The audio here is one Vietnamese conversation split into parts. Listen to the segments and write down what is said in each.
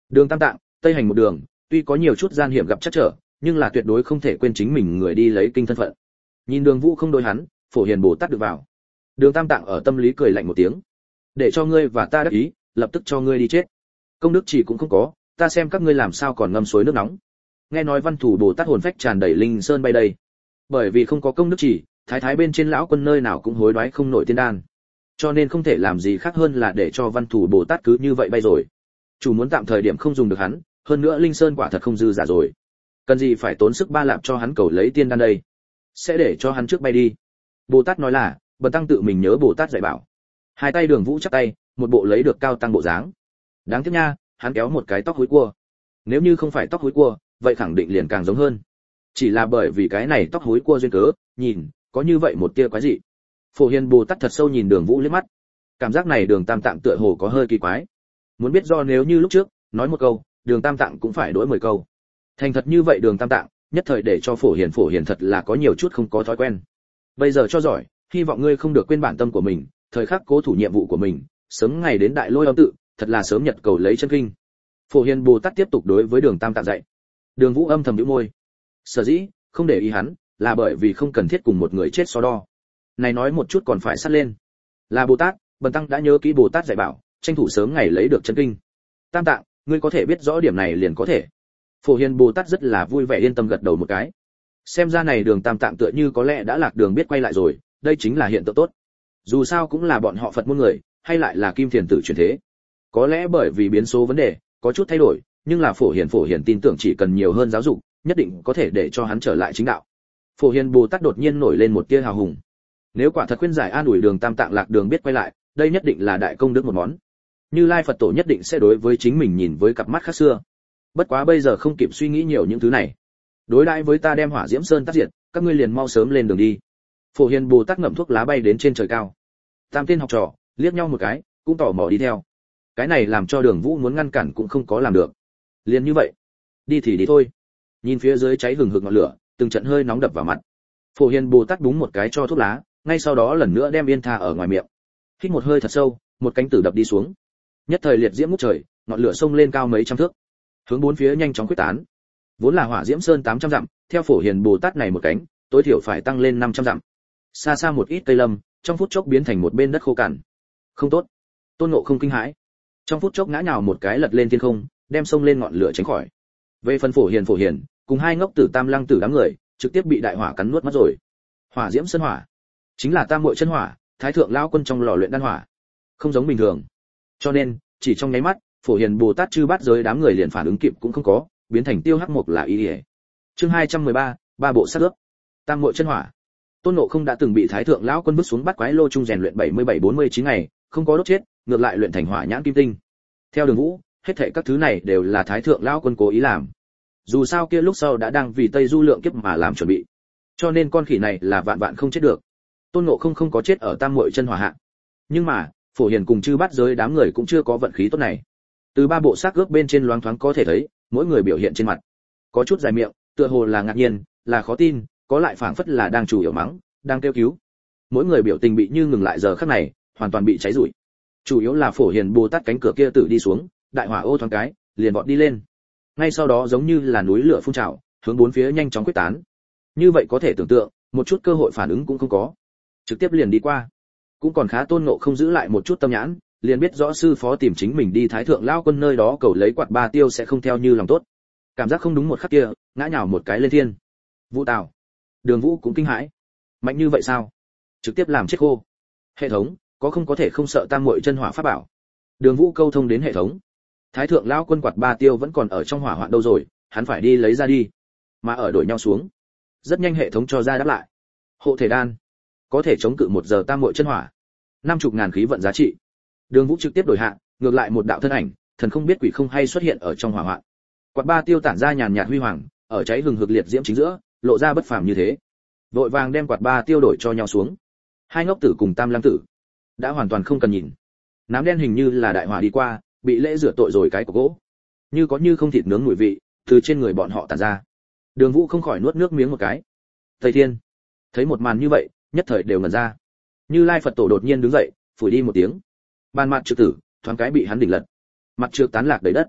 Đường Tam Tạng, Tây hành một đường, tuy có nhiều chút gian hiểm gặp trắc trở, nhưng là tuyệt đối không thể quên chính mình người đi lấy kinh thân phận. Nhìn Đường Vũ không đối hắn, Phổ Hiền Bồ Tát được vào. Đường Tam Tạng ở tâm lý cười lạnh một tiếng. Để cho ngươi và ta đắc ý, lập tức cho ngươi đi chết. Công đức chỉ cũng không có, ta xem các ngươi làm sao còn ngâm suối nước nóng. Nghe nói Văn Thủ Bồ Tát hồn phách tràn đầy linh sơn bay đây. Bởi vì không có công đức chỉ, thái thái bên trên lão quân nơi nào cũng hối đoái không nổi tiên đan. Cho nên không thể làm gì khác hơn là để cho Văn Thủ Bồ Tát cứ như vậy bay rồi. Chủ muốn tạm thời điểm không dùng được hắn, hơn nữa linh sơn quả thật không dư giả rồi. Cần gì phải tốn sức ba lạp cho hắn cầu lấy tiên đan đây? Sẽ để cho hắn trước bay đi. Bồ Tát nói là, Bần tăng tự mình nhớ Bồ Tát dạy bảo. Hai tay Đường Vũ chắp tay, một bộ lấy được cao tăng bộ dáng. Đáng tiếc nha, hắn kéo một cái tóc húi cua. Nếu như không phải tóc húi cua, vậy khẳng định liền càng giống hơn. Chỉ là bởi vì cái này tóc húi cua duyên cớ, nhìn, có như vậy một tia quái dị. Phổ Hiền Bồ Tát thật sâu nhìn Đường Vũ liếc mắt. Cảm giác này Đường Tam Tạng tựa hồ có hơi kỳ quái. Muốn biết do nếu như lúc trước, nói một câu, Đường Tam Tạng cũng phải đổi 10 câu. Thành thật như vậy Đường Tam Tạng, nhất thời để cho Phổ Hiền thật là có nhiều chút không có thói quen. Bây giờ cho giỏi, hy vọng ngươi không được quên bản tâm của mình, thời khắc cố thủ nhiệm vụ của mình, sớm ngày đến Đại Lôi Âm tự, thật là sớm nhật cầu lấy chân kinh. Phổ Hiền Bồ Tát tiếp tục đối với Đường Tam Tạng dạy. Đường Vũ âm thầm nhíu môi. Sở dĩ không để ý hắn, là bởi vì không cần thiết cùng một người chết so đo. Này nói một chút còn phải sát lên. Là Bồ Tát, Bần tăng đã nhớ kỹ Bồ Tát dạy bảo, tranh thủ sớm ngày lấy được chân kinh. Tam Tạng, ngươi có thể biết rõ điểm này liền có thể. Phổ Hiền Bồ Tát rất là vui vẻ yên tâm gật đầu một cái. Xem ra này Đường Tam Tạng tựa như có lẽ đã lạc đường biết quay lại rồi, đây chính là hiện tượng tốt. Dù sao cũng là bọn họ Phật môn người, hay lại là Kim Thiền tử chuyển thế. Có lẽ bởi vì biến số vấn đề, có chút thay đổi, nhưng là Phổ Hiền tin tưởng chỉ cần nhiều hơn giáo dục, nhất định có thể để cho hắn trở lại chính đạo. Phổ Hiền Bồ Tát đột nhiên nổi lên một tia hào hùng. Nếu quả thật khuyên giải an ủi Đường Tam Tạng lạc đường biết quay lại, đây nhất định là đại công đức một món. Như Lai Phật Tổ nhất định sẽ đối với chính mình nhìn với cặp mắt khác xưa. Bất quá bây giờ không kịp suy nghĩ nhiều những thứ này. Đối đãi với ta đem Hỏa Diễm Sơn tắt diệt, các ngươi liền mau sớm lên đường đi. Phổ Hiền Bồ Tát ngậm thuốc lá bay đến trên trời cao. Tam tên học trò liếc nhau một cái, cũng tò mò đi theo. Cái này làm cho Đường Vũ muốn ngăn cản cũng không có làm được. Liền như vậy, đi thì đi thôi. Nhìn phía dưới cháy hừng hực ngọn lửa, từng trận hơi nóng đập vào mặt. Phổ Hiền Bồ Tát búng một cái cho thuốc lá, ngay sau đó lần nữa đem yên tha ở ngoài miệng. Hít một hơi thật sâu, một cánh tử đập đi xuống. Nhất thời liệt diễm ngút trời, ngọn lửa sông lên cao mấy trăm thước, hướng bốn phía nhanh chóng quyết tán. Vốn là Hỏa Diễm Sơn 800 dặm, theo Phổ Hiền Bồ Tát này một cánh, tối thiểu phải tăng lên 500 dặm. Xa xa một ít cây lâm, trong phút chốc biến thành một bên đất khô cằn. Không tốt. Tôn Ngộ không kinh hãi, trong phút chốc ngã nhào một cái lật lên thiên không, đem sông lên ngọn lửa tránh khỏi. Về phần Phổ Hiền cùng hai ngốc tử Tam Lăng tử đám người, trực tiếp bị đại hỏa cắn nuốt mất rồi. Hỏa Diễm Sơn hỏa, chính là Tam Muội chân hỏa, Thái thượng lão quân trong lò luyện đan hỏa, không giống bình thường. Cho nên, chỉ trong nháy mắt, Phổ Hiền Bồ Tát chư bát giới đám người liền phản ứng kịp cũng không có, biến thành tiêu hắc mục là ý ỉa. Chương 213, ba bộ sát ướp. Tam Muội chân hỏa. Tôn Ngộ không đã từng bị Thái thượng lão quân bước xuống bắt quái lô trung rèn luyện 77-49 ngày, không có đốt chết, ngược lại luyện thành hỏa nhãn kim tinh. Theo Đường Vũ, hết thảy các thứ này đều là Thái thượng lão quân cố ý làm. Dù sao kia lúc sau đã đang vì Tây Du lượng kiếp mà làm chuẩn bị, cho nên con khỉ này là vạn vạn không chết được. Tôn Ngộ không không có chết ở Tam Muội chân hỏa hạ, nhưng mà Phổ Hiền cùng chư bát giới đám người cũng chưa có vận khí tốt này. Từ ba bộ xác ướp bên trên loáng thoáng có thể thấy, mỗi người biểu hiện trên mặt có chút dài miệng, tựa hồ là ngạc nhiên, là khó tin, có lại phảng phất là đang chủ yếu mắng, đang kêu cứu. Mỗi người biểu tình bị như ngừng lại giờ khắc này, hoàn toàn bị cháy rụi. Chủ yếu là Phổ Hiền Bồ Tát cánh cửa kia tự đi xuống, đại hỏa ô thoáng cái, liền vọt đi lên. Ngay sau đó giống như là núi lửa phun trào, hướng bốn phía nhanh chóng quyết tán. Như vậy có thể tưởng tượng, một chút cơ hội phản ứng cũng không có, trực tiếp liền đi qua. Cũng còn khá Tôn Ngộ không giữ lại một chút tâm nhãn, liền biết rõ sư phó tìm chính mình đi Thái thượng lão quân nơi đó cầu lấy quạt ba tiêu sẽ không theo như lòng tốt. Cảm giác không đúng một khắc kia, ngã nhào một cái lên thiên. Vũ Tào, Đường Vũ cũng kinh hãi. Mạnh như vậy sao? Trực tiếp làm chết khô. Hệ thống, có không có thể không sợ Tam Muội chân hỏa pháp bảo? Đường Vũ câu thông đến hệ thống. Thái thượng lão quân quạt ba tiêu vẫn còn ở trong hỏa hoạn đâu rồi, hắn phải đi lấy ra đi. Mà ở đổi nhau xuống, rất nhanh hệ thống cho ra đáp lại. Hộ thể đan, có thể chống cự 1 giờ Tam Muội chân hỏa, 50.000 khí vận giá trị. Đường Vũ trực tiếp đổi hạ, ngược lại một đạo thân ảnh, thần không biết quỷ không hay xuất hiện ở trong hỏa hoạn. Quạt ba tiêu tản ra nhàn nhạt huy hoàng, ở cháy hừng hực liệt diễm chính giữa, lộ ra bất phàm như thế. Vội vàng đem quạt ba tiêu đổi cho nhau xuống. Hai ngốc tử cùng Tam Lăng tử đã hoàn toàn không cần nhìn. Nám đen hình như là đại hỏa đi qua, bị lễ rửa tội rồi cái của gỗ. Như có như không thịt nướng mùi vị từ trên người bọn họ tản ra. Đường Vũ không khỏi nuốt nước miếng một cái. Thầy Thiên thấy một màn như vậy, nhất thời đều ngẩn ra. Như Lai Phật Tổ đột nhiên đứng dậy, phủi đi một tiếng. Bàn mặt trược tử thoáng cái bị hắn đỉnh lật, mặt trược tán lạc đầy đất.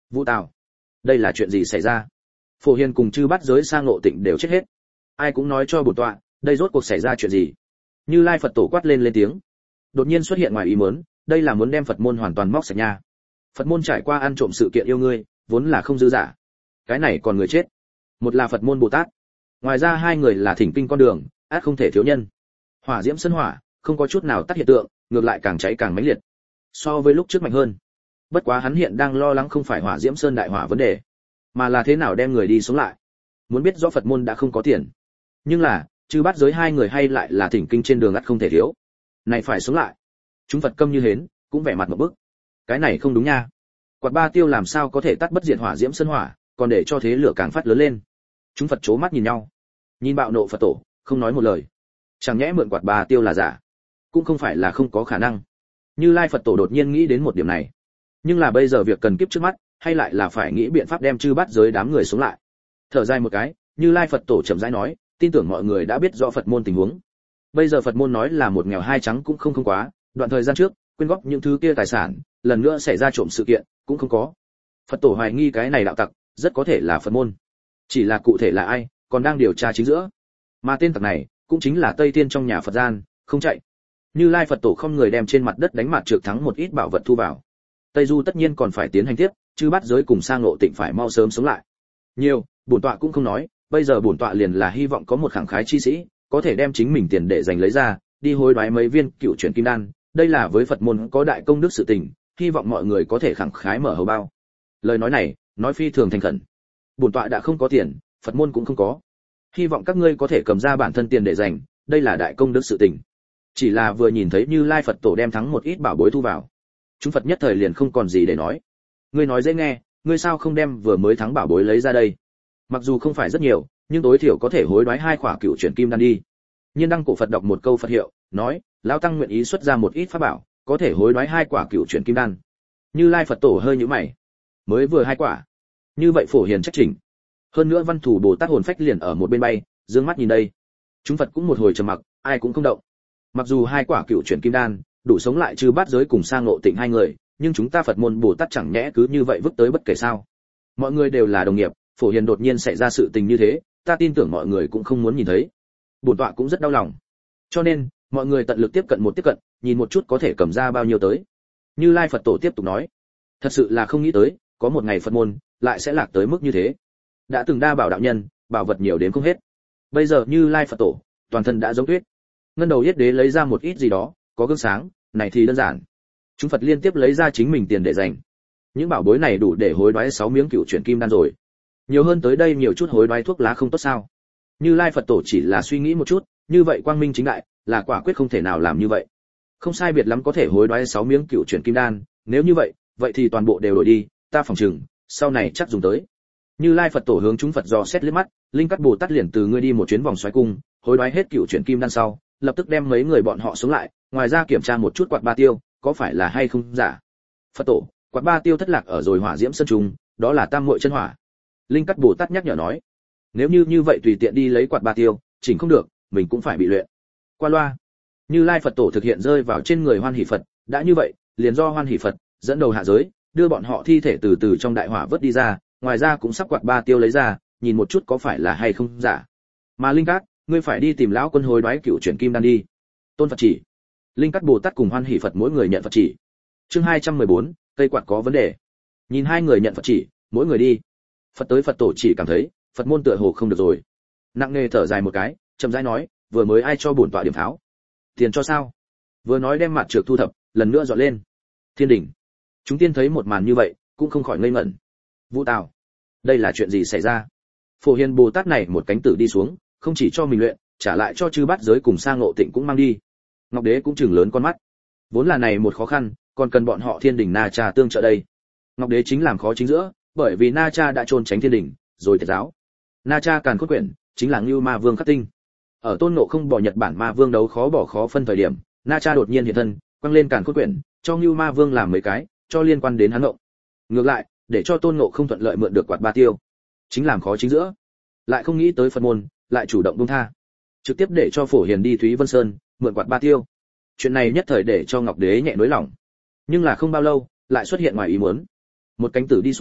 Vũ Tào, đây là chuyện gì xảy ra? Phổ Hiền cùng chư bắt giới sang ngộ tịnh đều chết hết. Ai cũng nói cho bổn tọa, đây rốt cuộc xảy ra chuyện gì? Như Lai Phật tổ quát lên tiếng. Đột nhiên xuất hiện ngoài ý muốn, đây là muốn đem Phật môn hoàn toàn móc sạch nha. Phật môn trải qua ăn trộm sự kiện yêu ngươi, vốn là không dư giả. Cái này còn người chết. Một là Phật môn Bồ Tát, ngoài ra hai người là thỉnh kinh con đường, át không thể thiếu nhân. Hỏa diễm sân hỏa, không có chút nào tắt hiện tượng, ngược lại càng cháy càng mãnh liệt. So với lúc trước mạnh hơn. Bất quá hắn hiện đang lo lắng không phải hỏa diễm sơn đại hỏa vấn đề, mà là thế nào đem người đi sống lại. Muốn biết rõ Phật môn đã không có tiền, nhưng là chư bát giới hai người hay lại là thỉnh kinh trên đường ắt không thể thiếu. Này phải sống lại. Chúng Phật câm như hến, cũng vẻ mặt một bức. Cái này không đúng nha. Quạt ba tiêu làm sao có thể tắt bất diệt hỏa diễm sơn hỏa, còn để cho thế lửa càng phát lớn lên. Chúng Phật chố mắt nhìn nhau, nhìn bạo nộ Phật tổ, không nói một lời. Chẳng nhẽ mượn quạt ba tiêu là giả, cũng không phải là không có khả năng. Như Lai Phật tổ đột nhiên nghĩ đến một điểm này, nhưng là bây giờ việc cần kiếp trước mắt, hay lại là phải nghĩ biện pháp đem chư bát giới đám người sống lại. Thở dài một cái, Như Lai Phật tổ chậm rãi nói, tin tưởng mọi người đã biết rõ Phật môn tình huống. Bây giờ Phật môn nói là một nghèo hai trắng cũng không quá, đoạn thời gian trước, quyên góp những thứ kia tài sản, lần nữa xảy ra trộm sự kiện, cũng không có. Phật tổ hoài nghi cái này đạo tặc, rất có thể là Phật môn. Chỉ là cụ thể là ai, còn đang điều tra chính giữa. Mà tên tặc này, cũng chính là Tây Thiên trong nhà Phật gian, không chạy. Như Lai Phật tổ không người đem trên mặt đất đánh mặt trược thắng một ít bảo vật thu vào. Tây Du tất nhiên còn phải tiến hành tiếp, chứ bắt giới cùng sang ngộ tịnh phải mau sớm sống lại. Nhiều, bổn tọa cũng không nói, bây giờ bổn tọa liền là hy vọng có một khẳng khái chi sĩ, có thể đem chính mình tiền để dành lấy ra, đi hối đoái mấy viên cựu chuyển kim đan, đây là với Phật môn có đại công đức sự tình, hy vọng mọi người có thể khẳng khái mở hầu bao. Lời nói này, nói phi thường thành khẩn. Bổn tọa đã không có tiền, Phật môn cũng không có. Hy vọng các ngươi có thể cầm ra bản thân tiền để dành, đây là đại công đức sự tình. Chỉ là vừa nhìn thấy Như Lai Phật tổ đem thắng một ít bảo bối thu vào, chúng Phật nhất thời liền không còn gì để nói. Ngươi nói dễ nghe, ngươi sao không đem vừa mới thắng bảo bối lấy ra đây? Mặc dù không phải rất nhiều, nhưng tối thiểu có thể hối đoái hai khỏa cựu chuyển kim đan đi. Nhiên đăng cổ Phật đọc một câu Phật hiệu, nói, lão tăng nguyện ý xuất ra một ít pháp bảo, có thể hối đoái hai quả cựu chuyển kim đan. Như Lai Phật tổ hơi nhíu mày, mới vừa hai quả, như vậy Phổ Hiền trách chỉnh. Hơn nữa Văn Thủ Bồ Tát hồn phách liền ở một bên bay, dương mắt nhìn đây. Chúng Phật cũng một hồi trầm mặc, ai cũng không động. Mặc dù hai quả cựu chuyển kim đan đủ sống lại trừ bát giới cùng sang ngộ tịnh hai người, nhưng chúng ta Phật môn Bồ Tát chẳng nhẽ cứ như vậy vứt tới bất kể sao? Mọi người đều là đồng nghiệp, Phổ Hiền đột nhiên xảy ra sự tình như thế, ta tin tưởng mọi người cũng không muốn nhìn thấy. Bổn tọa cũng rất đau lòng. Cho nên, mọi người tận lực tiếp cận, nhìn một chút có thể cầm ra bao nhiêu tới. Như Lai Phật tổ tiếp tục nói, thật sự là không nghĩ tới, có một ngày Phật môn lại sẽ lạc tới mức như thế. Đã từng đa bảo đạo nhân, bảo vật nhiều đến không hết. Bây giờ Như Lai Phật tổ, toàn thân đã giống tuyết. Ngân đầu yết đế lấy ra một ít gì đó, có gương sáng, này thì đơn giản. Chúng Phật liên tiếp lấy ra chính mình tiền để dành. Những bảo bối này đủ để hối đoái 6 miếng cựu chuyển kim đan rồi. Nhiều hơn tới đây nhiều chút hối đoái thuốc lá không tốt sao? Như Lai Phật tổ chỉ là suy nghĩ một chút, như vậy quang minh chính đại, là quả quyết không thể nào làm như vậy. Không sai biệt lắm có thể hối đoái 6 miếng cựu chuyển kim đan, nếu như vậy thì toàn bộ đều đổi đi, ta phòng trừng, sau này chắc dùng tới. Như Lai Phật tổ hướng chúng Phật dò xét liếc mắt, Linh Cắt Bồ Tát liền từ ngươi đi một chuyến vòng xoáy cung, hối đoái hết cựu chuyển kim đan sau, lập tức đem mấy người bọn họ xuống lại, ngoài ra kiểm tra một chút quạt ba tiêu, có phải là hay không giả. Phật tổ, quạt ba tiêu thất lạc ở rồi hỏa diễm sơn trùng, đó là tam muội chân hỏa. Linh Cắt Bồ Tát nhắc nhở nói, nếu như vậy tùy tiện đi lấy quạt ba tiêu, chỉnh không được, mình cũng phải bị luyện. Qua loa. Như Lai Phật tổ thực hiện rơi vào trên người Hoan Hỷ Phật, đã như vậy, liền do Hoan Hỷ Phật dẫn đầu hạ giới, đưa bọn họ thi thể từ từ trong đại hỏa vớt đi ra, ngoài ra cũng sắp quạt ba tiêu lấy ra, nhìn một chút có phải là hay không giả. Mà Linh Cát, ngươi phải đi tìm lão quân hối đoái cựu chuyển kim đan đi. Tôn Phật chỉ. Linh Cát Bồ Tát cùng Hoan Hỷ Phật mỗi người nhận Phật chỉ. Chương 214, cây quạt có vấn đề. Nhìn hai người nhận Phật chỉ, mỗi người đi. Phật tới Phật tổ chỉ cảm thấy, Phật môn tựa hồ không được rồi. Nặng nề thở dài một cái, chậm rãi nói, vừa mới ai cho bổn tọa điểm pháo? Tiền cho sao? Vừa nói đem mặt trược thu thập, lần nữa dọn lên. Thiên đỉnh. Chúng tiên thấy một màn như vậy, cũng không khỏi ngây ngẩn. Vũ Tào, đây là chuyện gì xảy ra? Phổ Hiền Bồ Tát này một cánh tử đi xuống, không chỉ cho mình luyện, trả lại cho chư bát giới cùng sang ngộ tịnh cũng mang đi. Ngọc Đế cũng chừng lớn con mắt. Vốn là này một khó khăn, còn cần bọn họ Thiên Đình Na Cha tương trợ đây. Ngọc Đế chính làm khó chính giữa, bởi vì Na Cha đã trôn tránh Thiên Đình, rồi Tiệt giáo. Na Cha Càn Khôn Quyển chính là Ngưu Ma Vương Khắc Tinh. Ở Tôn Ngộ không bỏ Nhật Bản Ma Vương đấu khó bỏ khó phân thời điểm, Na Cha đột nhiên hiện thân, quăng lên Càn Khôn Quyển, cho Ngưu Ma Vương làm mấy cái, cho liên quan đến hắn ngộ. Ngược lại, để cho Tôn Ngộ không thuận lợi mượn được quạt ba tiêu, chính làm khó chính giữa. Lại không nghĩ tới Phật môn, lại chủ động buông tha, trực tiếp để cho Phổ Hiền đi Thúy Vân Sơn mượn quạt ba tiêu. Chuyện này nhất thời để cho Ngọc Đế nhẹ nỗi lòng. Nhưng là không bao lâu, lại xuất hiện ngoài ý muốn. Một cánh tử đi xuống,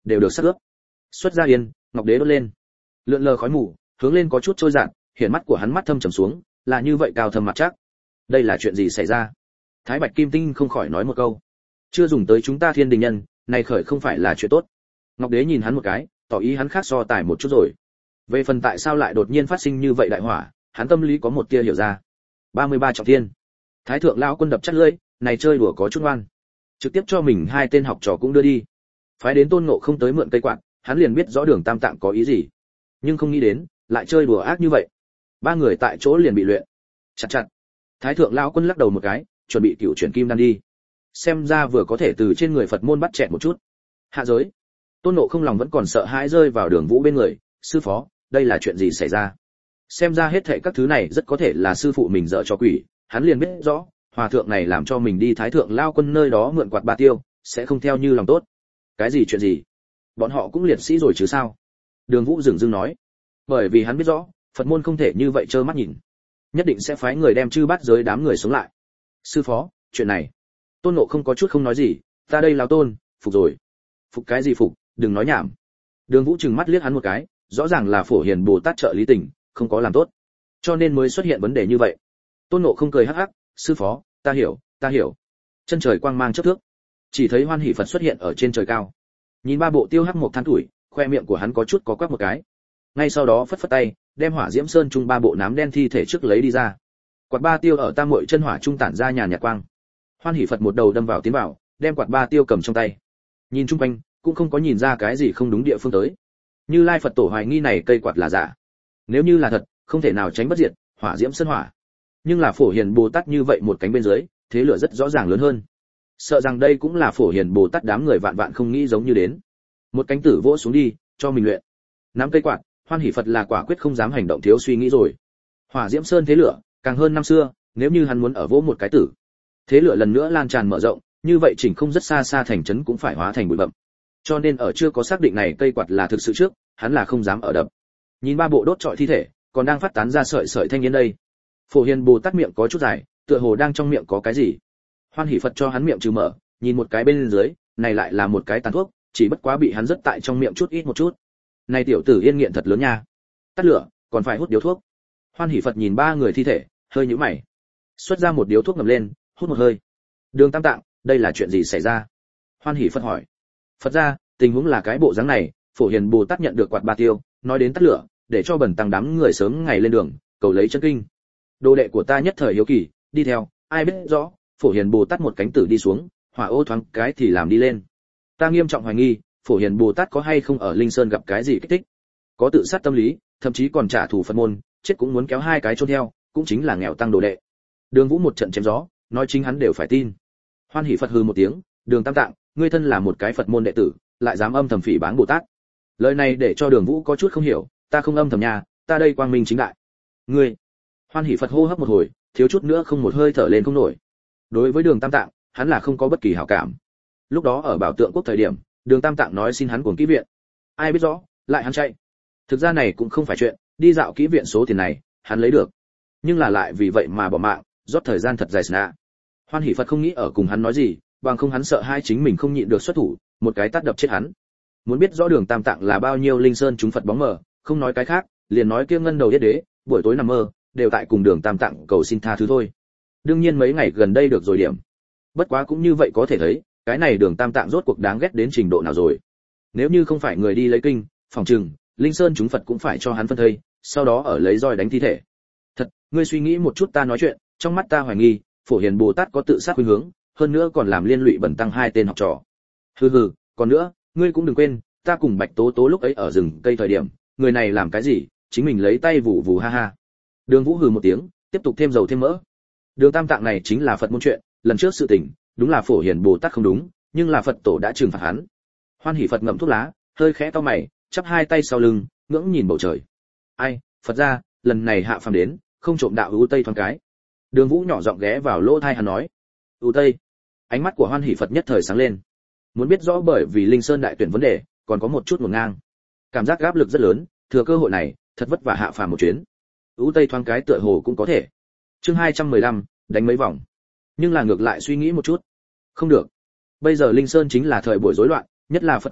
đều được sắc ướp. Xuất ra yên, ngọc đế đốt lên, lượn lờ khói mù hướng lên có chút trôi dạt, hiện mắt của hắn mắt thâm trầm xuống, là như vậy cao thâm mặt chắc. Đây là chuyện gì xảy ra? Thái Bạch Kim Tinh không khỏi nói một câu. Chưa dùng tới chúng ta Thiên Đình nhân, này khởi không phải là chuyện tốt. Ngọc đế nhìn hắn một cái, tỏ ý hắn khác so tài một chút rồi. Về phần tại sao lại đột nhiên phát sinh như vậy đại hỏa, hắn tâm lý có một tia hiểu ra. 33 trọng thiên. Thái thượng lão quân đập chắt lưỡi, này chơi đùa có chút ngoan. Trực tiếp cho mình hai tên học trò cũng đưa đi. Phái đến Tôn Ngộ không tới mượn cây quạt, hắn liền biết rõ Đường Tam Tạng có ý gì. Nhưng không nghĩ đến, lại chơi đùa ác như vậy. Ba người tại chỗ liền bị luyện. Chặt chặt. Thái thượng lão quân lắc đầu một cái, chuẩn bị cựu chuyển kim đan đi. Xem ra vừa có thể từ trên người Phật môn bắt chẹt một chút. Hạ giới. Tôn Ngộ không lòng vẫn còn sợ hãi rơi vào Đường Vũ bên người, sư phó, đây là chuyện gì xảy ra? Xem ra hết thảy các thứ này rất có thể là sư phụ mình dở cho quỷ, hắn liền biết rõ, hòa thượng này làm cho mình đi Thái thượng lao quân nơi đó mượn quạt ba tiêu, sẽ không theo như lòng tốt. Cái gì chuyện gì? Bọn họ cũng liệt sĩ rồi chứ sao? Đường Vũ dửng dưng nói, bởi vì hắn biết rõ, Phật môn không thể như vậy trơ mắt nhìn, nhất định sẽ phái người đem chư bát giới đám người sống lại. Sư phó, chuyện này. Tôn Ngộ không có chút không nói gì, ta đây lão tôn, phục rồi. Phục cái gì phục, đừng nói nhảm. Đường Vũ trừng mắt liếc hắn một cái, rõ ràng là Phổ Hiền Bồ Tát trợ lý tình, không có làm tốt, cho nên mới xuất hiện vấn đề như vậy. Tôn Ngộ không cười hắc hắc, sư phó, ta hiểu, ta hiểu. Chân trời quang mang chớp thước, chỉ thấy Hoan Hỷ Phật xuất hiện ở trên trời cao. Nhìn ba bộ tiêu hắc một than tuổi, khoe miệng của hắn có chút có quắc một cái. Ngay sau đó phất phất tay, đem Hỏa Diễm Sơn trung ba bộ nám đen thi thể trước lấy đi ra. Quạt ba tiêu ở tam muội chân hỏa trung tản ra nhàn nhạt quang. Hoan Hỷ Phật một đầu đâm vào tiến vào, đem quạt ba tiêu cầm trong tay. Nhìn chung quanh, cũng không có nhìn ra cái gì không đúng địa phương tới. Như Lai Phật tổ hoài nghi này cây quạt là giả. Nếu như là thật, không thể nào tránh bất diệt, Hỏa Diễm Sơn hỏa. Nhưng là Phổ Hiền Bồ Tát như vậy một cánh bên dưới, thế lửa rất rõ ràng lớn hơn. Sợ rằng đây cũng là Phổ Hiền Bồ Tát đám người vạn vạn không nghĩ giống như đến. Một cánh tử vỗ xuống đi, cho mình luyện. Nắm cây quạt, Hoan Hỷ Phật là quả quyết không dám hành động thiếu suy nghĩ rồi. Hỏa Diễm Sơn thế lửa, càng hơn năm xưa, nếu như hắn muốn ở vỗ một cái tử, thế lửa lần nữa lan tràn mở rộng, như vậy chỉnh không rất xa xa thành trấn cũng phải hóa thành bụi bặm. Cho nên ở chưa có xác định này cây quạt là thực sự trước, hắn là không dám ở đập. Nhìn ba bộ đốt trọi thi thể, còn đang phát tán ra sợi sợi thanh niên đây. Phổ Hiền Bồ Tát miệng có chút dài, tựa hồ đang trong miệng có cái gì. Hoan Hỷ Phật cho hắn miệng trừ mở, nhìn một cái bên dưới, này lại là một cái tàn thuốc, chỉ bất quá bị hắn rất tại trong miệng chút ít một chút. Này tiểu tử yên nghiện thật lớn nha. Tắt lửa, còn phải hút điếu thuốc. Hoan Hỷ Phật nhìn ba người thi thể, hơi nhíu mày. Xuất ra một điếu thuốc ngậm lên, hút một hơi. Đường Tam Tạng, đây là chuyện gì xảy ra? Hoan Hỷ Phật hỏi. Phật ra, tình huống là cái bộ dáng này, Phổ Hiền Bồ Tát nhận được quạt ba tiêu, nói đến tắt lửa, để cho bẩn tăng đám người sớm ngày lên đường, cầu lấy chân kinh. Đồ đệ của ta nhất thời hiếu kỳ, đi theo, ai biết rõ, Phổ Hiền Bồ Tát một cánh tử đi xuống, hỏa ô thoáng cái thì làm đi lên. Ta nghiêm trọng hoài nghi, Phổ Hiền Bồ Tát có hay không ở Linh Sơn gặp cái gì kích thích, có tự sát tâm lý, thậm chí còn trả thù Phật môn, chết cũng muốn kéo hai cái chôn theo, cũng chính là nghèo tăng đồ đệ. Đường Vũ một trận chém gió, nói chính hắn đều phải tin. Hoan Hỷ Phật hừ một tiếng, Đường Tam Tạng, ngươi thân là một cái Phật môn đệ tử, lại dám âm thầm phỉ báng Bồ Tát. Lời này để cho Đường Vũ có chút không hiểu, ta không âm thầm nha, ta đây quang minh chính đại. Ngươi. Hoan Hỷ Phật hô hấp một hồi, thiếu chút nữa không một hơi thở lên không nổi. Đối với Đường Tam Tạng, hắn là không có bất kỳ hảo cảm. Lúc đó ở Bảo Tượng Quốc thời điểm, Đường Tam Tạng nói xin hắn cuồng kỹ viện. Ai biết rõ, lại hắn chạy. Thực ra này cũng không phải chuyện, đi dạo kỹ viện số tiền này, hắn lấy được. Nhưng là lại vì vậy mà bỏ mạng, rót thời gian thật dài sna. Hoan Hỷ Phật không nghĩ ở cùng hắn nói gì, bằng không hắn sợ hai chính mình không nhịn được xuất thủ, một cái tát đập chết hắn. Muốn biết rõ Đường Tam Tạng là bao nhiêu linh sơn chúng Phật bóng mờ, không nói cái khác, liền nói kia ngân đầu yết đế, buổi tối nằm mơ, đều tại cùng Đường Tam Tạng cầu xin tha thứ thôi. Đương nhiên mấy ngày gần đây được rồi điểm. Bất quá cũng như vậy có thể thấy, cái này Đường Tam Tạng rốt cuộc đáng ghét đến trình độ nào rồi. Nếu như không phải người đi lấy kinh, phòng trừng, linh sơn chúng Phật cũng phải cho hắn phân thây, sau đó ở lấy roi đánh thi thể. Thật, ngươi suy nghĩ một chút ta nói chuyện, trong mắt ta hoài nghi, Phổ Hiền Bồ Tát có tự sát khuynh hướng, hơn nữa còn làm liên lụy bẩn tăng hai tên học trò. Hừ hừ, còn nữa, ngươi cũng đừng quên, ta cùng Bạch Tố Tố lúc ấy ở rừng cây thời điểm, người này làm cái gì, chính mình lấy tay vụ vù ha ha. Đường Vũ hừ một tiếng, tiếp tục thêm dầu thêm mỡ. Đường Tam Tạng này chính là Phật môn chuyện, lần trước sự tình, đúng là Phổ Hiền Bồ Tát không đúng, nhưng là Phật tổ đã trừng phạt hắn. Hoan Hỷ Phật ngậm thuốc lá, hơi khẽ cau mày, chắp hai tay sau lưng, ngưỡng nhìn bầu trời. Ai, Phật gia, lần này hạ phàm đến, không trộm đạo ưu tây thoáng cái. Đường Vũ nhỏ giọng ghé vào lỗ tai hắn nói. Ưu tây. Ánh mắt của Hoan Hỷ Phật nhất thời sáng lên. Muốn biết rõ bởi vì Linh Sơn đại tuyển vấn đề, còn có một chút ngổn ngang. Cảm giác áp lực rất lớn, thừa cơ hội này, thật vất vả hạ phàm một chuyến. Ưu tây thoáng cái tựa hồ cũng có thể. Chương 215, đánh mấy vòng. Nhưng là ngược lại suy nghĩ một chút. Không được. Bây giờ Linh Sơn chính là thời buổi rối loạn, nhất là Phật tổ,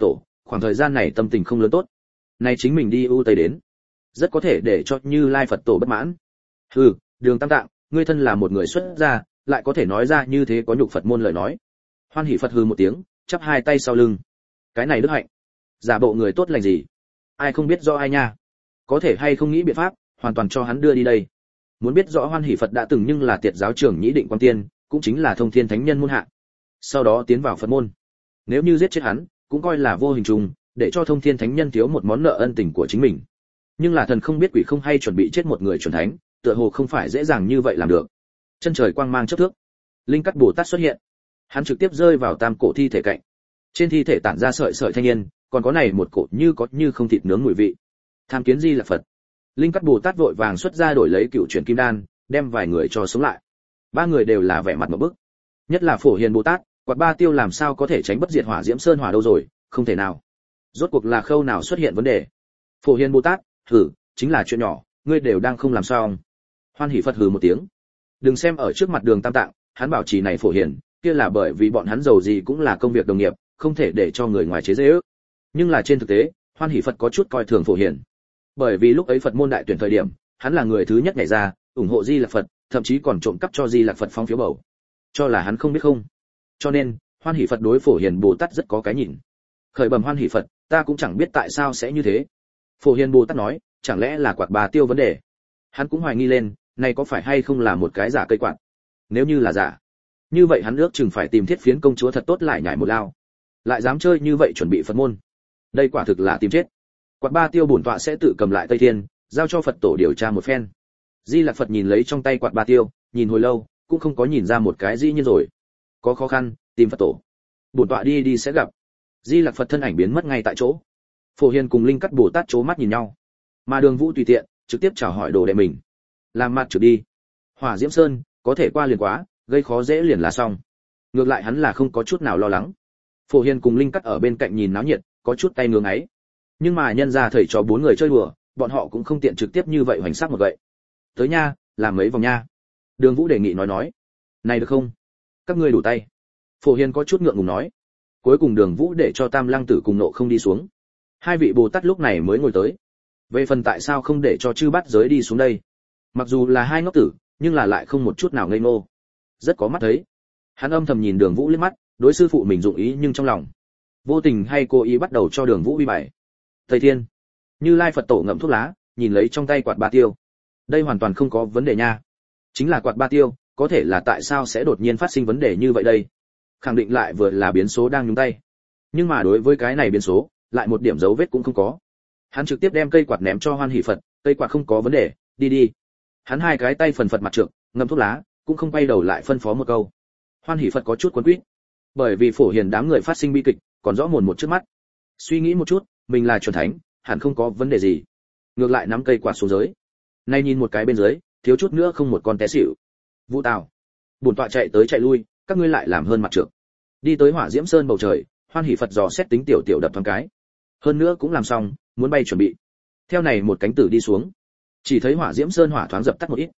khoảng thời gian này tâm tình không lớn tốt. Nay chính mình đi ưu tây đến, rất có thể để cho Như Lai Phật tổ bất mãn. Hừ, Đường Tam Tạng, ngươi thân là một người xuất gia, lại có thể nói ra như thế có nhục Phật môn lời nói. Hoan Hỷ Phật hừ một tiếng, chắp hai tay sau lưng. Cái này đức hạnh, giả bộ người tốt lành gì? Ai không biết rõ ai nha? Có thể hay không nghĩ biện pháp, hoàn toàn cho hắn đưa đi đây. Muốn biết rõ Hoan Hỷ Phật đã từng nhưng là Tiệt giáo trưởng Nhĩ Định Quang Tiên, cũng chính là Thông Thiên Thánh Nhân môn hạ. Sau đó tiến vào Phật môn. Nếu như giết chết hắn, cũng coi là vô hình trùng, để cho Thông Thiên Thánh Nhân thiếu một món nợ ân tình của chính mình. Nhưng là thần không biết quỷ không hay chuẩn bị chết một người chuẩn thánh, tựa hồ không phải dễ dàng như vậy làm được. Chân trời quang mang chớp thước, Linh Cắt Bồ Tát xuất hiện. Hắn trực tiếp rơi vào tam cổ thi thể cạnh. Trên thi thể tản ra sợi sợi thanh niên, còn có này một cổ như có như không thịt nướng mùi vị. Tham kiến Di Lặc Phật. Linh Cắt Bồ Tát vội vàng xuất ra đổi lấy cựu chuyển kim đan, đem vài người cho sống lại. Ba người đều là vẻ mặt ngộp bức. Nhất là Phổ Hiền Bồ Tát, Quạt Ba Tiêu làm sao có thể tránh bất diệt hỏa diễm sơn hỏa đâu rồi, không thể nào. Rốt cuộc là khâu nào xuất hiện vấn đề? Phổ Hiền Bồ Tát, thử, chính là chuyện nhỏ, ngươi đều đang không làm sao. Hoan Hỷ Phật hừ một tiếng. Đừng xem ở trước mặt Đường Tam Tạng, hắn bảo trì này Phổ Hiền, kia là bởi vì bọn hắn giàu gì cũng là công việc đồng nghiệp, không thể để cho người ngoài chế giễu. Nhưng là trên thực tế, Hoan Hỷ Phật có chút coi thường Phổ Hiền. Bởi vì lúc ấy Phật môn đại tuyển thời điểm, hắn là người thứ nhất nhảy ra, ủng hộ Di Lặc Phật, thậm chí còn trộm cắp cho Di Lặc Phật phong phiếu bầu. Cho là hắn không biết không. Cho nên, Hoan Hỷ Phật đối Phổ Hiền Bồ Tát rất có cái nhìn. Khởi bẩm Hoan Hỷ Phật, ta cũng chẳng biết tại sao sẽ như thế. Phổ Hiền Bồ Tát nói, chẳng lẽ là Quạt Bà Tiêu vấn đề? Hắn cũng hoài nghi lên, này có phải hay không là một cái giả cây quạt? Nếu như là giả, như vậy hắn ước chừng phải tìm Thiết Phiến công chúa thật tốt lại nhảy một lao. Lại dám chơi như vậy chuẩn bị Phật môn. Đây quả thực là tìm chết. Quạt Ba Tiêu bổn tọa sẽ tự cầm lại Tây Thiên, giao cho Phật tổ điều tra một phen. Di Lặc Phật nhìn lấy trong tay Quạt Ba Tiêu, nhìn hồi lâu, cũng không có nhìn ra một cái gì như rồi. Có khó khăn, tìm Phật tổ. Bổn tọa đi đi sẽ gặp. Di Lặc Phật thân ảnh biến mất ngay tại chỗ. Phổ Hiền cùng Linh Cắt Bồ Tát chố mắt nhìn nhau. Mà Đường Vũ tùy tiện, trực tiếp chào hỏi đồ đệ mình. Làm mặt trừ đi. Hỏa Diễm Sơn, có thể qua liền quá, gây khó dễ liền là xong. Ngược lại hắn là không có chút nào lo lắng. Phổ Hiền cùng Linh Cắt ở bên cạnh nhìn náo nhiệt, có chút tay ngưỡng ấy. Nhưng mà nhân ra thầy trò bốn người chơi đùa, bọn họ cũng không tiện trực tiếp như vậy hoành sát một gậy. Tới nha, làm mấy vòng nha. Đường Vũ đề nghị nói. Này được không? Các ngươi đủ tay. Phổ Hiền có chút ngượng ngùng nói. Cuối cùng Đường Vũ để cho Tam Lăng Tử cùng Nộ Không đi xuống. Hai vị Bồ Tát lúc này mới ngồi tới. Về phần tại sao không để cho chư bát giới đi xuống đây? Mặc dù là hai ngốc tử, nhưng là lại không một chút nào ngây ngô. Rất có mắt thấy. Hắn âm thầm nhìn Đường Vũ liếc mắt, đối sư phụ mình dụng ý nhưng trong lòng vô tình hay cố ý bắt đầu cho Đường Vũ uy bày. Thầy Thiên, Như Lai Phật tổ ngậm thuốc lá, nhìn lấy trong tay Quạt Ba Tiêu. Đây hoàn toàn không có vấn đề nha. Chính là Quạt Ba Tiêu, có thể là tại sao sẽ đột nhiên phát sinh vấn đề như vậy đây? Khẳng định lại vừa là biến số đang nhúng tay. Nhưng mà đối với cái này biến số, lại một điểm dấu vết cũng không có. Hắn trực tiếp đem cây quạt ném cho Hoan Hỷ Phật, cây quạt không có vấn đề, đi đi. Hắn hai cái tay phần phật mặt trượng, ngậm thuốc lá, cũng không quay đầu lại phân phó một câu. Hoan Hỷ Phật có chút quấn quýt, bởi vì Phổ Hiền đám người phát sinh bi kịch, còn rõ mồn một trước mắt. Suy nghĩ một chút, mình là chuẩn thánh, hẳn không có vấn đề gì. Ngược lại nắm cây quạt xuống dưới. Nay nhìn một cái bên dưới, thiếu chút nữa không một con té xỉu. Vũ Tào, bổn tọa chạy tới chạy lui, các ngươi lại làm hơn mặt trượng. Đi tới Hỏa Diễm Sơn bầu trời, Hoan Hỷ Phật dò xét tính tiểu tiểu đập thoáng cái. Hơn nữa cũng làm xong, muốn bay chuẩn bị. Theo này một cánh tử đi xuống, chỉ thấy Hỏa Diễm Sơn hỏa thoáng dập tắt một ít.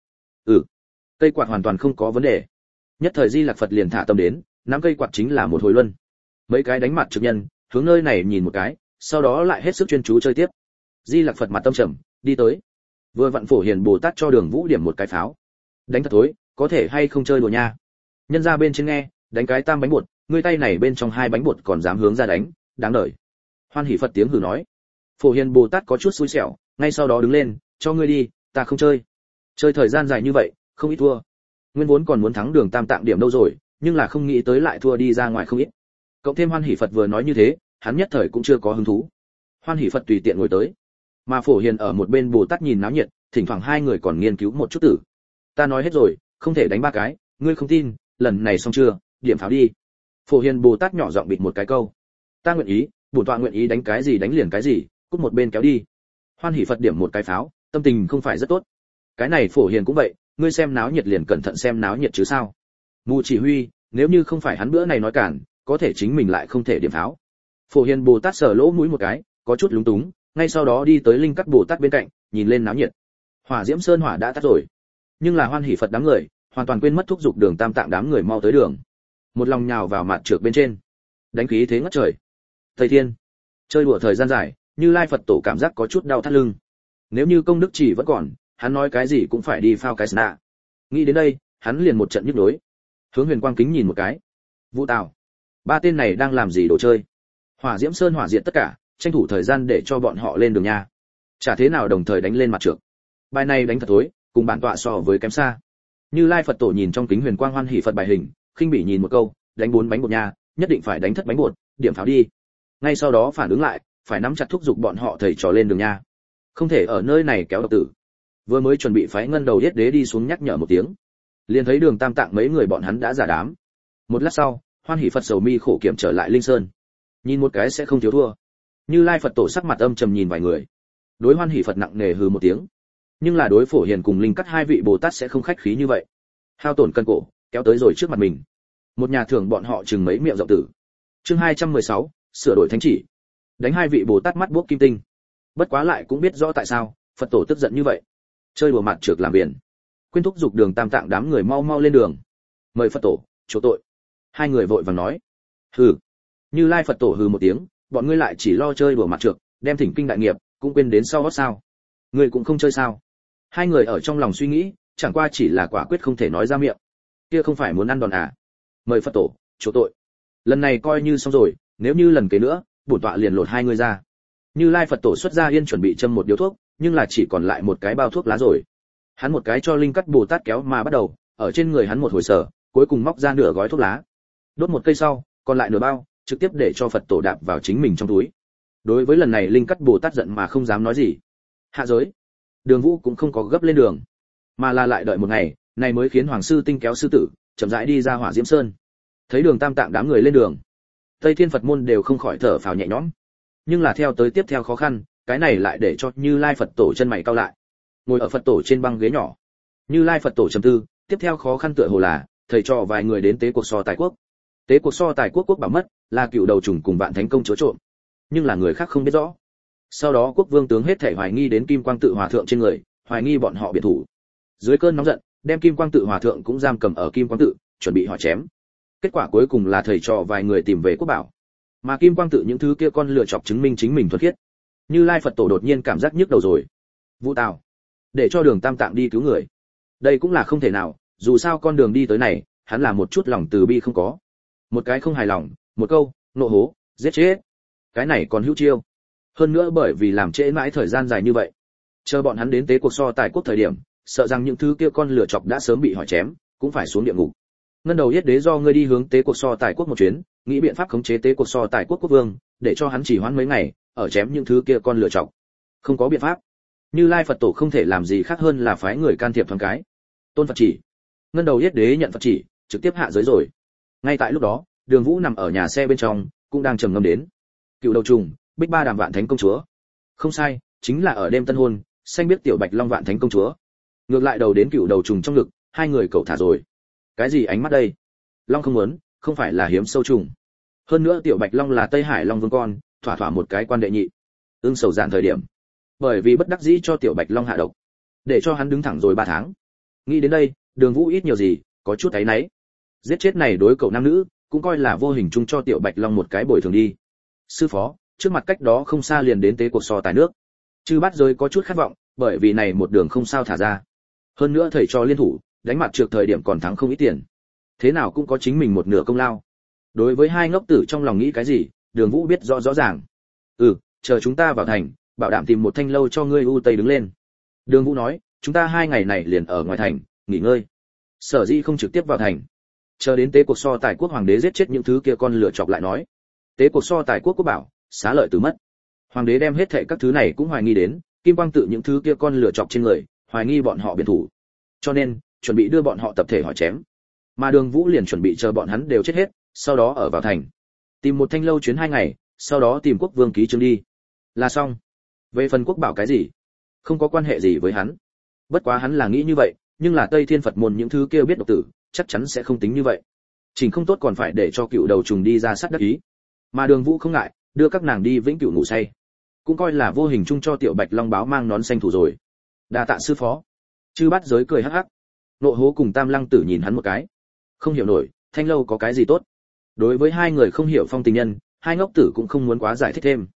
Cây quạt hoàn toàn không có vấn đề. Nhất thời Di Lặc Phật liền thả tâm đến, nắm cây quạt chính là một hồi luân. Mấy cái đánh mặt trực nhân, hướng nơi này nhìn một cái, sau đó lại hết sức chuyên chú chơi tiếp. Di Lặc Phật mặt tâm trầm, đi tới. Vừa vặn Phổ Hiền Bồ Tát cho Đường Vũ điểm một cái pháo. Đánh thật thối, có thể hay không chơi đùa nha. Nhân ra bên trên nghe, đánh cái tam bánh bột, ngươi tay này bên trong hai bánh bột còn dám hướng ra đánh, đáng đời. Hoan Hỷ Phật tiếng hừ nói. Phổ Hiền Bồ Tát có chút xui xẻo, ngay sau đó đứng lên, cho ngươi đi, ta không chơi. Chơi thời gian dài như vậy, không ít thua. Nguyên vốn còn muốn thắng Đường Tam Tạng điểm đâu rồi, nhưng là không nghĩ tới lại thua đi ra ngoài không ít. Cộng thêm Hoan Hỷ Phật vừa nói như thế, hắn nhất thời cũng chưa có hứng thú. Hoan Hỷ Phật tùy tiện ngồi tới, mà Phổ Hiền ở một bên Bồ Tát nhìn náo nhiệt, thỉnh thoảng hai người còn nghiên cứu một chút tử. Ta nói hết rồi, không thể đánh ba cái, ngươi không tin, lần này xong chưa, điểm pháo đi. Phổ Hiền Bồ Tát nhỏ giọng bịt một cái câu. Ta nguyện ý, bổn tọa nguyện ý đánh cái gì đánh liền cái gì, cút một bên kéo đi. Hoan Hỷ Phật điểm một cái pháo, tâm tình không phải rất tốt. Cái này Phổ Hiền cũng vậy, ngươi xem náo nhiệt liền cẩn thận xem náo nhiệt chứ sao. Mù chỉ huy, nếu như không phải hắn bữa này nói cản, có thể chính mình lại không thể điểm pháo. Phổ Hiền Bồ Tát sờ lỗ mũi một cái, có chút lúng túng, ngay sau đó đi tới Linh Cắt Bồ Tát bên cạnh, nhìn lên náo nhiệt. Hỏa Diễm Sơn hỏa đã tắt rồi, nhưng là Hoan Hỷ Phật đám người hoàn toàn quên mất thúc giục Đường Tam Tạng đám người mau tới đường. Một lòng nhào vào mặt trược bên trên, đánh khí thế ngất trời. Thầy Thiên, Chơi đùa thời gian dài, Như Lai Phật Tổ cảm giác có chút đau thắt lưng. Nếu như công đức chỉ vẫn còn, hắn nói cái gì cũng phải đi phao cái sna. Nghĩ đến đây, hắn liền một trận nhức nhối. Hướng Huyền Quang kính nhìn một cái. Vũ Tào, ba tên này đang làm gì đồ chơi? Hỏa Diễm Sơn hỏa diệt tất cả, tranh thủ thời gian để cho bọn họ lên đường nha. Chả thế nào đồng thời đánh lên mặt trược. Bài này đánh thật thối, cùng bản tọa so với kém xa. Như Lai Phật Tổ nhìn trong kính Huyền Quang hoan hỉ Phật bài hình, khinh bỉ nhìn một câu, đánh 4 bánh bột nha, nhất định phải đánh thất bánh bột, điểm pháo đi. Ngay sau đó phản ứng lại, phải nắm chặt thúc giục bọn họ thầy trò lên đường nha. Không thể ở nơi này kéo độc tử. Vừa mới chuẩn bị phái ngân đầu yết đế đi xuống nhắc nhở một tiếng, liền thấy Đường Tam Tạng mấy người bọn hắn đã giả đám. Một lát sau, hoan hỉ Phật sầu mi khổ kiểm trở lại Linh Sơn. Nhìn một cái sẽ không thiếu thua. Như Lai Phật Tổ sắc mặt âm trầm nhìn vài người. Đối hoan hỉ Phật nặng nề hừ một tiếng. Nhưng là đối Phổ Hiền cùng Linh Cắt hai vị Bồ Tát sẽ không khách khí như vậy. Hao tổn cân cổ, kéo tới rồi trước mặt mình. Một nhà thưởng bọn họ chừng mấy miệng rộng tử. Chương 216, sửa đổi thánh chỉ. Đánh hai vị Bồ Tát mắt buốc kim tinh. Bất quá lại cũng biết rõ tại sao Phật Tổ tức giận như vậy. Chơi đùa mặt trược làm biển. Quyên thúc giục Đường Tam Tạng đám người mau mau lên đường. Mời Phật Tổ chỗ tội. Hai người vội vàng nói. Hừ. Như Lai Phật Tổ hừ một tiếng, bọn ngươi lại chỉ lo chơi đùa mặt trược, đem thỉnh kinh đại nghiệp cũng quên đến sau hót sao? Ngươi cũng không chơi sao? Hai người ở trong lòng suy nghĩ, chẳng qua chỉ là quả quyết không thể nói ra miệng. Kia không phải muốn ăn đòn à? Mời Phật Tổ chỗ tội. Lần này coi như xong rồi, nếu như lần kế nữa, bổn tọa liền lột hai người ra. Như Lai Phật Tổ xuất ra yên chuẩn bị châm một điếu thuốc, nhưng là chỉ còn lại một cái bao thuốc lá rồi. Hắn một cái cho Linh Cắt Bồ Tát kéo mà bắt đầu, ở trên người hắn một hồi sở, cuối cùng móc ra nửa gói thuốc lá. Đốt một cây sau, còn lại nửa bao, trực tiếp để cho Phật Tổ đạp vào chính mình trong túi. Đối với lần này Linh Cắt Bồ Tát giận mà không dám nói gì. Hạ giới, Đường Vũ cũng không có gấp lên đường, mà là lại đợi một ngày, này mới khiến Hoàng sư Tinh kéo sư tử chậm rãi đi ra Hỏa Diễm Sơn. Thấy Đường Tam Tạng đám người lên đường, Tây Thiên Phật môn đều không khỏi thở phào nhẹ nhõm. Nhưng là theo tới tiếp theo khó khăn, cái này lại để cho Như Lai Phật Tổ chân mày cau lại. Ngồi ở Phật Tổ trên băng ghế nhỏ, Như Lai Phật Tổ trầm tư, tiếp theo khó khăn tựa hồ là thầy trò vài người đến tế cuộc so tài quốc. Tế cuộc so tài quốc bảo mất, là cựu đầu trùng cùng Vạn Thánh công chúa trộm, nhưng là người khác không biết rõ. Sau đó quốc vương tướng hết thảy hoài nghi đến Kim Quang Tự Hòa thượng trên người, hoài nghi bọn họ biệt thủ. Dưới cơn nóng giận, đem Kim Quang Tự Hòa thượng cũng giam cầm ở Kim Quang Tự, chuẩn bị họ chém. Kết quả cuối cùng là thầy trò vài người tìm về quốc bảo, mà Kim Quang Tự những thứ kia con lựa chọc chứng minh chính mình thuần khiết. Như Lai Phật Tổ đột nhiên cảm giác nhức đầu rồi. Vũ Tào, để cho Đường Tam Tạng đi cứu người. Đây cũng là không thể nào, dù sao con đường đi tới này, hắn là một chút lòng từ bi không có. Một cái không hài lòng, một câu, nộ hố, giết chết. Cái này còn hữu chiêu. Hơn nữa bởi vì làm trễ mãi thời gian dài như vậy, chờ bọn hắn đến tế cuộc so tài quốc thời điểm, sợ rằng những thứ kia con lửa chọc đã sớm bị hỏi chém, cũng phải xuống địa ngục. Ngân đầu yết đế do ngươi đi hướng tế cuộc so tài quốc một chuyến, nghĩ biện pháp khống chế tế cuộc so tài quốc quốc vương, để cho hắn chỉ hoãn mấy ngày, ở chém những thứ kia con lửa chọc. Không có biện pháp. Như Lai Phật Tổ không thể làm gì khác hơn là phái người can thiệp thoáng cái. Tôn Phật chỉ. Ngân đầu yết đế nhận Phật chỉ, trực tiếp hạ giới rồi. Ngay tại lúc đó, Đường Vũ nằm ở nhà xe bên trong, cũng đang trầm ngâm đến. Cựu đầu trùng, Bích Ba Đàm Vạn Thánh công chúa. Không sai, chính là ở đêm tân hôn, xanh biết tiểu Bạch Long Vạn Thánh công chúa. Ngược lại đầu đến cựu đầu trùng trong lực, hai người cậu thả rồi. Cái gì ánh mắt đây? Long không muốn, không phải là hiếm sâu trùng. Hơn nữa tiểu Bạch Long là Tây Hải Long vương con, thỏa thỏa một cái quan đệ nhị. Ưng sầu dạn thời điểm, bởi vì bất đắc dĩ cho tiểu Bạch Long hạ độc, để cho hắn đứng thẳng rồi 3 tháng. Nghĩ đến đây, Đường Vũ ít nhiều gì có chút áy náy. Giết chết này đối cậu nam nữ, cũng coi là vô hình chung cho tiểu Bạch Long một cái bồi thường đi. Sư phó, trước mặt cách đó không xa liền đến tế cuộc so tài nước. Chư Bát Giới có chút khát vọng, bởi vì này một đường không sao thả ra. Hơn nữa thầy cho liên thủ, đánh mặt trược thời điểm còn thắng không ít tiền. Thế nào cũng có chính mình một nửa công lao. Đối với hai ngốc tử trong lòng nghĩ cái gì, Đường Vũ biết rõ rõ ràng. Chờ chúng ta vào thành, bảo đảm tìm một thanh lâu cho ngươi u tây đứng lên. Đường Vũ nói, chúng ta 2 ngày này liền ở ngoài thành, nghỉ ngơi. Sở dĩ không trực tiếp vào thành. Chờ đến tế cuộc so tài quốc hoàng đế giết chết những thứ kia con lửa chọc lại nói. Tế cuộc so tài quốc quốc bảo, xá lợi từ mất. Hoàng đế đem hết thảy các thứ này cũng hoài nghi đến, Kim Quang Tự những thứ kia con lửa chọc trên người, hoài nghi bọn họ biện thủ. Cho nên, chuẩn bị đưa bọn họ tập thể hỏi chém. Mà Đường Vũ liền chuẩn bị chờ bọn hắn đều chết hết, sau đó ở vào thành. Tìm một thanh lâu chuyến 2 ngày, sau đó tìm quốc vương ký chương đi. Là xong. Về phần quốc bảo cái gì, không có quan hệ gì với hắn. Bất quá hắn là nghĩ như vậy, nhưng là Tây Thiên Phật môn những thứ kia biết độc tử, chắc chắn sẽ không tính như vậy. Chỉnh không tốt còn phải để cho cựu đầu trùng đi ra sát đắc ý. Mà Đường Vũ không ngại, đưa các nàng đi vĩnh cửu ngủ say. Cũng coi là vô hình chung cho tiểu Bạch Long báo mang nón xanh thủ rồi. Đa tạ sư phó. Chư Bát Giới cười hắc hắc. Nộ hố cùng Tam Lăng Tử nhìn hắn một cái. Không hiểu nổi, thanh lâu có cái gì tốt. Đối với hai người không hiểu phong tình nhân, hai ngốc tử cũng không muốn quá giải thích thêm.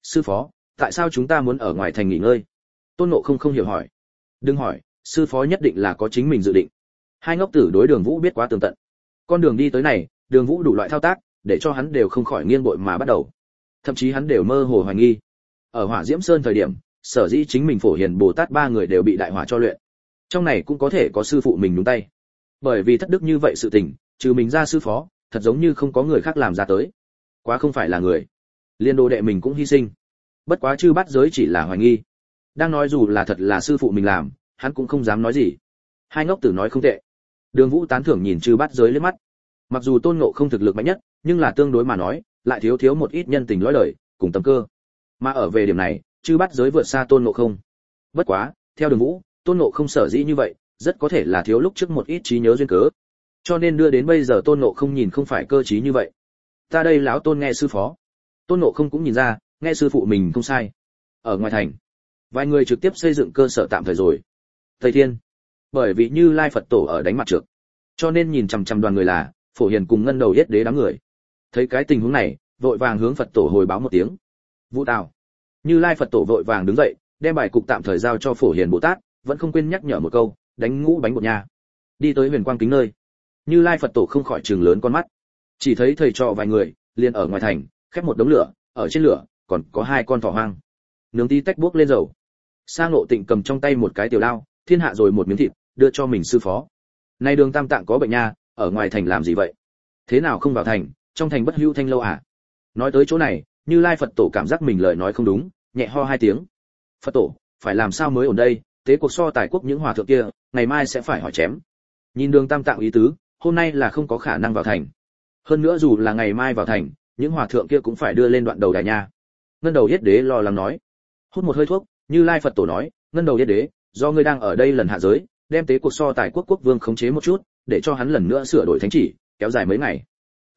Sư phó, tại sao chúng ta muốn ở ngoài thành nghỉ ngơi? Tôn Ngộ không hiểu hỏi. Đừng hỏi, sư phó nhất định là có chính mình dự định. Hai ngốc tử đối Đường Vũ biết quá tường tận. Con đường đi tới này, Đường Vũ đủ loại thao tác, để cho hắn đều không khỏi nghiêng bội mà bắt đầu. Thậm chí hắn đều mơ hồ hoài nghi. Ở Hỏa Diễm Sơn thời điểm, sở dĩ chính mình Phổ Hiền Bồ Tát ba người đều bị đại hỏa cho luyện. Trong này cũng có thể có sư phụ mình nhúng tay. Bởi vì thất đức như vậy sự tình, trừ mình ra sư phó, thật giống như không có người khác làm ra tới. Quá không phải là người. Liên đồ đệ mình cũng hy sinh. Bất quá chư bát giới chỉ là hoài nghi. Đang nói dù là thật là sư phụ mình làm, hắn cũng không dám nói gì. Hai ngốc tử nói không tệ. Đường Vũ tán thưởng nhìn chư bát giới liếc mắt. Mặc dù Tôn Ngộ không thực lực mạnh nhất, nhưng là tương đối mà nói, lại thiếu một ít nhân tình lõi đời, cùng tâm cơ. Mà ở về điểm này, chư bát giới vượt xa Tôn Ngộ không. Bất quá, theo Đường Vũ, Tôn Ngộ không sở dĩ như vậy, rất có thể là thiếu lúc trước một ít trí nhớ duyên cớ. Cho nên đưa đến bây giờ Tôn Ngộ không nhìn không phải cơ trí như vậy. Ta đây lão Tôn nghe sư phó. Tôn Ngộ không cũng nhìn ra, nghe sư phụ mình không sai. Ở ngoài thành, vài người trực tiếp xây dựng cơ sở tạm thời rồi. Tây Thiên, bởi vì Như Lai Phật Tổ ở đánh mặt trược, cho nên nhìn chằm chằm đoàn người là Phổ Hiền cùng Ngân Đầu Yết Đế đám người. Thấy cái tình huống này, vội vàng hướng Phật Tổ hồi báo một tiếng. Vũ Tào. Như Lai Phật Tổ vội vàng đứng dậy, đem bài cục tạm thời giao cho Phổ Hiền Bồ Tát, vẫn không quên nhắc nhở một câu, đánh ngũ bánh bột nha. Đi tới Huyền Quang Kính nơi, Như Lai Phật Tổ không khỏi trừng lớn con mắt. Chỉ thấy thầy trò vài người liền ở ngoài thành, khép một đống lửa, ở trên lửa còn có hai con thỏ hoang. Nướng tí tách buốc lên dầu. Sa Ngộ Tịnh cầm trong tay một cái tiểu đao, thiên hạ rồi một miếng thịt, đưa cho mình sư phó. Này Đường Tam Tạng có bệnh nha, ở ngoài thành làm gì vậy? Thế nào không vào thành, trong thành bất hữu thanh lâu à? Nói tới chỗ này, Như Lai Phật Tổ cảm giác mình lời nói không đúng, nhẹ ho hai tiếng. Phật Tổ, phải làm sao mới ổn đây? Tế cuộc so tài quốc những hòa thượng kia, ngày mai sẽ phải hỏi chém. Nhìn Đường Tam Tạng ý tứ, hôm nay là không có khả năng vào thành. Hơn nữa dù là ngày mai vào thành, những hòa thượng kia cũng phải đưa lên đoạn đầu đài nha. Ngân Đầu Yết Đế lo lắng nói. Hút một hơi thuốc, Như Lai Phật Tổ nói, Ngân Đầu Yết Đế, do ngươi đang ở đây lần hạ giới, đem tế cuộc so tài quốc vương khống chế một chút, để cho hắn lần nữa sửa đổi thánh chỉ, kéo dài mấy ngày.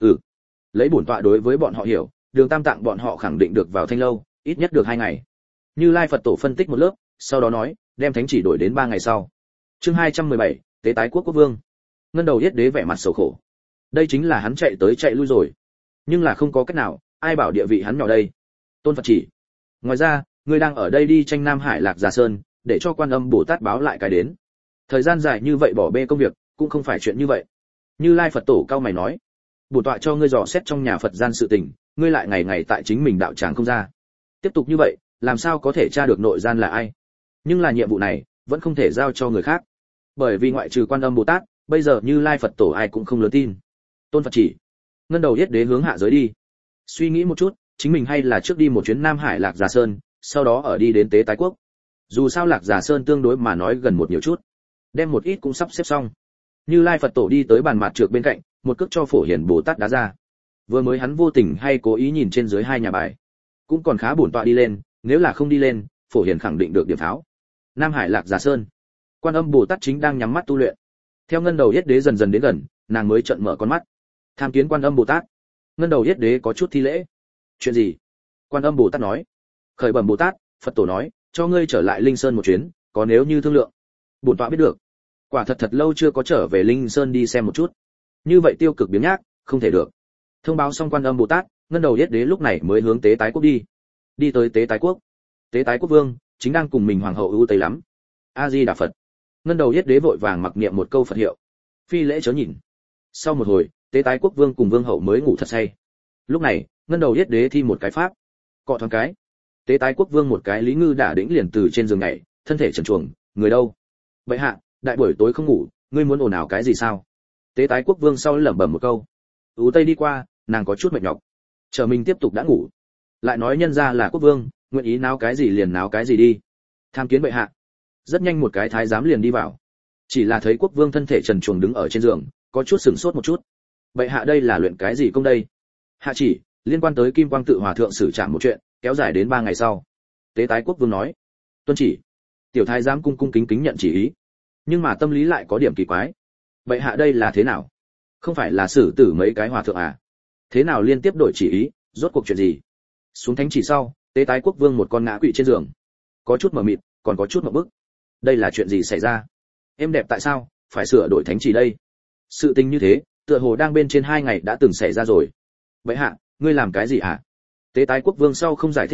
Lấy bổn tọa đối với bọn họ hiểu, Đường Tam Tạng bọn họ khẳng định được vào thanh lâu, ít nhất được 2 ngày. Như Lai Phật Tổ phân tích một lớp, sau đó nói, đem thánh chỉ đổi đến 3 ngày sau. Chương 217, tế tái quốc vương. Ngân Đầu Yết Đế vẻ mặt sầu khổ. Đây chính là hắn chạy tới chạy lui rồi, nhưng là không có cách nào, ai bảo địa vị hắn nhỏ đây. Tôn Phật chỉ. Ngoài ra, ngươi đang ở đây đi tranh Nam Hải Lạc Già Sơn, để cho Quan Âm Bồ Tát báo lại cái đến. Thời gian dài như vậy bỏ bê công việc, cũng không phải chuyện như vậy. Như Lai Phật Tổ cao mày nói, bổn tọa cho ngươi dò xét trong nhà Phật gian sự tình, ngươi lại ngày ngày tại chính mình đạo tràng không ra. Tiếp tục như vậy, làm sao có thể tra được nội gian là ai? Nhưng là nhiệm vụ này, vẫn không thể giao cho người khác. Bởi vì ngoại trừ Quan Âm Bồ Tát, bây giờ Như Lai Phật Tổ ai cũng không lớn tin. Tôn Phật chỉ. Ngân Đầu Yết Đế hướng hạ giới đi. Suy nghĩ một chút, chính mình hay là trước đi một chuyến Nam Hải Lạc Già Sơn, sau đó ở đi đến Tế Tái Quốc. Dù sao Lạc Già Sơn tương đối mà nói gần một nhiều chút, đem một ít cũng sắp xếp xong. Như Lai Phật Tổ đi tới bàn mạt trược bên cạnh, một cước cho Phổ Hiền Bồ Tát đá ra. Vừa mới hắn vô tình hay cố ý nhìn trên dưới hai nhà bài, cũng còn khá bổn tọa đi lên, nếu là không đi lên, Phổ Hiền khẳng định được điểm tháo. Nam Hải Lạc Già Sơn, Quan Âm Bồ Tát chính đang nhắm mắt tu luyện. Theo Ngân Đầu Yết Đế dần dần đến gần, nàng mới trợn mở con mắt. Tham kiến Quan Âm Bồ Tát. Ngân Đầu Yết Đế có chút thi lễ. Chuyện gì? Quan Âm Bồ Tát nói. Khởi bẩm Bồ Tát, Phật Tổ nói, cho ngươi trở lại Linh Sơn một chuyến, có nếu như thương lượng. Bổn tọa biết được. Quả thật lâu chưa có trở về Linh Sơn đi xem một chút. Như vậy tiêu cực biến nhác, không thể được. Thông báo xong Quan Âm Bồ Tát, Ngân Đầu Yết Đế lúc này mới hướng Tế Tái Quốc đi. Đi tới Tế Tái Quốc. Tế Tái Quốc vương chính đang cùng mình hoàng hậu ưu tây lắm. A Di Đà Phật. Ngân Đầu Yết Đế vội vàng mặc niệm một câu Phật hiệu. Phi lễ chớ nhìn. Sau một hồi, Tế Tái Quốc vương cùng vương hậu mới ngủ thật say. Lúc này, Ngân Đầu Yết Đế thi một cái pháp, cọ thoáng cái. Tế Tái Quốc vương một cái lý ngư đả đĩnh liền từ trên giường nhảy, thân thể trần truồng, người đâu? Vậy hạ, đại buổi tối không ngủ, ngươi muốn ồn ào cái gì sao? Tế Tái Quốc vương sau lẩm bẩm một câu. Ú Tây đi qua, nàng có chút mệt nhọc. Chờ mình tiếp tục đã ngủ. Lại nói nhân ra là quốc vương, nguyện ý náo cái gì liền náo cái gì đi. Tham kiến bệ hạ. Rất nhanh một cái thái giám liền đi vào. Chỉ là thấy quốc vương thân thể trần truồng đứng ở trên giường, có chút sửng sốt một chút. Bệ hạ đây là luyện cái gì công đây? Hạ chỉ, liên quan tới Kim Quang Tự Hòa thượng xử trảm một chuyện, kéo dài đến 3 ngày sau. Tế Tái Quốc vương nói. Tuân chỉ. Tiểu thái giám cung cung kính kính nhận chỉ ý. Nhưng mà tâm lý lại có điểm kỳ quái. Bệ hạ đây là thế nào? Không phải là xử tử mấy cái hòa thượng à? Thế nào liên tiếp đổi chỉ ý, rốt cuộc chuyện gì? Xuống thánh chỉ sau, Tế Tái Quốc vương một con ngã quỵ trên giường. Có chút mờ mịt, còn có chút ngượng bức. Đây là chuyện gì xảy ra? Em đẹp tại sao phải sửa đổi thánh chỉ đây? Sự tình như thế, tựa hồ đang bên trên 2 ngày đã từng xảy ra rồi. Vậy hạ, ngươi làm cái gì hả? Tế Tái Quốc vương sau không giải thích nói,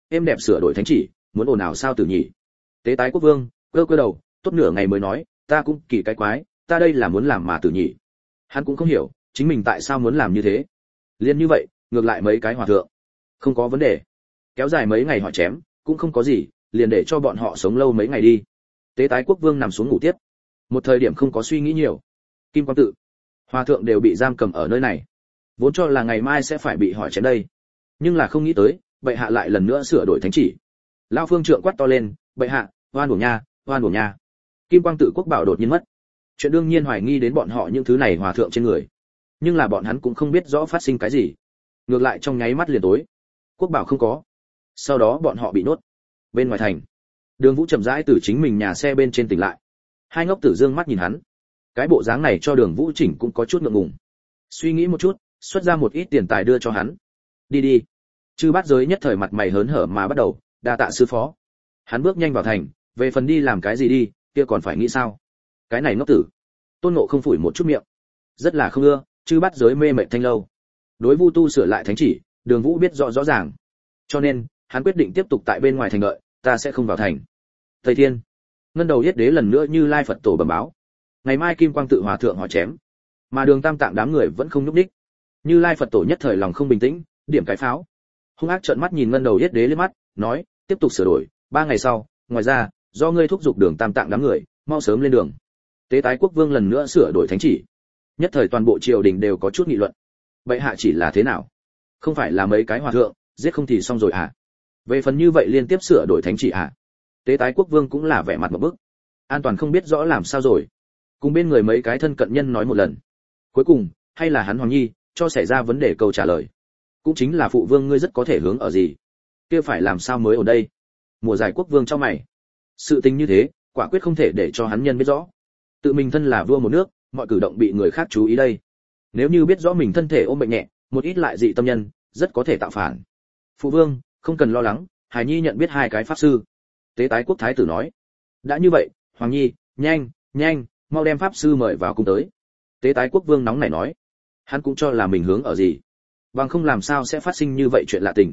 êm đẹp sửa đổi thánh chỉ, muốn ồn ào sao tử nhỉ? Tế tái quốc vương cơ cơ đầu, tốt nửa ngày mới nói, ta cũng kỳ cái quái, ta đây là muốn làm mà tử nhỉ? Hắn cũng không hiểu, chính mình tại sao muốn làm như thế. Liên như vậy, ngược lại mấy cái hòa thượng, không có vấn đề. Kéo dài mấy ngày họ chém, cũng không có gì, liền để cho bọn họ sống lâu mấy ngày đi. Tế tái quốc vương nằm xuống ngủ tiếp. Một thời điểm không có suy nghĩ nhiều. Kim Quang Tự, hòa thượng đều bị giam cầm ở nơi này. Vốn cho là ngày mai sẽ phải bị hỏi chém đây, nhưng là không nghĩ tới, bệ hạ lại lần nữa sửa đổi thánh chỉ. Lão phương trượng quát to lên, bệ hạ, oan uổng nha, oan uổng nha. Kim Quang Tự quốc bảo đột nhiên mất. Chuyện đương nhiên hoài nghi đến bọn họ những thứ này hòa thượng trên người, nhưng là bọn hắn cũng không biết rõ phát sinh cái gì. Ngược lại trong nháy mắt liền tối, quốc bảo không có. Sau đó bọn họ bị nuốt. Bên ngoài thành, Đường Vũ chậm rãi từ chính mình nhà xe bên trên tỉnh lại. Hai ngốc tử dương mắt nhìn hắn, cái bộ dáng này cho Đường Vũ chỉnh cũng có chút ngượng ngùng. Suy nghĩ một chút, xuất ra một ít tiền tài đưa cho hắn. Đi đi. Chư Bát Giới nhất thời mặt mày hớn hở mà bắt đầu, đa tạ sư phó. Hắn bước nhanh vào thành, về phần đi làm cái gì đi, kia còn phải nghĩ sao? Cái này ngốc tử. Tôn Ngộ không phủi một chút miệng, rất là không ưa. Chư Bát Giới mê mệt thanh lâu. Đối Vu Tu sửa lại thánh chỉ, Đường Vũ biết rõ rõ ràng, cho nên hắn quyết định tiếp tục tại bên ngoài thành đợi, ta sẽ không vào thành. Thầy Thiên, Ngân Đầu Yết Đế lần nữa Như Lai Phật tổ bẩm báo, ngày mai Kim Quang Tự hòa thượng họ chém, mà Đường Tam Tạng đám người vẫn không nhúc nhích. Như Lai Phật tổ nhất thời lòng không bình tĩnh, điểm cái pháo, hung ác trợn mắt nhìn Ngân Đầu Yết Đế liếc mắt, nói, tiếp tục sửa đổi, 3 ngày sau, ngoài ra, do ngươi thúc giục Đường Tam Tạng đám người, mau sớm lên đường. Tế tái quốc vương lần nữa sửa đổi thánh chỉ, nhất thời toàn bộ triều đình đều có chút nghị luận. Bệ hạ chỉ là thế nào? Không phải là mấy cái hòa thượng, giết không thì xong rồi à? Về phần như vậy liên tiếp sửa đổi thánh chỉ à? Tế tái quốc vương cũng là vẻ mặt một bức. An toàn không biết rõ làm sao rồi. Cùng bên người mấy cái thân cận nhân nói một lần. Cuối cùng, hay là hắn Hoàng Nhi, cho xảy ra vấn đề câu trả lời. Cũng chính là phụ vương ngươi rất có thể hướng ở gì. Kia phải làm sao mới ở đây? Mùa giải quốc vương cho mày. Sự tình như thế, quả quyết không thể để cho hắn nhân biết rõ. Tự mình thân là vua một nước, mọi cử động bị người khác chú ý đây. Nếu như biết rõ mình thân thể ôm bệnh nhẹ, một ít lại dị tâm nhân, rất có thể tạo phản. Phụ vương, không cần lo lắng, Hải Nhi nhận biết 2 cái pháp sư. Tế tái quốc thái tử nói. Đã như vậy, Hoàng Nhi, nhanh, mau đem pháp sư mời vào cung tới. Tế tái quốc vương nóng nảy nói. Hắn cũng cho là mình hướng ở gì, bằng không làm sao sẽ phát sinh như vậy chuyện lạ tình.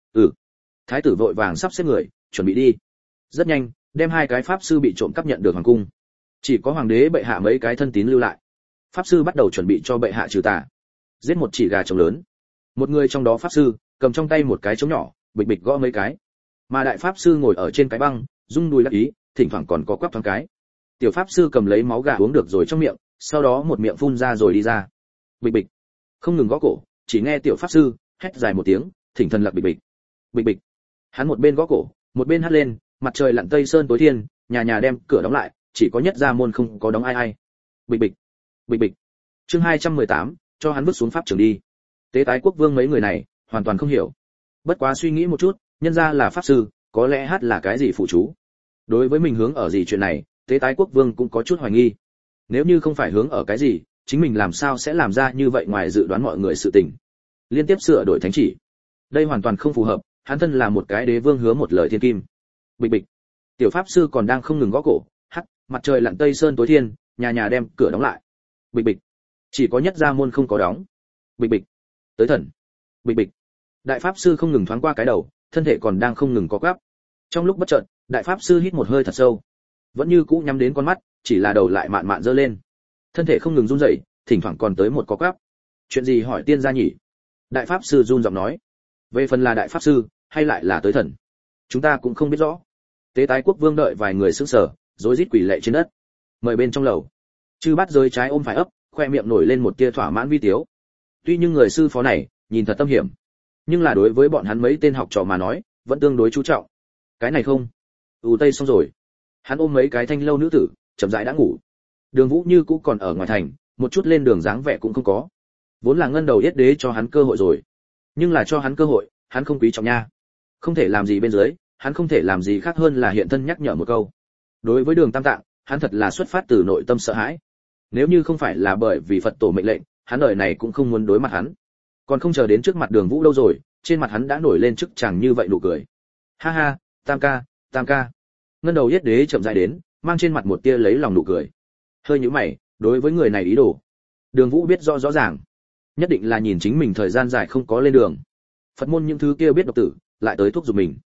Thái tử vội vàng sắp xếp người, chuẩn bị đi. Rất nhanh, đem 2 cái pháp sư bị trộm cắp nhận được hoàng cung. Chỉ có hoàng đế bệ hạ mấy cái thân tín lưu lại. Pháp sư bắt đầu chuẩn bị cho bệ hạ trừ tà. Giết một chỉ gà trống lớn. Một người trong đó pháp sư cầm trong tay một cái trống nhỏ, bịch bịch gõ mấy cái. Mà đại pháp sư ngồi ở trên cái băng, rung đùi đắc ý, thỉnh thoảng còn có quắp thoáng cái. Tiểu pháp sư cầm lấy máu gà uống được rồi trong miệng, sau đó một miệng phun ra rồi đi ra. Bịch bịch, không ngừng gõ cổ, chỉ nghe tiểu pháp sư hét dài một tiếng, thỉnh thần lạc bịch bịch. Bịch bịch. Hắn một bên gõ cổ, một bên hắt lên, mặt trời lặn tây sơn tối thiên, nhà nhà đem cửa đóng lại, chỉ có nhất gia môn không có đóng ai. Bịch bịch. Bịch bịch. Chương 218, cho hắn bước xuống pháp trường đi. Tế tái quốc vương mấy người này hoàn toàn không hiểu. Bất quá suy nghĩ một chút, nhân ra là pháp sư, có lẽ hát là cái gì phụ chú. Đối với mình hướng ở gì chuyện này, tế tái quốc vương cũng có chút hoài nghi. Nếu như không phải hướng ở cái gì, chính mình làm sao sẽ làm ra như vậy ngoài dự đoán mọi người sự tình. Liên tiếp sửa đổi thánh chỉ, đây hoàn toàn không phù hợp, hắn thân là một cái đế vương hứa một lời thiên kim. Bịch bịch. Tiểu pháp sư còn đang không ngừng gõ cổ, hắt, mặt trời lặn tây sơn tối thiên, nhà nhà đem cửa đóng lại. Bịch bịch. Chỉ có nhất gia môn không có đóng. Bịch bịch. Tới thần. Bịch bịch. Đại pháp sư không ngừng thoáng qua cái đầu, thân thể còn đang không ngừng có quắp. Trong lúc bất chợt, đại pháp sư hít một hơi thật sâu, vẫn như cũ nhắm đến con mắt, chỉ là đầu lại mạn mạn giơ lên, thân thể không ngừng run rẩy, thỉnh thoảng còn tới một có quắp. Chuyện gì hỏi tiên gia nhỉ? Đại pháp sư run giọng nói. Về phần là đại pháp sư hay lại là tới thần, chúng ta cũng không biết rõ. Tế tái quốc vương đợi vài người sững sờ, rối rít quỳ lạy trên đất. Mời bên trong lầu. Chư Bát Giới trái ôm phải ấp, khoe miệng nổi lên một tia thỏa mãn vi tiếu. Tuy nhưng người sư phó này nhìn thật tâm hiểm, nhưng là đối với bọn hắn mấy tên học trò mà nói, vẫn tương đối chú trọng. Cái này không, tây xong rồi. Hắn ôm mấy cái thanh lâu nữ tử, chậm rãi đã ngủ. Đường Vũ như cũ còn ở ngoài thành, một chút lên đường dáng vẻ cũng không có. Vốn là Ngân Đầu Yết Đế cho hắn cơ hội rồi, nhưng là cho hắn cơ hội, hắn không quý trọng nha. Không thể làm gì bên dưới, hắn không thể làm gì khác hơn là hiện thân nhắc nhở một câu. Đối với Đường Tam Tạng, hắn thật là xuất phát từ nội tâm sợ hãi. Nếu như không phải là bởi vì Phật tổ mệnh lệnh, hắn đời này cũng không muốn đối mặt hắn. Còn không chờ đến trước mặt Đường Vũ đâu rồi, trên mặt hắn đã nổi lên chức chàng như vậy nụ cười. Ha ha, Tam ca. Ngân Đầu Yết Đế chậm rãi đến, mang trên mặt một tia lấy lòng nụ cười. Hơi nhíu mày, đối với người này ý đồ. Đường Vũ biết rõ ràng, nhất định là nhìn chính mình thời gian dài không có lên đường. Phật môn những thứ kia biết độc tử, lại tới thúc giục mình.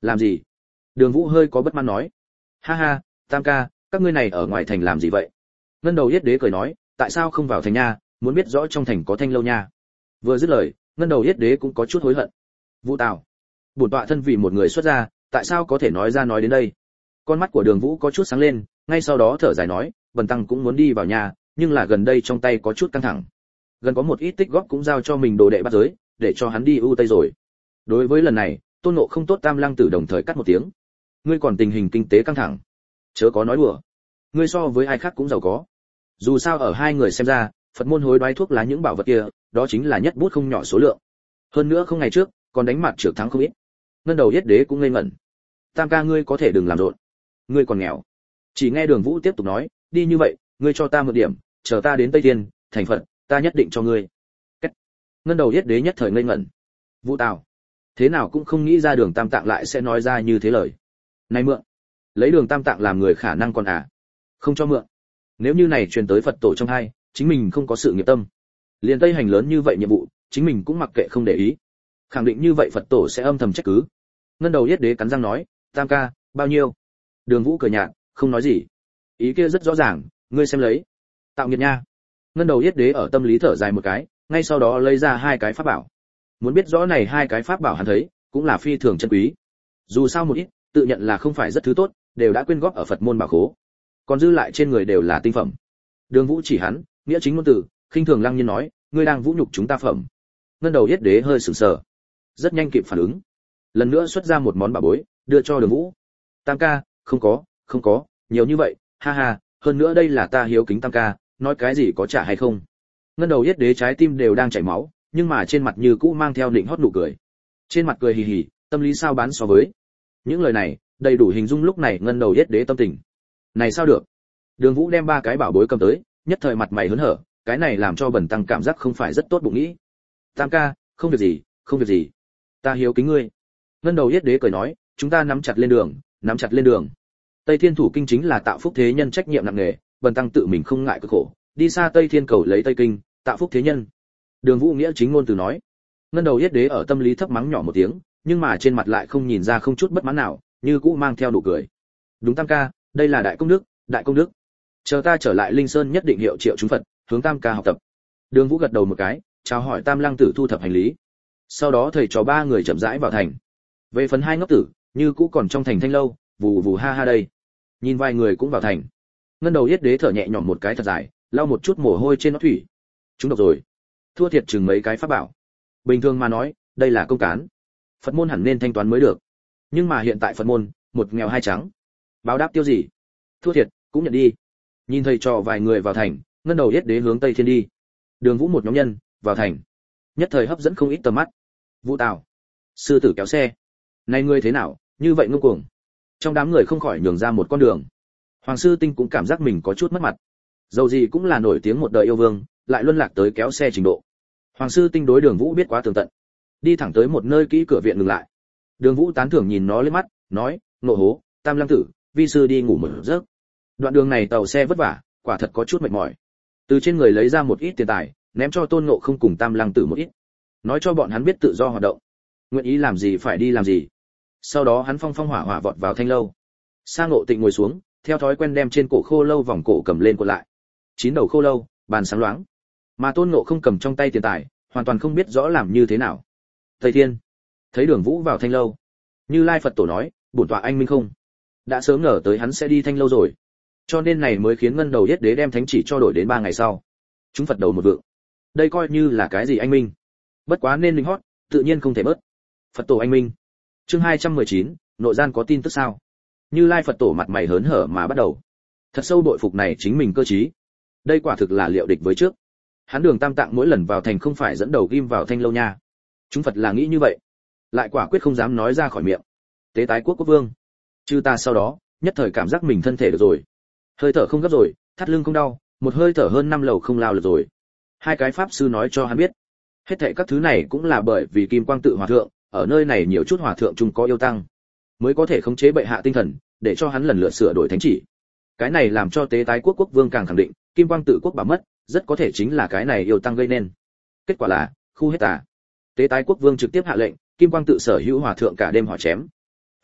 Làm gì? Đường Vũ hơi có bất mãn nói. Ha ha, Tam ca, các ngươi này ở ngoài thành làm gì vậy? Ngân Đầu Yết Đế cười nói, tại sao không vào thành nha, muốn biết rõ trong thành có thanh lâu nha. Vừa dứt lời, Ngân Đầu Yết Đế cũng có chút hối hận. Vũ Tào, bổn tọa thân vì một người xuất gia, tại sao có thể nói ra nói đến đây? Con mắt của Đường Vũ có chút sáng lên, ngay sau đó thở dài nói, Bần tăng cũng muốn đi vào nhà, nhưng là gần đây trong tay có chút căng thẳng. Gần có một ít tích góp cũng giao cho mình đồ đệ bắt giới, để cho hắn đi ưu tây rồi. Đối với lần này, Tôn Ngộ không tốt Tam Lăng Tử đồng thời cắt một tiếng. Ngươi còn tình hình kinh tế căng thẳng, chớ có nói đùa. Ngươi so với ai khác cũng giàu có. Dù sao ở hai người xem ra, Phật môn hối đoái thuốc lá những bảo vật kia, đó chính là nhất bút không nhỏ số lượng. Hơn nữa không ngày trước, còn đánh mặt trược thắng không ít. Ngân Đầu Yết Đế cũng ngây ngẩn. Tam ca ngươi có thể đừng làm rộn. Ngươi còn nghèo. Chỉ nghe Đường Vũ tiếp tục nói, đi như vậy, ngươi cho ta một điểm, chờ ta đến Tây Thiên, thành Phật, ta nhất định cho ngươi. Cách. Ngân Đầu Yết Đế nhất thời ngây ngẩn. Vũ Tào, thế nào cũng không nghĩ ra Đường Tam Tạng lại sẽ nói ra như thế lời. Này mượn, lấy Đường Tam Tạng làm người khả năng còn à? Không cho mượn. Nếu như này truyền tới Phật tổ trong hai, chính mình không có sự nghiệp tâm. Liền Tây hành lớn như vậy nhiệm vụ, chính mình cũng mặc kệ không để ý. Khẳng định như vậy Phật tổ sẽ âm thầm trách cứ. Ngân Đầu Yết Đế cắn răng nói, Tam ca, bao nhiêu? Đường Vũ cười nhạt, không nói gì. Ý kia rất rõ ràng, ngươi xem lấy. Tạo nghiệt nha. Ngân Đầu Yết Đế ở tâm lý thở dài một cái, ngay sau đó lấy ra hai cái pháp bảo. Muốn biết rõ này hai cái pháp bảo hắn thấy, cũng là phi thường chân quý. Dù sao một ít, tự nhận là không phải rất thứ tốt, đều đã quyên góp ở Phật môn bảo khố. Còn dư lại trên người đều là tinh phẩm. Đường Vũ chỉ hắn, nghĩa chính ngôn từ, khinh thường lăng nhiên nói, ngươi đang vũ nhục chúng ta phẩm. Ngân Đầu Yết Đế hơi sửng sờ, rất nhanh kịp phản ứng, lần nữa xuất ra một món bảo bối, đưa cho Đường Vũ. Tam ca, không có, nhiều như vậy, ha ha, hơn nữa đây là ta hiếu kính Tam ca, nói cái gì có trả hay không? Ngân Đầu Yết Đế trái tim đều đang chảy máu, nhưng mà trên mặt như cũ mang theo định hót nụ cười. Trên mặt cười hì hì, tâm lý sao bán so với. Những lời này, đầy đủ hình dung lúc này Ngân Đầu Yết Đế tâm tình. Này sao được? Đường Vũ đem ba cái bảo bối cầm tới, nhất thời mặt mày hớn hở, cái này làm cho Bần tăng cảm giác không phải rất tốt bụng nghĩ. Tam ca, không việc gì, ta hiếu kính ngươi. Ngân Đầu Yết Đế cười nói, chúng ta nắm chặt lên đường. Tây Thiên Thủ Kinh chính là tạo phúc thế nhân trách nhiệm nặng nề, Bần tăng tự mình không ngại cực khổ, đi xa Tây Thiên cầu lấy Tây Kinh, tạo phúc thế nhân. Đường Vũ nghĩa chính ngôn từ nói. Ngân Đầu Yết Đế ở tâm lý thấp mắng nhỏ một tiếng, nhưng mà trên mặt lại không nhìn ra không chút bất mãn nào, như cũ mang theo nụ cười. Đúng Tam ca, đây là đại công đức. Chờ ta trở lại Linh Sơn nhất định hiệu triệu chúng Phật, hướng Tam ca học tập. Đường Vũ gật đầu một cái, chào hỏi Tam Lăng Tử thu thập hành lý. Sau đó thầy trò ba người chậm rãi vào thành. Về phần hai ngốc tử, như cũ còn trong thành Thanh lâu, vù vù ha ha đây. Nhìn vài người cũng vào thành. Ngân Đầu Yết Đế thở nhẹ nhõm một cái thật dài, lau một chút mồ hôi trên nót thủy. Chúng độc rồi. Thua thiệt chừng mấy cái pháp bảo. Bình thường mà nói, đây là công cán. Phật môn hẳn nên thanh toán mới được. Nhưng mà hiện tại Phật môn, một nghèo hai trắng. Báo đáp tiêu gì? Thua thiệt, cũng nhận đi. Nhìn thầy trò vài người vào thành, Ngân Đầu Yết Đế hướng Tây Thiên đi. Đường Vũ một nhóm nhân vào thành, nhất thời hấp dẫn không ít tầm mắt. Vũ Tào, sư tử kéo xe, này ngươi thế nào, như vậy ngông cuồng. Trong đám người không khỏi nhường ra một con đường. Hoàng Sư Tinh cũng cảm giác mình có chút mất mặt. Dầu gì cũng là nổi tiếng một đời yêu vương, lại luân lạc tới kéo xe trình độ. Hoàng Sư Tinh đối Đường Vũ biết quá tường tận, đi thẳng tới một nơi kỹ cửa viện ngừng lại. Đường Vũ tán thưởng nhìn nó lên mắt, nói, Nộ hố, Tam Lăng Tử, vi sư đi ngủ một giấc. Đoạn đường này tàu xe vất vả, quả thật có chút mệt mỏi. Từ trên người lấy ra một ít tiền tài, ném cho Tôn Ngộ không cùng Tam Lăng Tử một ít, nói cho bọn hắn biết tự do hoạt động, nguyện ý làm gì phải đi làm gì. Sau đó hắn phong phong hỏa hỏa vọt vào Thanh lâu. Sa Ngộ Tịnh ngồi xuống, theo thói quen đem trên cổ khô lâu vòng cổ cầm lên cuộn lại. 9 đầu khô lâu, bàn sáng loáng. Mà Tôn Ngộ không cầm trong tay tiền tài, hoàn toàn không biết rõ làm như thế nào. Tây Thiên, thấy Đường Vũ vào Thanh lâu, Như Lai Phật Tổ nói, bổn tọa anh minh không, đã sớm ngờ tới hắn sẽ đi Thanh lâu rồi, cho nên này mới khiến Ngân Đầu Yết Đế đem thánh chỉ cho đổi đến 3 ngày sau. Chúng Phật đầu một vượng, đây coi như là cái gì anh minh? Bất quá nên linh hót, tự nhiên không thể bớt. Phật Tổ anh minh. Chương 219, nội gian có tin tức sao? Như Lai Phật Tổ mặt mày hớn hở mà bắt đầu. Thật sâu bội phục này chính mình cơ trí. Đây quả thực là liệu địch với trước. Hắn Đường Tam Tạng mỗi lần vào thành không phải dẫn đầu ghim vào Thanh lâu nha. Chúng Phật là nghĩ như vậy, lại quả quyết không dám nói ra khỏi miệng. Tế tái quốc quốc vương, chư ta sau đó, nhất thời cảm giác mình thân thể được rồi. Hơi thở không gấp rồi, thắt lưng không đau, một hơi thở hơn 5 lầu không lao được rồi. Hai cái pháp sư nói cho hắn biết, hết thảy các thứ này cũng là bởi vì Kim Quang Tự Hòa thượng, ở nơi này nhiều chút hòa thượng chung có yêu tăng, mới có thể khống chế bệ hạ tinh thần, để cho hắn lần lượt sửa đổi thánh chỉ. Cái này làm cho Tế tái quốc quốc vương càng khẳng định, Kim Quang Tự quốc bảo mất, rất có thể chính là cái này yêu tăng gây nên. Kết quả là, khu hết tà. Tế tái quốc vương trực tiếp hạ lệnh, Kim Quang Tự sở hữu hòa thượng cả đêm họ chém.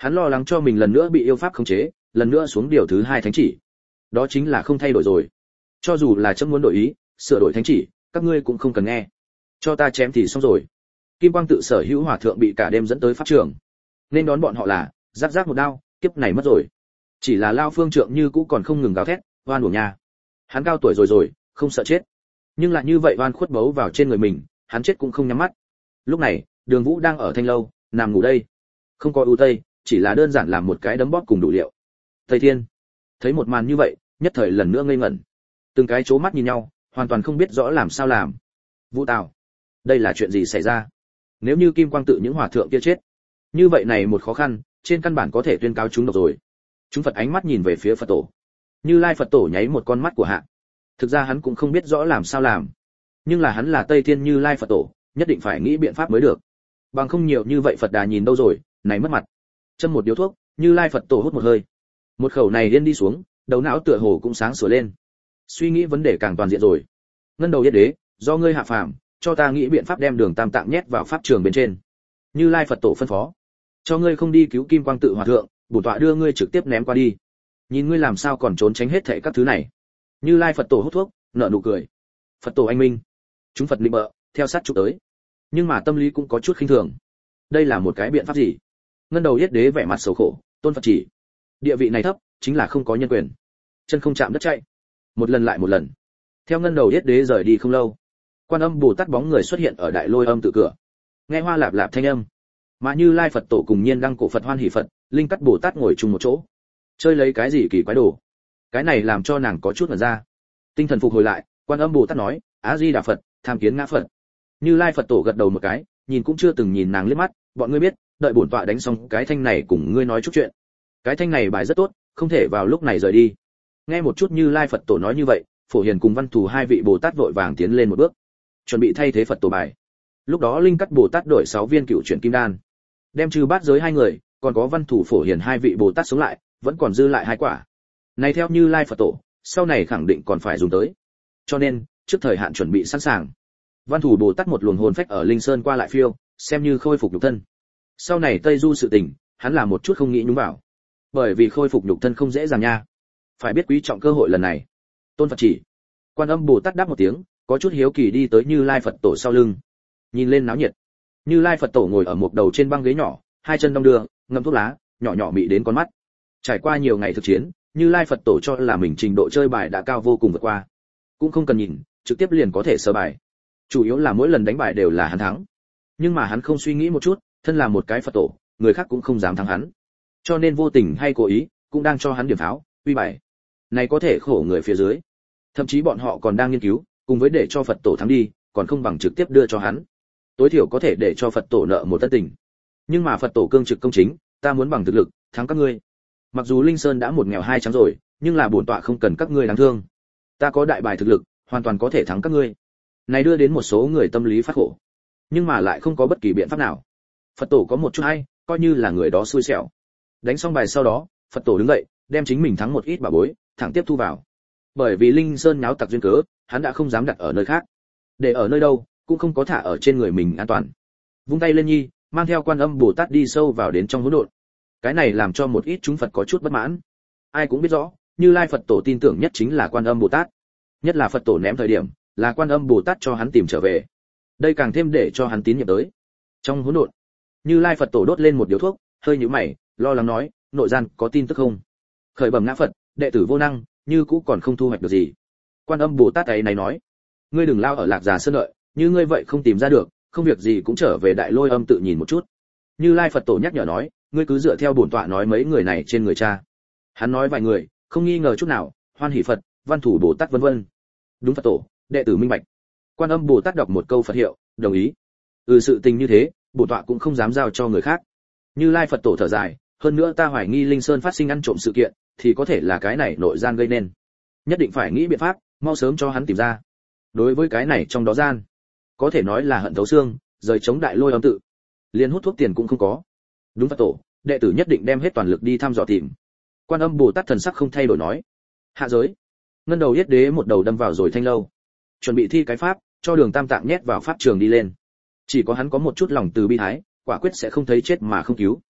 Hắn lo lắng cho mình lần nữa bị yêu pháp khống chế, lần nữa xuống điều thứ 2 thánh chỉ. Đó chính là không thay đổi rồi. Cho dù là chấm muốn đổi ý, sửa đổi thánh chỉ, các ngươi cũng không cần nghe. Cho ta chém thì xong rồi. Kim Quang tự sở hữu hỏa thượng bị cả đêm dẫn tới pháp trường. Nên đón bọn họ là, rắc rắc một đao, kiếp này mất rồi. Chỉ là Lao Phương Trượng như cũ còn không ngừng gào thét, oan uổng nha. Hắn cao tuổi rồi, không sợ chết. Nhưng lại như vậy oan khuất bấu vào trên người mình, hắn chết cũng không nhắm mắt. Lúc này, Đường Vũ đang ở thanh lâu, nằm ngủ đây. Không có ưu tây, chỉ là đơn giản làm một cái đấm bóp cùng đủ liệu. Tây Thiên thấy một màn như vậy, nhất thời lần nữa ngây ngẩn. Từng cái chố mắt nhìn nhau, hoàn toàn không biết rõ làm sao làm. Vũ Tào, đây là chuyện gì xảy ra? Nếu như Kim Quang tự những hòa thượng kia chết, như vậy này một khó khăn, trên căn bản có thể tuyên cáo chúng độc rồi. Chúng Phật ánh mắt nhìn về phía Phật tổ. Như Lai Phật tổ nháy một con mắt của hạ. Thực ra hắn cũng không biết rõ làm sao làm, nhưng là hắn là Tây Thiên Như Lai Phật tổ, nhất định phải nghĩ biện pháp mới được. Bằng không nhiều như vậy Phật đà nhìn đâu rồi, này mất mặt. Châm một điếu thuốc, Như Lai Phật tổ hút một hơi. Một khẩu này điên đi xuống, đầu não tựa hồ cũng sáng sủa lên. Suy nghĩ vấn đề càng toàn diện rồi. Ngân đầu yết đế, do ngươi hạ phàm, cho ta nghĩ biện pháp đem Đường Tam Tạng nhét vào pháp trường bên trên. Như Lai Phật tổ phân phó, cho ngươi không đi cứu Kim Quang tự hòa thượng, bổn tọa đưa ngươi trực tiếp ném qua đi. Nhìn ngươi làm sao còn trốn tránh hết thảy các thứ này. Như Lai Phật tổ hút thuốc, nở nụ cười. Phật tổ anh minh. Chúng Phật lịm bợ, theo sát chụp tới. Nhưng mà tâm lý cũng có chút khinh thường. Đây là một cái biện pháp gì? Ngân đầu yết đế vẻ mặt xấu khổ, tôn Phật chỉ. Địa vị này thấp, chính là không có nhân quyền. Chân không chạm đất chạy. Một lần lại một lần. Theo Ngân đầu yết đế rời đi không lâu, Quan Âm Bồ Tát bóng người xuất hiện ở Đại Lôi Âm tự cửa. Nghe hoa lạp lạp thanh âm, mà Như Lai Phật tổ cùng Nhiên Đăng cổ Phật Hoan Hỷ Phật, Linh Cắt Bồ Tát ngồi chung một chỗ. Chơi lấy cái gì kỳ quái đồ? Cái này làm cho nàng có chút ngẩn ra. Tinh thần phục hồi lại, Quan Âm Bồ Tát nói, A Di Đà Phật, tham kiến ngã Phật. Như Lai Phật tổ gật đầu một cái, nhìn cũng chưa từng nhìn nàng liếc mắt, bọn ngươi biết, đợi bổn tọa đánh xong cái thanh này cùng ngươi nói chút chuyện. Cái thanh này bài rất tốt, không thể vào lúc này rời đi. Nghe một chút Như Lai Phật tổ nói như vậy, Phổ Hiền cùng Văn Thù hai vị Bồ Tát vội vàng tiến lên một bước, chuẩn bị thay thế Phật tổ bài. Lúc đó Linh Cắt Bồ Tát đổi 6 viên cựu chuyển kim đan, đem trừ bát giới hai người, còn có Văn Thù Phổ Hiền hai vị Bồ Tát sống lại, vẫn còn dư lại 2 quả. Này theo Như Lai Phật tổ, sau này khẳng định còn phải dùng tới. Cho nên, trước thời hạn chuẩn bị sẵn sàng. Văn Thù Bồ Tát một luồng hồn phách ở Linh Sơn qua lại phiêu, xem như khôi phục nhục thân. Sau này Tây Du sự tình, hắn làm một chút không nghĩ nhúng vào. Bởi vì khôi phục nhục thân không dễ dàng nha. Phải biết quý trọng cơ hội lần này. Tôn Phật chỉ. Quan Âm Bồ Tát đáp một tiếng, có chút hiếu kỳ đi tới Như Lai Phật tổ sau lưng. Nhìn lên náo nhiệt. Như Lai Phật tổ ngồi ở một đầu trên băng ghế nhỏ, hai chân đong đưa, ngậm thuốc lá, nhỏ nhỏ mị đến con mắt. Trải qua nhiều ngày thực chiến, Như Lai Phật tổ cho là mình trình độ chơi bài đã cao vô cùng vượt qua. Cũng không cần nhìn, trực tiếp liền có thể sơ bài. Chủ yếu là mỗi lần đánh bài đều là hắn thắng. Nhưng mà hắn không suy nghĩ một chút, thân là một cái Phật tổ, người khác cũng không dám thắng hắn. Cho nên vô tình hay cố ý, cũng đang cho hắn điểm pháo, uy bài. Này có thể khổ người phía dưới. Thậm chí bọn họ còn đang nghiên cứu, cùng với để cho Phật tổ thắng đi, còn không bằng trực tiếp đưa cho hắn. Tối thiểu có thể để cho Phật tổ nợ một tân tình. Nhưng mà Phật tổ cương trực công chính, ta muốn bằng thực lực thắng các ngươi. Mặc dù Linh Sơn đã một nghèo hai trắng rồi, nhưng là bổn tọa không cần các ngươi đáng thương. Ta có đại bài thực lực, hoàn toàn có thể thắng các ngươi. Này đưa đến một số người tâm lý phát khổ, nhưng mà lại không có bất kỳ biện pháp nào. Phật tổ có một chút hay, coi như là người đó xui xẻo. Đánh xong bài sau đó, Phật tổ đứng dậy, đem chính mình thắng một ít bảo bối, thẳng tiếp thu vào. Bởi vì Linh Sơn nháo tặc duyên cớ, hắn đã không dám đặt ở nơi khác. Để ở nơi đâu, cũng không có thả ở trên người mình an toàn. Vung tay lên nhi, mang theo Quan Âm Bồ Tát đi sâu vào đến trong hỗn độn. Cái này làm cho một ít chúng Phật có chút bất mãn. Ai cũng biết rõ, Như Lai Phật tổ tin tưởng nhất chính là Quan Âm Bồ Tát. Nhất là Phật tổ ném thời điểm, là Quan Âm Bồ Tát cho hắn tìm trở về. Đây càng thêm để cho hắn tín nhiệm tới. Trong hỗn độn, Như Lai Phật tổ đốt lên một điếu thuốc, hơi nhíu mày, lo lắng nói, nội gian có tin tức không? Khởi bẩm ngã Phật, đệ tử vô năng, như cũ còn không thu hoạch được gì. Quan Âm Bồ Tát ấy này nói, ngươi đừng lao ở Lạc Già Sơn đợi, như ngươi vậy không tìm ra được, không việc gì cũng trở về Đại Lôi Âm tự nhìn một chút. Như Lai Phật tổ nhắc nhở nói, ngươi cứ dựa theo bổn tọa nói mấy người này trên người cha. Hắn nói vài người, không nghi ngờ chút nào, Hoan Hỷ Phật, Văn Thủ Bồ Tát vân vân. Đúng Phật tổ, đệ tử minh bạch. Quan Âm Bồ Tát đọc một câu Phật hiệu, đồng ý. Sự tình như thế, bổn tọa cũng không dám giao cho người khác. Như Lai Phật tổ thở dài, hơn nữa ta hoài nghi Linh Sơn phát sinh ăn trộm sự kiện, thì có thể là cái này nội gian gây nên. Nhất định phải nghĩ biện pháp, mau sớm cho hắn tìm ra. Đối với cái này trong đó gian, có thể nói là hận thấu xương, rời chống Đại Lôi Âm tự, liền hút thuốc tiền cũng không có. Đúng Phật tổ, đệ tử nhất định đem hết toàn lực đi thăm dò tìm. Quan Âm Bồ Tát thần sắc không thay đổi nói. Hạ giới, ngân đầu yết đế một đầu đâm vào rồi thanh lâu, chuẩn bị thi cái pháp, cho Đường Tam Tạng nhét vào pháp trường đi lên. Chỉ có hắn có một chút lòng từ bi thái, quả quyết sẽ không thấy chết mà không cứu.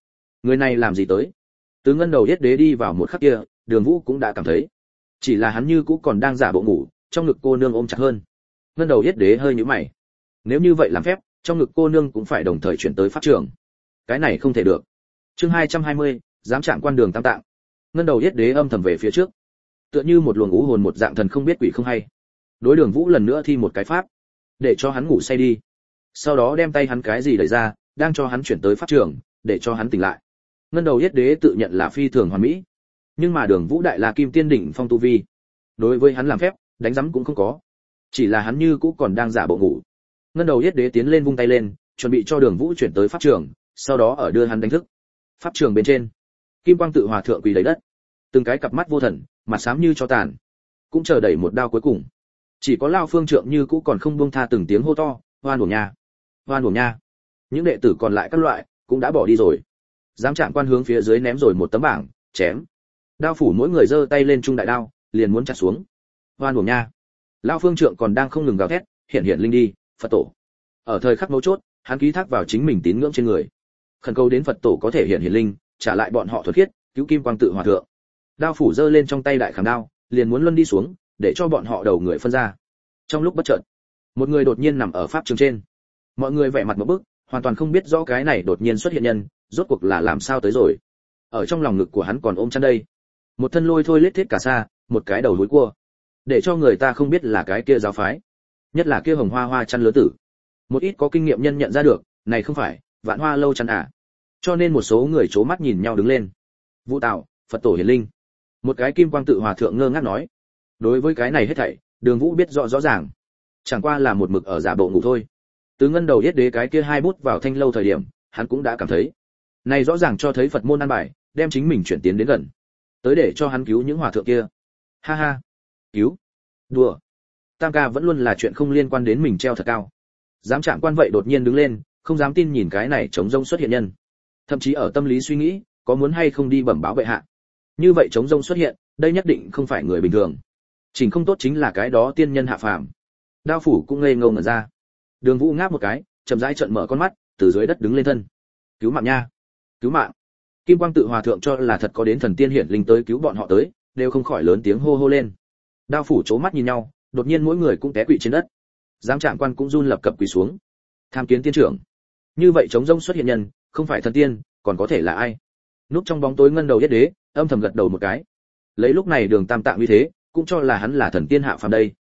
Người này làm gì tới? Từ ngân đầu yết đế đi vào một khắc kia, Đường Vũ cũng đã cảm thấy, chỉ là hắn như cũ còn đang giả bộ ngủ, trong ngực cô nương ôm chặt hơn. Ngân đầu yết đế hơi nhíu mày. Nếu như vậy làm phép, trong ngực cô nương cũng phải đồng thời chuyển tới pháp trường. Cái này không thể được. Chương 220, dám chạm quan Đường Tam Tạng. Ngân đầu yết đế âm thầm về phía trước, tựa như một luồng ngũ hồn một dạng thần không biết quỷ không hay. Đối Đường Vũ lần nữa thi một cái pháp, để cho hắn ngủ say đi. Sau đó đem tay hắn cái gì đẩy ra, đang cho hắn chuyển tới pháp trường, để cho hắn tỉnh lại. Ngân đầu yết đế tự nhận là phi thường hoàn mỹ, nhưng mà Đường Vũ đại là kim tiên đỉnh phong tu vi, đối với hắn làm phép, đánh rắm cũng không có. Chỉ là hắn như cũ còn đang giả bộ ngủ. Ngân đầu yết đế tiến lên vung tay lên, chuẩn bị cho Đường Vũ chuyển tới pháp trường, sau đó ở đưa hắn đánh thức. Pháp trường bên trên, Kim Quang Tự Hòa thượng quỳ lấy đất, từng cái cặp mắt vô thần, mặt xám như cho tàn, cũng chờ đẩy một đao cuối cùng. Chỉ có Lao Phương Trượng như cũ còn không buông tha, từng tiếng hô to, oan uổng nha, oan uổng nha. Những đệ tử còn lại các loại cũng đã bỏ đi rồi. Giám trạng quan hướng phía dưới ném rồi một tấm bảng, chém. Đao phủ mỗi người giơ tay lên trung đại đao, liền muốn chặt xuống. Oan uổng nha. Lao Phương Trượng còn đang không ngừng gào thét, hiện linh đi, Phật tổ. Ở thời khắc mấu chốt, hắn ký thác vào chính mình tín ngưỡng trên người, khẩn cầu đến Phật tổ có thể hiện linh, trả lại bọn họ thuật khiết, cứu Kim Quang Tự Hòa thượng. Đao phủ giơ lên trong tay đại khảm đao, liền muốn luân đi xuống, để cho bọn họ đầu người phân ra. Trong lúc bất chợt, một người đột nhiên nằm ở pháp trường trên. Mọi người vẻ mặt ngộp bức, hoàn toàn không biết rõ cái này đột nhiên xuất hiện nhân, rốt cuộc là làm sao tới rồi. Ở trong lòng ngực của hắn còn ôm chăn đây, một thân lôi thôi lết thiết cả xa, một cái đầu húi cua, để cho người ta không biết là cái kia giáo phái, nhất là kia hồng hoa hoa chăn lứa tử. Một ít có kinh nghiệm nhân nhận ra được, này không phải Vạn Hoa lâu chăn à? Cho nên một số người chố mắt nhìn nhau đứng lên. Vũ Tạo, Phật tổ hiển linh. Một cái Kim Quang Tự Hòa thượng ngơ ngác nói. Đối với cái này hết thảy, Đường Vũ biết rõ rõ ràng, chẳng qua là một mực ở giả bộ ngủ thôi. Từ ngân đầu yết đế cái kia hai bút vào thanh lâu thời điểm, hắn cũng đã cảm thấy, này rõ ràng cho thấy Phật môn an bài, đem chính mình chuyển tiến đến gần, tới để cho hắn cứu những hòa thượng kia. Ha ha, cứu? Đùa. Tam ca vẫn luôn là chuyện không liên quan đến mình treo thật cao. Dám chạm quan vậy đột nhiên đứng lên, không dám tin nhìn cái này trống rông xuất hiện nhân, thậm chí ở tâm lý suy nghĩ, có muốn hay không đi bẩm báo bệ hạ. Như vậy trống rông xuất hiện, đây nhất định không phải người bình thường. Chỉnh không tốt chính là cái đó tiên nhân hạ phàm. Đao phủ cũng ngây ngô ngẩn ra. Đường Vũ ngáp một cái, chậm rãi trợn mở con mắt, từ dưới đất đứng lên thân. Cứu mạng nha, cứu mạng. Kim Quang Tự Hòa thượng cho là thật có đến thần tiên hiển linh tới cứu bọn họ tới, đều không khỏi lớn tiếng hô hô lên. Đao phủ chố mắt nhìn nhau, đột nhiên mỗi người cũng té quỵ trên đất. Giám trạng quan cũng run lập cập quỳ xuống. Tham kiến tiên trưởng. Như vậy trống rông xuất hiện nhân, không phải thần tiên, còn có thể là ai? Núp trong bóng tối ngân đầu yết đế, âm thầm gật đầu một cái. Lấy lúc này Đường Tam Tạng như thế, cũng cho là hắn là thần tiên hạ phàm đây.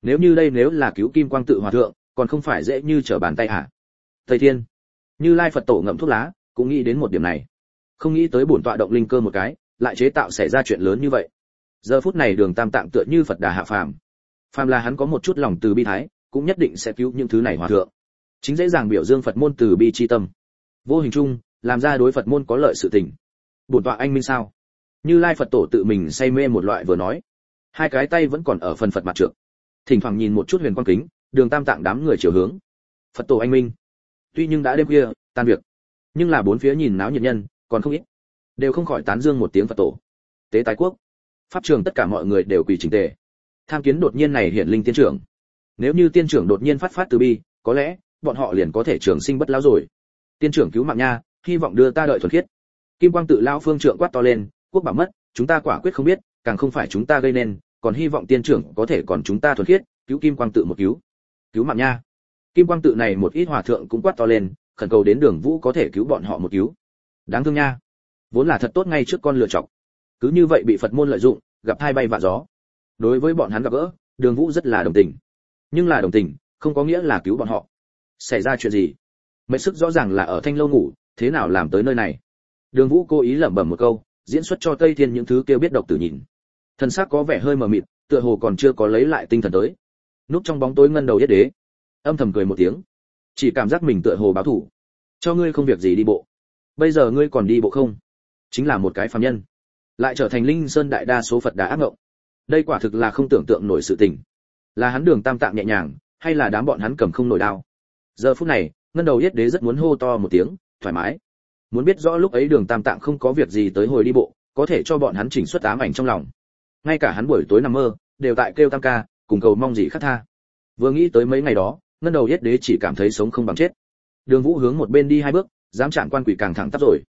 Nếu là cứu Kim Quang Tự Hòa thượng, còn không phải dễ như trở bàn tay hả? Thầy Thiên, Như Lai Phật tổ ngậm thuốc lá, cũng nghĩ đến một điểm này. Không nghĩ tới bổn tọa động linh cơ một cái, lại chế tạo xảy ra chuyện lớn như vậy. Giờ phút này Đường Tam Tạng tựa như Phật Đà hạ phàm. Phàm là hắn có một chút lòng từ bi thái, cũng nhất định sẽ cứu những thứ này hòa thượng. Chính dễ dàng biểu dương Phật môn từ bi chi tâm. Vô hình chung, làm ra đối Phật môn có lợi sự tình. Bổn tọa anh minh sao? Như Lai Phật tổ tự mình say mê một loại vừa nói, hai cái tay vẫn còn ở phần Phật mặt trượng, thỉnh thoảng nhìn một chút huyền quang kính, Đường Tam Tạng đám người chiều hướng. Phật tổ anh minh. Tuy nhưng đã đêm khuya, tan việc, nhưng là bốn phía nhìn náo nhiệt nhân còn không ít, đều không khỏi tán dương một tiếng Phật tổ. Tế tái quốc, pháp trường tất cả mọi người đều quỳ chỉnh tề. Tham kiến đột nhiên này hiển linh tiên trưởng. Nếu như tiên trưởng đột nhiên phát từ bi, có lẽ bọn họ liền có thể trường sinh bất lão rồi. Tiên trưởng cứu mạng nha, hy vọng đưa ta đợi thuần khiết. Kim Quang Tự Lao Phương Trượng quát to lên, quốc bảo mất, chúng ta quả quyết không biết, càng không phải chúng ta gây nên, còn hy vọng tiên trưởng có thể còn chúng ta thuần khiết, cứu Kim Quang Tự một cứu. Cứu mạng nha. Kim Quang Tự này một ít hòa thượng cũng quát to lên, khẩn cầu đến Đường Vũ có thể cứu bọn họ một cứu. Đáng thương nha, vốn là thật tốt ngay trước con lựa chọc, cứ như vậy bị Phật môn lợi dụng, gặp hai bay vạ gió. Đối với bọn hắn gặp gỡ, Đường Vũ rất là đồng tình, nhưng là đồng tình không có nghĩa là cứu bọn họ. Xảy ra chuyện gì? Mệnh sức rõ ràng là ở thanh lâu ngủ, thế nào làm tới nơi này? Đường Vũ cố ý lẩm bẩm một câu, diễn xuất cho Tây Thiên những thứ kêu biết độc tử nhìn. Thần sắc có vẻ hơi mờ mịt, tựa hồ còn chưa có lấy lại tinh thần tới. Núp trong bóng tối ngân đầu yết đế, âm thầm cười một tiếng, chỉ cảm giác mình tựa hồ báo thủ. Cho ngươi không việc gì đi bộ, bây giờ ngươi còn đi bộ không? Chính là một cái phàm nhân, lại trở thành linh sơn đại đa số Phật đà ác ngộng. Đây quả thực là không tưởng tượng nổi sự tình. Là hắn Đường Tam Tạng nhẹ nhàng, hay là đám bọn hắn cầm không nổi đao? Giờ phút này, ngân đầu yết đế rất muốn hô to một tiếng, thoải mái. Muốn biết rõ lúc ấy Đường Tam Tạng không có việc gì tới hồi đi bộ, có thể cho bọn hắn chỉnh xuất ám ảnh trong lòng. Ngay cả hắn buổi tối nằm mơ, đều tại kêu tam ca, cùng cầu mong gì khác tha. Vừa nghĩ tới mấy ngày đó, ngân đầu yết đế chỉ cảm thấy sống không bằng chết. Đường Vũ hướng một bên đi hai bước, dám chạm quan quỷ càng thẳng tắp rồi.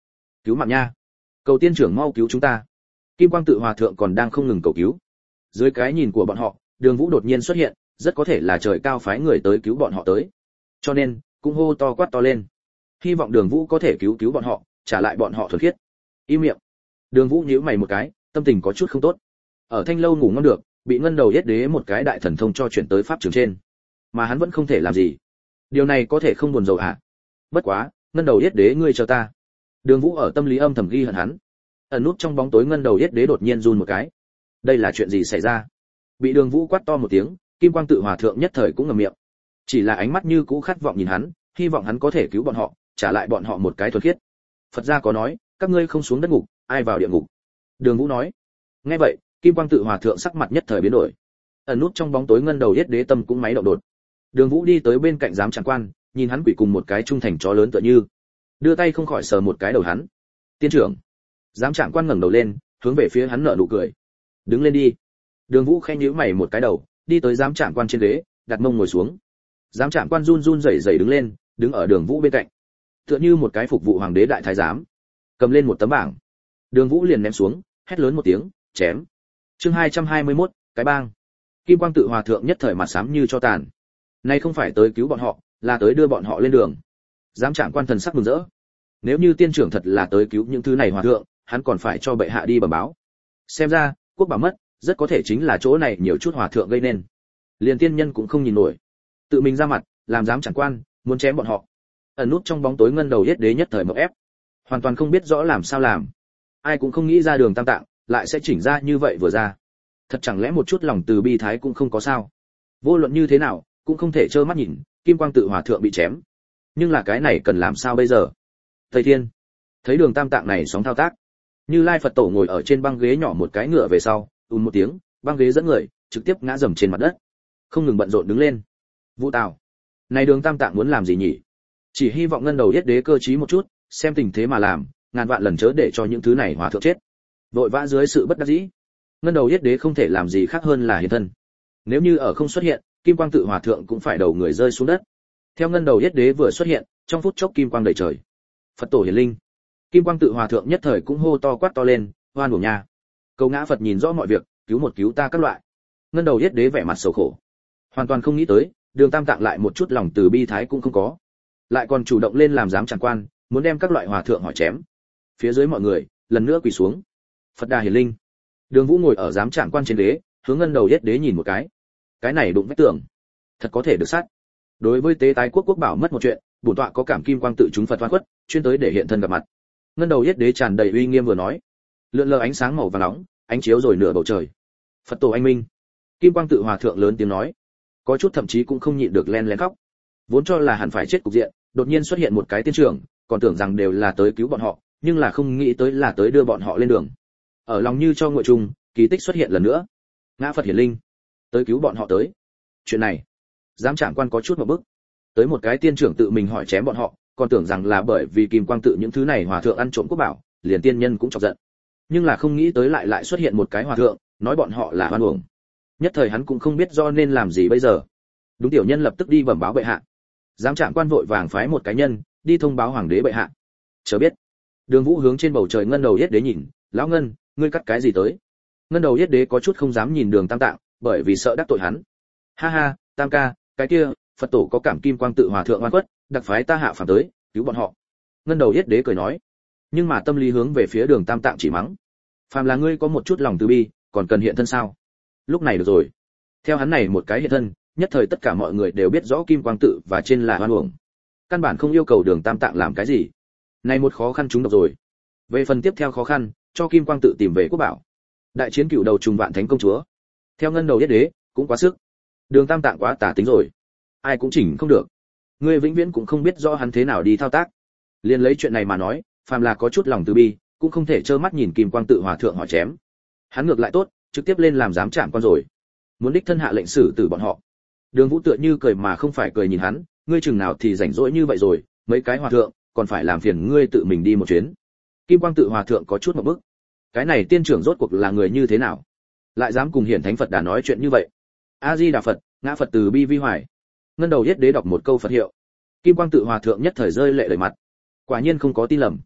Cứu mạng nha, cầu tiên trưởng mau cứu chúng ta. Kim Quang Tự Hòa thượng còn đang không ngừng cầu cứu. Dưới cái nhìn của bọn họ, Đường Vũ đột nhiên xuất hiện, rất có thể là trời cao phái người tới cứu bọn họ tới. Cho nên, cũng hô to quát to lên. Hy vọng Đường Vũ có thể cứu cứu bọn họ, trả lại bọn họ thuần khiết. Im miệng. Đường Vũ nhíu mày một cái, tâm tình có chút không tốt. Ở Thanh lâu ngủ ngon được, bị Ngân Đầu Yết Đế một cái đại thần thông cho chuyển tới pháp trường trên, mà hắn vẫn không thể làm gì. Điều này có thể không buồn rầu à? Bất quá, Ngân Đầu Yết Đế ngươi chờ ta. Đường Vũ ở tâm lý âm thầm ghi hận hắn. Ẩn nút trong bóng tối Ngân Đầu Yết Đế đột nhiên run một cái. Đây là chuyện gì xảy ra? Bị Đường Vũ quát to một tiếng, Kim Quang Tự Hòa thượng nhất thời cũng ngậm miệng. Chỉ là ánh mắt như cũ khát vọng nhìn hắn, hy vọng hắn có thể cứu bọn họ, trả lại bọn họ một cái thuần khiết. Phật gia có nói, các ngươi không xuống đất ngục, ai vào địa ngục? Đường Vũ nói. Nghe vậy, Kim Quang Tự Hòa thượng sắc mặt nhất thời biến đổi. Ẩn nút trong bóng tối Ngân Đầu Yết Đế tâm cũng máy động đột. Đường Vũ đi tới bên cạnh giám tràng quan, nhìn hắn quỷ cùng một cái trung thành chó lớn tựa như, đưa tay không khỏi sờ một cái đầu hắn. Tiên trưởng. Giám tràng quan ngẩng đầu lên, hướng về phía hắn nở nụ cười. Đứng lên đi. Đường Vũ khẽ nhíu mày một cái đầu, đi tới giám tràng quan trên ghế, đặt mông ngồi xuống. Giám tràng quan run run rẩy rẩy đứng lên, đứng ở Đường Vũ bên cạnh, tựa như một cái phục vụ hoàng đế đại thái giám. Cầm lên một tấm bảng. Đường Vũ liền ném xuống, hét lớn một tiếng, chém. Chương 221, cái bang. Kim Quang Tự Hòa thượng nhất thời mặt xám như cho tàn. Nay không phải tới cứu bọn họ, là tới đưa bọn họ lên đường. Giám tràng quan thần sắc mừng rỡ. Nếu như tiên trưởng thật là tới cứu những thứ này hòa thượng, hắn còn phải cho bệ hạ đi bẩm báo. Xem ra, quốc bảo mất, rất có thể chính là chỗ này nhiều chút hòa thượng gây nên. Liền tiên nhân cũng không nhìn nổi, tự mình ra mặt, làm giám tràng quan, muốn chém bọn họ. Ẩn nút trong bóng tối Ngân Đầu Yết Đế nhất thời mộng ép, hoàn toàn không biết rõ làm sao làm. Ai cũng không nghĩ ra Đường Tam Tạng lại sẽ chỉnh ra như vậy vừa ra. Thật chẳng lẽ một chút lòng từ bi thái cũng không có sao? Vô luận như thế nào, cũng không thể trơ mắt nhìn Kim Quang Tự Hòa thượng bị chém. Nhưng là cái này cần làm sao bây giờ? Thầy Thiên thấy Đường Tam Tạng này sóng thao tác, Như Lai Phật Tổ ngồi ở trên băng ghế nhỏ một cái ngựa về sau, một tiếng, băng ghế dẫn người trực tiếp ngã dầm trên mặt đất, không ngừng bận rộn đứng lên. Vũ Tào, này Đường Tam Tạng muốn làm gì nhỉ? Chỉ hy vọng Ngân Đầu Yết Đế cơ trí một chút, xem tình thế mà làm, ngàn vạn lần chớ để cho những thứ này hòa thượng chết. Vội vã dưới sự bất đắc dĩ, Ngân Đầu Yết Đế không thể làm gì khác hơn là hiện thân. Nếu như ở không xuất hiện, Kim Quang Tự Hòa thượng cũng phải đầu người rơi xuống đất. Theo Ngân Đầu Yết Đế vừa xuất hiện, trong phút chốc kim quang đầy trời. Phật Tổ hiển linh. Kim Quang Tự Hòa thượng nhất thời cũng hô to quát to lên, oan uổng nha. Cầu ngã Phật nhìn rõ mọi việc, cứu ta các loại. Ngân Đầu Yết Đế vẻ mặt sầu khổ, hoàn toàn không nghĩ tới, Đường Tam Tạng lại một chút lòng từ bi thái cũng không có, lại còn chủ động lên làm giám tràng quan, muốn đem các loại hòa thượng hỏi chém. Phía dưới mọi người lần nữa quỳ xuống. Phật Đà hiển linh. Đường Vũ ngồi ở giám tràng quan trên ghế, hướng Ngân Đầu Yết Đế nhìn một cái này đụng vách tường, thật có thể được sát. Đối với tế tái quốc bảo mất một chuyện, bổn tọa có cảm Kim Quang Tự chúng Phật oan khuất, chuyên tới để hiện thân gặp mặt. Ngân Đầu Yết Đế tràn đầy uy nghiêm vừa nói, lượn lờ ánh sáng màu vàng nóng, ánh chiếu rồi nửa bầu trời. Phật Tổ anh minh. Kim Quang Tự Hòa thượng lớn tiếng nói, có chút thậm chí cũng không nhịn được len lén khóc. Vốn cho là hẳn phải chết cục diện, đột nhiên xuất hiện một cái tiên trưởng, còn tưởng rằng đều là tới cứu bọn họ, nhưng là không nghĩ tới là tới đưa bọn họ lên đường. Ở lòng như cho nguội trùng, kỳ tích xuất hiện lần nữa. Ngã Phật hiển linh, tới cứu bọn họ tới. Chuyện này, giám tràng quan có chút một bức. Tới một cái tiên trưởng tự mình hỏi chém bọn họ, còn tưởng rằng là bởi vì Kim Quang Tự những thứ này hòa thượng ăn trộm quốc bảo, liền tiên nhân cũng chọc giận. Nhưng là không nghĩ tới lại xuất hiện một cái hòa thượng, nói bọn họ là oan uổng. Nhất thời hắn cũng không biết do nên làm gì bây giờ. Đúng, tiểu nhân lập tức đi bẩm báo bệ hạ. Giám tràng quan vội vàng phái một cái nhân đi thông báo hoàng đế bệ hạ. Chờ biết. Đường Vũ hướng trên bầu trời Ngân Đầu Yết Đế nhìn, lão Ngân, ngươi cắt cái gì tới? Ngân Đầu Yết Đế có chút không dám nhìn Đường Tam Tạng, bởi vì sợ đắc tội hắn. Ha ha, Tam ca, cái kia, Phật Tổ có cảm Kim Quang Tự Hòa thượng oan khuất, đặc phái ta hạ phàm tới, cứu bọn họ. Ngân Đầu Yết Đế cười nói, nhưng mà tâm lý hướng về phía Đường Tam Tạng chỉ mắng. Phàm là ngươi có một chút lòng từ bi, còn cần hiện thân sao? Lúc này được rồi. Theo hắn này một cái hiện thân, nhất thời tất cả mọi người đều biết rõ Kim Quang Tự và trên là oan uổng. Căn bản không yêu cầu Đường Tam Tạng làm cái gì. Này một khó khăn chúng độc rồi. Về phần tiếp theo khó khăn, cho Kim Quang Tự tìm về quốc bảo. Đại chiến cửu đầu trùng vạn thánh công chúa. Theo Ngân Đầu Yết Đế, cũng quá sức. Đường Tam Tạng quá tà tính rồi. Ai cũng chỉnh không được. Ngươi vĩnh viễn cũng không biết rõ hắn thế nào đi thao tác. Liên lấy chuyện này mà nói, phàm là có chút lòng từ bi, cũng không thể trơ mắt nhìn Kim Quang Tự Hòa thượng họ chém. Hắn ngược lại tốt, trực tiếp lên làm giám trạm quan rồi. Muốn đích thân hạ lệnh xử tử bọn họ. Đường Vũ tựa như cười mà không phải cười nhìn hắn, ngươi chừng nào thì rảnh rỗi như vậy rồi, mấy cái hòa thượng, còn phải làm phiền ngươi tự mình đi một chuyến. Kim Quang Tự Hòa thượng có chút một bức. Cái này tiên trưởng rốt cuộc là người như thế nào? Lại dám cùng Hiển Thánh Phật Đà nói chuyện như vậy? A Di Đà Phật, ngã Phật từ bi vi hoài. Ngân Đầu Yết Đế đọc một câu Phật hiệu. Kim Quang Tự Hòa thượng nhất thời rơi lệ đầy mặt. Quả nhiên không có tin lầm.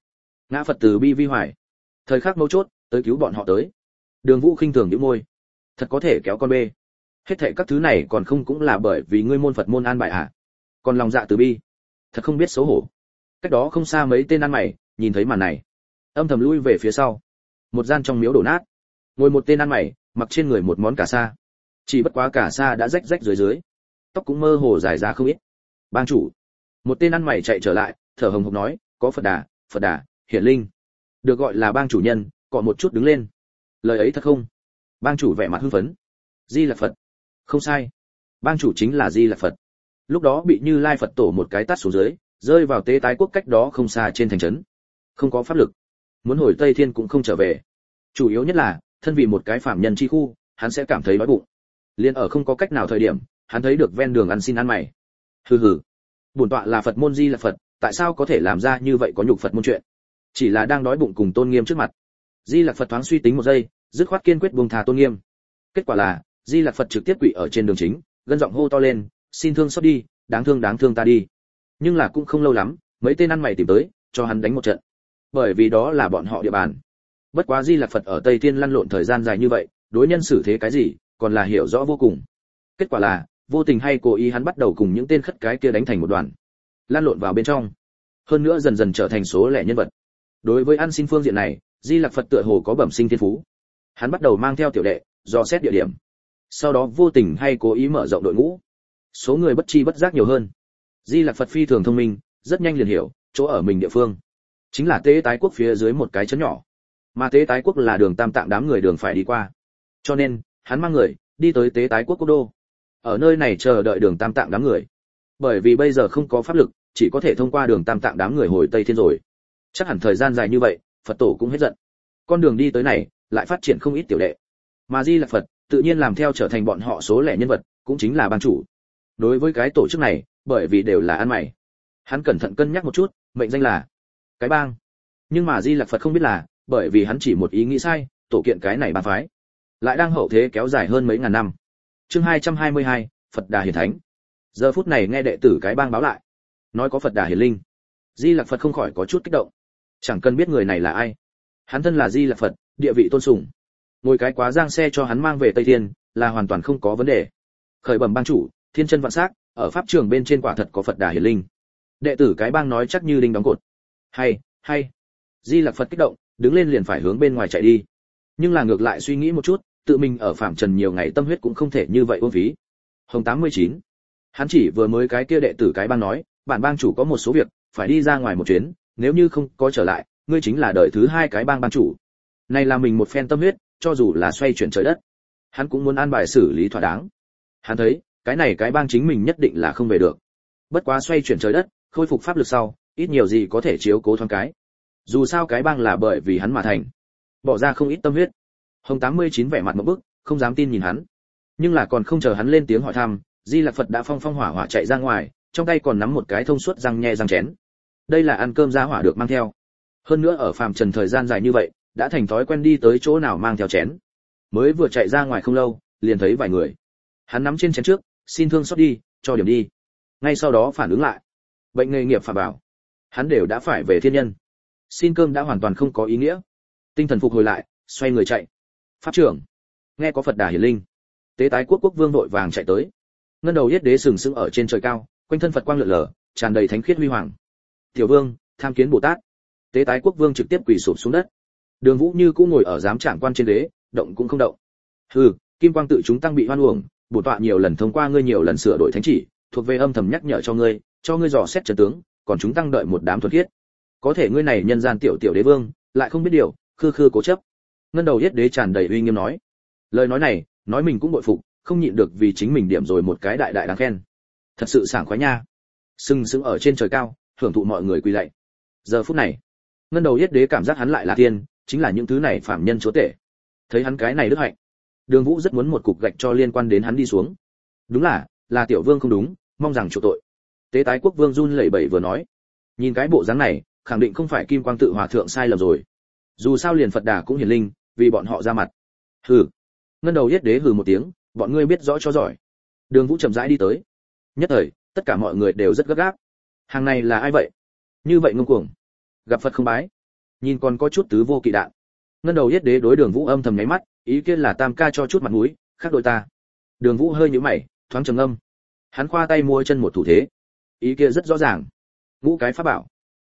Ngã Phật từ bi vi hoài. Thời khắc mấu chốt, tới cứu bọn họ tới. Đường Vũ khinh thường nhíu môi. Thật có thể kéo con bê. Hết thảy các thứ này còn không cũng là bởi vì ngươi môn Phật môn an bài à? Còn lòng dạ từ bi, thật không biết xấu hổ. Cách đó không xa mấy tên ăn mày, nhìn thấy màn này, âm thầm lui về phía sau. Một gian trong miếu đổ nát, ngồi một tên ăn mày, mặc trên người một món cà sa. Chỉ bất quá cà sa đã rách rách dưới dưới, tóc cũng mơ hồ dài ra không ít. Bang chủ. Một tên ăn mày chạy trở lại, thở hồng hộc nói, có Phật Đà, Hiển Linh. Được gọi là bang chủ nhân, cọ một chút đứng lên. Lời ấy thật không? Bang chủ vẻ mặt hưng phấn. Di Lặc Phật. Không sai. Bang chủ chính là Di Lặc Phật. Lúc đó bị Như Lai Phật tổ một cái tát xuống dưới, rơi vào Tế Tái Quốc cách đó không xa trên thành trấn. Không có pháp lực, muốn hồi Tây Thiên cũng không trở về. Chủ yếu nhất là, thân vì một cái phạm nhân chi khu, hắn sẽ cảm thấy đói bụng. Liên ở không có cách nào thời điểm, hắn thấy được ven đường ăn xin ăn mày. Hừ hừ. Bổn tọa là Phật môn Di Lặc Phật, tại sao có thể làm ra như vậy có nhục Phật môn chuyện? Chỉ là đang đói bụng cùng tôn nghiêm trước mặt. Di Lặc Phật thoáng suy tính một giây, dứt khoát kiên quyết buông tha tôn nghiêm. Kết quả là, Di Lặc Phật trực tiếp quỵ ở trên đường chính, gân giọng hô to lên, xin thương xót đi, đáng thương ta đi. Nhưng là cũng không lâu lắm, mấy tên ăn mày tìm tới, cho hắn đánh một trận. Bởi vì đó là bọn họ địa bàn. Bất quá Di Lặc Phật ở Tây Thiên lăn lộn thời gian dài như vậy, đối nhân xử thế cái gì, còn là hiểu rõ vô cùng. Kết quả là, vô tình hay cố ý hắn bắt đầu cùng những tên khất cái kia đánh thành một đoàn, lăn lộn vào bên trong. Hơn nữa dần dần trở thành số lẻ nhân vật. Đối với ăn xin phương diện này, Di Lặc Phật tựa hồ có bẩm sinh thiên phú. Hắn bắt đầu mang theo tiểu đệ, dò xét địa điểm. Sau đó vô tình hay cố ý mở rộng đội ngũ. Số người bất chi bất giác nhiều hơn. Di Lặc Phật phi thường thông minh, rất nhanh liền hiểu, chỗ ở mình địa phương chính là Tế Tái Quốc phía dưới một cái trấn nhỏ. Mà Tế Tái Quốc là đường Tam Tạng đám người đường phải đi qua. Cho nên, hắn mang người đi tới Tế Tái Quốc quốc đô. Ở nơi này chờ đợi đường Tam Tạng đám người. Bởi vì bây giờ không có pháp lực, chỉ có thể thông qua đường Tam Tạng đám người hồi Tây Thiên rồi. Chắc hẳn thời gian dài như vậy, Phật tổ cũng hết giận. Con đường đi tới này, lại phát triển không ít tiểu đệ. Mà Di Lặc Phật tự nhiên làm theo trở thành bọn họ số lẻ nhân vật, cũng chính là ban chủ. Đối với cái tổ chức này, bởi vì đều là ăn mày, hắn cẩn thận cân nhắc một chút, mệnh danh là cái bang. Nhưng mà Di Lặc Phật không biết là, bởi vì hắn chỉ một ý nghĩ sai, tổ kiện cái này bang phái lại đang hậu thế kéo dài hơn mấy ngàn năm. Chương 222, Phật Đà Hiển Thánh. Giờ phút này nghe đệ tử cái bang báo lại, nói có Phật Đà Hiển Linh. Di Lặc Phật không khỏi có chút kích động. Chẳng cần biết người này là ai, hắn thân là Di Lặc Phật, địa vị tôn sùng, ngồi cái quá giang xe cho hắn mang về Tây Thiên là hoàn toàn không có vấn đề. Khởi bẩm bang chủ, thiên chân vạn sắc, ở pháp trường bên trên quả thật có Phật Đà Hiển Linh. Đệ tử cái bang nói chắc như đinh đóng cột. Hay. Di Lặc Phật kích động, đứng lên liền phải hướng bên ngoài chạy đi. Nhưng là ngược lại suy nghĩ một chút, tự mình ở phạm trần nhiều ngày tâm huyết cũng không thể như vậy uổng phí. Hồng 89. Hắn chỉ vừa mới cái kia đệ tử cái bang nói, bản bang chủ có một số việc phải đi ra ngoài một chuyến, nếu như không có trở lại, ngươi chính là đời thứ hai cái bang bang chủ. Này là mình một phen tâm huyết, cho dù là xoay chuyển trời đất, hắn cũng muốn an bài xử lý thỏa đáng. Hắn thấy, cái này cái bang chính mình nhất định là không về được. Bất quá xoay chuyển trời đất, khôi phục pháp lực sau, ít nhiều gì có thể chiếu cố thoáng cái. Dù sao cái bang là bởi vì hắn mà thành, bỏ ra không ít tâm huyết. Hồng 89 vẻ mặt ngộp bức, không dám tin nhìn hắn. Nhưng là còn không chờ hắn lên tiếng hỏi thăm, Di Lặc Phật đã phong phong hỏa hỏa chạy ra ngoài, trong tay còn nắm một cái thông suốt răng nhe răng chén. Đây là ăn cơm ra hỏa được mang theo. Hơn nữa ở phàm trần thời gian dài như vậy, đã thành thói quen đi tới chỗ nào mang theo chén. Mới vừa chạy ra ngoài không lâu, liền thấy vài người. Hắn nắm trên chén trước, xin thương xót đi, cho điểm đi. Ngay sau đó phản ứng lại, bệnh nghề nghiệp phạm bảo, hắn đều đã phải về thiên nhân. Xin cơm đã hoàn toàn không có ý nghĩa. Tinh thần phục hồi lại, xoay người chạy. Pháp trưởng, nghe có Phật Đà Hiển Linh. Tế Tái Quốc quốc vương vội vàng chạy tới. Ngân đầu yết đế sừng sững ở trên trời cao, quanh thân Phật quang lượn lờ, tràn đầy thánh khiết huy hoàng. Tiểu vương, tham kiến Bồ Tát. Tế Tái Quốc vương trực tiếp quỳ sụp xuống đất. Đường Vũ Như cũng ngồi ở giám trạng quan trên ghế, động cũng không động. Hừ, kim quang tự chúng tăng bị hoan uổng, bổn tọa nhiều lần thông qua ngươi nhiều lần sửa đổi thánh chỉ, thuộc về âm thầm nhắc nhở cho ngươi dò xét trận tướng, còn chúng tăng đợi một đám thuần khiết. Có thể ngươi này nhân gian tiểu tiểu đế vương, lại không biết điều, khư khư cố chấp. Ngân đầu yết đế tràn đầy uy nghiêm nói. Lời nói này, nói mình cũng bội phục, không nhịn được vì chính mình điểm rồi một cái đại đại đáng khen. Thật sự sảng khoái nha. Sừng sững ở trên trời cao, hưởng thụ mọi người quỳ lạy. Giờ phút này, ngân đầu yết đế cảm giác hắn lại là tiên, chính là những thứ này phạm nhân chúa tể. Thấy hắn cái này đức hạnh, Đường Vũ rất muốn một cục gạch cho liên quan đến hắn đi xuống. Đúng là tiểu vương không đúng, mong rằng chủ tội. Tế Tái Quốc vương run lẩy bẩy vừa nói, nhìn cái bộ dáng này, khẳng định không phải Kim Quang tự hòa thượng sai lầm rồi. Dù sao liền Phật Đà cũng hiển linh, vì bọn họ ra mặt. Hừ. Ngân đầu yết đế hừ một tiếng, bọn ngươi biết rõ cho giỏi. Đường Vũ chậm rãi đi tới. Nhất thời, tất cả mọi người đều rất gấp gáp. Hàng này là ai vậy? Như vậy ngông cuồng, gặp Phật không bái. nhìn còn có chút tứ vô kỵ đạn. Ngân đầu yết đế đối Đường Vũ âm thầm nháy mắt, ý kiến là Tam ca cho chút mặt mũi, khác đội ta. Đường Vũ hơi nhíu mày, thoáng trầm ngâm. Hắn khoa tay mua chân một thủ thế, ý kia rất rõ ràng. Ngũ cái pháp bảo,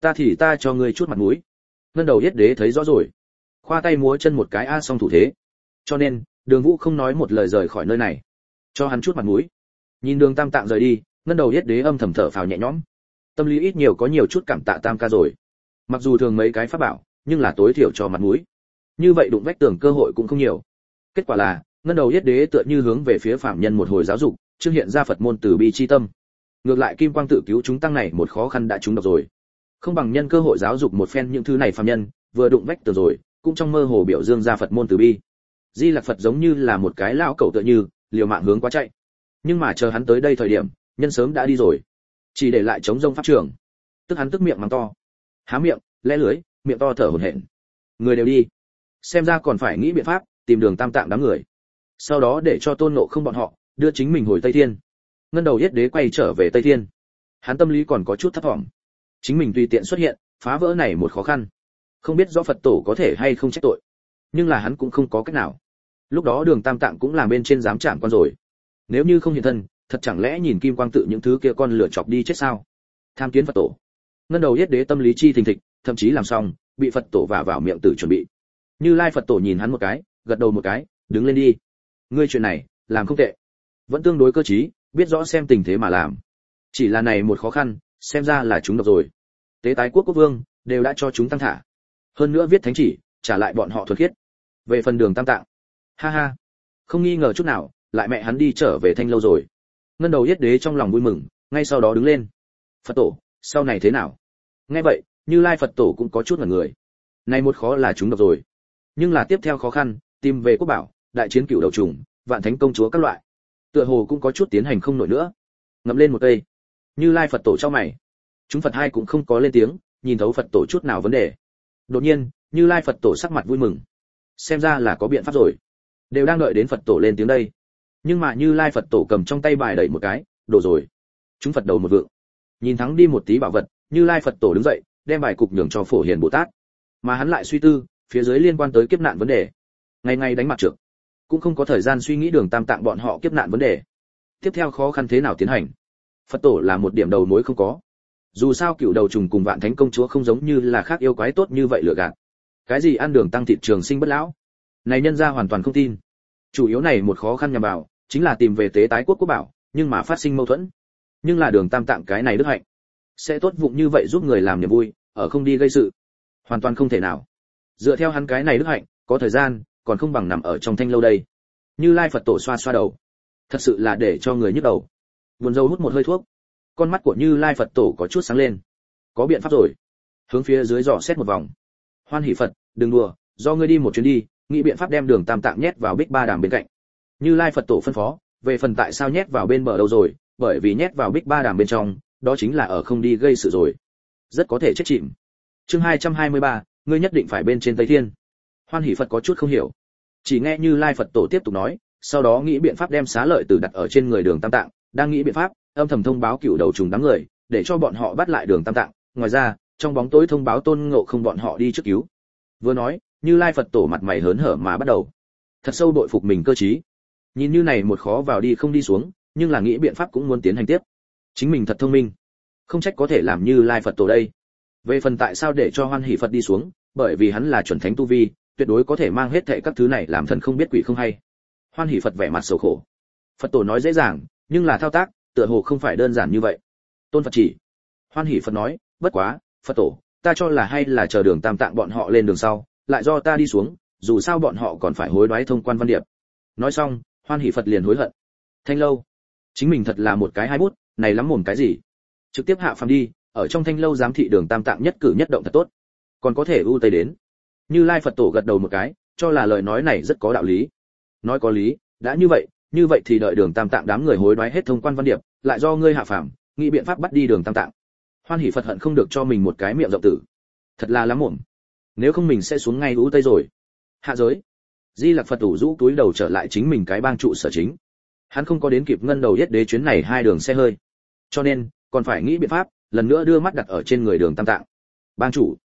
ta cho ngươi chút mặt mũi. Ngân đầu yết đế thấy rõ rồi, khoa tay múa chân một cái a xong thủ thế. Cho nên, Đường Vũ không nói một lời rời khỏi nơi này, cho hắn chút mặt mũi. Nhìn Đường Tam Tạng rời đi, Ngân đầu yết đế âm thầm thở phào nhẹ nhõm. Tâm lý ít nhiều có nhiều chút cảm tạ Tam ca rồi. Mặc dù thường mấy cái pháp bảo, nhưng là tối thiểu cho mặt mũi. Như vậy đụng vách tường cơ hội cũng không nhiều. Kết quả là, Ngân đầu yết đế tựa như hướng về phía phạm nhân một hồi giáo dục, chương hiện ra Phật môn từ bi chi tâm. Ngược lại Kim Quang tự cứu chúng tăng này một khó khăn đã trúng độc rồi. Không bằng nhân cơ hội giáo dục một phen những thứ này phạm nhân, vừa đụng vách tường rồi, cũng trong mơ hồ biểu dương ra Phật môn từ bi. Di Lặc Phật giống như là một cái lão cẩu tựa như, liều mạng hướng quá chạy. Nhưng mà chờ hắn tới đây thời điểm, nhân sớm đã đi rồi, chỉ để lại trống rông pháp trường. Tức hắn tức miệng mắng to, há miệng, lẽ lưới, miệng to thở hổn hển. Người đều đi, xem ra còn phải nghĩ biện pháp tìm Đường Tam Tạng đám người, sau đó để cho Tôn Ngộ Không bọn họ đưa chính mình hồi Tây Thiên. Ngân đầu yết đế quay trở về Tây Thiên, hắn tâm lý còn có chút thấp vọng, chính mình tùy tiện xuất hiện, phá vỡ này một khó khăn, không biết rõ Phật tổ có thể hay không trách tội, nhưng là hắn cũng không có cách nào. Lúc đó Đường Tam Tạng cũng làm bên trên dám chạm quan rồi, nếu như không hiện thân, thật chẳng lẽ nhìn Kim Quang tự những thứ kia con lửa chọc đi chết sao? Tham kiến Phật tổ. Ngân đầu yết đế tâm lý chi thình thịch, thậm chí làm xong, bị Phật tổ vả vào miệng tử chuẩn bị. Như Lai Phật tổ nhìn hắn một cái, gật đầu một cái, đứng lên đi. Ngươi chuyện này, làm không tệ, vẫn tương đối cơ trí, biết rõ xem tình thế mà làm. Chỉ là này một khó khăn, xem ra là chúng độc rồi. Tế tái quốc quốc vương đều đã cho chúng tăng thả, hơn nữa viết thánh chỉ, trả lại bọn họ thuần khiết. Về phần Đường Tam Tạng, ha ha, không nghi ngờ chút nào, lại mẹ hắn đi trở về Thanh Lâu rồi. Ngân đầu yết đế trong lòng vui mừng, ngay sau đó đứng lên. Phật tổ, sau này thế nào? Nghe vậy, Như Lai Phật tổ cũng có chút ngẩn người. Này một khó là chúng độc rồi, nhưng là tiếp theo khó khăn, tìm về quốc bảo, đại chiến cửu đầu trùng, vạn thánh công chúa các loại, tựa hồ cũng có chút tiến hành không nổi nữa. Ngậm lên một cây. Như Lai Phật tổ chau mày. Chúng Phật hai cũng không có lên tiếng, nhìn thấu Phật tổ chút nào vấn đề. Đột nhiên, Như Lai Phật tổ sắc mặt vui mừng, xem ra là có biện pháp rồi. Đều đang đợi đến Phật tổ lên tiếng đây. Nhưng mà Như Lai Phật tổ cầm trong tay bài đẩy một cái, đổ rồi. Chúng Phật đầu một vượng. Nhìn thắng đi một tí bảo vật, Như Lai Phật tổ đứng dậy, đem bài cục nhường cho Phổ Hiền Bồ Tát. Mà hắn lại suy tư, phía dưới liên quan tới kiếp nạn vấn đề. Ngày ngày đánh mặt trược, cũng không có thời gian suy nghĩ Đường Tam Tạng bọn họ kiếp nạn vấn đề. Tiếp theo khó khăn thế nào tiến hành? Phật tổ là một điểm đầu mối không có. Dù sao cựu đầu trùng cùng vạn thánh công chúa không giống như là khác yêu quái tốt như vậy lừa gạt. Cái gì ăn đường tăng thịt trường sinh bất lão? Này nhân gia hoàn toàn không tin. Chủ yếu này một khó khăn nhằm vào, chính là tìm về tế tái quốc quốc bảo, nhưng mà phát sinh mâu thuẫn. Nhưng là Đường Tam Tạng cái này đức hạnh, sẽ tốt vụng như vậy giúp người làm niềm vui, ở không đi gây sự. Hoàn toàn không thể nào. Dựa theo hắn cái này đức hạnh, có thời gian, còn không bằng nằm ở trong Thanh Lâu đây. Như Lai Phật tổ xoa xoa đầu, thật sự là để cho người nhức đầu. Buồn rầu hút một hơi thuốc, con mắt của Như Lai Phật tổ có chút sáng lên. Có biện pháp rồi. Hướng phía dưới dò xét một vòng. Hoan hỷ Phật, đừng đùa, do ngươi đi một chuyến đi, nghĩ biện pháp đem Đường Tam Tạng nhét vào Bích Ba Đàm bên cạnh. Như Lai Phật tổ phân phó, về phần tại sao nhét vào bên bờ đâu rồi, bởi vì nhét vào Bích Ba Đàm bên trong, đó chính là ở không đi gây sự rồi. Rất có thể chết chìm. Chương 223, ngươi nhất định phải bên trên Tây Thiên. Hoan hỷ Phật có chút không hiểu. Chỉ nghe Như Lai Phật tổ tiếp tục nói, sau đó nghĩ biện pháp đem xá lợi tử đặt ở trên người Đường Tam Tạng, đang nghĩ biện pháp, âm thầm thông báo cựu đầu trùng đám người, để cho bọn họ bắt lại Đường Tam Tạng, ngoài ra, trong bóng tối thông báo Tôn Ngộ Không bọn họ đi trước cứu. Vừa nói, Như Lai Phật tổ mặt mày hớn hở mà bắt đầu. Thật sâu bội phục mình cơ trí. Nhìn như này một khó vào đi không đi xuống, nhưng là nghĩ biện pháp cũng muốn tiến hành tiếp. Chính mình thật thông minh, không trách có thể làm Như Lai Phật tổ đây. Về phần tại sao để cho Hoan hỷ Phật đi xuống, bởi vì hắn là chuẩn thánh tu vi, tuyệt đối có thể mang hết thảy các thứ này làm thần không biết quỷ không hay. Hoan hỷ Phật vẻ mặt sầu khổ. Phật tổ nói dễ dàng, nhưng là thao tác, tựa hồ không phải đơn giản như vậy. Tôn Phật chỉ. Hoan hỷ Phật nói, bất quá, Phật tổ, ta cho là hay là chờ Đường Tam Tạng bọn họ lên đường sau, lại do ta đi xuống, dù sao bọn họ còn phải hối đoái thông quan văn điệp. Nói xong, Hoan hỷ Phật liền hối hận. Thanh Lâu, chính mình thật là một cái hai bút, này lắm mồm cái gì? Trực tiếp hạ phàm đi, ở trong Thanh Lâu giám thị Đường Tam Tạng nhất cử nhất động thật tốt, còn có thể ưu tây đến. Như Lai Phật tổ gật đầu một cái, cho là lời nói này rất có đạo lý. Nói có lý, đã như vậy thì đợi Đường Tam Tạng đám người hối đoái hết thông quan văn điệp, lại do ngươi hạ phàm, nghĩ biện pháp bắt đi Đường Tam Tạng. Hoan hỷ Phật hận không được cho mình một cái miệng rộng tử. Thật là lắm mồm. Nếu không mình sẽ xuống ngay ưu tây rồi. Hạ giới. Di Lặc Phật tổ rũ túi đầu trở lại chính mình cái bang trụ sở chính. Hắn không có đến kịp Ngân đầu yết đế chuyến này hai đường xe hơi, cho nên còn phải nghĩ biện pháp lần nữa đưa mắt đặt ở trên người Đường Tam Tạng. Bang chủ,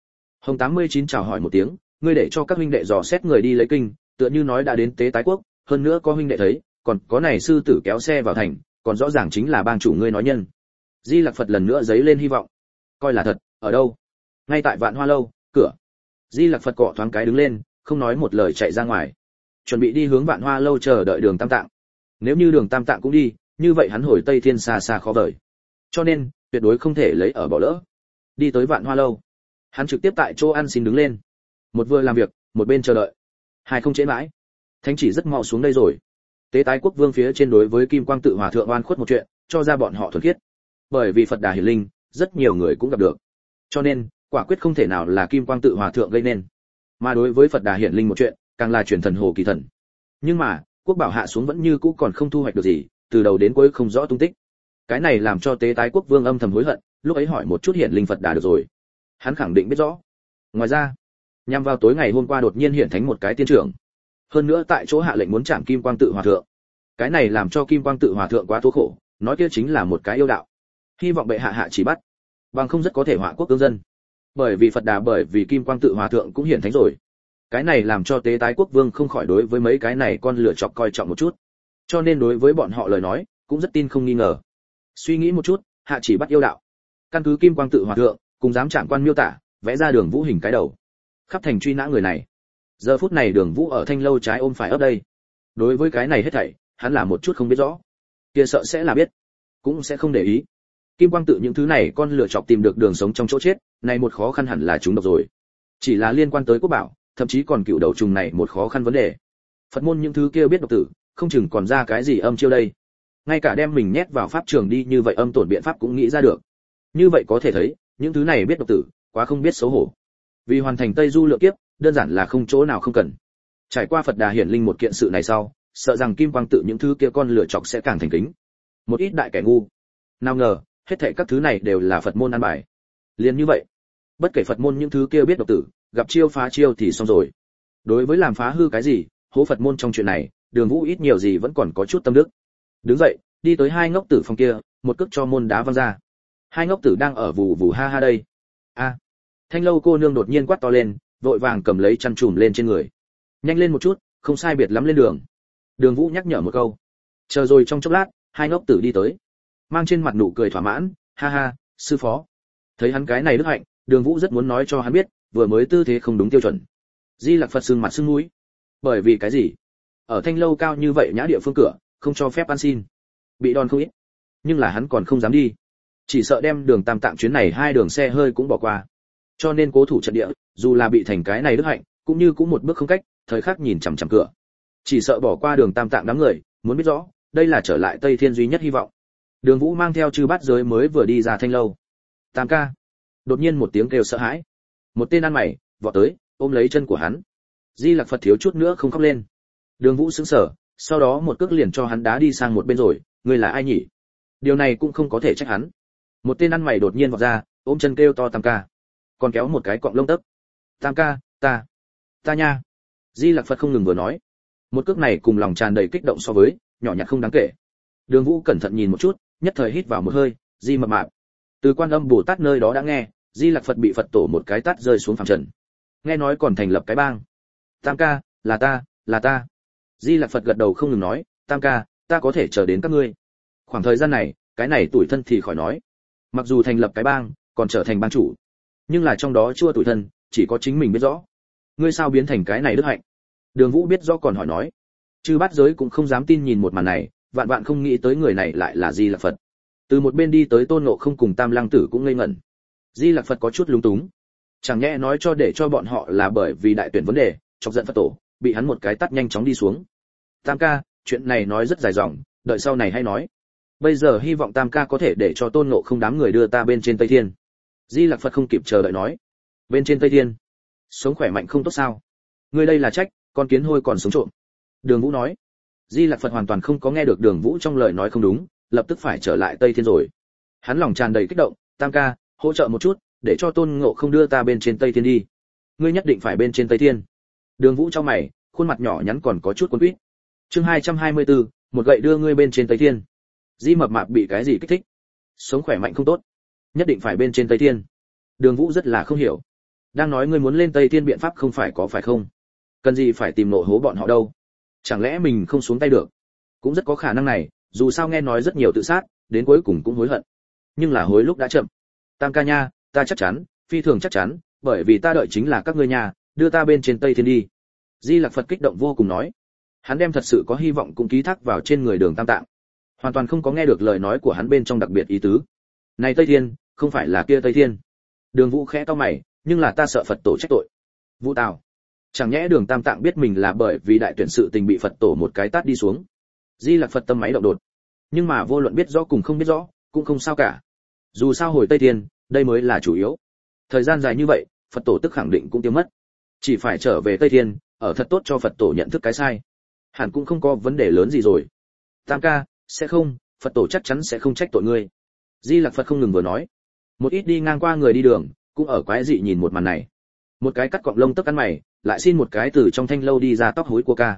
Hồng 89 chào hỏi một tiếng, ngươi để cho các huynh đệ dò xét người đi lấy kinh, tựa như nói đã đến tế tái quốc, hơn nữa có huynh đệ thấy, còn có này sư tử kéo xe vào thành, còn rõ ràng chính là bang chủ ngươi nói nhân. Di Lặc Phật lần nữa giấy lên hy vọng. Coi là thật, ở đâu? Ngay tại Vạn Hoa lâu, cửa. Di Lặc Phật cọ thoáng cái đứng lên, không nói một lời chạy ra ngoài. Chuẩn bị đi hướng Vạn Hoa lâu chờ đợi Đường Tam Tạng. Nếu như Đường Tam Tạng cũng đi, như vậy hắn hồi Tây Thiên xa xa khó vời. Cho nên, tuyệt đối không thể lấy ở bỏ lỡ. Đi tới Vạn Hoa lâu, hắn trực tiếp tại chỗ ăn xin đứng lên. Một vừa làm việc, một bên chờ đợi. Hai không trễ mãi. Thánh chỉ rất mau xuống đây rồi. Tế tái quốc vương phía trên đối với Kim Quang Tự Hòa thượng oan khuất một chuyện, cho ra bọn họ thuần khiết. Bởi vì Phật Đà hiển linh, rất nhiều người cũng gặp được. Cho nên, quả quyết không thể nào là Kim Quang Tự Hòa thượng gây nên. Mà đối với Phật Đà hiển linh một chuyện, càng là truyền thần hồ kỳ thần. Nhưng mà, quốc bảo hạ xuống vẫn như cũ còn không thu hoạch được gì, từ đầu đến cuối không rõ tung tích. Cái này làm cho Tế tái quốc vương âm thầm hối hận, lúc ấy hỏi một chút hiển linh Phật Đà được rồi. Hắn khẳng định biết rõ. Ngoài ra, nhằm vào tối ngày hôm qua đột nhiên hiện thánh một cái tiên trưởng, hơn nữa tại chỗ hạ lệnh muốn chạm Kim Quang Tự Hòa thượng. Cái này làm cho Kim Quang Tự Hòa thượng quá tố khổ, nói kia chính là một cái yêu đạo. Hy vọng bệ hạ hạ chỉ bắt, bằng không rất có thể họa quốc cương dân. Bởi vì Phật Đà bởi vì Kim Quang Tự Hòa thượng cũng hiện thánh rồi. Cái này làm cho Tế tái quốc vương không khỏi đối với mấy cái này con lựa chọc coi trọng một chút. Cho nên đối với bọn họ lời nói, cũng rất tin không nghi ngờ. Suy nghĩ một chút, hạ chỉ bắt yêu đạo. Căn cứ Kim Quang Tự Hòa thượng, cùng dám chạm quan miêu tả, vẽ ra Đường Vũ hình cái đầu. Khắp thành truy nã người này. Giờ phút này Đường Vũ ở Thanh lâu trái ôm phải ấp đây. Đối với cái này hết thảy, hắn là một chút không biết rõ. Kia sợ sẽ là biết, cũng sẽ không để ý. Kim Quang Tự những thứ này con lựa chọc tìm được đường sống trong chỗ chết, này một khó khăn hẳn là chúng độc rồi. Chỉ là liên quan tới quốc bảo, thậm chí còn cựu đầu trùng này một khó khăn vấn đề. Phật môn những thứ kia biết độc tử, không chừng còn ra cái gì âm chiêu đây. Ngay cả đem mình nhét vào pháp trường đi như vậy âm tổn biện pháp cũng nghĩ ra được. Như vậy có thể thấy, những thứ này biết độc tử, quá không biết xấu hổ. Vì hoàn thành Tây Du lượng kiếp, đơn giản là không chỗ nào không cần. Trải qua Phật Đà hiển linh một kiện sự này sau, sợ rằng Kim Quang Tự những thứ kia con lựa chọc sẽ càng thành kính. Một ít đại kẻ ngu, nào ngờ, hết thảy các thứ này đều là Phật môn an bài. Liền như vậy, bất kể Phật môn những thứ kia biết độc tử, gặp chiêu phá chiêu thì xong rồi. Đối với làm phá hư cái gì, hố Phật môn trong chuyện này, Đường Vũ ít nhiều gì vẫn còn có chút tâm đức. Đứng dậy, đi tới hai ngốc tử phòng kia, một cước cho môn đá văng ra. Hai ngốc tử đang ở vù vù ha ha đây. A. Thanh lâu cô nương đột nhiên quát to lên, vội vàng cầm lấy chăn trùm lên trên người. Nhanh lên một chút, không sai biệt lắm lên đường. Đường Vũ nhắc nhở một câu. Chờ rồi trong chốc lát, hai ngốc tử đi tới, mang trên mặt nụ cười thỏa mãn, ha ha, sư phó. Thấy hắn cái này đức hạnh, Đường Vũ rất muốn nói cho hắn biết, vừa mới tư thế không đúng tiêu chuẩn. Di Lặc Phật sưng mặt sưng mũi. Bởi vì cái gì? Ở Thanh lâu cao như vậy nhã địa phương cửa, không cho phép ăn xin. Bị đòn không ít, nhưng là hắn còn không dám đi. Chỉ sợ đem Đường Tam Tạng chuyến này hai đường xe hơi cũng bỏ qua. Cho nên cố thủ trận địa, dù là bị thành cái này đức hạnh, cũng như cũng một bước không cách, thời khắc nhìn chằm chằm cửa. Chỉ sợ bỏ qua Đường Tam Tạng đám người, muốn biết rõ, đây là trở lại Tây Thiên duy nhất hy vọng. Đường Vũ mang theo chư bát giới mới vừa đi ra Thanh lâu. Tam ca. Đột nhiên một tiếng kêu sợ hãi. Một tên ăn mày vọt tới, ôm lấy chân của hắn. Di Lặc Phật thiếu chút nữa không khóc lên. Đường Vũ sững sờ, sau đó một cước liền cho hắn đá đi sang một bên rồi, ngươi là ai nhỉ? Điều này cũng không có thể trách hắn. Một tên ăn mày đột nhiên vọt ra, ôm chân kêu to Tam ca, còn kéo một cái cọng lông tấc. Tam ca, ta nha. Di Lặc Phật không ngừng vừa nói. Một cước này cùng lòng tràn đầy kích động so với, nhỏ nhặt không đáng kể. Đường Vũ cẩn thận nhìn một chút, nhất thời hít vào một hơi, Di mập mạp. Từ Quan Âm Bồ Tát nơi đó đã nghe, Di Lặc Phật bị Phật tổ một cái tát rơi xuống phàm trần. Nghe nói còn thành lập cái bang. Tam ca, là ta. Di Lặc Phật gật đầu không ngừng nói, Tam ca, ta có thể chờ đến các ngươi. Khoảng thời gian này, cái này tủi thân thì khỏi nói. Mặc dù thành lập cái bang, còn trở thành bang chủ, nhưng là trong đó chua tủi thân, chỉ có chính mình biết rõ. Ngươi sao biến thành cái này đức hạnh? Đường Vũ biết rõ còn hỏi nói. Chư bát giới cũng không dám tin nhìn một màn này, vạn vạn không nghĩ tới người này lại là Di Lặc Phật. Từ một bên đi tới Tôn Ngộ Không cùng Tam Lăng Tử cũng ngây ngẩn. Di Lặc Phật có chút lúng túng. Chẳng nhẽ nói cho để cho bọn họ là bởi vì đại tuyển vấn đề, chọc giận Phật tổ, bị hắn một cái tát nhanh chóng đi xuống. Tam ca, chuyện này nói rất dài dòng, đợi sau này hay nói. Bây giờ hy vọng Tam ca có thể để cho Tôn Ngộ Không đám người đưa ta bên trên Tây Thiên. Di Lặc Phật không kịp chờ đợi nói. Bên trên Tây Thiên, sống khỏe mạnh không tốt sao? Ngươi đây là trách, con kiến hôi còn sống trộm. Đường Vũ nói. Di Lặc Phật hoàn toàn không có nghe được Đường Vũ trong lời nói không đúng, lập tức phải trở lại Tây Thiên rồi. Hắn lòng tràn đầy kích động, Tam ca, hỗ trợ một chút, để cho Tôn Ngộ Không đưa ta bên trên Tây Thiên đi. Ngươi nhất định phải bên trên Tây Thiên. Đường Vũ trong mày, khuôn mặt nhỏ nhắn còn có chút cuốn quýt. Chương 224, một gậy đưa ngươi bên trên Tây Thiên. Di mập mạp bị cái gì kích thích? Sống khỏe mạnh không tốt, nhất định phải bên trên Tây Thiên. Đường Vũ rất là không hiểu. đang nói ngươi muốn lên Tây Thiên biện pháp không phải có phải không? Cần gì phải tìm nộ hố bọn họ đâu? Chẳng lẽ mình không xuống tay được? Cũng rất có khả năng này, dù sao nghe nói rất nhiều tự sát, đến cuối cùng cũng hối hận. Nhưng là hối lúc đã chậm. Tam ca nha, ta chắc chắn, phi thường chắc chắn, bởi vì ta đợi chính là các ngươi nhà, đưa ta bên trên Tây Thiên đi. Di Lặc Phật kích động vô cùng nói. Hắn đem thật sự có hy vọng cũng ký thác vào trên người Đường Tam Tạng. Hoàn toàn không có nghe được lời nói của hắn bên trong đặc biệt ý tứ. Này Tây Thiên, không phải là kia Tây Thiên. Đường Vũ khẽ cau mày, nhưng là ta sợ Phật tổ trách tội. Vũ Tào, chẳng nhẽ Đường Tam Tạng biết mình là bởi vì đại tuyển sự tình bị Phật tổ một cái tát đi xuống. Di Lặc Phật tâm máy động đột. Nhưng mà vô luận biết rõ cùng không biết rõ, cũng không sao cả. Dù sao hồi Tây Thiên, đây mới là chủ yếu. Thời gian dài như vậy, Phật tổ tức khẳng định cũng tiêu mất. Chỉ phải trở về Tây Thiên, ở thật tốt cho Phật tổ nhận thức cái sai. Hẳn cũng không có vấn đề lớn gì rồi. Tam ca, sẽ không, Phật tổ chắc chắn sẽ không trách tội ngươi. Di Lặc Phật không ngừng vừa nói. Một ít đi ngang qua người đi đường, cũng ở quái dị nhìn một màn này. Một cái cắt cọng lông tóc ăn mày, lại xin một cái từ trong thanh lâu đi ra tóc hối cua ca.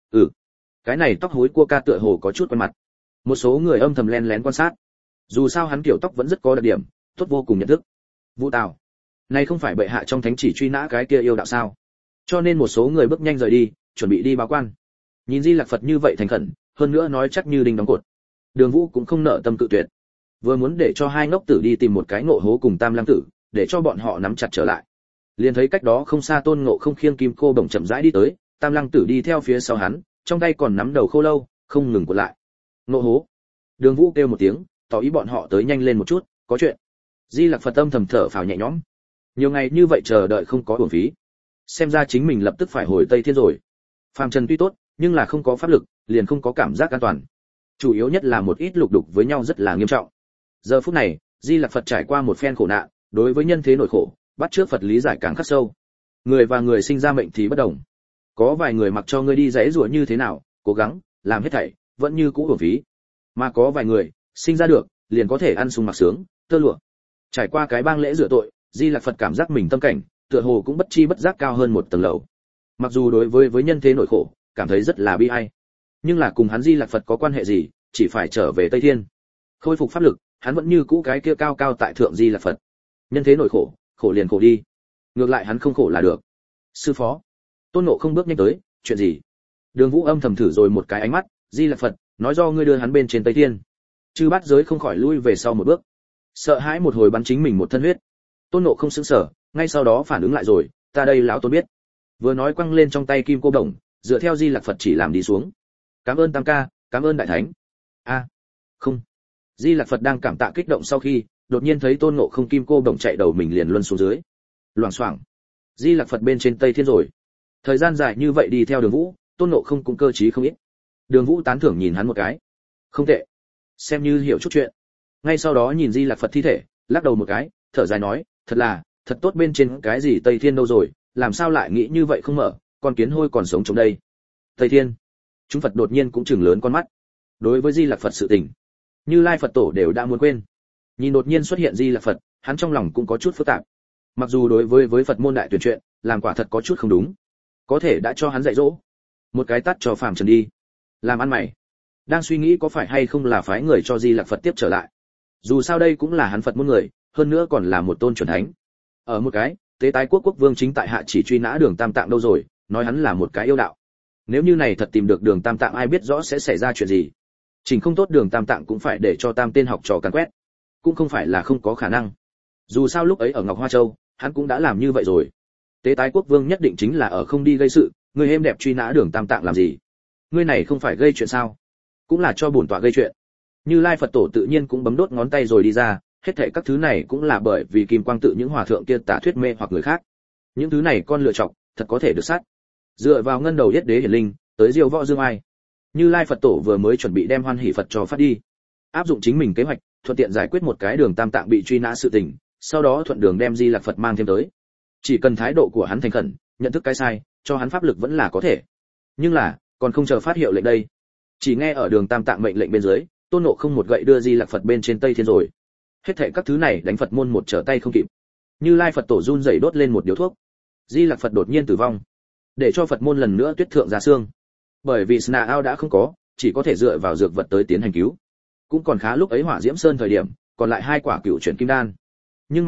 Cái này tóc hối cua ca tựa hồ có chút quen mặt. Một số người âm thầm len lén quan sát. Dù sao hắn kiểu tóc vẫn rất có đặc điểm, tốt vô cùng nhận thức. Vũ Tào, này không phải bệ hạ trong thánh chỉ truy nã cái kia yêu đạo sao? Cho nên một số người bước nhanh rời đi, chuẩn bị đi báo quan. Nhìn Di Lặc Phật như vậy thành khẩn, hơn nữa nói chắc như đinh đóng cột. Đường Vũ cũng không nợ tâm cự tuyệt. Vừa muốn để cho hai ngốc tử đi tìm một cái ngộ hố cùng Tam Lăng tử, để cho bọn họ nắm chặt trở lại. Liền thấy cách đó không xa Tôn Ngộ Không khiêng kim cô bổng chậm rãi đi tới, Tam Lăng tử đi theo phía sau hắn, trong tay còn nắm đầu khô lâu, không ngừng cuộn lại. Ngộ hố. Đường Vũ kêu một tiếng, tỏ ý bọn họ tới nhanh lên một chút, có chuyện. Di Lặc Phật âm thầm thở phào nhẹ nhõm. Nhiều ngày như vậy chờ đợi không có uổng phí. Xem ra chính mình lập tức phải hồi Tây Thiên rồi. Phàm trần tuy tốt, nhưng là không có pháp lực, liền không có cảm giác an toàn. Chủ yếu nhất là một ít lục đục với nhau rất là nghiêm trọng. Giờ phút này, Di Lặc Phật trải qua một phen khổ nạn, đối với nhân thế nỗi khổ, bắt trước Phật lý giải càng khắc sâu. Người và người sinh ra mệnh thì bất đồng. Có vài người mặc cho ngươi đi dãy rủa như thế nào, cố gắng, làm hết thảy, vẫn như cũ uổng phí. Mà có vài người, sinh ra được, liền có thể ăn sung mặc sướng, tơ lụa. Trải qua cái bang lễ rửa tội, Di Lặc Phật cảm giác mình tâm cảnh, tựa hồ cũng bất chi bất giác cao hơn một tầng lầu. Mặc dù đối với nhân thế nỗi khổ, cảm thấy rất là bi ai, nhưng là cùng hắn Di Lặc Phật có quan hệ gì, chỉ phải trở về Tây Thiên, khôi phục pháp lực, hắn vẫn như cũ cái kia cao cao tại thượng Di Lặc Phật. Nhân thế nỗi khổ, khổ liền khổ đi, ngược lại hắn không khổ là được. Sư phó. Tôn Ngộ không bước nhanh tới, chuyện gì? Đường Vũ âm thầm thử rồi một cái ánh mắt, Di Lặc Phật, nói do ngươi đưa hắn bên trên Tây Thiên. Chư bát giới không khỏi lui về sau một bước, sợ hãi một hồi bắn chính mình một thân huyết. Tôn Ngộ không sững sờ, ngay sau đó phản ứng lại rồi, ta đây lão tôn biết. Vừa nói quăng lên trong tay kim cô đồng, dựa theo Di Lặc Phật chỉ làm đi xuống. Cảm ơn Tam ca, cảm ơn đại thánh. Không. Di Lặc Phật đang cảm tạ kích động sau khi, đột nhiên thấy Tôn Ngộ không kim cô đồng chạy đầu mình liền luân xuống dưới. Loảng xoảng. Di Lặc Phật bên trên Tây Thiên rồi. Thời gian dài như vậy đi theo Đường Vũ, Tôn Ngộ không cũng cơ trí không ít. Đường Vũ tán thưởng nhìn hắn một cái. Không tệ, xem như hiểu chút chuyện. Ngay sau đó nhìn Di Lặc Phật thi thể, lắc đầu một cái, thở dài nói, thật tốt bên trên cái gì Tây Thiên đâu rồi, làm sao lại nghĩ như vậy không mở, con kiến hôi còn sống trong đây. Tây Thiên. Chúng Phật đột nhiên cũng chừng lớn con mắt. Đối với Di Lặc Phật sự tình, Như Lai Phật tổ đều đã muốn quên. Nhìn đột nhiên xuất hiện Di Lặc Phật, hắn trong lòng cũng có chút phức tạp. Mặc dù đối với Phật môn đại tuyển chuyện, làm quả thật có chút không đúng, có thể đã cho hắn dạy dỗ, một cái tát cho phàm trần đi. Làm ăn mày. Đang suy nghĩ có phải hay không là phái người cho Di Lặc Phật tiếp trở lại. Dù sao đây cũng là hắn Phật môn người, hơn nữa còn là một tôn chuẩn thánh. Ở một cái, Tế Tái Quốc quốc vương chính tại hạ chỉ truy nã Đường Tam Tạng đâu rồi, nói hắn là một cái yêu đạo. Nếu như này thật tìm được Đường Tam Tạng ai biết rõ sẽ xảy ra chuyện gì. Chỉnh không tốt Đường Tam Tạng cũng phải để cho Tam tên học trò càn quét. Cũng không phải là không có khả năng. Dù sao lúc ấy ở Ngọc Hoa Châu, hắn cũng đã làm như vậy rồi. Tế Tái Quốc vương nhất định chính là ở không đi gây sự, người êm đẹp truy nã Đường Tam Tạng làm gì? Ngươi này không phải gây chuyện sao? Cũng là cho bổn tọa gây chuyện. Như Lai Phật tổ tự nhiên cũng bấm đốt ngón tay rồi đi ra, hết thảy các thứ này cũng là bởi vì Kim Quang tự những hòa thượng kia tả thuyết mê hoặc người khác. Những thứ này con lựa chọc, thật có thể được sát. Dựa vào ngân đầu yết đế hiển linh, tới diêu võ dương ai. Như Lai Phật tổ vừa mới chuẩn bị đem Hoan Hỷ Phật cho phát đi, áp dụng chính mình kế hoạch, thuận tiện giải quyết một cái Đường Tam Tạng bị truy nã sự tình, sau đó thuận đường đem Di Lặc Phật mang thêm tới. Chỉ cần thái độ của hắn thành khẩn, nhận thức cái sai, cho hắn pháp lực vẫn là có thể. Nhưng là, còn không chờ phát hiệu lệnh đây. Chỉ nghe ở Đường Tam Tạng mệnh lệnh bên dưới, Tôn Ngộ không một gậy đưa Di Lặc Phật bên trên Tây Thiên rồi. Hết thảy các thứ này đánh Phật môn một trở tay không kịp. Như Lai Phật tổ run rẩy đốt lên một điếu thuốc. Di Lặc Phật đột nhiên tử vong, để cho Phật môn lần nữa tuyết thượng ra xương. Bởi vì Sna Ao đã không có, chỉ có thể dựa vào dược vật tới tiến hành cứu. Cũng còn khá lúc ấy Hỏa Diễm Sơn thời điểm, còn lại 2 quả cựu chuyển kim đan. Nhưng mà,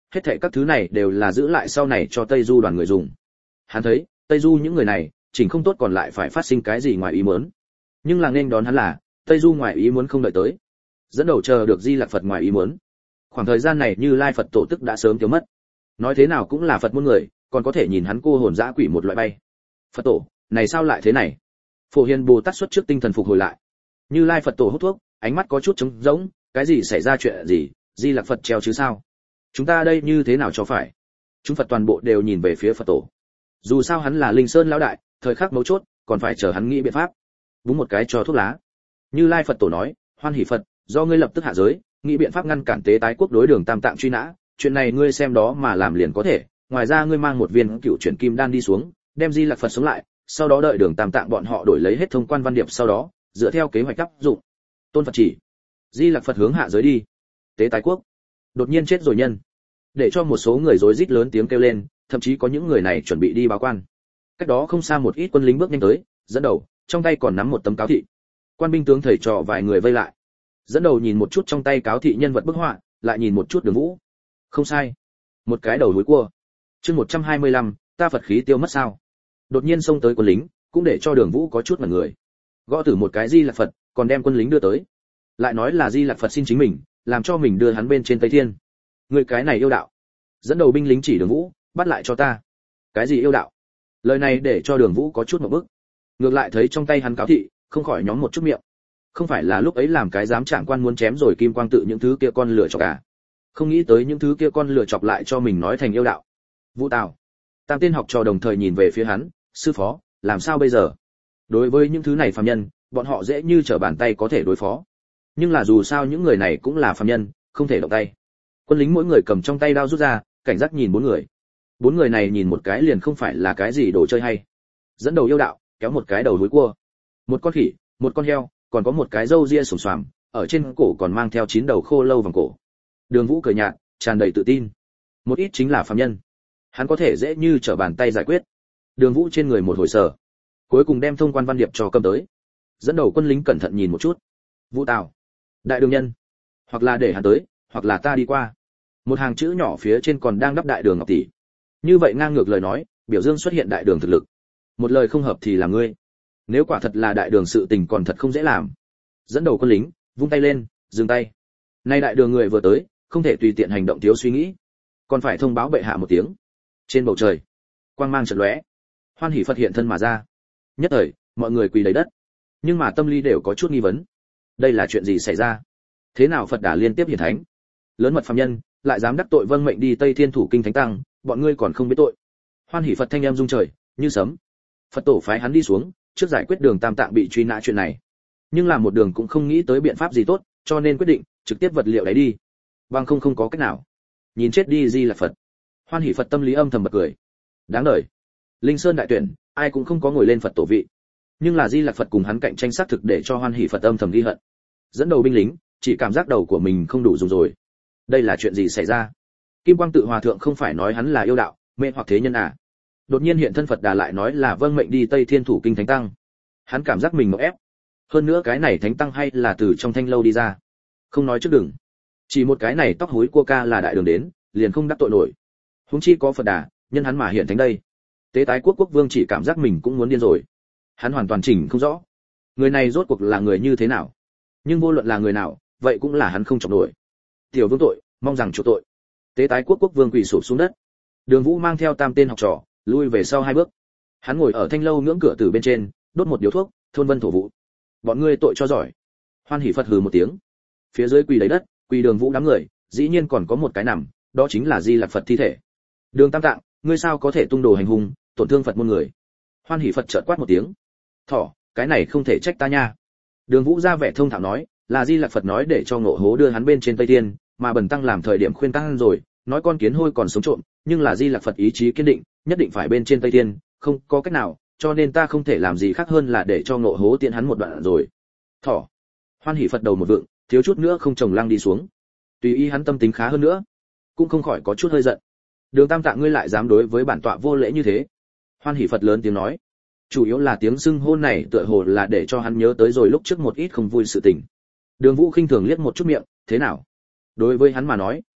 hết thảy các thứ này đều là giữ lại sau này cho Tây Du đoàn người dùng. Hắn thấy, Tây Du những người này, chỉnh không tốt còn lại phải phát sinh cái gì ngoài ý muốn. Nhưng là nên đón hắn là, Tây Du ngoài ý muốn không đợi tới. Dẫn đầu chờ được Di Lặc Phật ngoài ý muốn. Khoảng thời gian này Như Lai Phật tổ tức đã sớm tiêu mất. Nói thế nào cũng là Phật môn người, còn có thể nhìn hắn cô hồn dã quỷ một loại bay. Phật tổ, này sao lại thế này? Phổ Hiền Bồ Tát xuất trước tinh thần phục hồi lại. Như Lai Phật tổ hút thuốc, ánh mắt có chút trống rỗng, cái gì xảy ra chuyện gì, Di Lặc Phật treo chứ sao? Chúng ta đây như thế nào cho phải? Chúng Phật toàn bộ đều nhìn về phía Phật tổ. Dù sao hắn là Linh Sơn lão đại, thời khắc mấu chốt, còn phải chờ hắn nghĩ biện pháp. Búng một cái cho thuốc lá. Như Lai Phật tổ nói, Hoan Hỷ Phật, do ngươi lập tức hạ giới, nghĩ biện pháp ngăn cản Tế Tái Quốc đối Đường Tam Tạng truy nã, chuyện này ngươi xem đó mà làm liền có thể, ngoài ra ngươi mang một viên cựu chuyển kim đan đi xuống, đem Di Lặc Phật sống lại, sau đó đợi Đường Tam Tạng bọn họ đổi lấy hết thông quan văn điệp sau đó, dựa theo kế hoạch áp dụng. Tôn Phật chỉ. Di Lặc Phật hướng hạ giới đi. Tế Tái Quốc đột nhiên chết rồi nhân, để cho một số người rối rít lớn tiếng kêu lên, thậm chí có những người này chuẩn bị đi báo quan. Cách đó không xa một ít quân lính bước nhanh tới, dẫn đầu, trong tay còn nắm một tấm cáo thị. Quan binh tướng thầy trò vài người vây lại. Dẫn đầu nhìn một chút trong tay cáo thị nhân vật bức họa, lại nhìn một chút Đường Vũ. Không sai, một cái đầu húi cua. Chương 125, ta Phật khí tiêu mất sao? Đột nhiên xông tới quân lính, cũng để cho Đường Vũ có chút mặt người. Gõ tử một cái Di Lặc Phật, còn đem quân lính đưa tới. Lại nói là Di Lặc Phật xin chính mình, làm cho mình đưa hắn bên trên Tây Thiên. Người cái này yêu đạo. Dẫn đầu binh lính chỉ Đường Vũ, bắt lại cho ta. Cái gì yêu đạo? Lời này để cho Đường Vũ có chút một bức. Ngược lại thấy trong tay hắn cáo thị, không khỏi nhóm một chút miệng. Không phải là lúc ấy làm cái giám trạng quan muốn chém rồi Kim Quang tự những thứ kia con lửa chọc à? Không nghĩ tới những thứ kia con lửa chọc lại cho mình nói thành yêu đạo. Vũ Tào, Tam tên học trò đồng thời nhìn về phía hắn, sư phó, làm sao bây giờ? Đối với những thứ này phàm nhân, bọn họ dễ như trở bàn tay có thể đối phó. Nhưng là dù sao những người này cũng là phàm nhân, không thể động tay. Quân lính mỗi người cầm trong tay đao rút ra, cảnh giác nhìn bốn người. Bốn người này nhìn một cái liền không phải là cái gì đồ chơi hay. Dẫn đầu yêu đạo, kéo một cái đầu núi cua, một con khỉ, một con heo, còn có một cái râu ria sồm xoàm, ở trên cổ còn mang theo 9 đầu khô lâu vòng cổ. Đường Vũ cười nhạt, tràn đầy tự tin. Một ít chính là phàm nhân, hắn có thể dễ như trở bàn tay giải quyết. Đường Vũ trên người một hồi sở, cuối cùng đem thông quan văn điệp cho cầm tới. Dẫn đầu quân lính cẩn thận nhìn một chút. Vũ Tào, đại đường nhân, hoặc là để hắn tới, hoặc là ta đi qua. Một hàng chữ nhỏ phía trên còn đang đắp đại đường ngọc tỷ. Như vậy ngang ngược lời nói, biểu dương xuất hiện đại đường thực lực. Một lời không hợp thì là ngươi. Nếu quả thật là đại đường sự tình còn thật không dễ làm. Dẫn đầu quân lính vung tay lên, dừng tay. Nay đại đường người vừa tới, không thể tùy tiện hành động thiếu suy nghĩ, còn phải thông báo bệ hạ một tiếng. Trên bầu trời, quang mang chợt lóe, Hoan Hỷ Phật hiện thân mà ra. Nhất thời, mọi người quỳ đầy đất, nhưng mà tâm lý đều có chút nghi vấn. Đây là chuyện gì xảy ra? Thế nào Phật Đà liên tiếp hiển thánh? Lớn mật phàm nhân, lại dám đắc tội vâng mệnh đi Tây Thiên thủ kinh thánh tăng, bọn ngươi còn không biết tội. Hoan Hỷ Phật thanh âm rung trời, như sấm. Phật tổ phái hắn đi xuống, trước giải quyết Đường Tam Tạng bị truy nã chuyện này. Nhưng là một đường cũng không nghĩ tới biện pháp gì tốt, cho nên quyết định trực tiếp vật liệu đấy đi. Bằng không có cách nào. Nhìn chết đi Di Lặc Phật. Hoan Hỷ Phật tâm lý âm thầm bật cười. Đáng đời. Linh Sơn đại tuyển, ai cũng không có ngồi lên Phật tổ vị. Nhưng là Di Lặc Phật cùng hắn cạnh tranh xác thực để cho Hoan Hỷ Phật âm thầm ghi hận. Dẫn đầu binh lính, chỉ cảm giác đầu của mình không đủ dùng rồi. Đây là chuyện gì xảy ra? Kim Quang tự hòa thượng không phải nói hắn là yêu đạo, mê hoặc thế nhân à? Đột nhiên hiện thân Phật Đà lại nói là vâng mệnh đi Tây Thiên thủ kinh thánh tăng. Hắn cảm giác mình ngộp ép. Hơn nữa cái này thánh tăng hay là từ trong thanh lâu đi ra. Không nói trước đừng. Chỉ một cái này tóc húi cua ca là đại đường đến, liền không đắc tội nổi. Huống chi có Phật Đà, nhân hắn mà hiện thánh đây. Tế Tái Quốc quốc vương chỉ cảm giác mình cũng muốn điên rồi. Hắn hoàn toàn chỉnh không rõ. Người này rốt cuộc là người như thế nào? Nhưng vô luận là người nào, vậy cũng là hắn không chọc nổi. Tiểu vương tội, mong rằng chủ tội. Tế Tái Quốc quốc vương quỳ sụp xuống đất. Đường Vũ mang theo tam tên học trò, lui về sau 2 bước. Hắn ngồi ở thanh lâu ngưỡng cửa từ bên trên, đốt một điếu thuốc, thôn vân thổ vụ. Bọn ngươi tội cho giỏi. Hoan Hỷ Phật hừ một tiếng. Phía dưới quỳ lấy đất, quỳ Đường Vũ đám người, dĩ nhiên còn có một cái nằm, đó chính là Di Lặc Phật thi thể. Đường Tam Tạng, ngươi sao có thể tung đồ hành hung, tổn thương Phật môn người? Hoan Hỷ Phật chợt quát một tiếng. Thỏ, cái này không thể trách ta nha. Đường Vũ ra vẻ thông thạo nói, là Di Lặc Phật nói để cho Ngộ Hố đưa hắn bên trên Tây Thiên, mà Bần tăng làm thời điểm khuyên tăng rồi, nói con kiến hôi còn sống trộm, nhưng là Di Lặc Phật ý chí kiên định, nhất định phải bên trên Tây Thiên, không có cách nào, cho nên ta không thể làm gì khác hơn là để cho Ngộ Hố tiện hắn một đoạn rồi. Thỏ. Hoan Hỷ Phật đầu một vượng, thiếu chút nữa không trồng lăng đi xuống. Tùy ý hắn tâm tính khá hơn nữa, cũng không khỏi có chút hơi giận. Đường Tam Tạng ngươi lại dám đối với bản tọa vô lễ như thế? Hoan Hỷ Phật lớn tiếng nói. Chủ yếu là tiếng xưng hôn này tựa hồ là để cho hắn nhớ tới rồi lúc trước một ít không vui sự tình. Đường Vũ khinh thường liếc một chút miệng, thế nào? Đối với hắn mà nói,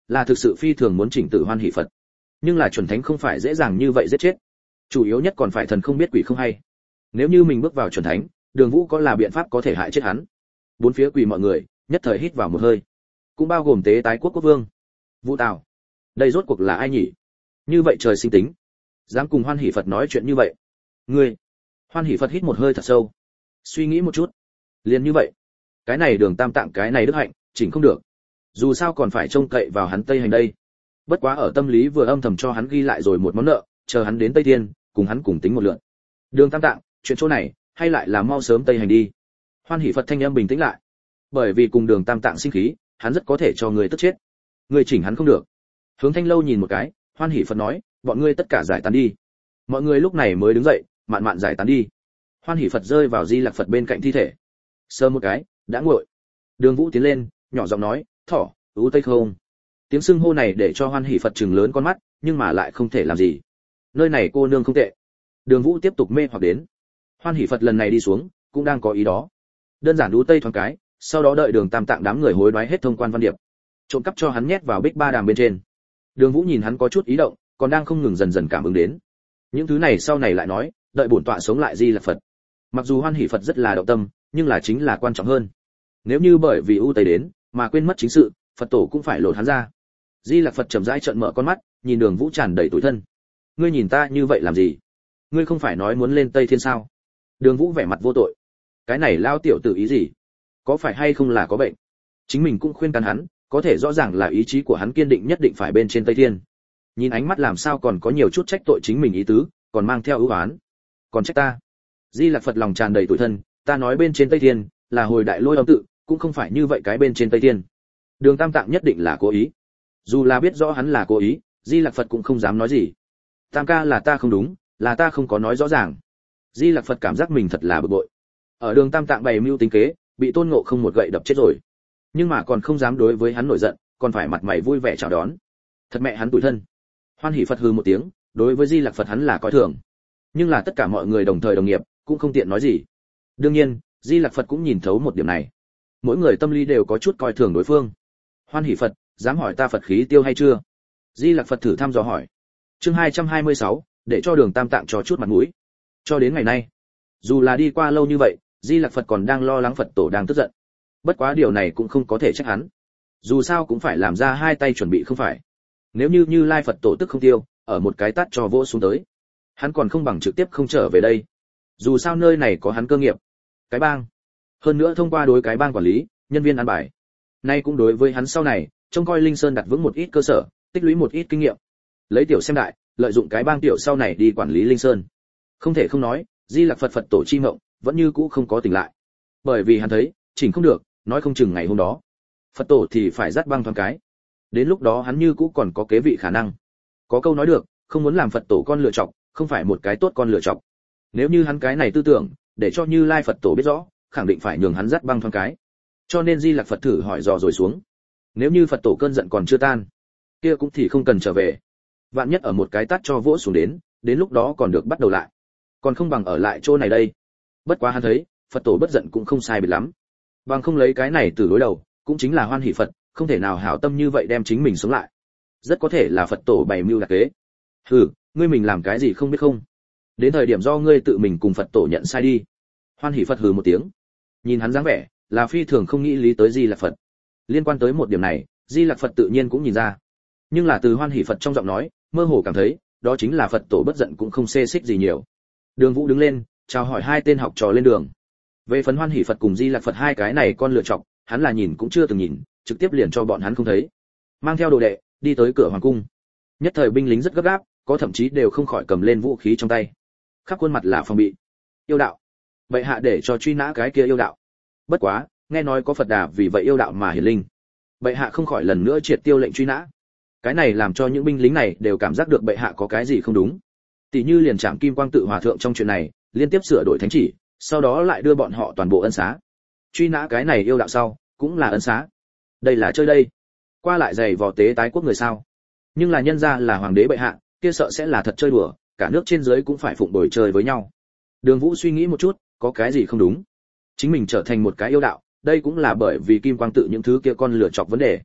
là thực sự phi thường muốn chỉnh tử Hoan Hỷ Phật. Nhưng là chuẩn thánh không phải dễ dàng như vậy giết chết. Chủ yếu nhất còn phải thần không biết quỷ không hay. Nếu như mình bước vào chuẩn thánh, Đường Vũ có là biện pháp có thể hại chết hắn. Bốn phía quỳ mọi người, nhất thời hít vào một hơi. Cũng bao gồm Tế Tái Quốc quốc vương. Vũ Tào, đây rốt cuộc là ai nhỉ? Như vậy trời sinh tính, dám cùng Hoan Hỷ Phật nói chuyện như vậy. Ngươi. Hoan Hỷ Phật hít một hơi thật sâu. Suy nghĩ một chút. Liền như vậy, cái này Đường Tam Tạng cái này đức hạnh, chỉnh không được. Dù sao còn phải trông cậy vào hắn Tây Hành đây. Bất quá ở tâm lý vừa âm thầm cho hắn ghi lại rồi một món nợ, chờ hắn đến Tây Thiên, cùng hắn cùng tính một lượt. Đường Tam Tạng, chuyện chỗ này, hay lại là mau sớm Tây Hành đi. Hoan Hỷ Phật thanh âm bình tĩnh lại. Bởi vì cùng Đường Tam Tạng sinh khí, hắn rất có thể cho người tức chết. Người chỉnh hắn không được. Hướng Thanh Lâu nhìn một cái, Hoan Hỷ Phật nói, bọn ngươi tất cả giải tán đi. Mọi người lúc này mới đứng dậy, mạn mạn giải tán đi. Hoan Hỷ Phật rơi vào Di Lặc Phật bên cạnh thi thể. Sơ một cái, đã nguội. Đường Vũ tiến lên, nhỏ giọng nói, thỏ, ú tây không. Tiếng xưng hô này để cho Hoan Hỷ Phật trừng lớn con mắt, nhưng mà lại không thể làm gì. Nơi này cô nương không tệ. Đường Vũ tiếp tục mê hoặc đến. Hoan Hỷ Phật lần này đi xuống, cũng đang có ý đó. Đơn giản ú tây thoáng cái, sau đó đợi Đường Tam Tạng đám người hối đoái hết thông quan văn điệp, trộm cắp cho hắn nhét vào bích ba đàm bên trên. Đường Vũ nhìn hắn có chút ý động, còn đang không ngừng dần dần cảm ứng đến. Những thứ này sau này lại nói, đợi bổn tọa sống lại Di Lặc Phật. Mặc dù Hoan Hỷ Phật rất là động tâm, nhưng là chính là quan trọng hơn. Nếu như bởi vì ưu tây đến, mà quên mất chính sự, Phật tổ cũng phải lột hắn ra. Di Lặc Phật chậm rãi trợn mở con mắt, nhìn Đường Vũ tràn đầy tủi thân. Ngươi nhìn ta như vậy làm gì? Ngươi không phải nói muốn lên Tây Thiên sao? Đường Vũ vẻ mặt vô tội. Cái này lao tiểu tử ý gì? Có phải hay không là có bệnh? Chính mình cũng khuyên can hắn, có thể rõ ràng là ý chí của hắn kiên định nhất định phải bên trên Tây Thiên. Nhìn ánh mắt làm sao còn có nhiều chút trách tội chính mình ý tứ, còn mang theo ưu oán. Còn trách ta? Di Lặc Phật lòng tràn đầy tủi thân, ta nói bên trên Tây Thiên, là hồi đại lôi âm tự, cũng không phải như vậy cái bên trên Tây Thiên. Đường Tam Tạng nhất định là cố ý. Dù là biết rõ hắn là cố ý, Di Lặc Phật cũng không dám nói gì. Tam ca là ta không đúng, là ta không có nói rõ ràng. Di Lặc Phật cảm giác mình thật là bực bội. Ở Đường Tam Tạng bày mưu tính kế, bị Tôn Ngộ Không một gậy đập chết rồi. Nhưng mà còn không dám đối với hắn nổi giận, còn phải mặt mày vui vẻ chào đón. Thật mẹ hắn tủi thân. Hoan Hỷ Phật hừ một tiếng, đối với Di Lặc Phật hắn là coi thường. Nhưng là tất cả mọi người đồng thời đồng nghiệp, cũng không tiện nói gì. Đương nhiên, Di Lặc Phật cũng nhìn thấu một điểm này. Mỗi người tâm lý đều có chút coi thường đối phương. Hoan Hỷ Phật, dám hỏi ta Phật khí tiêu hay chưa? Di Lặc Phật thử thăm dò hỏi. Chương 226, để cho Đường Tam Tạng cho chút mặt mũi. Cho đến ngày nay, dù là đi qua lâu như vậy, Di Lặc Phật còn đang lo lắng Phật tổ đang tức giận. Bất quá điều này cũng không có thể trách hắn. Dù sao cũng phải làm ra hai tay chuẩn bị không phải. Nếu như Như Lai Phật tổ tức không tiêu, ở một cái tát cho vỗ xuống tới, hắn còn không bằng trực tiếp không trở về đây. Dù sao nơi này có hắn cơ nghiệp, cái bang. Hơn nữa thông qua đối cái bang quản lý, nhân viên ăn bài. Nay cũng đối với hắn sau này, trông coi Linh Sơn đặt vững một ít cơ sở, tích lũy một ít kinh nghiệm. Lấy tiểu xem đại, lợi dụng cái bang tiểu sau này đi quản lý Linh Sơn. Không thể không nói, Di Lặc Phật Phật tổ chi mộng, vẫn như cũ không có tỉnh lại. Bởi vì hắn thấy, chỉnh không được, nói không chừng ngày hôm đó, Phật tổ thì phải dắt băng thoáng cái. Đến lúc đó hắn như cũ còn có kế vị khả năng. Có câu nói được, không muốn làm Phật tổ con lựa chọc, không phải một cái tốt con lựa chọc. Nếu như hắn cái này tư tưởng, để cho Như Lai Phật tổ biết rõ, khẳng định phải nhường hắn dắt băng thoáng cái. Cho nên Di Lặc Phật thử hỏi dò rồi xuống. Nếu như Phật tổ cơn giận còn chưa tan, kia cũng thì không cần trở về. Vạn nhất ở một cái tát cho vỗ xuống đến lúc đó còn được bắt đầu lại. Còn không bằng ở lại chỗ này đây. Bất quá hắn thấy, Phật tổ bất giận cũng không sai biệt lắm. Bằng không lấy cái này từ đối đầu, cũng chính là Hoan Hỷ Phật, không thể nào hảo tâm như vậy đem chính mình sống lại. Rất có thể là Phật tổ bày mưu đặc kế. Hừ, ngươi mình làm cái gì không biết không? Đến thời điểm do ngươi tự mình cùng Phật tổ nhận sai đi. Hoan Hỷ Phật hừ một tiếng. Nhìn hắn dáng vẻ, là phi thường không nghĩ lý tới Di Lặc Phật. Liên quan tới một điểm này, Di Lặc Phật tự nhiên cũng nhìn ra. Nhưng là từ Hoan Hỷ Phật trong giọng nói, mơ hồ cảm thấy, đó chính là Phật tổ bất giận cũng không xê xích gì nhiều. Đường Vũ đứng lên, chào hỏi hai tên học trò lên đường. Về phần Hoan Hỷ Phật cùng Di Lặc Phật hai cái này con lựa chọc, hắn là nhìn cũng chưa từng nhìn, trực tiếp liền cho bọn hắn không thấy. Mang theo đồ đệ, đi tới cửa hoàng cung. Nhất thời binh lính rất gấp gáp, có thậm chí đều không khỏi cầm lên vũ khí trong tay. Khắp khuôn mặt là phòng bị. Yêu đạo. Bệ hạ để cho truy nã cái kia yêu đạo. Bất quá, nghe nói có Phật Đà vì vậy yêu đạo mà hiển linh. Bệ hạ không khỏi lần nữa triệt tiêu lệnh truy nã. Cái này làm cho những binh lính này đều cảm giác được bệ hạ có cái gì không đúng. Tỷ như liền Trạm Kim Quang tự hòa thượng trong chuyện này, liên tiếp sửa đổi thánh chỉ, sau đó lại đưa bọn họ toàn bộ ân xá. Truy nã cái này yêu đạo sau, cũng là ân xá. Đây là chơi đây. Qua lại giày vò tế tái quốc người sao? Nhưng là nhân ra là hoàng đế bệ hạ, kia sợ sẽ là thật chơi đùa, cả nước trên dưới cũng phải phụng bồi chơi với nhau. Đường Vũ suy nghĩ một chút, có cái gì không đúng? Chính mình trở thành một cái yêu đạo, đây cũng là bởi vì Kim Quang tự những thứ kia con lựa chọc vấn đề.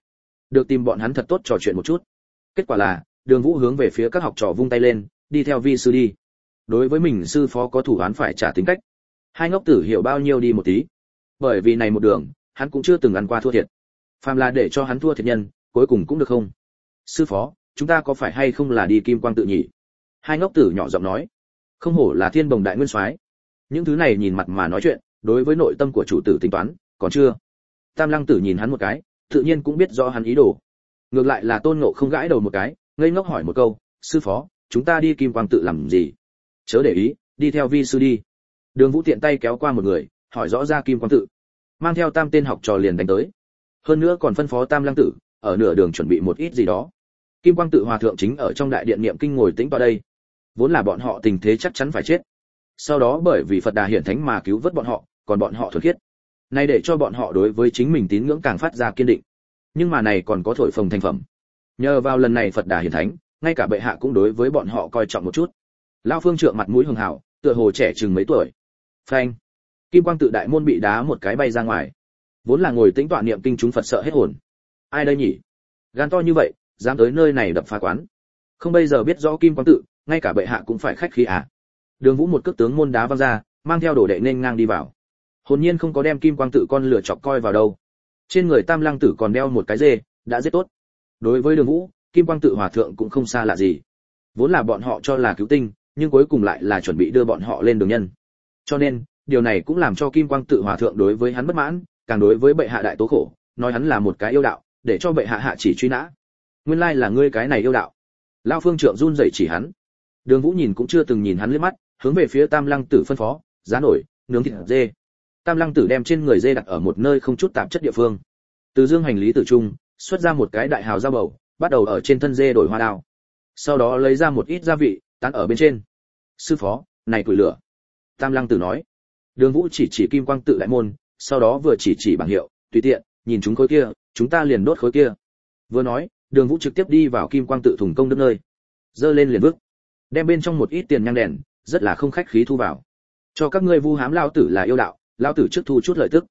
được tìm bọn hắn thật tốt trò chuyện một chút. Kết quả là Đường Vũ hướng về phía các học trò vung tay lên, đi theo vi sư đi. Đối với mình sư phó có thủ án phải trả tính cách. Hai ngốc tử hiểu bao nhiêu đi một tí. Bởi vì này một đường, hắn cũng chưa từng ăn qua thua thiệt. Phàm là để cho hắn thua thiệt nhân, cuối cùng cũng được không? Sư phó, chúng ta có phải hay không là đi Kim Quang tự nhỉ? Hai ngốc tử nhỏ giọng nói. Không hổ là Thiên Bồng đại nguyên soái. Những thứ này nhìn mặt mà nói chuyện, đối với nội tâm của chủ tử tính toán, còn chưa. Tam Lăng Tử nhìn hắn một cái, tự nhiên cũng biết rõ hắn ý đồ. Ngược lại là Tôn Ngộ không gãi đầu một cái, ngây ngốc hỏi một câu, sư phó, chúng ta đi Kim Quang tự làm gì? Chớ để ý, đi theo vi sư đi. Đường Vũ tiện tay kéo qua một người, hỏi rõ ra Kim Quang tự. Mang theo tam tên học trò liền đánh tới. Hơn nữa còn phân phó Tam Lăng Tử, ở nửa đường chuẩn bị một ít gì đó. Kim Quang tự hòa thượng chính ở trong đại điện niệm kinh ngồi tĩnh tọa đây. Vốn là bọn họ tình thế chắc chắn phải chết. Sau đó bởi vì Phật Đà hiển thánh mà cứu vớt bọn họ, còn bọn họ thuần khiết. Nay để cho bọn họ đối với chính mình tín ngưỡng càng phát ra kiên định. Nhưng mà này còn có thổi phồng thành phẩm. Nhờ vào lần này Phật Đà hiển thánh, ngay cả bệ hạ cũng đối với bọn họ coi trọng một chút. Lão Phương Trượng mặt mũi hường hào, tựa hồ trẻ chừng mấy tuổi. Phanh! Kim Quang tự đại môn bị đá một cái bay ra ngoài. Vốn là ngồi tĩnh tọa niệm kinh chúng Phật sợ hết hồn. Ai đây nhỉ? Gan to như vậy, dám tới nơi này đập phá quán. Không bây giờ biết rõ Kim Quang tự, ngay cả bệ hạ cũng phải khách khí à? Đường Vũ một cước tướng môn đá văng ra, mang theo đồ đệ nên ngang đi vào. Hồn nhiên không có đem Kim Quang tự con lửa chọc coi vào đâu. Trên người Tam Lăng Tử còn đeo một cái dê, đã rất tốt. Đối với Đường Vũ, Kim Quang tự hòa thượng cũng không xa lạ gì. Vốn là bọn họ cho là cứu tinh, nhưng cuối cùng lại là chuẩn bị đưa bọn họ lên đường nhân. Cho nên, điều này cũng làm cho Kim Quang tự hòa thượng đối với hắn bất mãn, càng đối với bệ hạ đại tố khổ, nói hắn là một cái yêu đạo, để cho bệ hạ hạ chỉ truy nã. Nguyên lai là ngươi cái này yêu đạo. Lão Phương Trượng run rẩy chỉ hắn. Đường Vũ nhìn cũng chưa từng nhìn hắn liếc mắt, hướng về phía Tam Lăng Tử phân phó, giá nổi, nướng thịt dê. Tam Lăng Tử đem trên người dê đặt ở một nơi không chút tạp chất địa phương. Từ dương hành lý tử trung, xuất ra một cái đại hào dao bầu, bắt đầu ở trên thân dê đổi hoa đao. Sau đó lấy ra một ít gia vị, tán ở bên trên. Sư phó, này củi lửa. Tam Lăng Tử nói. Đường Vũ chỉ Kim Quang tự đại môn, sau đó vừa chỉ bảng hiệu, tùy tiện, nhìn chúng khối kia, chúng ta liền đốt khối kia. Vừa nói, Đường Vũ trực tiếp đi vào Kim Quang tự thùng công đức nơi, dơ lên liền vứt, đem bên trong một ít tiền nhang đèn, rất là không khách khí thu vào. Cho các ngươi vu hãm lão tử là yêu đạo, lão tử trước thu chút lợi tức.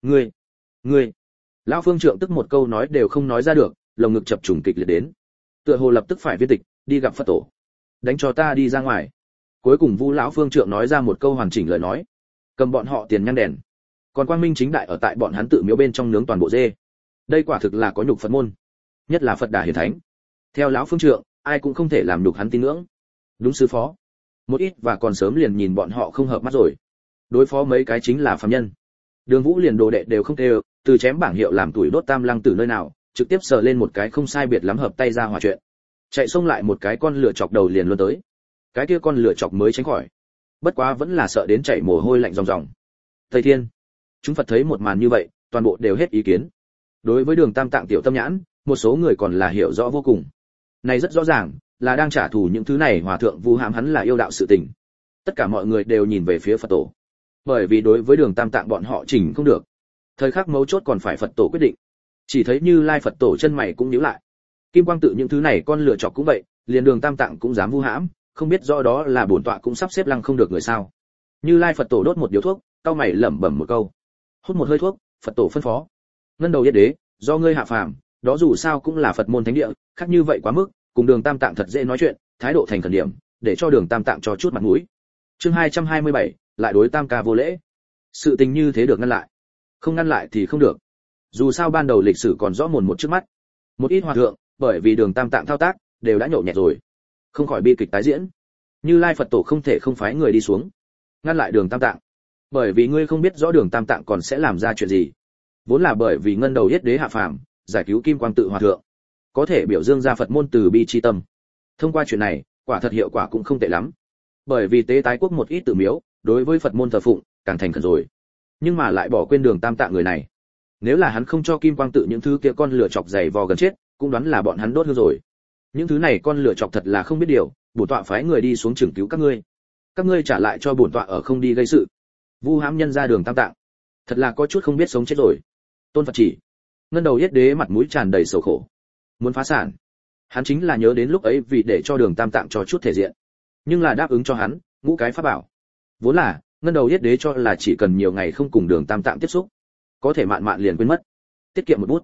Ngươi. Lão Phương Trượng tức một câu nói đều không nói ra được, lồng ngực chập trùng kịch liệt đến. Tựa hồ lập tức phải viên tịch, đi gặp Phật tổ. Đánh cho ta đi ra ngoài. Cuối cùng Vu lão Phương Trượng nói ra một câu hoàn chỉnh lời nói, cầm bọn họ tiền nhang đèn, còn quang minh chính đại ở tại bọn hắn tự miếu bên trong nướng toàn bộ dê. Đây quả thực là có nhục Phật môn, nhất là Phật Đà hiển thánh. Theo lão Phương Trượng, ai cũng không thể làm nhục hắn tín ngưỡng. Đúng sư phó. Một ít và còn sớm liền nhìn bọn họ không hợp mắt rồi. Đối phó mấy cái chính là phàm nhân. Đường Vũ liền đồ đệ đều không tê, từ chém bảng hiệu làm tuổi đốt Tam Lăng Tử nơi nào, trực tiếp sờ lên một cái không sai biệt lắm hợp tay ra hòa chuyện. Chạy xông lại một cái con lửa chọc đầu liền luôn tới. Cái kia con lửa chọc mới tránh khỏi. Bất quá vẫn là sợ đến chảy mồ hôi lạnh ròng ròng. Thầy Thiên, chúng Phật thấy một màn như vậy, toàn bộ đều hết ý kiến. Đối với Đường Tam Tạng tiểu tâm nhãn, một số người còn là hiểu rõ vô cùng. Này rất rõ ràng, là đang trả thù những thứ này hòa thượng vu hãm hắn là yêu đạo sự tình. Tất cả mọi người đều nhìn về phía Phật tổ. Bởi vì đối với Đường Tam Tạng bọn họ chỉnh không được. Thời khắc mấu chốt còn phải Phật tổ quyết định. Chỉ thấy Như Lai Phật tổ chân mày cũng nhíu lại. Kim Quang tự những thứ này con lựa chọc cũng vậy, liền Đường Tam Tạng cũng dám vu hãm, không biết rõ đó là bổn tọa cũng sắp xếp lăng không được người sao. Như Lai Phật tổ đốt một điếu thuốc, cau mày lẩm bẩm một câu. Hút một hơi thuốc, Phật tổ phân phó: Ngân Đầu Yết Đế, do ngươi hạ phàm, đó dù sao cũng là Phật môn thánh địa, khác như vậy quá mức, cùng Đường Tam Tạng thật dễ nói chuyện, thái độ thành khẩn điểm, để cho Đường Tam Tạng cho chút mặt mũi. Chương 227, lại đối Tam ca vô lễ. Sự tình như thế được ngăn lại, không ngăn lại thì không được. Dù sao ban đầu lịch sử còn rõ mồn một trước mắt. Một ít hòa thượng, bởi vì Đường Tam Tạng thao tác, đều đã nhậu nhẹt rồi, không khỏi bi kịch tái diễn. Như Lai Phật tổ không thể không phái người đi xuống, ngăn lại Đường Tam Tạng. Bởi vì ngươi không biết rõ Đường Tam Tạng còn sẽ làm ra chuyện gì. Vốn là bởi vì Ngân Đầu Yết Đế hạ phàm, giải cứu Kim Quang tự hòa thượng, có thể biểu dương ra Phật môn từ bi chi tâm. Thông qua chuyện này, quả thật hiệu quả cũng không tệ lắm. Bởi vì tế tái quốc một ít tự miếu, đối với Phật môn thờ phụng, càng thành khẩn rồi. Nhưng mà lại bỏ quên Đường Tam Tạng người này. Nếu là hắn không cho Kim Quang tự những thứ kia con lửa chọc dày vò gần chết, cũng đoán là bọn hắn đốt hư rồi. Những thứ này con lửa chọc thật là không biết điều, bổn tọa phái người đi xuống trưởng cứu các ngươi. Các ngươi trả lại cho bổn tọa ở không đi gây sự. Vu hãm nhân ra Đường Tam Tạng, thật là có chút không biết sống chết rồi. Tôn Phật chỉ. Ngân Đầu Yết Đế mặt mũi tràn đầy sầu khổ, muốn phá sản. Hắn chính là nhớ đến lúc ấy vì để cho Đường Tam Tạng cho chút thể diện, nhưng là đáp ứng cho hắn ngũ cái pháp bảo. Vốn là Ngân Đầu Yết Đế cho là chỉ cần nhiều ngày không cùng Đường Tam Tạng tiếp xúc, có thể mạn mạn liền quên mất, tiết kiệm một bút.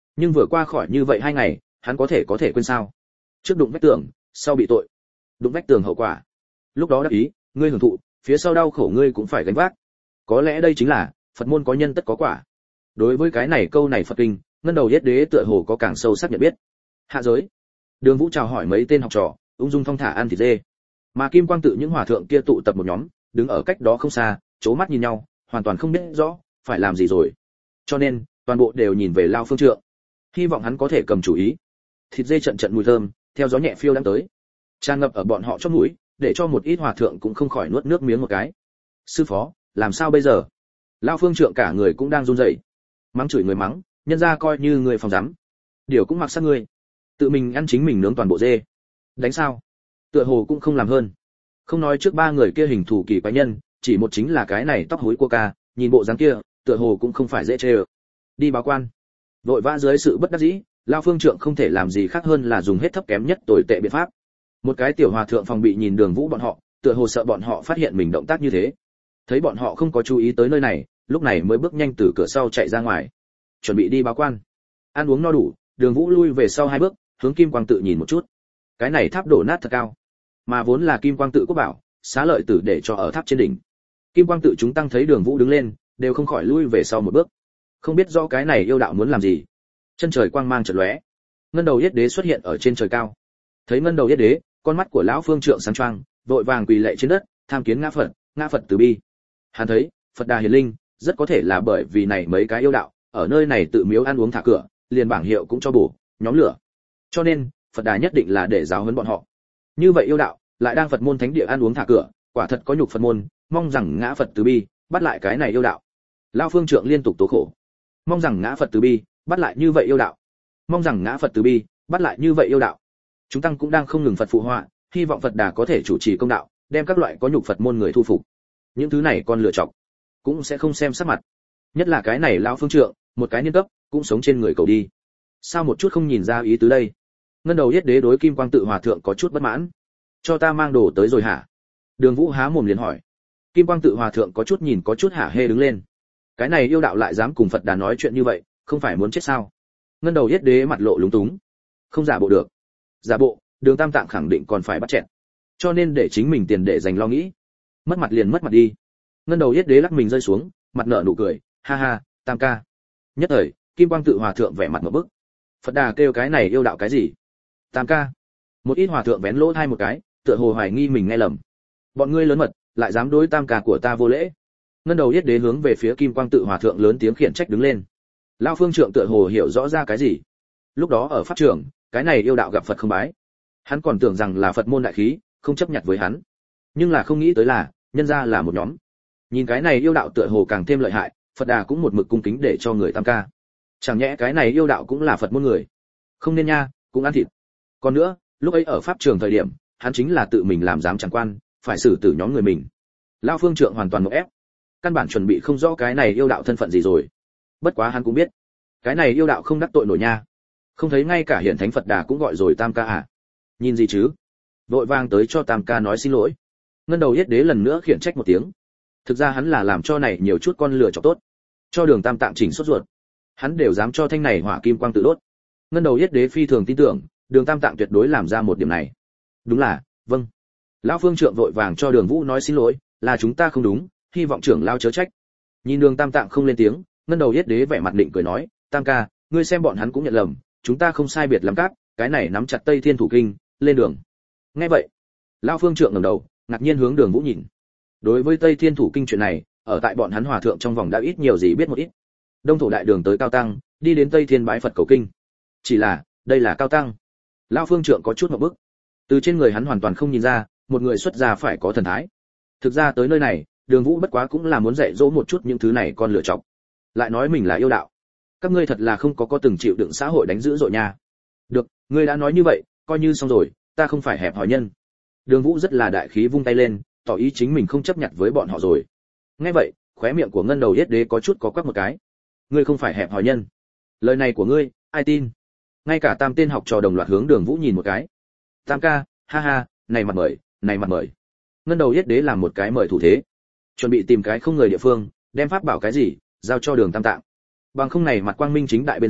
Nhưng vừa qua khỏi như vậy 2 ngày, hắn có thể quên sao? Trước đụng vách tường, sau bị tội. Đụng vách tường hậu quả. Lúc đó đắc ý, ngươi hưởng thụ, phía sau đau khổ ngươi cũng phải gánh vác. Có lẽ đây chính là Phật môn có nhân tất có quả. Đối với cái này câu này Phật kinh, ngân đầu yết đế tựa hồ có càng sâu sắc nhận biết. Hạ giới. Đường Vũ chào hỏi mấy tên học trò, ung dung thong thả ăn thịt dê. Mà Kim Quang Tự những hòa thượng kia tụ tập một nhóm, đứng ở cách đó không xa, chố mắt nhìn nhau, hoàn toàn không biết rõ phải làm gì rồi. Cho nên, toàn bộ đều nhìn về Lao Phương Trượng. Hy vọng hắn có thể cầm chủ ý. Thịt dê trận trận mùi thơm, theo gió nhẹ phiêu đang tới, tràn ngập ở bọn họ trong mũi, để cho một ít hòa thượng cũng không khỏi nuốt nước miếng một cái. Sư phó, làm sao bây giờ? Lao Phương Trượng cả người cũng đang run rẩy, mắng chửi người mắng, nhân ra coi như người phòng dám, điều cũng mặc sát ngươi, tự mình ăn chính mình nướng toàn bộ dê, đánh sao? Tựa hồ cũng không làm hơn. Không nói trước 3 người kia hình thù kỳ quái nhân, chỉ một chính là cái này tóc hối của ca, nhìn bộ dáng kia, tựa hồ cũng không phải dễ chơi. Đi báo quan. Vội vã dưới sự bất đắc dĩ, Lao Phương Trượng không thể làm gì khác hơn là dùng hết thấp kém nhất tồi tệ biện pháp. Một cái tiểu hòa thượng phòng bị nhìn Đường Vũ bọn họ, tựa hồ sợ bọn họ phát hiện mình động tác như thế. Thấy bọn họ không có chú ý tới nơi này, lúc này mới bước nhanh từ cửa sau chạy ra ngoài, chuẩn bị đi báo quan. Ăn uống no đủ, Đường Vũ lui về sau 2 bước, hướng Kim Quang Tự nhìn một chút. Cái này tháp đổ nát thật cao, mà vốn là Kim Quang Tự quốc bảo, xá lợi tử để cho ở tháp trên đỉnh. Kim Quang Tự chúng tăng thấy Đường Vũ đứng lên, đều không khỏi lui về sau một bước. Không biết rõ cái này yêu đạo muốn làm gì. Chân trời quang mang chợt lóe, ngân đầu yết đế xuất hiện ở trên trời cao. Thấy ngân đầu yết đế, con mắt của lão Phương Trượng sáng choang, vội vàng quỳ lạy trên đất, tham kiến ngã Phật từ bi. Hắn thấy, Phật Đà hiền linh, rất có thể là bởi vì này mấy cái yêu đạo, ở nơi này tự miếu ăn uống thả cửa, liền bảng hiệu cũng cho bổ, nhóm lửa. Cho nên, Phật Đà nhất định là để giáo huấn bọn họ. Như vậy yêu đạo, lại đang Phật môn thánh địa ăn uống thả cửa, quả thật có nhục Phật môn, mong rằng ngã Phật từ bi, bắt lại cái này yêu đạo. Lão Phương Trượng liên tục tố khổ, mong rằng ngã Phật từ bi, bắt lại như vậy yêu đạo. Mong rằng ngã Phật từ bi, bắt lại như vậy yêu đạo. Chúng tăng cũng đang không ngừng Phật phụ họa, hy vọng Phật Đà có thể chủ trì công đạo, đem các loại có nhục Phật môn người thu phục. Những thứ này con lựa chọc, cũng sẽ không xem sắc mặt. Nhất là cái này lão Phương Trượng, một cái niên cấp, cũng sống trên người cầu đi. Sao một chút không nhìn ra ý tứ đây? Ngân đầu yết đế đối Kim Quang Tự hòa thượng có chút bất mãn. Cho ta mang đồ tới rồi hả? Đường Vũ há mồm liền hỏi. Kim Quang Tự hòa thượng có chút nhìn có chút hả hê đứng lên. Cái này yêu đạo lại dám cùng Phật Đà nói chuyện như vậy, không phải muốn chết sao? Ngân đầu yết đế mặt lộ lúng túng. Không giả bộ được. Giả bộ, Đường Tam Tạng khẳng định còn phải bắt chẹt. Cho nên để chính mình tiền để dành lo nghĩ. Mất mặt liền mất mặt đi. Ngân đầu yết đế lắc mình rơi xuống, mặt nở nụ cười, ha ha, Tam ca. Nhất thời, Kim Quang Tự hòa thượng vẻ mặt ngộp bức. Phật Đà kêu cái này yêu đạo cái gì? Tam ca. Một ít hòa thượng vén lỗ tai một cái, tựa hồ hoài nghi mình nghe lầm. Bọn ngươi lớn mật, lại dám đối Tam ca của ta vô lễ. Ngân đầu yết đế hướng về phía Kim Quang Tự hòa thượng lớn tiếng khiển trách đứng lên. Lão Phương Trượng tựa hồ hiểu rõ ra cái gì. Lúc đó ở pháp trường, cái này yêu đạo gặp Phật không bái. Hắn còn tưởng rằng là Phật môn đại khí, không chấp nhận với hắn. Nhưng là không nghĩ tới là, nhân ra là một nhóm. Nhìn cái này yêu đạo tựa hồ càng thêm lợi hại, Phật Đà cũng một mực cung kính để cho người Tam ca. Chẳng nhẽ cái này yêu đạo cũng là Phật môn người? Không nên nha, cũng ăn thịt. Còn nữa, lúc ấy ở pháp trường thời điểm, hắn chính là tự mình làm giám chẳng quan, phải xử tử nhóm người mình. Lão Phương Trượng hoàn toàn ngộp ép, căn bản chuẩn bị không rõ cái này yêu đạo thân phận gì rồi. Bất quá hắn cũng biết, cái này yêu đạo không đắc tội nổi nha. Không thấy ngay cả hiển thánh Phật Đà cũng gọi rồi Tam ca à? Nhìn gì chứ? Vội vàng tới cho Tam ca nói xin lỗi. Ngân đầu yết đế lần nữa khiển trách một tiếng. Thực ra hắn là làm cho này nhiều chút con lừa chọc tốt, cho Đường Tam Tạng chỉnh sốt ruột. Hắn đều dám cho thanh này hỏa kim quang tự đốt. Ngân đầu yết đế phi thường tin tưởng, Đường Tam Tạng tuyệt đối làm ra một điểm này. Đúng là, vâng. Lão Phương Trượng vội vàng cho Đường Vũ nói xin lỗi, là chúng ta không đúng, hy vọng trưởng lao chớ trách. Nhìn Đường Tam Tạng không lên tiếng, Ngân đầu yết đế vẻ mặt định cười nói, Tam ca, ngươi xem bọn hắn cũng nhận lầm, chúng ta không sai biệt lắm cát, cái này nắm chặt Tây Thiên Thủ Kinh, lên đường. Nghe vậy, Lão Phương Trượng ngẩng đầu, ngạc nhiên hướng Đường Vũ nhìn. Đối với Tây Thiên Thủ Kinh chuyện này, ở tại bọn hắn hòa thượng trong vòng đã ít nhiều gì biết một ít. Đông thổ đại đường tới cao tăng, đi đến Tây Thiên bái Phật cầu kinh. Chỉ là, đây là cao tăng. Lão Phương Trượng có chút ngộp bức. Từ trên người hắn hoàn toàn không nhìn ra, một người xuất gia phải có thần thái. Thực ra tới nơi này, Đường Vũ bất quá cũng là muốn dạy dỗ một chút những thứ này con lựa chọc. Lại nói mình là yêu đạo. Các ngươi thật là không có từng chịu đựng xã hội đánh dữ rồi nha. Được, ngươi đã nói như vậy, coi như xong rồi, ta không phải hẹp hòi nhân. Đường Vũ rất là đại khí vung tay lên, tỏ ý chính mình không chấp nhận với bọn họ rồi. Nghe vậy, khóe miệng của Ngân đầu yết đế có chút có quắc một cái. Ngươi không phải hẹp hòi nhân. Lời này của ngươi, ai tin? Ngay cả tam tên học trò đồng loạt hướng Đường Vũ nhìn một cái. Tam ca, ha ha, này mặt mời, này mặt mời. Ngân đầu yết đế làm một cái mời thủ thế, chuẩn bị tìm cái không người địa phương, đem pháp bảo cái gì, giao cho Đường Tam Tạng. Bằng không này mặt quang minh chính đại bên dưới,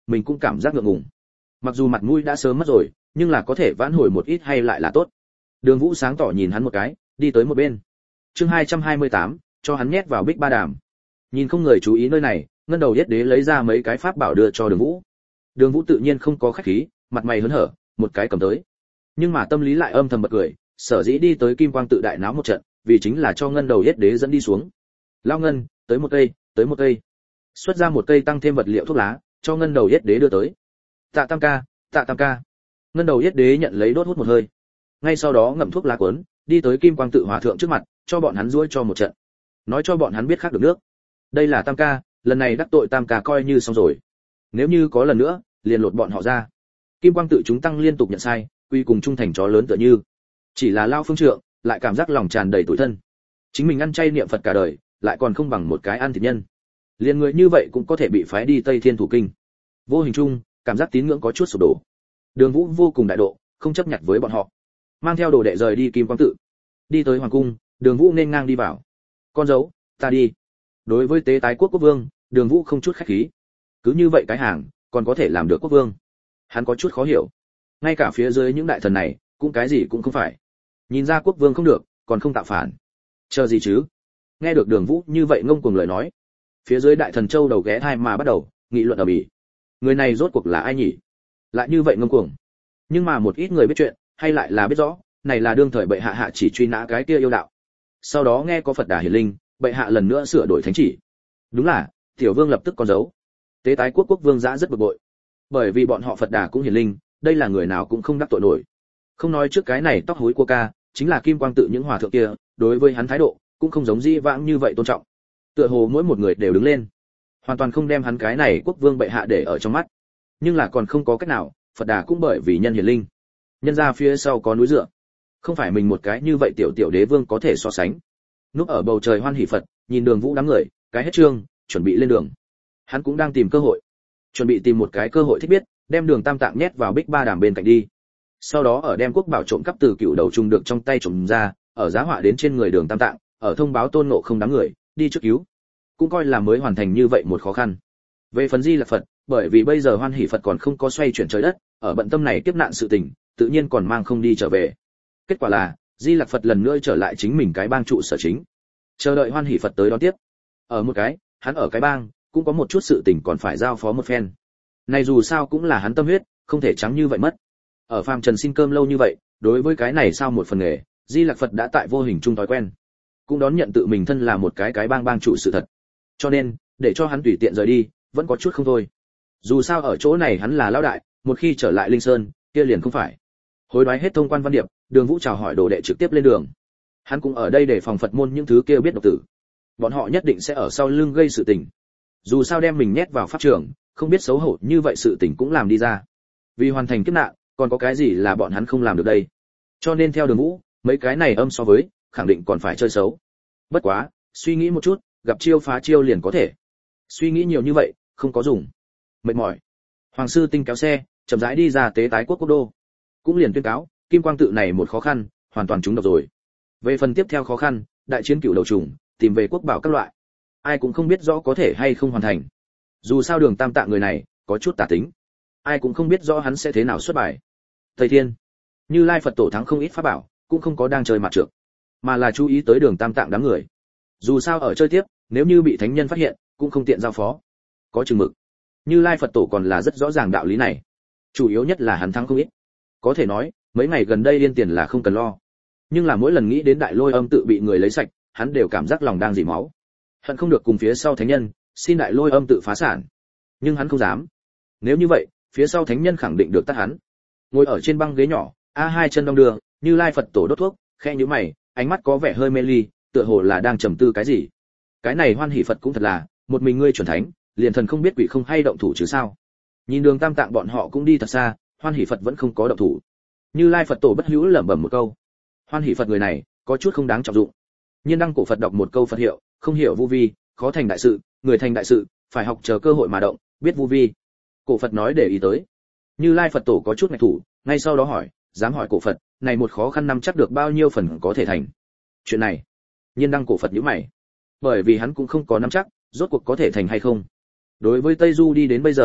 mình cũng cảm giác ngượng ngùng. Mặc dù mặt mũi đã sớm mất rồi, nhưng là có thể vãn hồi một ít hay lại là tốt. Đường Vũ sáng tỏ nhìn hắn một cái, đi tới một bên. Chương 228, cho hắn nhét vào Bích Ba Đàm. Nhìn không người chú ý nơi này, Ngân Đầu Yết Đế lấy ra mấy cái pháp bảo đưa cho Đường Vũ. Đường Vũ tự nhiên không có khách khí, mặt mày hớn hở, một cái cầm tới. Nhưng mà tâm lý lại âm thầm bật cười, sở dĩ đi tới Kim Quang tự đại náo một trận, vì chính là cho Ngân Đầu Yết Đế dẫn đi xuống. Lao Ngân, tới một cây, tới một cây. Xuất ra một cây tăng thêm vật liệu thuốc lá, cho Ngân Đầu Yết Đế đưa tới. Tạ Tam ca, Tạ Tam ca. Ngân Đầu Yết Đế nhận lấy đốt hút một hơi. Ngay sau đó ngậm thuốc lá cuốn, đi tới Kim Quang tự hòa thượng trước mặt, cho bọn hắn duỗi cho một trận. Nói cho bọn hắn biết khác được nước. Đây là Tam ca, lần này đắc tội Tam ca coi như xong rồi. Nếu như có lần nữa, liền lột bọn họ ra. Kim Quang tự chúng tăng liên tục nhận sai, quy cùng trung thành chó lớn tựa như. Chỉ là Lao Phương Trượng, lại cảm giác lòng tràn đầy tủi thân. Chính mình ăn chay niệm Phật cả đời, lại còn không bằng một cái ăn thịt nhân. Liên người như vậy cũng có thể bị phái đi Tây Thiên thủ kinh. Vô hình chung, cảm giác tín ngưỡng có chút sụp đổ. Đường Vũ vô cùng đại độ, không chấp nhận với bọn họ. Mang theo đồ đệ rời đi Kim Quang tự. Đi tới hoàng cung, Đường Vũ nên ngang đi vào. Con dấu, ta đi. Đối với tế tái quốc quốc vương, Đường Vũ không chút khách khí. Cứ như vậy cái hàng, còn có thể làm được quốc vương. Hắn có chút khó hiểu. Ngay cả phía dưới những đại thần này, cũng cái gì cũng không phải. Nhìn ra quốc vương không được, còn không tạo phản. Chờ gì chứ? Nghe được Đường Vũ như vậy ngông cuồng lời nói, phía dưới đại thần châu đầu ghé thai mà bắt đầu nghị luận ở bỉ. Người này rốt cuộc là ai nhỉ? Lại như vậy ngông cuồng. Nhưng mà một ít người biết chuyện, hay lại là biết rõ, này là đương thời bệ hạ hạ chỉ truy nã cái kia yêu đạo. Sau đó nghe có Phật Đà hiển linh, bệ hạ lần nữa sửa đổi thánh chỉ. Đúng là, tiểu vương lập tức con dấu. Tế tái quốc quốc vương dã rất bực bội. Bởi vì bọn họ Phật Đà cũng hiển linh, đây là người nào cũng không đắc tội nổi. Không nói trước cái này tóc hối của ca, chính là Kim Quang tự những hòa thượng kia, đối với hắn thái độ cũng không giống dĩ vãng như vậy tôn trọng. Tựa hồ mỗi một người đều đứng lên, hoàn toàn không đem hắn cái này quốc vương bệ hạ để ở trong mắt. Nhưng là còn không có cách nào, Phật Đà cũng bởi vì nhân hiển linh, nhân ra phía sau có núi dựa, không phải mình một cái như vậy tiểu tiểu đế vương có thể so sánh. Núp ở bầu trời hoan hỷ Phật, nhìn Đường Vũ đám người, cái hết trương, chuẩn bị lên đường. Hắn cũng đang tìm cơ hội, chuẩn bị tìm một cái cơ hội thích biết, đem Đường Tam Tạng nhét vào Bích Ba Đàm bên cạnh đi. Sau đó ở đem quốc bảo trộm cắp từ cựu đầu trùng được trong tay trộm ra, ở giá họa đến trên người Đường Tam Tạng, ở thông báo Tôn Ngộ Không đám người, đi trước cứu. Cũng coi là mới hoàn thành như vậy một khó khăn. Về phần Di Lặc Phật, bởi vì bây giờ hoan hỷ Phật còn không có xoay chuyển trời đất, ở bận tâm này kiếp nạn sự tình, tự nhiên còn mang không đi trở về. Kết quả là, Di Lặc Phật lần nữa trở lại chính mình cái bang trụ sở chính. Chờ đợi hoan hỷ Phật tới đón tiếp. Ở một cái, hắn ở cái bang, cũng có một chút sự tình còn phải giao phó một phen. Này dù sao cũng là hắn tâm huyết, không thể trắng như vậy mất. Ở phàm trần xin cơm lâu như vậy, đối với cái này sao một phần nghề, Di Lặc Phật đã tại vô hình trung thói quen, cũng đón nhận tự mình thân là một cái bang trụ sự thật. Cho nên, để cho hắn tùy tiện rời đi, vẫn có chút không thôi. Dù sao ở chỗ này hắn là lão đại, một khi trở lại Linh Sơn, kia liền không phải. Hối đoái hết thông quan văn điệp, Đường Vũ chào hỏi đồ đệ trực tiếp lên đường. Hắn cũng ở đây để phòng Phật môn những thứ kia biết độc tử. Bọn họ nhất định sẽ ở sau lưng gây sự tình. Dù sao đem mình nhét vào pháp trường, không biết xấu hổ như vậy sự tình cũng làm đi ra. Vì hoàn thành kiếp nạn, còn có cái gì là bọn hắn không làm được đây. Cho nên theo Đường Vũ, mấy cái này âm so với, khẳng định còn phải chơi xấu. Bất quá, suy nghĩ một chút, gặp chiêu phá chiêu liền có thể. Suy nghĩ nhiều như vậy, không có dùng. Mệt mỏi. Hoàng sư Tinh kéo xe, chậm rãi đi ra tế tái quốc đô. Cũng liền tuyên cáo, Kim Quang tự này một khó khăn, hoàn toàn trúng độc rồi. Về phần tiếp theo khó khăn, đại chiến cửu đầu trùng, tìm về quốc bảo các loại. Ai cũng không biết rõ có thể hay không hoàn thành. Dù sao Đường Tam Tạng người này, có chút tà tính. Ai cũng không biết rõ hắn sẽ thế nào xuất bài. Thầy Thiên, Như Lai Phật tổ thắng không ít pháp bảo, cũng không có đang chơi mặt trược, mà là chú ý tới Đường Tam Tạng đám người. Dù sao ở chơi tiếp, nếu như bị thánh nhân phát hiện, cũng không tiện giao phó. Có chừng mực. Như Lai Phật tổ còn là rất rõ ràng đạo lý này. Chủ yếu nhất là hắn thắng không ít. Có thể nói, mấy ngày gần đây yên tiền là không cần lo. Nhưng là mỗi lần nghĩ đến Đại Lôi Âm tự bị người lấy sạch, hắn đều cảm giác lòng đang dỉ máu. Hận không được cùng phía sau thánh nhân, xin Đại Lôi Âm tự phá sản. Nhưng hắn không dám. Nếu như vậy, phía sau thánh nhân khẳng định được tắt hắn. Ngồi ở trên băng ghế nhỏ, hai chân đong đưa, Như Lai Phật tổ đốt thuốc, khẽ nhíu mày, ánh mắt có vẻ hơi mê ly, tựa hồ là đang trầm tư cái gì. Cái này hoan hỷ Phật cũng thật là, một mình ngươi chuẩn thánh, liền thần không biết quỷ không hay động thủ chứ sao. Nhìn Đường Tam Tạng bọn họ cũng đi thật xa, hoan hỷ Phật vẫn không có động thủ. Như Lai Phật tổ bất hữu lẩm bẩm một câu. Hoan hỷ Phật người này, có chút không đáng trọng dụng. Nhiên đăng cổ Phật đọc một câu Phật hiệu, không hiểu vô vi, khó thành đại sự, người thành đại sự, phải học chờ cơ hội mà động, biết vô vi. Cổ Phật nói để ý tới. Như Lai Phật tổ có chút ngại thủ, ngay sau đó hỏi, dám hỏi cổ Phật, này một khó khăn năm chắc được bao nhiêu phần có thể thành. Chuyện này, Nhiên đăng cổ Phật nhíu mày. Bởi vì hắn cũng không có nắm chắc, rốt cuộc có thể thành hay không. Đối với Tây Du đi đến bây giờ,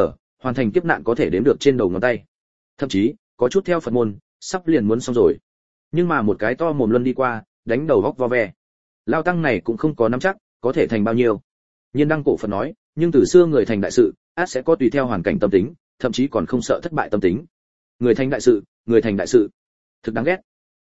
hoàn thành kiếp nạn có thể đếm được trên đầu ngón tay. Thậm chí, có chút theo Phật môn, sắp liền muốn xong rồi. Nhưng mà một cái to mồm luân đi qua, đánh đầu góc vo ve. Lao tăng này cũng không có nắm chắc, có thể thành bao nhiêu. Nhiên Đăng cổ Phật nói, nhưng từ xưa người thành đại sự, ắt sẽ có tùy theo hoàn cảnh tâm tính, thậm chí còn không sợ thất bại tâm tính. Người thành đại sự, thực đáng ghét.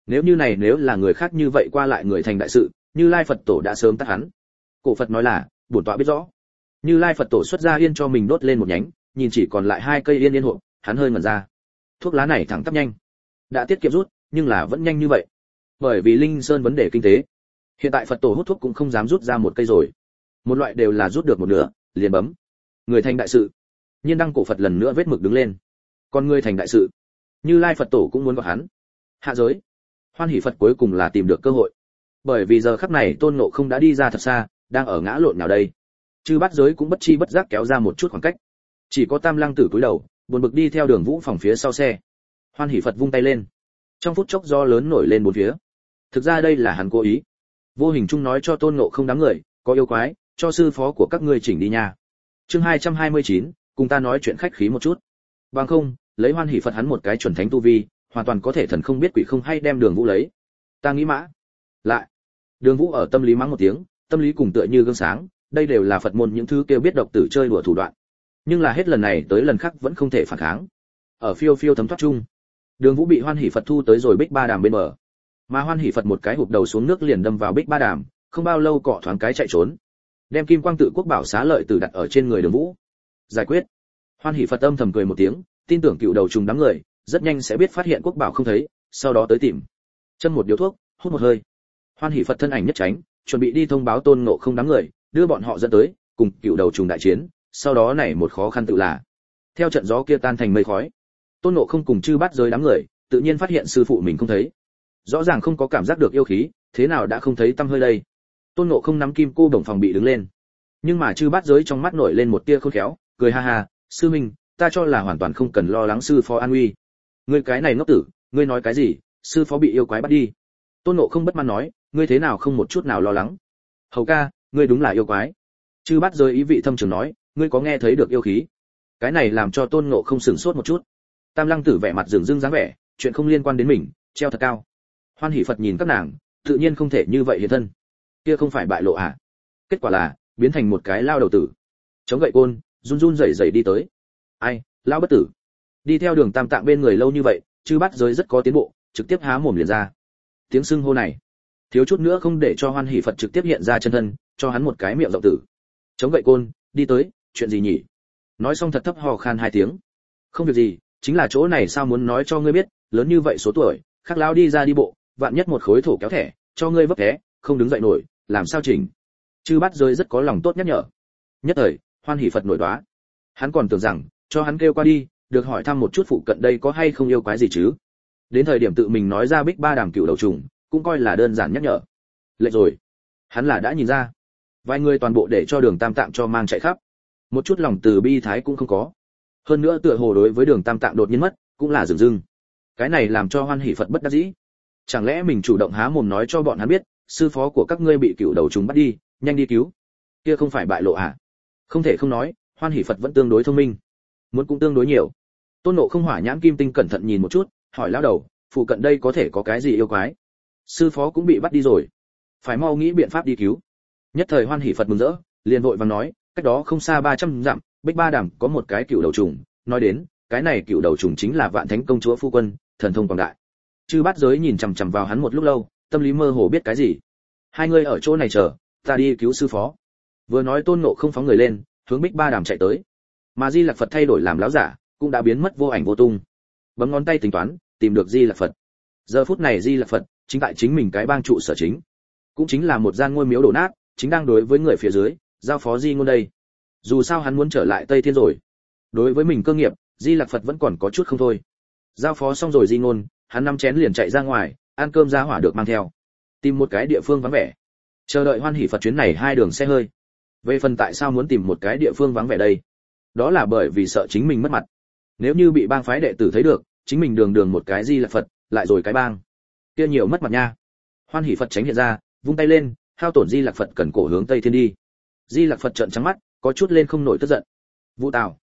Nếu là người khác như vậy qua lại người thành đại sự, Như Lai Phật Tổ đã sớm tắt hắn. Cổ Phật nói là, bổn tọa biết rõ. Như Lai Phật Tổ xuất ra yên cho mình đốt lên một nhánh, nhìn chỉ còn lại 2 cây yên hộp, hắn hơi ngẩn ra. Thuốc lá này thẳng tắp nhanh, đã tiết kiệm rút, nhưng là vẫn nhanh như vậy. Bởi vì Linh Sơn vấn đề kinh tế, hiện tại Phật Tổ hút thuốc cũng không dám rút ra một cây rồi. Một loại đều là rút được một nửa, liền bấm. Người thành đại sự. Nhiên Đăng cổ Phật lần nữa vết mực đứng lên. Còn người thành đại sự, Như Lai Phật Tổ cũng muốn gọi hắn. Hạ giới. Hoan Hỷ Phật cuối cùng là tìm được cơ hội. Bởi vì giờ khắc này Tôn Ngộ Không đã đi ra thật xa, đang ở ngã lộn nào đây. Chư Bát Giới cũng bất chi bất giác kéo ra một chút khoảng cách. Chỉ có Tam Lăng Tử cúi đầu, buồn bực đi theo Đường Vũ phòng phía sau xe. Hoan Hỷ Phật vung tay lên. Trong phút chốc gió lớn nổi lên bốn phía. Thực ra đây là hắn cố ý. Vô hình chung nói cho Tôn Ngộ Không đám người, có yêu quái, cho sư phó của các ngươi chỉnh đi nha. Chương 229, cùng ta nói chuyện khách khí một chút. Bằng không, lấy Hoan Hỷ Phật hắn một cái chuẩn thánh tu vi, hoàn toàn có thể thần không biết quỷ không hay đem Đường Vũ lấy. Ta nghĩ mã. Lại. Đường Vũ ở tâm lý mắng một tiếng, tâm lý cùng tựa như gương sáng, đây đều là Phật môn những thứ kêu biết độc tử chơi đùa thủ đoạn. Nhưng là hết lần này tới lần khác vẫn không thể phản kháng. Ở phiêu phiêu thấm thoát chung, Đường Vũ bị Hoan Hỷ Phật thu tới rồi Bích Ba Đàm bên bờ. Mà Hoan Hỷ Phật một cái hụp đầu xuống nước liền đâm vào Bích Ba Đàm, không bao lâu cọ thoáng cái chạy trốn. Đem Kim Quang Tự Quốc Bảo Xá Lợi Tử đặt ở trên người Đường Vũ. Giải quyết. Hoan Hỷ Phật âm thầm cười một tiếng, tin tưởng cựu đầu trùng đám người rất nhanh sẽ biết phát hiện Quốc Bảo không thấy, sau đó tới tìm. Châm một điếu thuốc, hút một hơi. Hoan Hỷ Phật thân ảnh nhất tránh, chuẩn bị đi thông báo Tôn Ngộ Không đám người, đưa bọn họ dẫn tới, cùng cựu đầu trùng đại chiến, sau đó này một khó khăn tự là. Theo trận gió kia tan thành mây khói, Tôn Ngộ Không cùng Chư Bát Giới đám người, tự nhiên phát hiện sư phụ mình không thấy. Rõ ràng không có cảm giác được yêu khí, thế nào đã không thấy tăm hơi đây. Tôn Ngộ Không nắm kim cô đồng phòng bị đứng lên. Nhưng mà Chư Bát Giới trong mắt nổi lên một tia khôn khéo, cười ha ha, sư minh, ta cho là hoàn toàn không cần lo lắng sư phó an nguy. Ngươi cái này ngốc tử, ngươi nói cái gì, sư phó bị yêu quái bắt đi. Tôn Ngộ Không bất mãn nói, ngươi thế nào không một chút nào lo lắng. Hầu ca, ngươi đúng là yêu quái. Chư Bát Giới ý vị thâm trường nói, ngươi có nghe thấy được yêu khí? Cái này làm cho Tôn Ngộ Không sửng sốt một chút. Tam Lăng Tử vẻ mặt dửng dưng dáng vẻ, chuyện không liên quan đến mình, treo thật cao. Hoan Hỷ Phật nhìn các nàng, tự nhiên không thể như vậy hiện thân. Kia không phải bại lộ à? Kết quả là biến thành một cái lao đầu tử, chống gậy côn, run run rẩy rẩy đi tới. Ai, lao bất tử. Đi theo Đường Tam Tạng bên người lâu như vậy, Chư Bát Giới rất có tiến bộ, trực tiếp há mồm liền ra. Tiếng xưng hô này, thiếu chút nữa không để cho Hoan Hỷ Phật trực tiếp hiện ra chân thân, cho hắn một cái miệng rộng tử. Chống gậy côn, đi tới, chuyện gì nhỉ? Nói xong thật thấp hò khan 2 tiếng. Không việc gì, chính là chỗ này sao muốn nói cho ngươi biết, lớn như vậy số tuổi, khác lão đi ra đi bộ, vạn nhất một khối thổ kéo thẻ, cho ngươi vấp té, không đứng dậy nổi, làm sao chỉnh? Chư Bát Giới rất có lòng tốt nhắc nhở. Nhất thời, Hoan Hỷ Phật nổi đoá. Hắn còn tưởng rằng, cho hắn kêu qua đi, được hỏi thăm một chút phụ cận đây có hay không yêu quái gì chứ. Đến thời điểm tự mình nói ra Bích Ba Đàm cựu đầu trùng, cũng coi là đơn giản nhắc nhở. Lệ rồi, hắn là đã nhìn ra. Vài người toàn bộ để cho Đường Tam Tạng cho mang chạy khắp. Một chút lòng từ bi thái cũng không có. Hơn nữa tựa hồ đối với Đường Tam Tạng đột nhiên mất, cũng là dửng dưng. Cái này làm cho Hoan Hỷ Phật bất đắc dĩ. Chẳng lẽ mình chủ động há mồm nói cho bọn hắn biết, sư phó của các ngươi bị cựu đầu trùng bắt đi, nhanh đi cứu. Kia không phải bại lộ à? Không thể không nói, Hoan Hỷ Phật vẫn tương đối thông minh, muốn cũng tương đối nhiều. Tôn Ngộ Không hỏa nhãn kim tinh cẩn thận nhìn một chút, hỏi lão đầu, phụ cận đây có thể có cái gì yêu quái? Sư phó cũng bị bắt đi rồi, phải mau nghĩ biện pháp đi cứu. Nhất thời Hoan Hỷ Phật mừng rỡ, liền vội vàng nói, cách đó không xa 300 dặm, Bích Ba Đàm có một cái cựu đầu trùng, nói đến, cái này cựu đầu trùng chính là Vạn Thánh công chúa phu quân, thần thông quảng đại. Chư Bát Giới nhìn chằm chằm vào hắn một lúc lâu, tâm lý mơ hồ biết cái gì. Hai người ở chỗ này chờ, ta đi cứu sư phó. Vừa nói Tôn Ngộ Không phóng người lên, hướng Bích Ba Đàm chạy tới. Mà Di Lặc Phật thay đổi làm lão giả, cũng đã biến mất vô ảnh vô tung. Bấm ngón tay tính toán, tìm được Di Lặc Phật. Giờ phút này Di Lặc Phật chính tại chính mình cái bang trụ sở chính, cũng chính là một gian ngôi miếu đổ nát, chính đang đối với người phía dưới giao phó Di Ngôn đây. Dù sao hắn muốn trở lại Tây Thiên rồi. Đối với mình cơ nghiệp, Di Lặc Phật vẫn còn có chút không thôi. Giao phó xong rồi Di Ngôn, hắn 5 chén liền chạy ra ngoài, ăn cơm ra hỏa được mang theo, tìm một cái địa phương vắng vẻ, chờ đợi Hoan Hỷ Phật chuyến này 2 đường xe hơi. Về phần tại sao muốn tìm một cái địa phương vắng vẻ đây, đó là bởi vì sợ chính mình mất mặt. Nếu như bị bang phái đệ tử thấy được, chính mình đường đường một cái Di Lặc Phật, lại rồi cái bang, kia nhiều mất mặt nha. Hoan Hỷ Phật tránh hiện ra, vung tay lên, hao tổn Di Lặc Phật cần cổ hướng Tây Thiên đi. Di Lặc Phật trợn trắng mắt, có chút lên không nổi tức giận. Vũ Tào,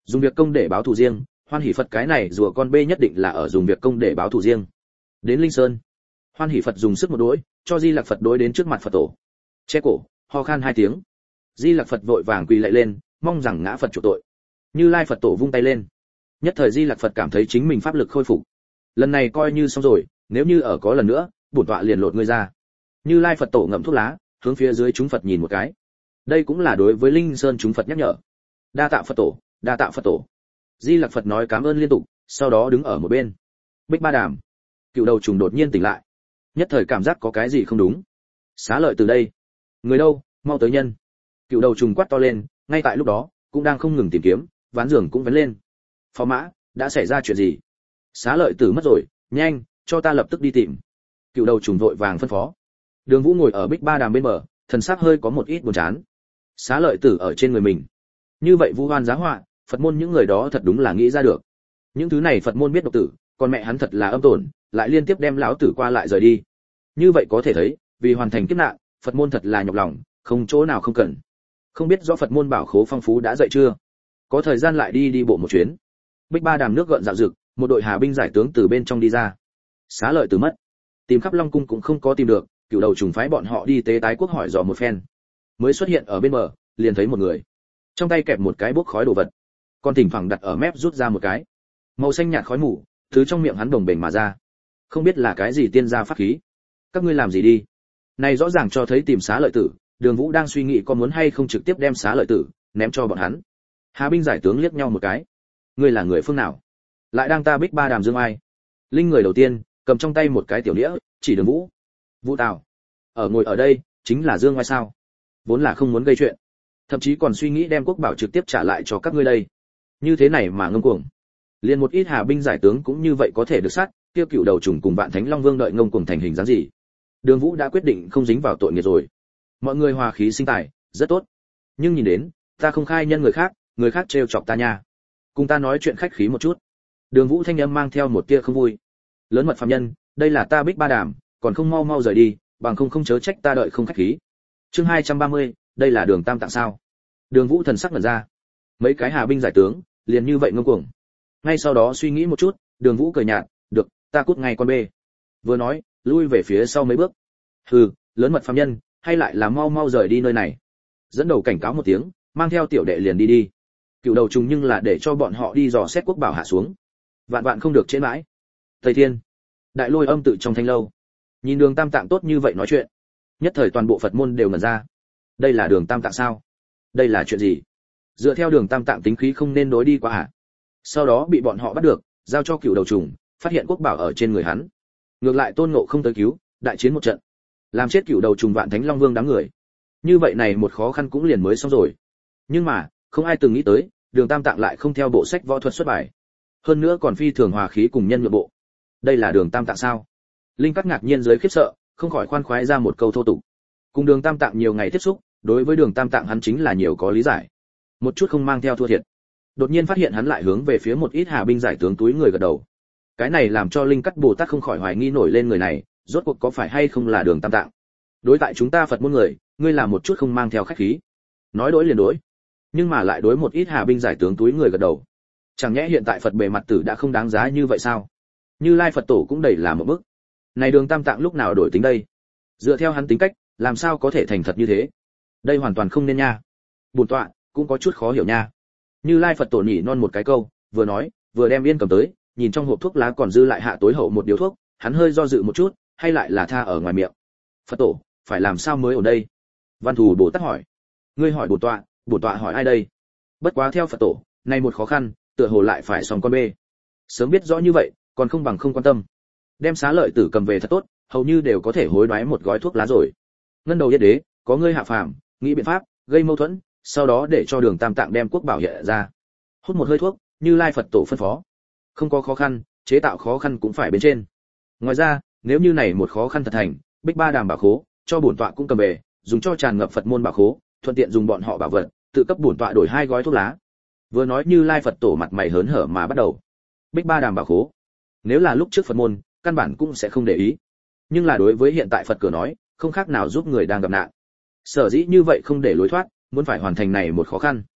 Dùng việc công để báo thù riêng, Hoan Hỷ Phật cái này rùa con bê nhất định là ở dùng việc công để báo thù riêng. Đến Linh Sơn, Hoan Hỷ Phật dùng sức một đối, cho Di Lặc Phật đối đến trước mặt Phật tổ. Che cổ, ho khan 2 tiếng. Di Lặc Phật vội vàng quỳ lạy lên, mong rằng ngã Phật chủ tội. Như Lai Phật tổ vung tay lên. Nhất thời Di Lặc Phật cảm thấy chính mình pháp lực khôi phục. Lần này coi như xong rồi, nếu như ở có lần nữa, bổn tọa liền lột ngươi ra. Như Lai Phật tổ ngậm thuốc lá, hướng phía dưới chúng Phật nhìn một cái. Đây cũng là đối với Linh Sơn chúng Phật nhắc nhở. Đa tạ Phật tổ, đa tạ Phật tổ. Di Lặc Phật nói cảm ơn liên tục, sau đó đứng ở một bên. Bích Ba Đàm, Cựu Đầu Trùng đột nhiên tỉnh lại. Nhất thời cảm giác có cái gì không đúng. Xá Lợi từ đây, người đâu, mau tới nhân. Cựu Đầu Trùng quát to lên, ngay tại lúc đó, cũng đang không ngừng tìm kiếm, ván giường cũng vén lên. Phó mã, đã xảy ra chuyện gì? Xá Lợi tử mất rồi, nhanh, cho ta lập tức đi tìm. Cựu Đầu Trùng vội vàng phân phó. Đường Vũ ngồi ở Bích Ba Đàm bên bờ, thần sắc hơi có một ít buồn chán. Xá Lợi tử ở trên người mình, như vậy vu oan giá họa, Phật môn những người đó thật đúng là nghĩ ra được. Những thứ này Phật môn biết độc tử, còn mẹ hắn thật là âm tổn, lại liên tiếp đem lão tử qua lại rời đi. Như vậy có thể thấy, vì hoàn thành kiếp nạn, Phật môn thật là nhọc lòng, không chỗ nào không cần. Không biết rõ Phật môn bảo khố phong phú đã dậy chưa? Có thời gian lại đi bộ một chuyến. Bích Ba Đàm nước gợn dạo dực, một đội hà binh giải tướng từ bên trong đi ra. Xá Lợi tử mất, tìm khắp Long cung cũng không có tìm được, Cựu Đầu Trùng phái bọn họ đi tế tái quốc hỏi dò một phen, mới xuất hiện ở bên bờ, liền thấy một người, trong tay kẹp một cái bốc khói đồ vật, còn thỉnh thoảng đặt ở mép rút ra một cái, màu xanh nhạt khói mù, thứ trong miệng hắn đồng bềnh mà ra, không biết là cái gì tiên gia pháp khí. Các ngươi làm gì đi? Này rõ ràng cho thấy tìm Xá Lợi tử. Đường Vũ đang suy nghĩ có muốn hay không trực tiếp đem Xá Lợi tử ném cho bọn hắn. Hà binh giải tướng liếc nhau một cái. Ngươi là người phương nào? Lại đang ta Bích Ba Đàm dương ai? Linh người đầu tiên cầm trong tay một cái tiểu đĩa, chỉ Đường Vũ. Vũ Tào, ở ngồi ở đây chính là dương ai sao? Vốn là không muốn gây chuyện, thậm chí còn suy nghĩ đem quốc bảo trực tiếp trả lại cho các ngươi đây. Như thế này mà ngông cuồng. Liền một ít hà binh giải tướng cũng như vậy có thể được sát, tiêu Cựu Đầu Trùng cùng Vạn Thánh Long Vương đợi ngông cuồng thành hình dáng gì? Đường Vũ đã quyết định không dính vào tội nghiệp rồi. Mọi người hòa khí sinh tài, rất tốt. Nhưng nhìn đến, ta không khai nhân người khác trêu chọc ta nha. Cùng ta nói chuyện khách khí một chút. Đường Vũ thanh âm mang theo một tia không vui. Lớn mật phạm nhân, đây là ta Bích Ba Đàm, còn không mau mau rời đi, bằng không chớ trách ta đợi không khách khí. Chương 230, đây là Đường Tam Tạng sao? Đường Vũ thần sắc ngẩn ra. Mấy cái hà binh giải tướng, liền như vậy ngông cuồng. Ngay sau đó suy nghĩ một chút, Đường Vũ cười nhạt, được, ta cút ngay con bê. Vừa nói, lui về phía sau mấy bước. Hừ, lớn mật phạm nhân, hay lại là mau mau rời đi nơi này. Dẫn đầu cảnh cáo một tiếng, mang theo tiểu đệ liền đi. Cựu Đầu Trùng nhưng là để cho bọn họ đi dò xét quốc bảo hạ xuống. Vạn vạn không được trễ mãi. Thầy Thiên, Đại Lôi Âm tự trong thanh lâu, nhìn Đường Tam Tạng tốt như vậy nói chuyện, nhất thời toàn bộ Phật môn đều ngẩn ra. Đây là Đường Tam Tạng sao? Đây là chuyện gì? Dựa theo Đường Tam Tạng tính khí không nên đối đi qua à? Sau đó bị bọn họ bắt được, giao cho Cựu Đầu Trùng, phát hiện quốc bảo ở trên người hắn. Ngược lại Tôn Ngộ không tới cứu, đại chiến một trận, làm chết Cựu Đầu Trùng Vạn Thánh Long Vương đám người. Như vậy này một khó khăn cũng liền mới xong rồi. Nhưng mà, không ai từng nghĩ tới, Đường Tam Tạng lại không theo bộ sách võ thuật xuất bài. Hơn nữa còn phi thường hòa khí cùng nhân nhượng bộ. Đây là Đường Tam Tạng sao? Linh Cắt ngạc nhiên dưới khiếp sợ, không khỏi khoan khoái ra một câu thô tục. Cùng Đường Tam Tạng nhiều ngày tiếp xúc, đối với Đường Tam Tạng hắn chính là nhiều có lý giải. Một chút không mang theo thua thiệt. Đột nhiên phát hiện hắn lại hướng về phía một ít hà binh giải tướng túi người gật đầu. Cái này làm cho Linh Cắt Bồ Tát không khỏi hoài nghi nổi lên người này, rốt cuộc có phải hay không là Đường Tam Tạng. Đối tại chúng ta Phật môn người, ngươi làm một chút không mang theo khách khí. Nói đối liền đối, nhưng mà lại đối một ít hà binh giải tướng túi người gật đầu. Chẳng nhẽ hiện tại Phật bề mặt tử đã không đáng giá như vậy sao? Như Lai Phật tổ cũng đầy là một bức. Này Đường Tam Tạng lúc nào đổi tính đây? Dựa theo hắn tính cách, làm sao có thể thành thật như thế? Đây hoàn toàn không nên nha. Bổn tọa cũng có chút khó hiểu nha. Như Lai Phật tổ nhỉ non một cái câu, vừa nói, vừa đem yên cầm tới, nhìn trong hộp thuốc lá còn dư lại hạ tối hậu một điếu thuốc, hắn hơi do dự một chút, hay lại là tha ở ngoài miệng. Phật tổ, phải làm sao mới ở đây? Văn Thù Bồ Tát hỏi. Ngươi hỏi bổn tọa hỏi ai đây? Bất quá theo Phật tổ, này một khó khăn, tựa hồ lại phải xong con bê. Sớm biết rõ như vậy, còn không bằng không quan tâm. Đem Xá Lợi tử cầm về thật tốt, hầu như đều có thể hối đoái một gói thuốc lá rồi. Ngân đầu yết đế, có ngươi hạ phàm, nghĩ biện pháp, gây mâu thuẫn, sau đó để cho Đường Tam Tạng đem quốc bảo hiện ra. Hút một hơi thuốc, Như Lai Phật tổ phân phó. Không có khó khăn, chế tạo khó khăn cũng phải bên trên. Ngoài ra, nếu như này một khó khăn thật thành, Bích Ba Đàm bảo khố, cho bổn tọa cũng cầm về, dùng cho tràn ngập Phật môn bảo khố, thuận tiện dùng bọn họ bảo vật, tự cấp bổn tọa đổi 2 gói thuốc lá. Vừa nói Như Lai Phật tổ mặt mày hớn hở mà bắt đầu. Bích Ba Đàm bảo khố, nếu là lúc trước Phật môn, căn bản cũng sẽ không để ý. Nhưng là đối với hiện tại Phật cửa nói, không khác nào giúp người đang gặp nạn. Sở dĩ như vậy không để lối thoát, muốn phải hoàn thành này một khó khăn.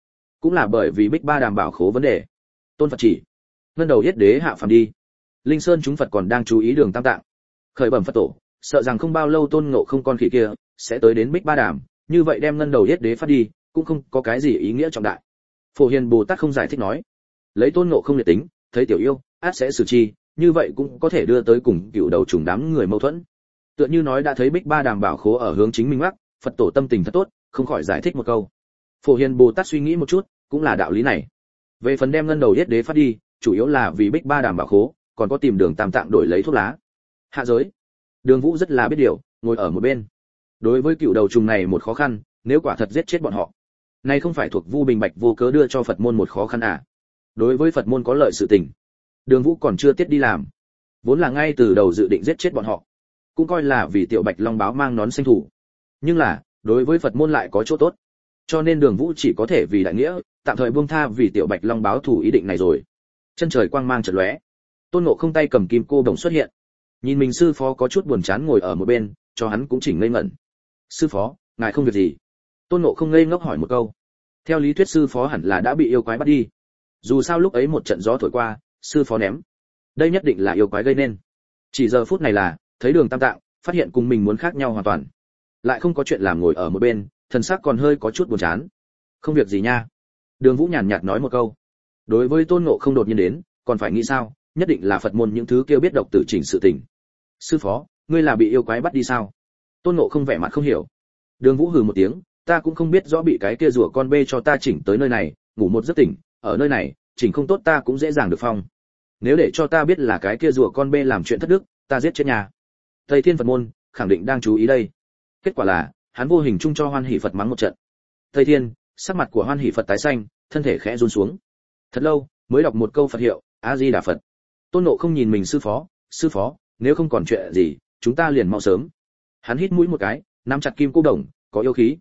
cũng là bởi vì Bích Ba Đàm bảo khố vấn đề. Tôn Phật chỉ, ngân đầu yết đế hạ phàm đi. Linh Sơn chúng Phật còn đang chú ý Đường Tam Tạng. Khởi bẩm Phật tổ, sợ rằng không bao lâu Tôn Ngộ Không con khỉ kia sẽ tới đến Bích Ba Đàm, như vậy đem ngân đầu yết đế phát đi, cũng không có cái gì ý nghĩa trọng đại. Phổ Hiền Bồ Tát không giải thích nói, lấy Tôn Ngộ Không liệt tính, thấy tiểu yêu, át sẽ xử chi, như vậy cũng có thể đưa tới cùng cựu đầu trùng đám người mâu thuẫn. Tựa như nói đã thấy Bích Ba Đàm bảo khố ở hướng chính mình mắc, Phật tổ tâm tình thật tốt, không khỏi giải thích một câu. Phổ Hiền Bồ Tát suy nghĩ một chút, cũng là đạo lý này. Về phần đem ngân đầu yết đế phát đi, chủ yếu là vì Bích Ba Đàm bảo khố, còn có tìm Đường Tam Tạng đổi lấy thuốc lá. Hạ giới, Đường Vũ rất là biết điều, ngồi ở một bên. Đối với cựu đầu trùng này một khó khăn, nếu quả thật giết chết bọn họ, này không phải thuộc Vu Bình Bạch vô cớ đưa cho Phật môn một khó khăn à? Đối với Phật môn có lợi sự tình, Đường Vũ còn chưa tiết đi làm, vốn là ngay từ đầu dự định giết chết bọn họ, cũng coi là vì Tiểu Bạch Long báo mang nón xanh thủ. Nhưng là, đối với Phật môn lại có chỗ tốt, cho nên Đường Vũ chỉ có thể vì đại nghĩa, tạm thời buông tha vì Tiểu Bạch Long báo thủ ý định này rồi. Chân trời quang mang chợt lóe, Tôn Ngộ Không tay cầm kim cô đồng xuất hiện, nhìn mình sư phó có chút buồn chán ngồi ở một bên, cho hắn cũng chỉnh ngây ngẩn. Sư phó, ngài không việc gì? Tôn Ngộ Không ngây ngốc hỏi một câu. Theo lý thuyết sư phó hẳn là đã bị yêu quái bắt đi, dù sao lúc ấy một trận gió thổi qua, sư phó ném, đây nhất định là yêu quái gây nên. Chỉ giờ phút này là thấy Đường Tam Tạng, phát hiện cùng mình muốn khác nhau hoàn toàn, lại không có chuyện làm ngồi ở một bên, thần sắc còn hơi có chút buồn chán. Không việc gì nha. Đường Vũ nhàn nhạt nói một câu. Đối với Tôn Ngộ Không đột nhiên đến, còn phải nghĩ sao, nhất định là Phật môn những thứ kêu biết độc tử chỉnh sự tình. Sư phó, ngươi là bị yêu quái bắt đi sao? Tôn Ngộ Không vẻ mặt không hiểu. Đường Vũ hừ một tiếng, ta cũng không biết rõ bị cái kia rùa con bê cho ta chỉnh tới nơi này, ngủ một giấc tỉnh, ở nơi này, chỉnh không tốt ta cũng dễ dàng được phong. Nếu để cho ta biết là cái kia rùa con bê làm chuyện thất đức, ta giết chết nhà. Tây Thiên Phật môn khẳng định đang chú ý đây. Kết quả là, hắn vô hình chung cho Hoan Hỷ Phật mắng một trận. Tây Thiên, sắc mặt của Hoan Hỷ Phật tái xanh, thân thể khẽ run xuống. Thật lâu, mới đọc một câu Phật hiệu, A Di Đà Phật. Tôn Ngộ Không nhìn mình sư phó, nếu không còn chuyện gì, chúng ta liền mau sớm. Hắn hít mũi một cái, nắm chặt kim cô đồng, có yêu khí.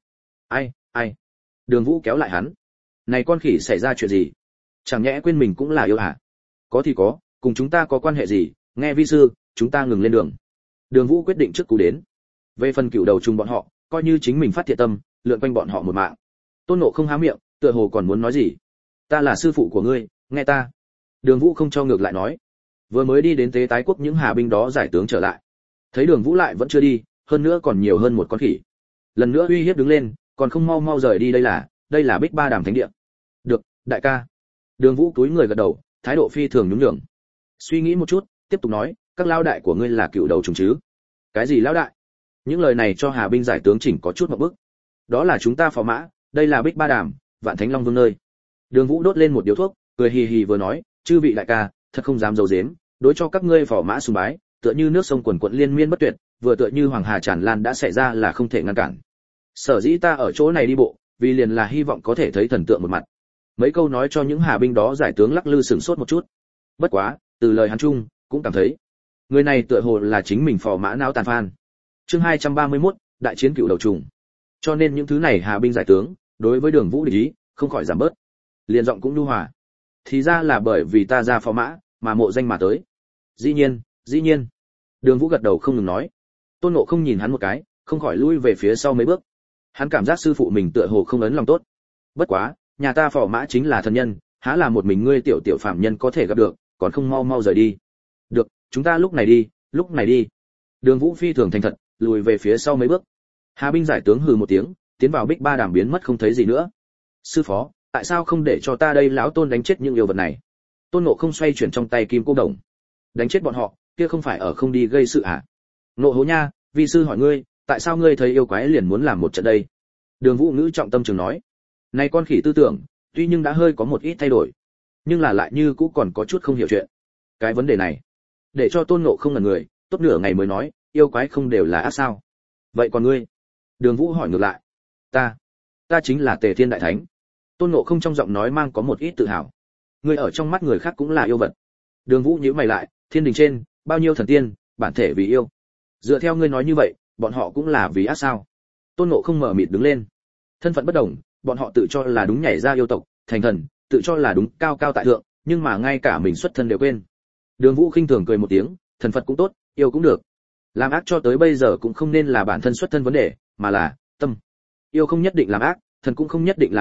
Ai? Đường Vũ kéo lại hắn. Này con khỉ xảy ra chuyện gì? Chẳng nhẽ quên mình cũng là yêu hả? Có thì có, cùng chúng ta có quan hệ gì? Nghe vi sư, chúng ta ngừng lên đường. Đường Vũ quyết định trước cú đến. Về phần cựu đầu trùng bọn họ, coi như chính mình phát thiện tâm, lượn quanh bọn họ một mạng. Tôn Ngộ Không há miệng, tựa hồ còn muốn nói gì. Ta là sư phụ của ngươi, nghe ta. Đường Vũ không cho ngược lại nói. Vừa mới đi đến Tế Tái Quốc những hà binh đó giải tướng trở lại. Thấy Đường Vũ lại vẫn chưa đi, hơn nữa còn nhiều hơn một con khỉ. Lần nữa uy hiếp đứng lên, còn không mau rời đi, đây là Bích Ba Đàm thánh địa. Được, đại ca. Đường Vũ cúi người gật đầu, thái độ phi thường nhún nhường. Suy nghĩ một chút, tiếp tục nói, các lão đại của ngươi là cựu đầu trùng chứ? Cái gì lão đại? Những lời này cho hà binh giải tướng chỉnh có chút một bức. Đó là chúng ta phò mã, đây là Bích Ba Đàm, Vạn Thánh Long Vương nơi. Đường Vũ đốt lên một điếu thuốc, cười hì hì vừa nói, chư vị đại ca, thật không dám giấu giếm, đối cho các ngươi phò mã sùng bái, tựa như nước sông quần quận liên miên bất tuyệt, vừa tựa như hoàng hà tràn lan đã xảy ra là không thể ngăn cản. Sở dĩ ta ở chỗ này đi bộ, vì liền là hy vọng có thể thấy thần tượng một mặt. Mấy câu nói cho những hà binh đó giải tướng lắc lư sửng sốt một chút. Bất quá, từ lời hắn chung, cũng cảm thấy người này tựa hồ là chính mình phò mã não tàn phan. Chương 231, đại chiến cựu đầu trùng. Cho nên những thứ này hà binh giải tướng, đối với Đường Vũ địch ý, không khỏi giảm bớt. Liền giọng cũng nhu hòa. Thì ra là bởi vì ta ra phò mã, mà mộ danh mà tới. Dĩ nhiên. Đường Vũ gật đầu không ngừng nói. Tôn Ngộ Không nhìn hắn một cái, không khỏi lui về phía sau mấy bước. Hắn cảm giác sư phụ mình tựa hồ không ấn lòng tốt. Bất quá, nhà ta phò mã chính là thần nhân, há là một mình ngươi tiểu phạm nhân có thể gặp được, còn không mau rời đi. Được, chúng ta lúc này đi. Đường Vũ phi thường thành thật, lùi về phía sau mấy bước. Hà binh giải tướng hừ một tiếng, tiến vào Bích Ba Đàm biến mất không thấy gì nữa. Sư phó, tại sao không để cho ta đây lão Tôn đánh chết những yêu vật này? Tôn Ngộ Không xoay chuyển trong tay kim cô đồng. Đánh chết bọn họ, kia không phải ở không đi gây sự à? Ngộ Hố nha, vi sư hỏi ngươi, tại sao ngươi thấy yêu quái liền muốn làm một trận đây? Đường Vũ ngữ trọng tâm trường nói. Này con khỉ tư tưởng, tuy nhưng đã hơi có một ít thay đổi, nhưng là lại như cũ còn có chút không hiểu chuyện. Cái vấn đề này, để cho Tôn Ngộ Không ngẩn người, tốt nửa ngày mới nói, yêu quái không đều là ác sao? Vậy còn ngươi? Đường Vũ hỏi ngược lại. Ta chính là Tề Thiên Đại Thánh. Tôn Ngộ Không trong giọng nói mang có một ít tự hào. Ngươi ở trong mắt người khác cũng là yêu vật. Đường Vũ nhíu mày lại, thiên đình trên, bao nhiêu thần tiên, bản thể vì yêu. Dựa theo ngươi nói như vậy, bọn họ cũng là vì ác sao? Tôn Ngộ Không mở mịt đứng lên. Thân phận bất đồng, bọn họ tự cho là đúng nhảy ra yêu tộc, thành thần, tự cho là đúng cao cao tại thượng, nhưng mà ngay cả mình xuất thân đều quên. Đường Vũ khinh thường cười một tiếng, thần Phật cũng tốt, yêu cũng được. Làm ác cho tới bây giờ cũng không nên là bản thân xuất thân vấn đề, mà là tâm. Yêu không nhất định làm ác, thần cũng không nhất định là được,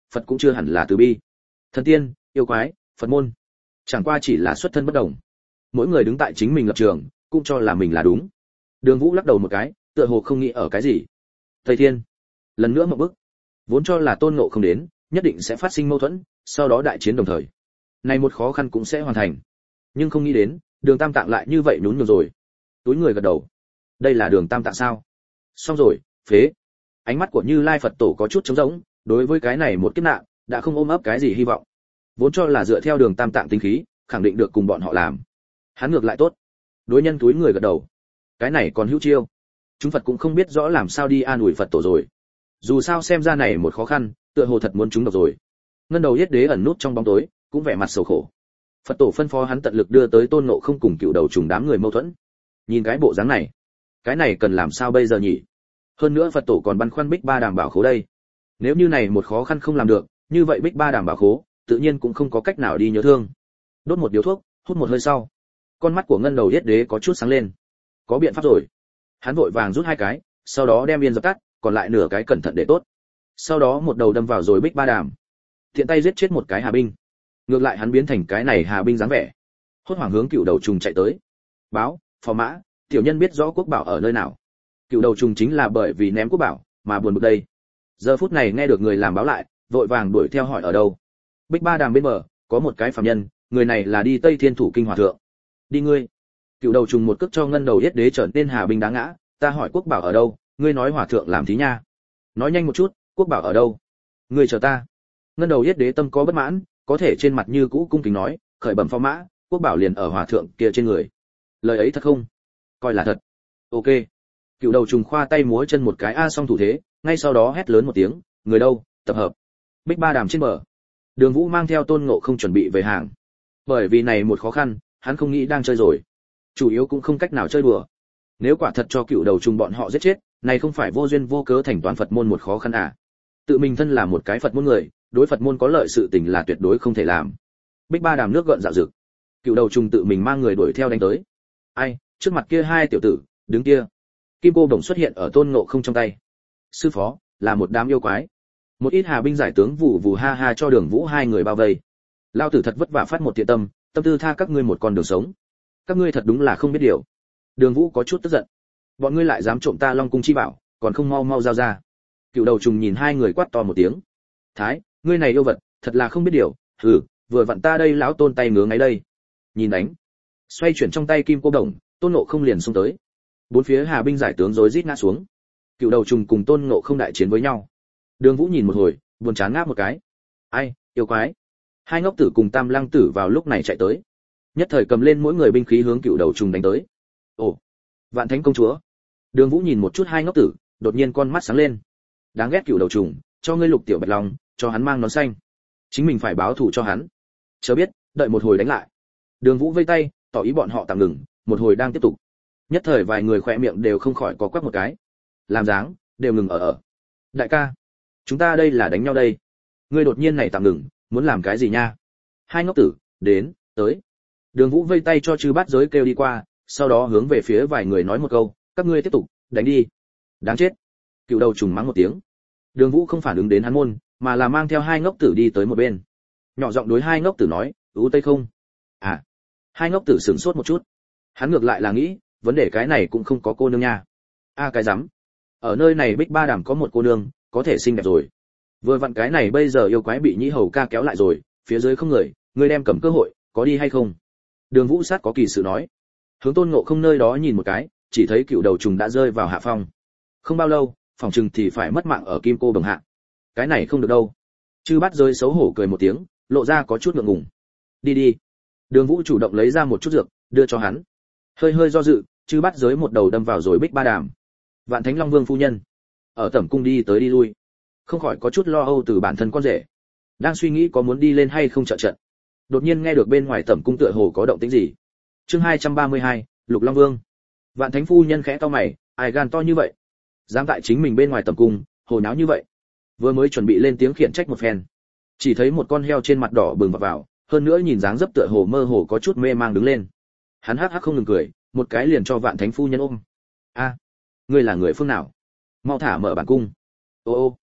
Phật cũng chưa hẳn là từ bi. Thần tiên, yêu quái, Phật môn, chẳng qua chỉ là xuất thân bất đồng. Mỗi người đứng tại chính mình lập trường, cũng cho là mình là đúng. Đường Vũ lắc đầu một cái, tựa hồ không nghĩ ở cái gì. Thầy Thiên, lần nữa một bước. Vốn cho là Tôn Ngộ không đến, nhất định sẽ phát sinh mâu thuẫn, sau đó đại chiến đồng thời. Này một khó khăn cũng sẽ hoàn thành. Nhưng không nghĩ đến, Đường Tam Tạng lại như vậy nhún nhường rồi. Túi người gật đầu. Đây là Đường Tam Tạng sao? Xong rồi, phế. Ánh mắt của Như Lai Phật Tổ có chút trống rỗng, đối với cái này một kiếp nạn, đã không ôm ấp cái gì hy vọng. Vốn cho là dựa theo Đường Tam Tạng tính khí, khẳng định được cùng bọn họ làm. Hắn ngược lại tốt. Đối nhân túi người gật đầu. Cái này còn hữu chiêu. Chúng Phật cũng không biết rõ làm sao đi an ủi Phật Tổ rồi. Dù sao xem ra này một khó khăn, tựa hồ thật muốn chúng độc rồi. Ngân Đầu Yết Đế ẩn nút trong bóng tối, cũng vẻ mặt sầu khổ. Phật Tổ phân phó hắn tận lực đưa tới Tôn Ngộ không cùng Cựu Đầu Trùng đám người mâu thuẫn. Nhìn cái bộ dáng này, cái này cần làm sao bây giờ nhỉ? Hơn nữa Phật Tổ còn băn khoăn Bích Ba Đàm Bảo Khố đây. Nếu như này một khó khăn không làm được, như vậy Bích Ba Đàm Bảo Khố tự nhiên cũng không có cách nào đi nhớ thương. Đốt một điếu thuốc, hút một hơi sau, con mắt của Ngân Đầu Yết Đế có chút sáng lên. Có biện pháp rồi. Hắn vội vàng rút hai cái, sau đó đem yên dập tắt, còn lại nửa cái cẩn thận để tốt. Sau đó một đầu đâm vào rồi Bích Ba Đàm, tiện tay giết chết một cái hà binh. Ngược lại hắn biến thành cái này hà binh dáng vẻ, hốt hoảng hướng Cựu Đầu Trùng chạy tới. Báo, phò mã, tiểu nhân biết rõ quốc bảo ở nơi nào. Cựu Đầu Trùng chính là bởi vì ném quốc bảo mà buồn bực đây. Giờ phút này nghe được người làm báo lại, vội vàng đuổi theo hỏi ở đâu. Bích Ba Đàm bên bờ có một cái phàm nhân, người này là đi Tây Thiên Thủ Kinh Hòa thượng. Đi ngươi. Cựu Đầu Trùng một cước cho Ngân Đầu Yết Đế trở nên hà binh đá ngã. Ta hỏi quốc bảo ở đâu, ngươi nói hòa thượng làm thí nha. Nói nhanh một chút, quốc bảo ở đâu? Ngươi chờ ta. Ngân Đầu Yết Đế tâm có bất mãn, có thể trên mặt như cũ cung kính nói, khởi bẩm phò mã, quốc bảo liền ở hòa thượng kia trên người. Lời ấy thật không? Coi là thật. Ok. Cựu Đầu Trùng khoa tay múa chân một cái a xong thủ thế, ngay sau đó hét lớn một tiếng, người đâu, tập hợp. Bích Ba Đàm trên bờ. Đường Vũ mang theo Tôn Ngộ không chuẩn bị về hàng. Bởi vì này một khó khăn, hắn không nghĩ đang chơi rồi. Chủ yếu cũng không cách nào chơi đùa. Nếu quả thật cho Cựu Đầu Trùng bọn họ giết chết, này không phải vô duyên vô cớ thành toán Phật môn một khó khăn à? Tự mình thân là một cái Phật môn người, đối Phật môn có lợi sự tình là tuyệt đối không thể làm. Bích Ba Đàm nước gợn dạo dực. Cựu Đầu Trùng tự mình mang người đuổi theo đánh tới. Ai, trước mặt kia hai tiểu tử, đứng kia. Kim cô đồng xuất hiện ở Tôn Ngộ không trong tay. Sư phó, là một đám yêu quái. Một ít hà binh giải tướng vụ vù ha ha cho Đường Vũ hai người bao vây. Lao tử thật vất vả phát một thiện tâm, tâm tư tha các ngươi một con đường sống. Các ngươi thật đúng là không biết điều. Đường Vũ có chút tức giận. Bọn ngươi lại dám trộm ta Long cung chi bảo, còn không mau mau giao ra. Cựu Đầu Trùng nhìn hai người quát to một tiếng. Thái, ngươi này yêu vật, thật là không biết điều. Hừ, vừa vặn ta đây lão Tôn tay ngứa ngáy đây. Nhìn đánh. Xoay chuyển trong tay kim cô đồng, Tôn Ngộ không liền xông tới. Bốn phía hà binh giải tướng rối rít ngã xuống. Cựu Đầu Trùng cùng Tôn Ngộ không đại chiến với nhau. Đường Vũ nhìn một hồi, buồn chán ngáp một cái. Ai, yêu quái. Hai ngốc tử cùng Tam Lăng tử vào lúc này chạy tới. Nhất thời cầm lên mỗi người binh khí hướng Cựu Đầu Trùng đánh tới. Ồ, Vạn Thánh công chúa. Đường Vũ nhìn một chút hai ngốc tử, đột nhiên con mắt sáng lên. Đáng ghét Cựu Đầu Trùng, cho ngươi Lục Tiểu Bạch Long, cho hắn mang nón xanh. Chính mình phải báo thù cho hắn. Chớ biết, đợi một hồi đánh lại. Đường Vũ vây tay, tỏ ý bọn họ tạm ngừng, một hồi đang tiếp tục. Nhất thời vài người khỏe miệng đều không khỏi có quắc một cái. Làm dáng, đều ngừng ở. Đại ca, chúng ta đây là đánh nhau đây. Ngươi đột nhiên này tạm ngừng, muốn làm cái gì nha? Hai ngốc tử, đến, tới. Đường Vũ vây tay cho Chư Bát Giới kêu đi qua, sau đó hướng về phía vài người nói một câu, các ngươi tiếp tục, đánh đi. Đáng chết. Cựu Đầu Trùng mắng một tiếng. Đường Vũ không phản ứng đến hắn môn, mà là mang theo hai ngốc tử đi tới một bên. Nhỏ giọng đối hai ngốc tử nói, "Ú Tây không?" À. Hai ngốc tử sửng sốt một chút. Hắn ngược lại là nghĩ, vấn đề cái này cũng không có cô nương nha. A cái rắm. Ở nơi này Bích Ba Đàm có một cô nương, có thể xinh đẹp rồi. Vừa vặn cái này bây giờ yêu quái bị Nhĩ Hầu ca kéo lại rồi, phía dưới không người, ngươi đem cầm cơ hội, có đi hay không? Đường Vũ sát có kỳ sự nói. Hướng Tôn Ngộ không nơi đó nhìn một cái, chỉ thấy Cựu Đầu Trùng đã rơi vào hạ phong. Không bao lâu, phòng trừng thì phải mất mạng ở kim cô đồng hạ. Cái này không được đâu. Chư Bát Giới xấu hổ cười một tiếng, lộ ra có chút ngượng ngùng. Đi đi. Đường Vũ chủ động lấy ra một chút dược, đưa cho hắn. Hơi hơi do dự, Chư Bát Giới một đầu đâm vào rồi Bích Ba Đàm. Vạn Thánh Long Vương phu nhân ở tẩm cung đi tới đi lui, không khỏi có chút lo âu từ bản thân con rể. Đang suy nghĩ có muốn đi lên hay không trợ trận. Đột nhiên nghe được bên ngoài tẩm cung tựa hồ có động tĩnh gì. Chương 232, Lục Long Vương. Vạn Thánh phu nhân khẽ cau mày, ai gan to như vậy? Dám tại chính mình bên ngoài tẩm cung, hồ náo như vậy. Vừa mới chuẩn bị lên tiếng khiển trách một phen, chỉ thấy một con heo trên mặt đỏ bừng vào, hơn nữa nhìn dáng dấp tựa hồ mơ hồ có chút mê mang đứng lên. Hắn hắc hắc không ngừng cười, một cái liền cho Vạn Thánh phu nhân ôm. A, ngươi là người phương nào? Mau thả mở bản cung. Ô ô.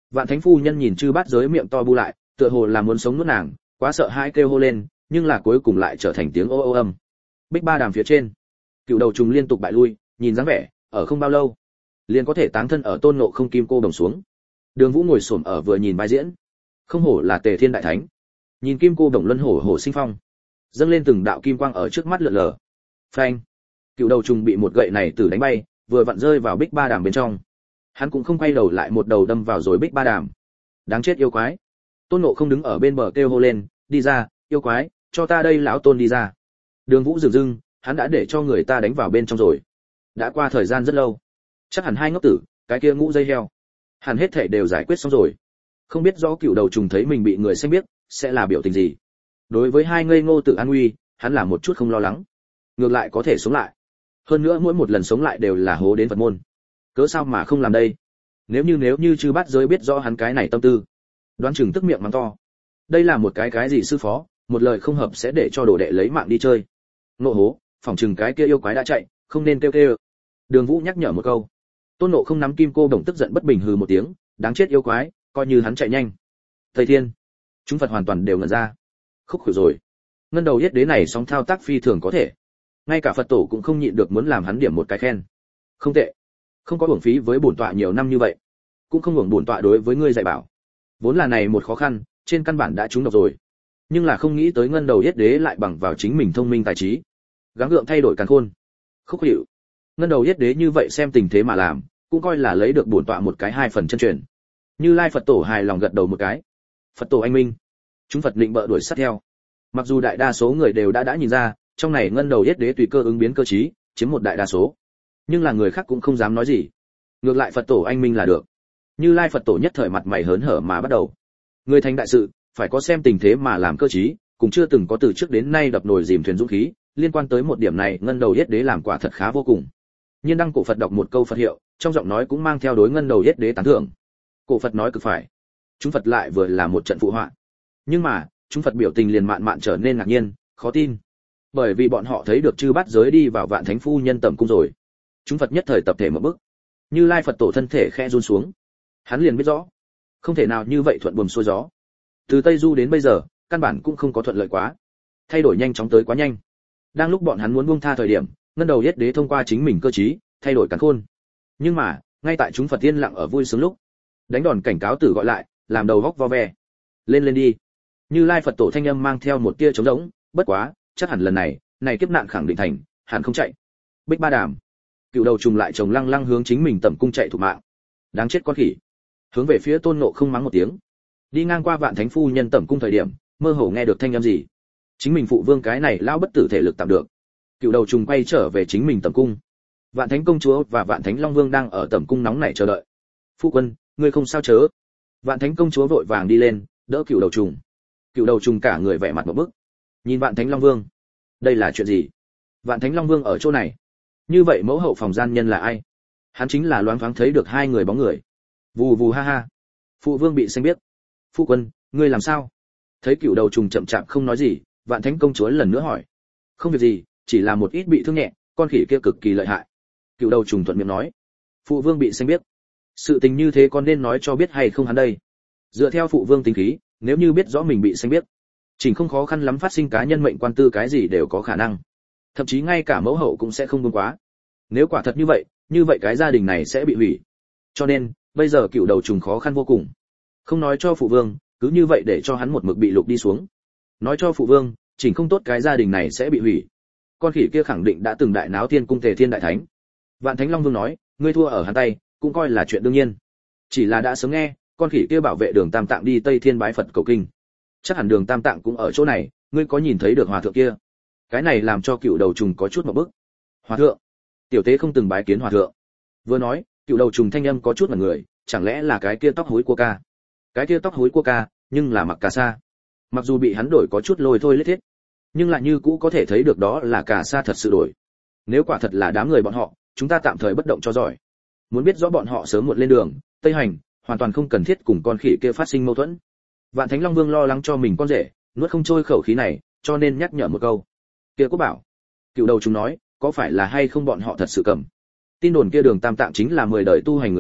Vạn Thánh phu nhân nhìn Chư Bát Giới miệng to bu lại, tựa hồ là muốn sống nuốt nàng, quá sợ hãi kêu hô lên, nhưng là cuối cùng lại trở thành tiếng ô ô âm. Bích Ba Đàm phía trên, Cựu Đầu Trùng liên tục bại lui, nhìn dáng vẻ, ở không bao lâu, liền có thể táng thân ở Tôn Ngộ Không kim cô đồng xuống. Đường Vũ ngồi xổm ở vừa nhìn vai diễn, không hổ là Tề Thiên đại thánh. Nhìn kim cô đồng luân hổ hổ sinh phong, dâng lên từng đạo kim quang ở trước mắt lượn lờ. Phanh! Cựu Đầu Trùng bị một gậy này từ đánh bay, vừa vặn rơi vào Bích Ba Đàm bên trong. Hắn cũng không quay đầu lại, một đầu đâm vào rồi Bích Ba Đàm. Đáng chết yêu quái! Tôn Ngộ Không đứng ở bên bờ kêu hô lên, đi ra, yêu quái, cho ta đây lão Tôn đi ra. Đường Vũ dừng dưng, hắn đã để cho người ta đánh vào bên trong rồi. Đã qua thời gian rất lâu, chắc hẳn hai ngốc tử, cái kia ngũ dây heo, hẳn hết thảy đều giải quyết xong rồi. Không biết rõ Cựu Đầu Trùng thấy mình bị người xem biết, sẽ là biểu tình gì. Đối với hai ngây ngô tự an nguy, hắn là một chút không lo lắng, ngược lại có thể sống lại. Hơn nữa mỗi một lần sống lại đều là hố đến Phật môn. Cớ sao mà không làm đây? Nếu như Chư Bát Giới biết rõ hắn cái này tâm tư, đoán chừng tức miệng mắng to. Đây là một cái gì sư phó, một lời không hợp sẽ để cho đồ đệ lấy mạng đi chơi. Ngộ hố, phỏng chừng cái kia yêu quái đã chạy, không nên kêu kêu. Đường Vũ nhắc nhở một câu. Tôn Ngộ Không nắm kim cô đồng tức giận bất bình hừ một tiếng, đáng chết yêu quái, coi như hắn chạy nhanh. Thầy Thiên, chúng Phật hoàn toàn đều ngẩn ra. Khúc khử rồi. Ngân đầu yết đế này sóng thao tác phi thường có thể. Ngay cả Phật tổ cũng không nhịn được muốn làm hắn điểm một cái khen. Không tệ. Không có uổng phí với bổn tọa nhiều năm như vậy, cũng không uổng bổn tọa đối với ngươi dạy bảo. Vốn là này một khó khăn, trên căn bản đã trúng độc rồi. Nhưng là không nghĩ tới ngân đầu yết đế lại bằng vào chính mình thông minh tài trí, gắng gượng thay đổi càn khôn. Khúc hiệu. Ngân đầu yết đế như vậy xem tình thế mà làm, cũng coi là lấy được bổn tọa một cái 2 phần chân truyền. Như Lai Phật tổ hài lòng gật đầu một cái. Phật tổ anh minh. Chúng Phật định bợ đuổi sát theo. Mặc dù đại đa số người đều đã nhìn ra, trong này ngân đầu yết đế tùy cơ ứng biến cơ trí, chiếm một đại đa số. Nhưng là người khác cũng không dám nói gì. Ngược lại Phật tổ anh minh là được. Như Lai Phật tổ nhất thời mặt mày hớn hở mà bắt đầu. Người thành đại sự, phải có xem tình thế mà làm cơ trí, cũng chưa từng có từ trước đến nay đập nồi dìm thuyền dũng khí, liên quan tới một điểm này ngân đầu yết đế làm quả thật khá vô cùng. Nhiên đăng cổ Phật đọc một câu Phật hiệu, trong giọng nói cũng mang theo đối ngân đầu yết đế tán thưởng. Cổ Phật nói cực phải. Chúng Phật lại vừa là một trận phụ họa. Nhưng mà, chúng Phật biểu tình liền mạn mạn trở nên ngạc nhiên, khó tin. Bởi vì bọn họ thấy được Chư Bát Giới đi vào Vạn Thánh phu nhân tẩm cung rồi. Chúng Phật nhất thời tập thể một bước. Như Lai Phật tổ thân thể khẽ run xuống. Hắn liền biết rõ, không thể nào như vậy thuận buồm xuôi gió. Từ Tây Du đến bây giờ, căn bản cũng không có thuận lợi quá. Thay đổi nhanh chóng tới quá nhanh. Đang lúc bọn hắn muốn buông tha thời điểm, ngân đầu yết đế thông qua chính mình cơ trí, thay đổi càn khôn. Nhưng mà, ngay tại chúng Phật tiên lặng ở vui sướng lúc, đánh đòn cảnh cáo tử gọi lại, làm đầu góc vo ve. Lên đi. Như Lai Phật tổ thanh âm mang theo một tia trống rỗng, bất quá, chắc hẳn lần này kiếp nạn khẳng định thành, hẳn không chạy. Bích Ba Đàm. Cựu Đầu Trùng lại chồng lăng lăng hướng chính mình tẩm cung chạy thục mạng. Đáng chết con khỉ. Hướng về phía Tôn Ngộ Không mắng một tiếng. Đi ngang qua Vạn Thánh phu nhân tẩm cung thời điểm, mơ hồ nghe được thanh âm gì. Chính mình phụ vương cái này lão bất tử thể lực tạm được. Cựu Đầu Trùng quay trở về chính mình tẩm cung. Vạn Thánh công chúa và Vạn Thánh Long Vương đang ở tẩm cung nóng nảy chờ đợi. Phu quân, ngươi không sao chớ? Vạn Thánh công chúa vội vàng đi lên, đỡ Cựu Đầu Trùng. Cựu Đầu Trùng cả người vẻ mặt một bức. Nhìn Vạn Thánh Long Vương, đây là chuyện gì? Vạn Thánh Long Vương ở chỗ này. Như vậy mẫu hậu phòng gian nhân là ai? Hắn chính là loáng thoáng thấy được hai người bóng người. Vù vù ha ha. Phụ vương bị xanh biết. Phu quân, ngươi làm sao? Thấy Cựu Đầu Trùng chậm chạp không nói gì, Vạn Thánh công chúa lần nữa hỏi. Không việc gì, chỉ là một ít bị thương nhẹ, con khỉ kia cực kỳ lợi hại. Cựu Đầu Trùng thuận miệng nói. Phụ vương bị xanh biết. Sự tình như thế con nên nói cho biết hay không hắn đây? Dựa theo phụ vương tính khí, nếu như biết rõ mình bị xanh biết, chỉnh không khó khăn lắm phát sinh cá nhân mệnh quan tư cái gì đều có khả năng. Thậm chí ngay cả mẫu hậu cũng sẽ không buông quá. Nếu quả thật như vậy cái gia đình này sẽ bị hủy. Cho nên, bây giờ Cựu Đầu Trùng khó khăn vô cùng. Không nói cho phụ vương, cứ như vậy để cho hắn một mực bị lục đi xuống. Nói cho phụ vương, chỉnh không tốt cái gia đình này sẽ bị hủy. Con khỉ kia khẳng định đã từng đại náo Thiên cung Tề Thiên đại thánh. Vạn Thánh Long Vương nói, ngươi thua ở hắn tay, cũng coi là chuyện đương nhiên. Chỉ là đã sớm nghe, con khỉ kia bảo vệ Đường Tam Tạng đi Tây Thiên bái Phật cầu kinh. Chắc hẳn Đường Tam Tạng cũng ở chỗ này, ngươi có nhìn thấy được hòa thượng kia? Cái này làm cho Cựu Đầu Trùng có chút một bức. Hòa thượng? Tiểu tế không từng bái kiến hòa thượng. Vừa nói, Cựu Đầu Trùng thanh âm có chút mặt người, chẳng lẽ là cái kia tóc hối cua ca? Cái kia tóc hối cua ca, nhưng là mặc cà sa. Mặc dù bị hắn đổi có chút lôi thôi lết thiết, nhưng lại như cũ có thể thấy được đó là cà sa thật sự đổi. Nếu quả thật là đám người bọn họ, chúng ta tạm thời bất động cho giỏi. Muốn biết rõ bọn họ sớm muộn lên đường tây hành, hoàn toàn không cần thiết cùng con khỉ kia phát sinh mâu thuẫn. Vạn Thánh Long Vương lo lắng cho mình con rể nuốt không trôi khẩu khí này, cho nên nhắc nhở một câu. Kia Quốc Bảo, Cựu Đầu Trùng nói, có phải là hay không bọn họ thật sự cầm tin đồn kia Đường Tam Tạng chính là 10 đời tu hành người tốt,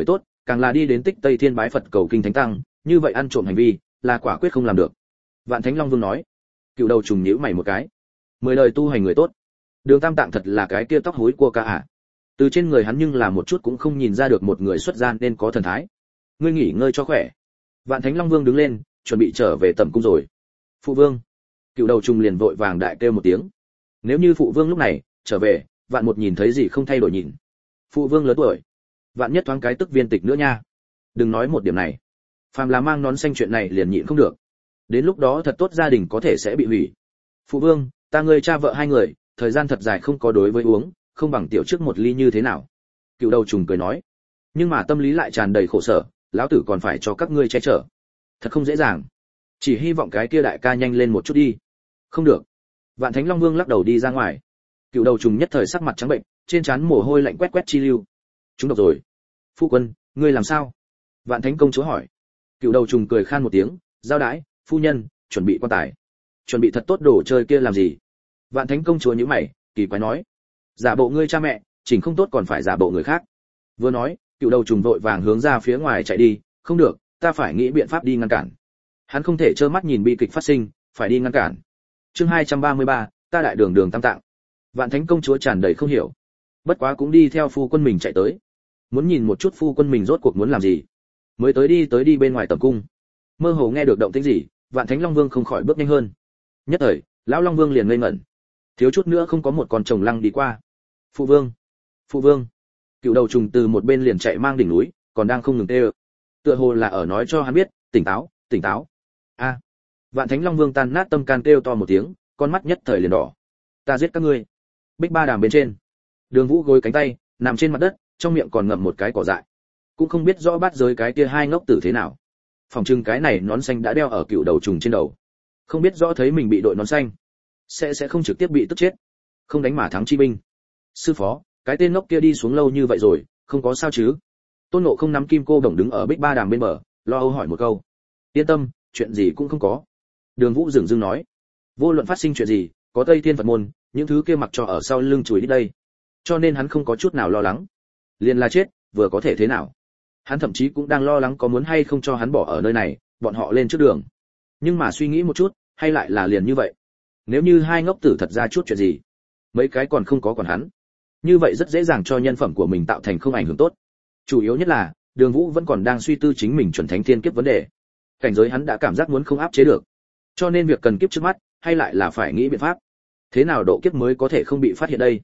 càng là đi đến Tích Tây Thiên bái Phật cầu kinh thánh tăng, như vậy ăn trộm hành vi là quả quyết không làm được. Vạn Thánh Long Vương nói. Cựu đầu trùng nhíu mày một cái. 10 lời tu hành người tốt. Đường Tam Tạng thật là cái kia tóc hối cua ca à? Từ trên người hắn nhưng là một chút cũng không nhìn ra được một người xuất gia nên có thần thái. Ngươi nghỉ ngơi cho khỏe. Vạn Thánh Long Vương đứng lên, chuẩn bị trở về tẩm cung rồi. Phụ vương. Cựu đầu trùng liền vội vàng đại kêu một tiếng. Nếu như phụ vương lúc này trở về, vạn một nhìn thấy gì không thay đổi nhìn. Phụ vương lớn tuổi, vạn nhất thoáng cái tức viên tịch nữa nha. Đừng nói một điểm này, phàm là mang nón xanh chuyện này liền nhịn không được. Đến lúc đó thật tốt gia đình có thể sẽ bị hủy. Phụ vương, ta ngươi cha vợ hai người, thời gian thật dài không có đối với uống, không bằng tiểu trước một ly như thế nào? Cựu đầu trùng cười nói. Nhưng mà tâm lý lại tràn đầy khổ sở, lão tử còn phải cho các ngươi che chở, thật không dễ dàng. Chỉ hy vọng cái kia đại ca nhanh lên một chút đi. Không được. Vạn Thánh Long Vương lắc đầu đi ra ngoài. Cựu đầu trùng nhất thời sắc mặt trắng bệnh, trên trán mồ hôi lạnh quét quét chi lưu. Chúng độc rồi. Phu quân, ngươi làm sao? Vạn Thánh công chúa hỏi. Cựu đầu trùng cười khan một tiếng, giao đái, phu nhân, chuẩn bị quan tài. Chuẩn bị thật tốt đồ chơi kia làm gì? Vạn Thánh công chúa nhíu mày, kỳ quái nói. Giả bộ ngươi cha mẹ, chỉnh không tốt còn phải giả bộ người khác. Vừa nói, cựu đầu trùng vội vàng hướng ra phía ngoài chạy đi. Không được, ta phải nghĩ biện pháp đi ngăn cản. Hắn không thể trơ mắt nhìn bi kịch phát sinh, phải đi ngăn cản. Chương 233, ta đại đường Đường Tam Tạng. Vạn Thánh công chúa tràn đầy không hiểu, bất quá cũng đi theo phu quân mình chạy tới, muốn nhìn một chút phu quân mình rốt cuộc muốn làm gì. Mới tới đi bên ngoài tầm cung, mơ hồ nghe được động tĩnh gì, Vạn Thánh Long Vương không khỏi bước nhanh hơn. Nhất thời, lão Long Vương liền ngây ngẩn, thiếu chút nữa không có một con trồng lăng đi qua. Phụ vương, phụ vương! Cựu đầu trùng từ một bên liền chạy mang đỉnh núi, còn đang không ngừng tê ơ, tựa hồ là ở nói cho hắn biết, tỉnh táo, tỉnh táo. A! Vạn Thánh Long Vương tan nát tâm can kêu to một tiếng, con mắt nhất thời liền đỏ. Ta giết các ngươi! Bích Ba Đàm bên trên, Đường Vũ gối cánh tay, nằm trên mặt đất, trong miệng còn ngậm một cái cỏ dại. Cũng không biết rõ bát giới cái kia hai ngốc tử thế nào. Phòng trưng cái này nón xanh đã đeo ở cựu đầu trùng trên đầu. Không biết rõ thấy mình bị đội nón xanh, sẽ không trực tiếp bị tức chết. Không đánh mà thắng chi binh. Sư phó, cái tên ngốc kia đi xuống lâu như vậy rồi, không có sao chứ? Tôn Ngộ không nắm kim cô đồng đứng ở Bích Ba Đàm bên bờ, lo âu hỏi một câu. Yên tâm, chuyện gì cũng không có. Đường Vũ dửng dưng nói. Vô luận phát sinh chuyện gì, có Tây Thiên Phật môn, những thứ kia mặc cho ở sau lưng chùi đi đây, cho nên hắn không có chút nào lo lắng. Liền là chết, vừa có thể thế nào? Hắn thậm chí cũng đang lo lắng có muốn hay không cho hắn bỏ ở nơi này, bọn họ lên trước đường. Nhưng mà suy nghĩ một chút, hay lại là liền như vậy. Nếu như hai ngốc tử thật ra chút chuyện gì, mấy cái còn không có còn hắn, như vậy rất dễ dàng cho nhân phẩm của mình tạo thành không ảnh hưởng tốt. Chủ yếu nhất là, Đường Vũ vẫn còn đang suy tư chính mình chuẩn thánh thiên kiếp vấn đề. Cảnh giới hắn đã cảm giác muốn không áp chế được, cho nên việc cần kiếp trước mắt, hay lại là phải nghĩ biện pháp. Thế nào độ kiếp mới có thể không bị phát hiện đây?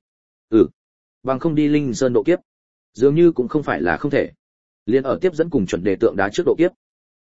Bằng không đi Linh Sơn độ kiếp, dường như cũng không phải là không thể. Liên ở tiếp dẫn cùng chuẩn đề tượng đá trước độ kiếp.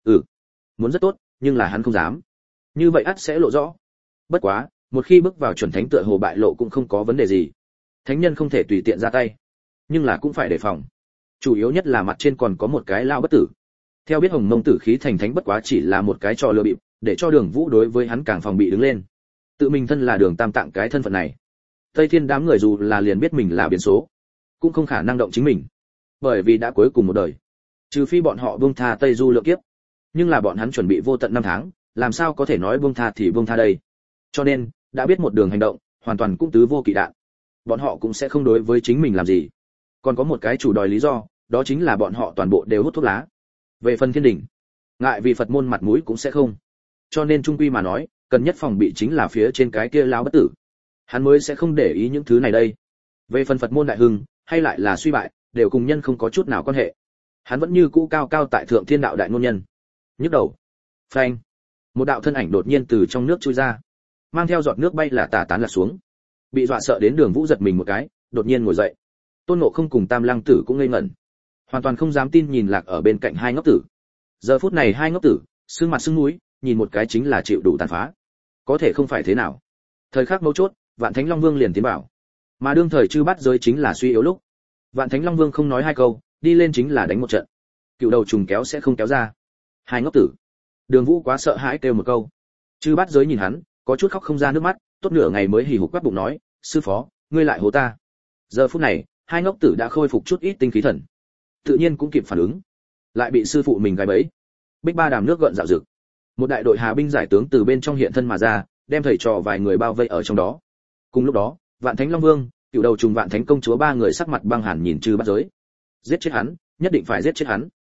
Muốn rất tốt, nhưng là hắn không dám. Như vậy ắt sẽ lộ rõ. Bất quá, một khi bước vào chuẩn thánh tựa hồ bại lộ cũng không có vấn đề gì. Thánh nhân không thể tùy tiện ra tay, nhưng là cũng phải đề phòng. Chủ yếu nhất là mặt trên còn có một cái lao bất tử. Theo biết Hồng Mông Tử khí thành thánh bất quá chỉ là một cái trò lừa bịp, để cho Đường Vũ đối với hắn càng phòng bị đứng lên. Tự mình thân là Đường Tam Tạng cái thân phận này, Tây Thiên đám người dù là liền biết mình là biến số, cũng không khả năng động chính mình, bởi vì đã cuối cùng một đời. Trừ phi bọn họ buông tha Tây Du lượng kiếp, nhưng là bọn hắn chuẩn bị vô tận năm tháng, làm sao có thể nói buông tha thì buông tha đây? Cho nên, đã biết một đường hành động, hoàn toàn cũng tứ vô kỵ đạn. Bọn họ cũng sẽ không đối với chính mình làm gì. Còn có một cái chủ đòi lý do, đó chính là bọn họ toàn bộ đều hút thuốc lá. Về phần thiên đỉnh, ngại vì Phật môn mặt mũi cũng sẽ không. Cho nên trung quy mà nói, cần nhất phòng bị chính là phía trên cái kia lão bất tử. Hắn mới sẽ không để ý những thứ này đây. Về phần Phật môn đại hưng, hay lại là suy bại, đều cùng nhân không có chút nào quan hệ. Hắn vẫn như cũ cao cao tại thượng thiên đạo đại ngôn nhân. Nhức đầu. Phanh. Một đạo thân ảnh đột nhiên từ trong nước chui ra, mang theo giọt nước bay là tả tán là xuống. Bị dọa sợ đến Đường Vũ giật mình một cái, đột nhiên ngồi dậy. Tôn Ngộ Không cùng Tam Lăng Tử cũng ngây ngẩn, hoàn toàn không dám tin nhìn lạc ở bên cạnh hai ngốc tử. Giờ phút này hai ngốc tử, sưng mặt sưng mũi, nhìn một cái chính là chịu đủ tàn phá. Có thể không phải thế nào. Thời khắc mấu chốt, Vạn Thánh Long Vương liền tiến bảo, mà đương thời chư bát giới chính là suy yếu lúc. Vạn Thánh Long Vương không nói hai câu, đi lên chính là đánh một trận. Cựu đầu trùng kéo sẽ không kéo ra. Hai ngốc tử. Đường Vũ quá sợ hãi kêu một câu. Chư bát giới nhìn hắn, có chút khóc không ra nước mắt, tốt nửa ngày mới hì hục quát bụng nói, sư phó, ngươi lại hố ta. Giờ phút này, hai ngốc tử đã khôi phục chút ít tinh khí thần, tự nhiên cũng kịp phản ứng, lại bị sư phụ mình gài bẫy. Bích Ba Đàm nước gợn dạo dực, một đại đội hà binh giải tướng từ bên trong hiện thân mà ra, đem thầy trò vài người bao vây ở trong đó. Cùng lúc đó, Vạn Thánh Long Vương, Cựu Đầu Trùng Vạn Thánh công chúa ba người sắc mặt băng hàn nhìn Chư Bát Giới. Giết chết hắn, nhất định phải giết chết hắn.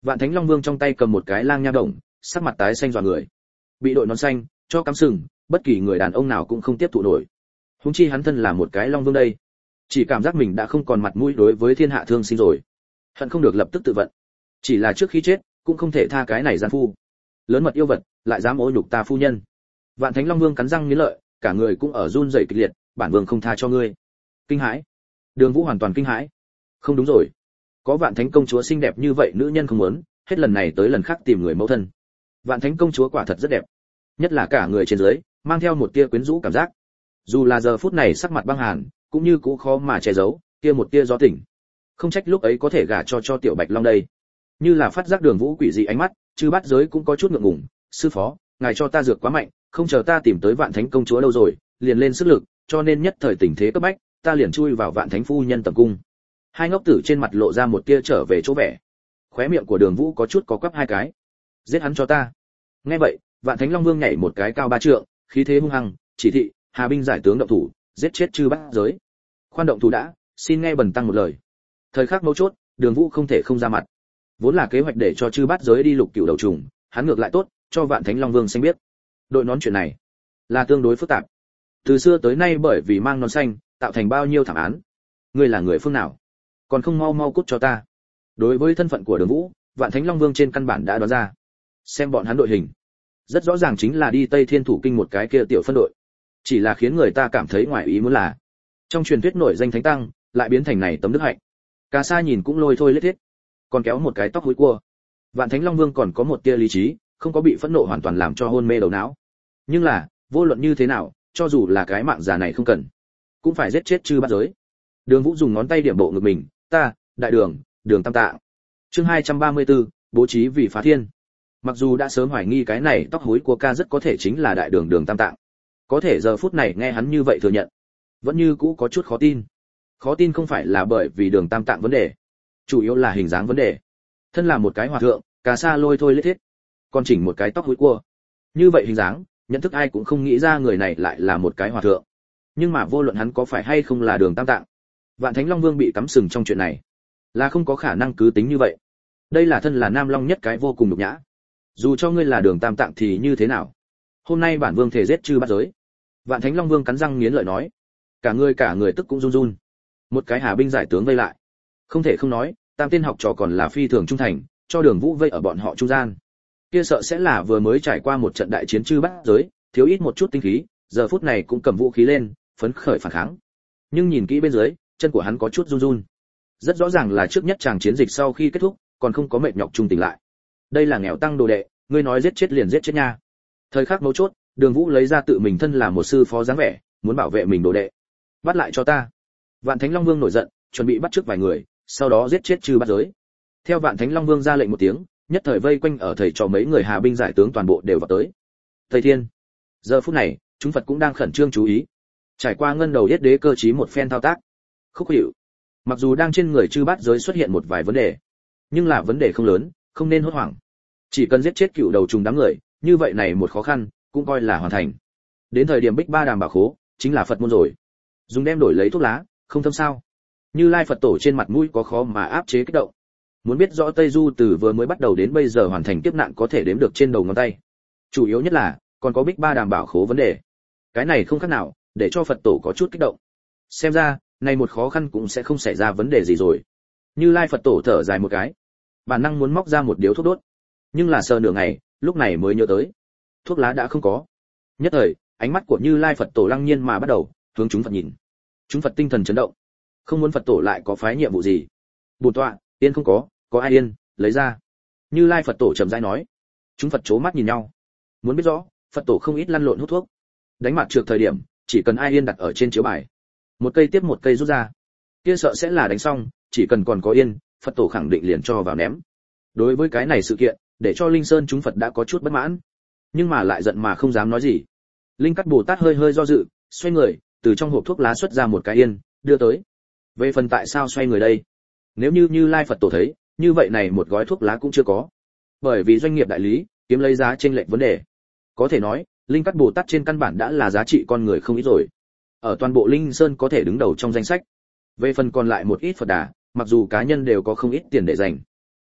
Vạn Thánh Long Vương trong tay cầm một cái lang nha đồng, sắc mặt tái xanh dọa người. Bị đội nón xanh cho cắm sừng, bất kỳ người đàn ông nào cũng không tiếp thụ nổi. Huống chi hắn thân là một cái Long Vương đây, chỉ cảm giác mình đã không còn mặt mũi đối với thiên hạ thương sinh rồi, hận không được lập tức tự vận. Chỉ là trước khi chết, cũng không thể tha cái này gian phu. Lớn mật yêu vật, lại dám ô nhục ta phu nhân. Vạn Thánh Long Vương cắn răng nghiến lợi, cả người cũng ở run rẩy kịch liệt, bản vương không tha cho ngươi. Kinh hãi. Đường Vũ hoàn toàn kinh hãi. Không đúng rồi, có Vạn Thánh công chúa xinh đẹp như vậy nữ nhân không muốn, hết lần này tới lần khác tìm người mẫu thân. Vạn Thánh công chúa quả thật rất đẹp, nhất là cả người trên dưới mang theo một tia quyến rũ cảm giác. Dù là giờ phút này sắc mặt băng hàn, cũng như cũ khó mà che giấu kia một tia gió tỉnh. Không trách lúc ấy có thể gả cho tiểu Bạch Long đây. Như là phát giác Đường Vũ quỷ dị ánh mắt, Chư Bát Giới cũng có chút ngượng ngùng, sư phó, ngài cho ta dược quá mạnh, không chờ ta tìm tới Vạn Thánh công chúa đâu rồi, liền lên sức lực, cho nên nhất thời tình thế cấp bách, ta liền chui vào Vạn Thánh phu nhân tầm cung. Hai ngốc tử trên mặt lộ ra một tia trở về chỗ vẻ. Khóe miệng của Đường Vũ có chút có quắp hai cái. Giết hắn cho ta. Nghe vậy, Vạn Thánh Long Vương nhảy một cái cao 3 trượng, khí thế hung hăng, chỉ thị, Hà binh giải tướng động thủ, giết chết Chư Bát Giới. Khoan động thủ đã, xin nghe bần tăng một lời. Thời khắc mấu chốt, Đường Vũ không thể không ra mặt. Vốn là kế hoạch để cho Chư Bát Giới đi lục cửu đầu trùng, hắn ngược lại tốt, cho Vạn Thánh Long Vương xanh biết. Đội nón chuyện này là tương đối phức tạp. Từ xưa tới nay bởi vì mang nón xanh, tạo thành bao nhiêu thảm án. Ngươi là người phương nào? Còn không mau mau cút cho ta. Đối với thân phận của Đường Vũ, Vạn Thánh Long Vương trên căn bản đã đoán ra. Xem bọn hắn đội hình, rất rõ ràng chính là đi Tây Thiên Thủ Kinh một cái kia tiểu phân đội. Chỉ là khiến người ta cảm thấy ngoài ý muốn là, trong truyền thuyết nổi danh thánh tăng, lại biến thành này tấm đức hạnh. Cà Sa nhìn cũng lôi thôi lết thiết, còn kéo một cái tóc húi cua. Vạn Thánh Long Vương còn có một tia lý trí, không có bị phẫn nộ hoàn toàn làm cho hôn mê đầu não. Nhưng là, vô luận như thế nào, cho dù là cái mạng già này không cần, cũng phải giết chết Chư Bát Giới. Đường Vũ dùng ngón tay điểm bộ ngực mình, ta, đại đường, Đường Tam Tạng. Chương 234, bố trí vì phá thiên. Mặc dù đã sớm hoài nghi cái này tóc húi của ca rất có thể chính là đại đường Đường Tam Tạng, có thể giờ phút này nghe hắn như vậy thừa nhận, vẫn như cũ có chút khó tin. Khó tin không phải là bởi vì Đường Tam Tạng vấn đề, chủ yếu là hình dáng vấn đề. Thân là một cái hòa thượng, Cà Sa lôi thôi lết thiết, còn chỉnh một cái tóc húi cua. Như vậy hình dáng, nhận thức ai cũng không nghĩ ra người này lại là một cái hòa thượng. Nhưng mà vô luận hắn có phải hay không là Đường Tam Tạng, Vạn Thánh Long Vương bị cắm sừng trong chuyện này, là không có khả năng cứ tính như vậy. Đây là thân là Nam Long nhất cái vô cùng nhục nhã. Dù cho ngươi là Đường Tam Tạng thì như thế nào? Hôm nay bản vương thể giết Chư Bát Giới. Vạn Thánh Long Vương cắn răng nghiến lợi nói. Cả người tức cũng run run. Một cái Hà binh giải tướng vây lại. Không thể không nói, Tam tên học trò còn là phi thường trung thành, cho Đường Vũ vây ở bọn họ trung gian. Kia sợ sẽ là vừa mới trải qua một trận đại chiến Chư Bát Giới, thiếu ít một chút tinh khí, giờ phút này cũng cầm vũ khí lên, phấn khởi phản kháng. Nhưng nhìn kỹ bên dưới, chân của hắn có chút run run. Rất rõ ràng là trước nhất chàng chiến dịch sau khi kết thúc, còn không có mệt nhọc trung tỉnh lại. Đây là nghèo tăng đồ đệ, ngươi nói giết chết liền giết chết nha. Thời khắc mấu chốt, Đường Vũ lấy ra tự mình thân là một sư phó dáng vẻ, muốn bảo vệ mình đồ đệ. Bắt lại cho ta. Vạn Thánh Long Vương nổi giận, chuẩn bị bắt trước vài người, sau đó giết chết Chư Bát Giới. Theo Vạn Thánh Long Vương ra lệnh một tiếng, nhất thời vây quanh ở thầy trò mấy người Hà binh giải tướng toàn bộ đều vào tới. Thầy Thiên. Giờ phút này, chúng Phật cũng đang khẩn trương chú ý. Trải qua ngân đầu yết đế cơ trí một phen thao tác. Khúc hiệu. Mặc dù đang trên người Chư Bát Giới xuất hiện một vài vấn đề, nhưng là vấn đề không lớn, không nên hốt hoảng. Chỉ cần giết chết cựu đầu trùng đám người, như vậy này một khó khăn, cũng coi là hoàn thành. Đến thời điểm Bích Ba Đàm Bảo Khố, chính là Phật môn rồi. Dùng đem đổi lấy thuốc lá, không thâm sao? Như Lai Phật Tổ trên mặt mũi có khó mà áp chế kích động. Muốn biết rõ Tây Du từ vừa mới bắt đầu đến bây giờ hoàn thành kiếp nạn có thể đếm được trên đầu ngón tay. Chủ yếu nhất là, còn có Bích Ba Đàm Bảo Khố vấn đề. Cái này không khác nào, để cho Phật Tổ có chút kích động. Xem ra, này một khó khăn cũng sẽ không xảy ra vấn đề gì rồi. Như Lai Phật Tổ thở dài một cái, bản năng muốn móc ra một điếu thuốc đốt, nhưng là sờ nửa ngày, lúc này mới nhớ tới, thuốc lá đã không có. Nhất thời, ánh mắt của Như Lai Phật Tổ lăng nhiên mà bắt đầu hướng chúng Phật nhìn. Chúng Phật tinh thần chấn động, không muốn Phật Tổ lại có phái nhiệm vụ gì. Bổn tọa, yên không có ai yên, lấy ra. Như Lai Phật Tổ chậm rãi nói. Chúng Phật chố mắt nhìn nhau. Muốn biết rõ, Phật Tổ không ít lăn lộn hút thuốc. Đánh mặt trược thời điểm, chỉ cần ai yên đặt ở trên chiếu bài, một cây tiếp một cây rút ra. Kia sợ sẽ là đánh xong, chỉ cần còn có yên, Phật Tổ khẳng định liền cho vào ném. Đối với cái này sự kiện, để cho Linh Sơn chúng Phật đã có chút bất mãn, nhưng mà lại giận mà không dám nói gì. Linh Cắt Bồ Tát hơi hơi do dự, xoay người, từ trong hộp thuốc lá xuất ra một cái yên, đưa tới. Về phần tại sao xoay người đây? Nếu như Như Lai Phật Tổ thấy, như vậy này một gói thuốc lá cũng chưa có. Bởi vì doanh nghiệp đại lý kiếm lấy giá trên lệnh vấn đề. Có thể nói, Linh Cắt Bồ Tát trên căn bản đã là giá trị con người không ít rồi. Ở toàn bộ Linh Sơn có thể đứng đầu trong danh sách. Về phần còn lại một ít Phật Đà, mặc dù cá nhân đều có không ít tiền để dành,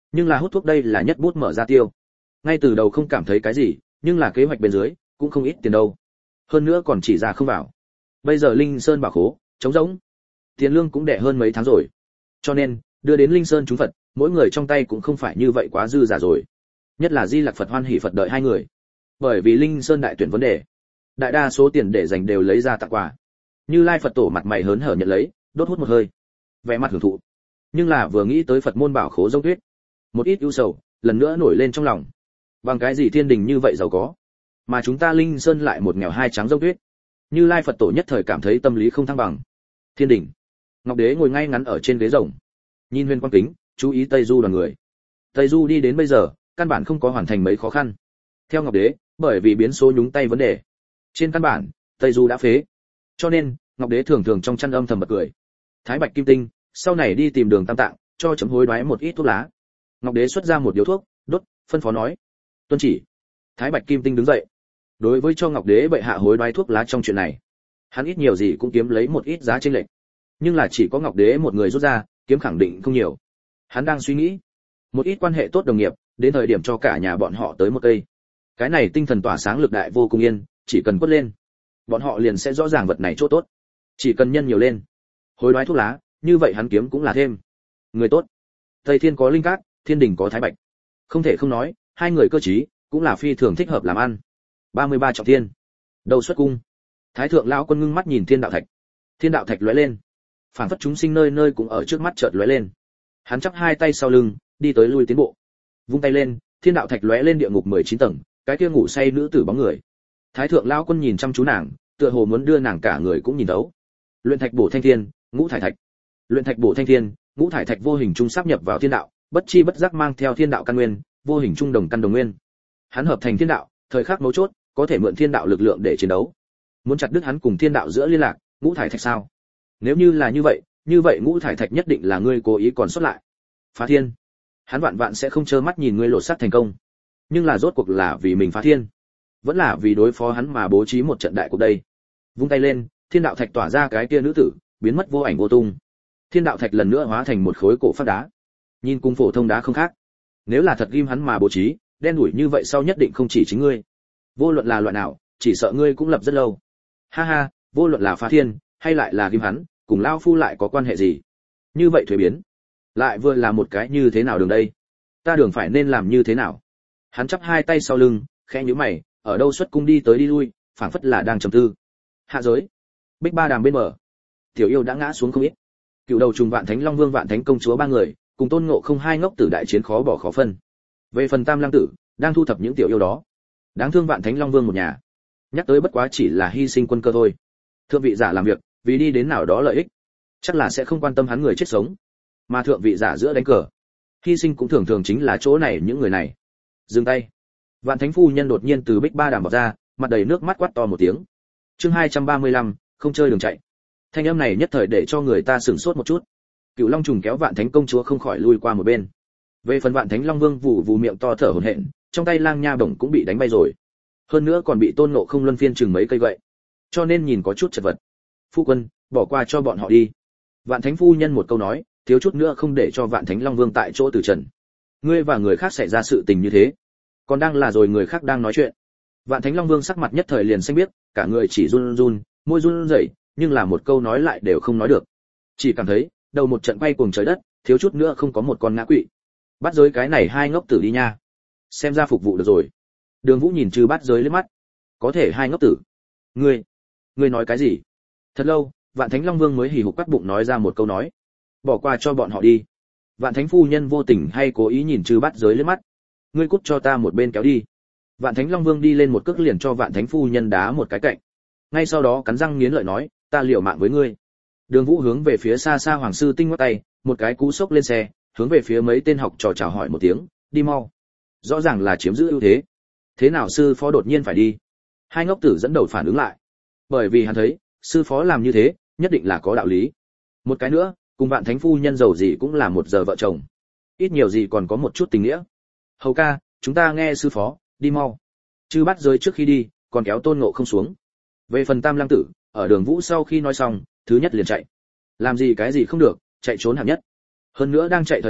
Nhưng là hút thuốc đây là nhất bút mở ra tiêu. Ngay từ đầu không cảm thấy cái gì, nhưng là kế hoạch bên dưới cũng không ít tiền đâu. Hơn nữa còn chỉ ra không vào. Bây giờ Linh Sơn bảo khố trống rỗng, tiền lương cũng đẻ hơn mấy tháng rồi. Cho nên, đưa đến Linh Sơn chúng Phật, mỗi người trong tay cũng không phải như vậy quá dư giả rồi. Nhất là Di Lặc Phật Hoan Hỷ Phật đợi hai người. Bởi vì Linh Sơn đại tuyển vấn đề, đại đa số tiền để dành đều lấy ra tặng quà. Như Lai Phật tổ mặt mày hớn hở nhận lấy, đốt hút một hơi, vẻ mặt hưởng thụ. Nhưng là vừa nghĩ tới Phật môn bảo khố giống tuyết, một ít ưu sầu lần nữa nổi lên trong lòng. Bằng cái gì thiên đình như vậy giàu có, mà chúng ta Linh Sơn lại một nghèo hai trắng giống tuyết. Như Lai Phật tổ nhất thời cảm thấy tâm lý không thăng bằng. Thiên đình, Ngọc Đế ngồi ngay ngắn ở trên ghế rồng, nhìn Huyền Quang Kính, chú ý Tây Du đoàn người. Tây Du đi đến bây giờ, căn bản không có hoàn thành mấy khó khăn. Theo Ngọc Đế, bởi vì biến số nhúng tay vấn đề, trên căn bản, Tây Du đã phế. Cho nên, Ngọc Đế thường thường trong chăn âm thầm bật cười. Thái Bạch Kim Tinh, sau này đi tìm Đường Tam Tạng, cho chấm hối đoái một ít thuốc lá. Ngọc Đế xuất ra một điếu thuốc, đốt, phân phó nói: "Tuân chỉ." Thái Bạch Kim Tinh đứng dậy. Đối với cho Ngọc Đế bệ hạ hối đoái thuốc lá trong chuyện này, hắn ít nhiều gì cũng kiếm lấy một ít giá chênh lệch. Nhưng là chỉ có Ngọc Đế một người rút ra, kiếm khẳng định không nhiều. Hắn đang suy nghĩ, một ít quan hệ tốt đồng nghiệp, đến thời điểm cho cả nhà bọn họ tới một cây. Cái này tinh thần tỏa sáng lực đại vô cùng yên, chỉ cần quất lên, bọn họ liền sẽ rõ ràng vật này chỗ tốt. Chỉ cần nhân nhiều lên, hối đoái thuốc lá, như vậy hắn kiếm cũng là thêm. Người tốt. Tây Thiên có Linh Cát, Thiên Đình có Thái Bạch. Không thể không nói, hai người cơ trí, cũng là phi thường thích hợp làm ăn. 33 trọng thiên. Đầu xuất cung. Thái thượng lão quân ngưng mắt nhìn Thiên đạo thạch. Thiên đạo thạch lóe lên. Phản phất chúng sinh nơi nơi cũng ở trước mắt chợt lóe lên. Hắn chắp hai tay sau lưng, đi tới lui tiến bộ. Vung tay lên, Thiên đạo thạch lóe lên địa ngục 19 tầng, cái kia ngủ say nữ tử bóng người. Thái thượng lão quân nhìn chăm chú nàng, tựa hồ muốn đưa nàng cả người cũng nhìn thấu. Luyện thạch bổ thanh thiên, ngũ thải thạch. Luyện thạch bổ thanh thiên, ngũ thải thạch vô hình trung sáp nhập vào thiên đạo, bất chi bất giác mang theo thiên đạo căn nguyên, vô hình trung đồng căn đồng nguyên. Hắn hợp thành thiên đạo, thời khắc mấu chốt, có thể mượn thiên đạo lực lượng để chiến đấu. Muốn chặt đứt hắn cùng thiên đạo giữa liên lạc, ngũ thải thạch sao? Nếu như là như vậy ngũ thải thạch nhất định là ngươi cố ý còn xuất lại. Phá thiên. Hắn vạn vạn sẽ không trơ mắt nhìn ngươi lột xác thành công. Nhưng là rốt cuộc là vì mình phá thiên, vẫn là vì đối phó hắn mà bố trí một trận đại cuộc đây. Vung tay lên, thiên đạo thạch tỏa ra cái kia nữ tử, biến mất vô ảnh vô tung. Thiên đạo thạch lần nữa hóa thành một khối cổ phát đá. Nhìn cung phổ thông đá không khác. Nếu là thật ghim hắn mà bố trí, đen đủi như vậy sau nhất định không chỉ chính ngươi. Vô luận là loại nào, chỉ sợ ngươi cũng lập rất lâu. Ha ha, vô luận là phá thiên, hay lại là ghim hắn, cùng lao phu lại có quan hệ gì? Như vậy thuế biến, lại vừa là một cái như thế nào đường đây? Ta đường phải nên làm như thế nào? Hắn chắp hai tay sau lưng, khẽ nhíu mày, ở đâu xuất cung đi tới đi lui, phảng phất là đang trầm tư. Hạ giới, Bích Ba Đàm bên bờ, Tiểu Yêu đã ngã xuống không ít. Cựu đầu trùng Vạn Thánh Long Vương Vạn Thánh Công Chúa ba người, cùng Tôn Ngộ Không hai ngốc tử đại chiến khó bỏ khó phân. Về phần Tam Lang tử, đang thu thập những tiểu yêu đó. Đáng thương Vạn Thánh Long Vương một nhà. Nhắc tới bất quá chỉ là hy sinh quân cơ thôi. Thượng vị giả làm việc, vì đi đến nào đó lợi ích, chắc là sẽ không quan tâm hắn người chết sống. Mà thượng vị giả giữa đánh cờ, hy sinh cũng thường thường chính là chỗ này những người này. Dừng tay. Vạn Thánh phu nhân đột nhiên từ Bích Ba Đàm bọc ra, mặt đầy nước mắt quát to một tiếng. Chương 235, không chơi đường chạy. Thanh âm này nhất thời để cho người ta sửng sốt một chút. Cựu Long trùng kéo Vạn Thánh công chúa không khỏi lui qua một bên. Về phần Vạn Thánh Long Vương vụ vụ miệng to thở hổn hển, trong tay lang nha bổng cũng bị đánh bay rồi. Hơn nữa còn bị Tôn Ngộ Không luân phiên chừng mấy cây gậy, cho nên nhìn có chút chật vật. Phu quân, bỏ qua cho bọn họ đi. Vạn Thánh phu nhân một câu nói, thiếu chút nữa không để cho Vạn Thánh Long Vương tại chỗ từ trần. Ngươi và người khác xảy ra sự tình như thế, còn đang là rồi người khác đang nói chuyện. Vạn Thánh Long Vương sắc mặt nhất thời liền xanh biếc, cả người chỉ run run, môi run rẩy, nhưng là một câu nói lại đều không nói được. Chỉ cảm thấy đầu một trận quay cuồng trời đất, thiếu chút nữa không có một con ngã quỵ. Bắt giới cái này hai ngốc tử đi nha. Xem ra phục vụ được rồi. Đường Vũ nhìn Trư Bát Giới liếc mắt. Có thể hai ngốc tử. Ngươi nói cái gì? Thật lâu, Vạn Thánh Long Vương mới hì hục bắt bụng nói ra một câu nói. Bỏ qua cho bọn họ đi. Vạn Thánh phu nhân vô tình hay cố ý nhìn Trư Bát Giới liếc mắt. Ngươi cút cho ta một bên kéo đi. Vạn Thánh Long Vương đi lên một cước liền cho Vạn Thánh phu nhân đá một cái cạnh. Ngay sau đó cắn răng nghiến lợi nói, ta liều mạng với ngươi. Đường Vũ hướng về phía xa xa Hoàng sư Tinh ngoắc tay, một cái cú sốc lên xe, hướng về phía mấy tên học trò chào hỏi một tiếng, đi mau. Rõ ràng là chiếm giữ ưu thế. Thế nào sư phó đột nhiên phải đi? Hai ngốc tử dẫn đầu phản ứng lại. Bởi vì hắn thấy, sư phó làm như thế, nhất định là có đạo lý. Một cái nữa, cùng Vạn Thánh phu nhân giàu gì cũng là một giờ vợ chồng. Ít nhiều gì còn có một chút tình nghĩa. Hầu ca, chúng ta nghe sư phó, đi mau. Chư Bát Giới trước khi đi, còn kéo Tôn Ngộ Không xuống. Về phần Tam Lang tử, ở Đường Vũ sau khi nói xong, thứ nhất liền chạy. Làm gì cái gì không được, chạy trốn hạng nhất. Hơn nữa đang chạy thời điểm,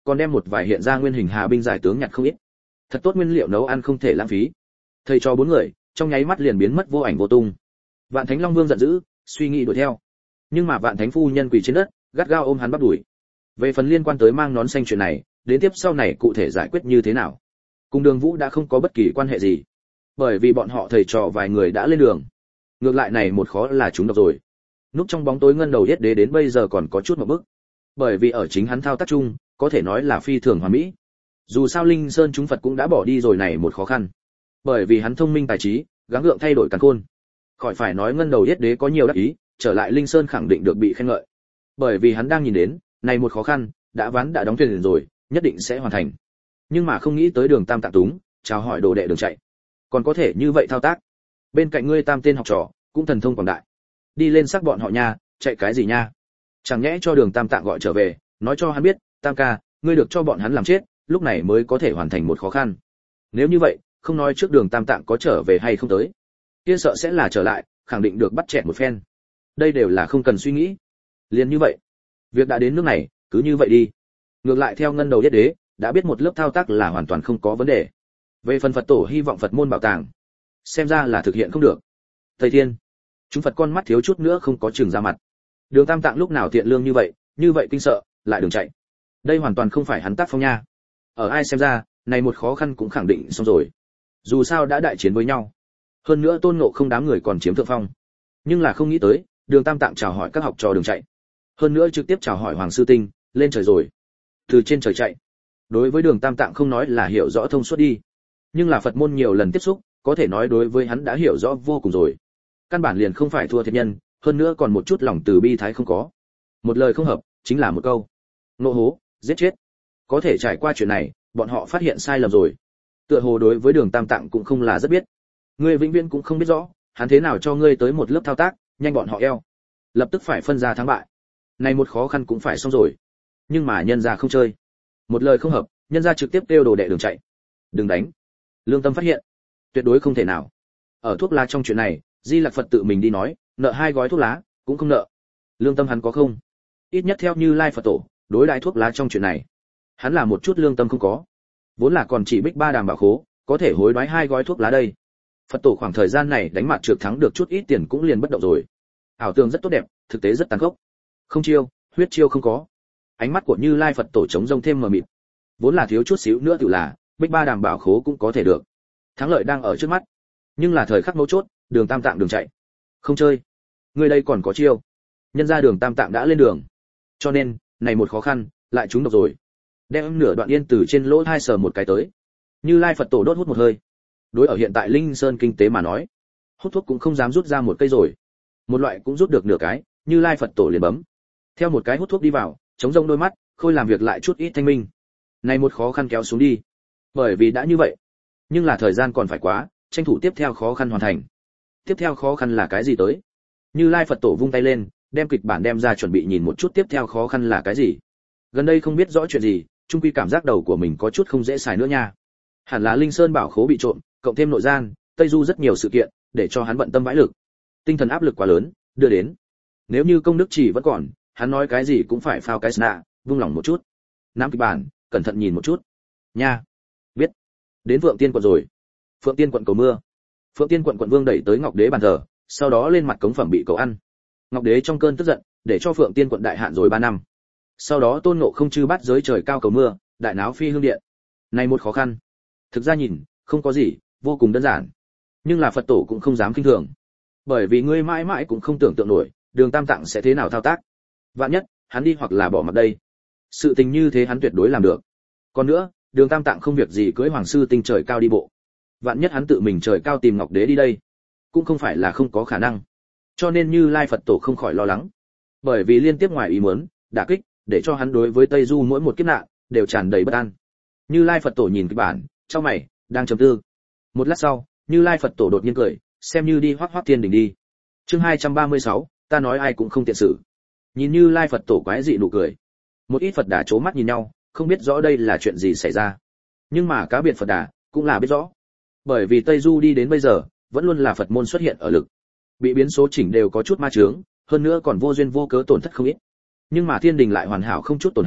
còn đem một vài hiện ra nguyên hình hà binh giải tướng nhặt không ít. Thật tốt nguyên liệu nấu ăn không thể lãng phí. Thầy cho 4 người, trong nháy mắt liền biến mất vô ảnh vô tung. Vạn Thánh Long Vương giận dữ, suy nghĩ đuổi theo. Nhưng mà Vạn Thánh phu nhân quỳ trên đất, gắt gao ôm hắn bắt đuổi. Về phần liên quan tới mang nón xanh chuyện này, đến tiếp sau này cụ thể giải quyết như thế nào, cùng Đường Vũ đã không có bất kỳ quan hệ gì, bởi vì bọn họ thầy trò vài người đã lên đường. Ngược lại này một khó là chúng độc rồi. Núp trong bóng tối ngân đầu yết đế đến bây giờ còn có chút một bức, bởi vì ở chính hắn thao tác chung, có thể nói là phi thường hoàn mỹ. Dù sao Linh Sơn chúng Phật cũng đã bỏ đi rồi này một khó khăn, bởi vì hắn thông minh tài trí, gắng gượng thay đổi càn khôn. Khỏi phải nói ngân đầu yết đế có nhiều đắc ý, trở lại Linh Sơn khẳng định được bị khen ngợi, bởi vì hắn đang nhìn đến, này một khó khăn đã ván đã đóng thuyền rồi, nhất định sẽ hoàn thành. Nhưng mà không nghĩ tới Đường Tam Tạng túng, chào hỏi đồ đệ đường chạy, còn có thể như vậy thao tác. Bên cạnh ngươi tam tên học trò cũng thần thông quảng đại, đi lên xác bọn họ nha, chạy cái gì nha? Chẳng nhẽ cho Đường Tam Tạng gọi trở về, nói cho hắn biết, Tam ca, ngươi được cho bọn hắn làm chết, lúc này mới có thể hoàn thành một khó khăn. Nếu như vậy, không nói trước Đường Tam Tạng có trở về hay không tới, kia sợ sẽ là trở lại, khẳng định được bắt chẹt một phen. Đây đều là không cần suy nghĩ. Liền như vậy, việc đã đến nước này, cứ như vậy đi. Ngược lại theo ngân đầu yết đế, đã biết một lớp thao tác là hoàn toàn không có vấn đề. Về phần Phật tổ hy vọng Phật môn bảo tàng, xem ra là thực hiện không được. Thầy Thiên, chúng Phật con mắt thiếu chút nữa không có chừng ra mặt. Đường Tam Tạng lúc nào thiện lương như vậy kinh sợ, lại đường chạy. Đây hoàn toàn không phải hắn tác phong nha. Ở ai xem ra, này một khó khăn cũng khẳng định xong rồi. Dù sao đã đại chiến với nhau. Hơn nữa Tôn Ngộ không đám người còn chiếm thượng phong. Nhưng là không nghĩ tới, Đường Tam Tạng chào hỏi các học trò đường chạy. Hơn nữa trực tiếp chào hỏi Hoàng Sư Tinh, lên trời rồi. Từ trên trời chạy. Đối với Đường Tam Tạng không nói là hiểu rõ thông suốt đi. Nhưng là Phật môn nhiều lần tiếp xúc, có thể nói đối với hắn đã hiểu rõ vô cùng rồi. Căn bản liền không phải thua thiệt nhân, hơn nữa còn một chút lòng từ bi thái không có. Một lời không hợp, chính là một câu. Nộ hố, giết chết. Có thể trải qua chuyện này, bọn họ phát hiện sai lầm rồi. Tựa hồ đối với Đường Tam Tạng cũng không là rất biết. Ngươi vĩnh viễn cũng không biết rõ, hắn thế nào cho ngươi tới một lớp thao tác, nhanh bọn họ eo. Lập tức phải phân ra thắng bại. Này một khó khăn cũng phải xong rồi. Nhưng mà nhân gia không chơi. Một lời không hợp, nhân gia trực tiếp kêu đồ đệ đường chạy. Đừng đánh. Lương Tâm phát hiện, tuyệt đối không thể nào. Ở thuốc lá trong chuyện này, Di Lặc Phật tự mình đi nói, nợ 2 gói thuốc lá, cũng không nợ. Lương tâm hắn có không? Ít nhất theo Như Lai Phật tổ, đối đãi thuốc lá trong chuyện này, hắn là một chút lương tâm không có. Vốn là còn chỉ Bích Ba Đàm Bảo Khố, có thể hối đoái 2 gói thuốc lá đây. Phật tổ khoảng thời gian này đánh mặt trược thắng được chút ít tiền cũng liền bất động rồi. Ảo tưởng rất tốt đẹp, thực tế rất tàn khốc. Không chiêu, huyết chiêu không có. Ánh mắt của Như Lai Phật tổ chống rông thêm mờ mịt. Vốn là thiếu chút xíu nữa tự là, Bích Ba Đàm Bảo Khố cũng có thể được. Thắng lợi đang ở trước mắt. Nhưng là thời khắc mấu chốt, Đường Tam Tạng đường chạy. Không chơi. Người đây còn có chiêu. Nhân ra Đường Tam Tạng đã lên đường. Cho nên, này một khó khăn, lại trúng độc rồi. Đem nửa đoạn yên từ trên lỗ tai sờ một cái tới. Như Lai Phật tổ đốt hút một hơi. Đối ở hiện tại Linh Sơn kinh tế mà nói, hút thuốc cũng không dám rút ra một cây rồi. Một loại cũng rút được nửa cái, Như Lai Phật tổ liền bấm. Theo một cái hút thuốc đi vào, chống rông đôi mắt, khôi làm việc lại chút ít thanh minh. Này một khó khăn kéo xuống đi. Bởi vì đã như vậy, nhưng là thời gian còn phải quá, tranh thủ tiếp theo khó khăn hoàn thành. Tiếp theo khó khăn là cái gì tới? Như Lai Phật tổ vung tay lên, đem kịch bản đem ra chuẩn bị nhìn một chút tiếp theo khó khăn là cái gì. Gần đây không biết rõ chuyện gì, chung quy cảm giác đầu của mình có chút không dễ xài nữa nha. Hẳn là Linh Sơn bảo khố bị trộm, cộng thêm nội gian, Tây Du rất nhiều sự kiện, để cho hắn bận tâm vãi lực. Tinh thần áp lực quá lớn, đưa đến. Nếu như công đức chỉ vẫn còn, hắn nói cái gì cũng phải phao cái sna, vung lòng một chút. Nắm kịch bản, cẩn thận nhìn một chút. Nha. Biết. Đến Phượng Tiên quận rồi. Phượng Tiên quận cầu mưa. Phượng Tiên quận quận vương đẩy tới Ngọc Đế bàn thờ, sau đó lên mặt cống phẩm bị cậu ăn. Ngọc Đế trong cơn tức giận, để cho Phượng Tiên quận đại hạn rồi 3 năm. Sau đó Tôn Ngộ không chư bắt giới trời cao cầu mưa, đại náo phi hương điện. Này một khó khăn. Thực ra nhìn, không có gì, vô cùng đơn giản. Nhưng là Phật tổ cũng không dám khinh thường. Bởi vì ngươi mãi mãi cũng không tưởng tượng nổi, Đường Tam Tạng sẽ thế nào thao tác. Vạn nhất, hắn đi hoặc là bỏ mặc đây. Sự tình như thế hắn tuyệt đối làm được. Còn nữa, Đường Tam Tạng không việc gì cưỡi Hoàng Sư Tinh trời cao đi bộ. Vạn nhất hắn tự mình trời cao tìm Ngọc Đế đi đây, cũng không phải là không có khả năng. Cho nên Như Lai Phật tổ không khỏi lo lắng. Bởi vì liên tiếp ngoài ý muốn, đả kích, để cho hắn đối với Tây Du mỗi một kiếp nạn đều tràn đầy bất an. Như Lai Phật tổ nhìn kịch bản, chau mày, đang trầm tư. Một lát sau, Như Lai Phật tổ đột nhiên cười, xem như đi Hoắc Hoắc Thiên Đình đi. Chương 236, ta nói ai cũng không tiện xử. Nhìn Như Lai Phật tổ quái dị nụ cười. Một ít Phật đà chố mắt nhìn nhau, không biết rõ đây là chuyện gì xảy ra. Nhưng mà cá biệt Phật đà cũng là biết rõ. Bởi vì Tây Du đi đến bây giờ, vẫn luôn là Phật môn xuất hiện ở lực. Bị biến số chỉnh đều có chút ma chướng, hơn nữa còn vô duyên vô cớ tổn thất không ít. Nhưng mà Thiên Đình lại hoàn hảo không chút tổn hại,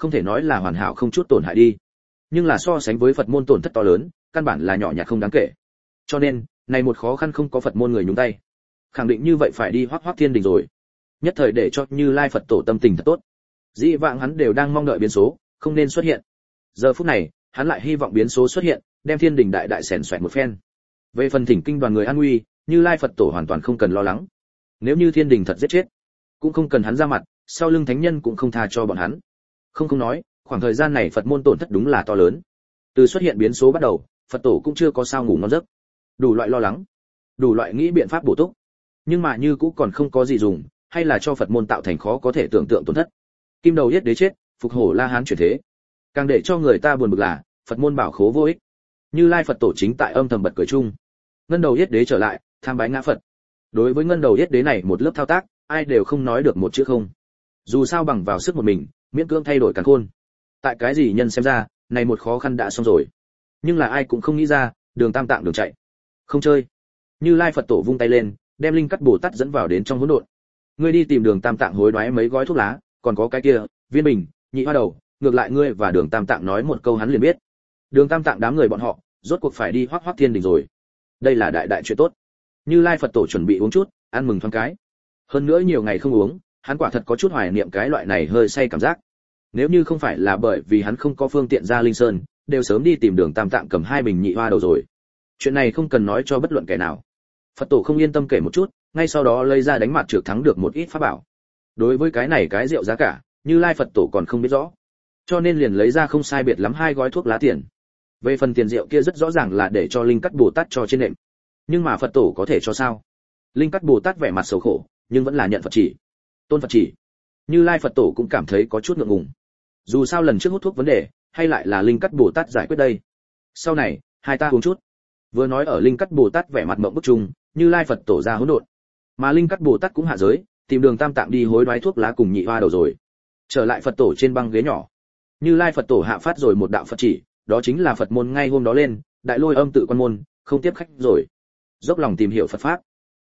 không thể nói là hoàn hảo không chút tổn hại đi, nhưng là so sánh với Phật môn tổn thất to lớn, căn bản là nhỏ nhặt không đáng kể. Cho nên, này một khó khăn không có Phật môn người nhúng tay, khẳng định như vậy phải đi Hoắc Hoắc Thiên Đình rồi. Nhất thời để cho Như Lai Phật Tổ tâm tình thật tốt. Dĩ vãng hắn đều đang mong đợi biến số, không nên xuất hiện. Giờ phút này, hắn lại hy vọng biến số xuất hiện, đem Thiên Đình đại đại xẻn xoẹt một phen. Về phần thỉnh kinh đoàn người an nguy, Như Lai Phật Tổ hoàn toàn không cần lo lắng. Nếu như Thiên Đình thật giết chết, cũng không cần hắn ra mặt, sau lưng thánh nhân cũng không tha cho bọn hắn. Không nói, khoảng thời gian này Phật môn tổn thất đúng là to lớn. Từ xuất hiện biến số bắt đầu, Phật Tổ cũng chưa có sao ngủ ngon giấc. Đủ loại lo lắng, đủ loại nghĩ biện pháp bổ túc, nhưng mà như cũ còn không có gì dùng, hay là cho Phật môn tạo thành khó có thể tưởng tượng tổn thất. Kim đầu yết đế chết, phục hổ La Hán chuyển thế. Càng để cho người ta buồn bực là, Phật môn bảo khố vô ích. Như Lai Phật Tổ chính tại âm thầm bật cười chung. Ngân đầu yết đế trở lại, tham bái ngã Phật. Đối với ngân đầu yết đế này một lớp thao tác, ai đều không nói được một chữ không. Dù sao bằng vào sức một mình, miễn cưỡng thay đổi càn khôn. Tại cái gì nhân xem ra, này một khó khăn đã xong rồi. Nhưng là ai cũng không nghĩ ra, đường tam tạng đường chạy. Không chơi. Như Lai Phật Tổ vung tay lên, đem Linh Cắt Bồ Tát dẫn vào đến trong hỗn độn. Ngươi đi tìm đường tam tạng hối đoái mấy gói thuốc lá, còn có cái kia, viên bình, nhị hoa đầu, ngược lại ngươi và đường tam tạng nói một câu hắn liền biết. Đường tam tạng đám người bọn họ, rốt cuộc phải đi Hoắc Hoắc Thiên Đình rồi. Đây là đại đại chuyện tốt. Như Lai Phật Tổ chuẩn bị uống chút, ăn mừng thoáng cái. Hơn nữa nhiều ngày không uống, hắn quả thật có chút hoài niệm cái loại này hơi say cảm giác. Nếu như không phải là bởi vì hắn không có phương tiện ra Linh Sơn, đều sớm đi tìm đường tam tạng cầm 2 bình nhị hoa đầu rồi. Chuyện này không cần nói cho bất luận kẻ nào. Phật Tổ không yên tâm kể một chút, ngay sau đó lấy ra đánh mặt trược thắng được một ít pháp bảo. Đối với cái này cái rượu giá cả, Như Lai Phật Tổ còn không biết rõ, cho nên liền lấy ra không sai biệt lắm 2 gói thuốc lá tiền. Về phần tiền rượu kia rất rõ ràng là để cho Linh Cắt Bồ Tát cho trên nệm. Nhưng mà Phật Tổ có thể cho sao? Linh Cắt Bồ Tát vẻ mặt xấu khổ, nhưng vẫn là nhận Phật chỉ. Tôn Phật chỉ. Như Lai Phật Tổ cũng cảm thấy có chút ngượng ngùng. Dù sao lần trước hút thuốc vấn đề, hay lại là Linh Cắt Bồ Tát giải quyết đây. Sau này, hai ta uống chút. Vừa nói ở Linh Cắt Bồ Tát vẻ mặt mộng bức chung, Như Lai Phật Tổ ra hỗn độn. Mà Linh Cắt Bồ Tát cũng hạ giới, tìm đường tam tạng đi hối đoái thuốc lá cùng nhị hoa đầu rồi. Trở lại Phật Tổ trên băng ghế nhỏ. Như Lai Phật Tổ hạ phát rồi một đạo Phật chỉ, đó chính là Phật môn ngay hôm đó lên, đại lôi âm tự quan môn, không tiếp khách rồi. Dốc lòng tìm hiểu Phật pháp.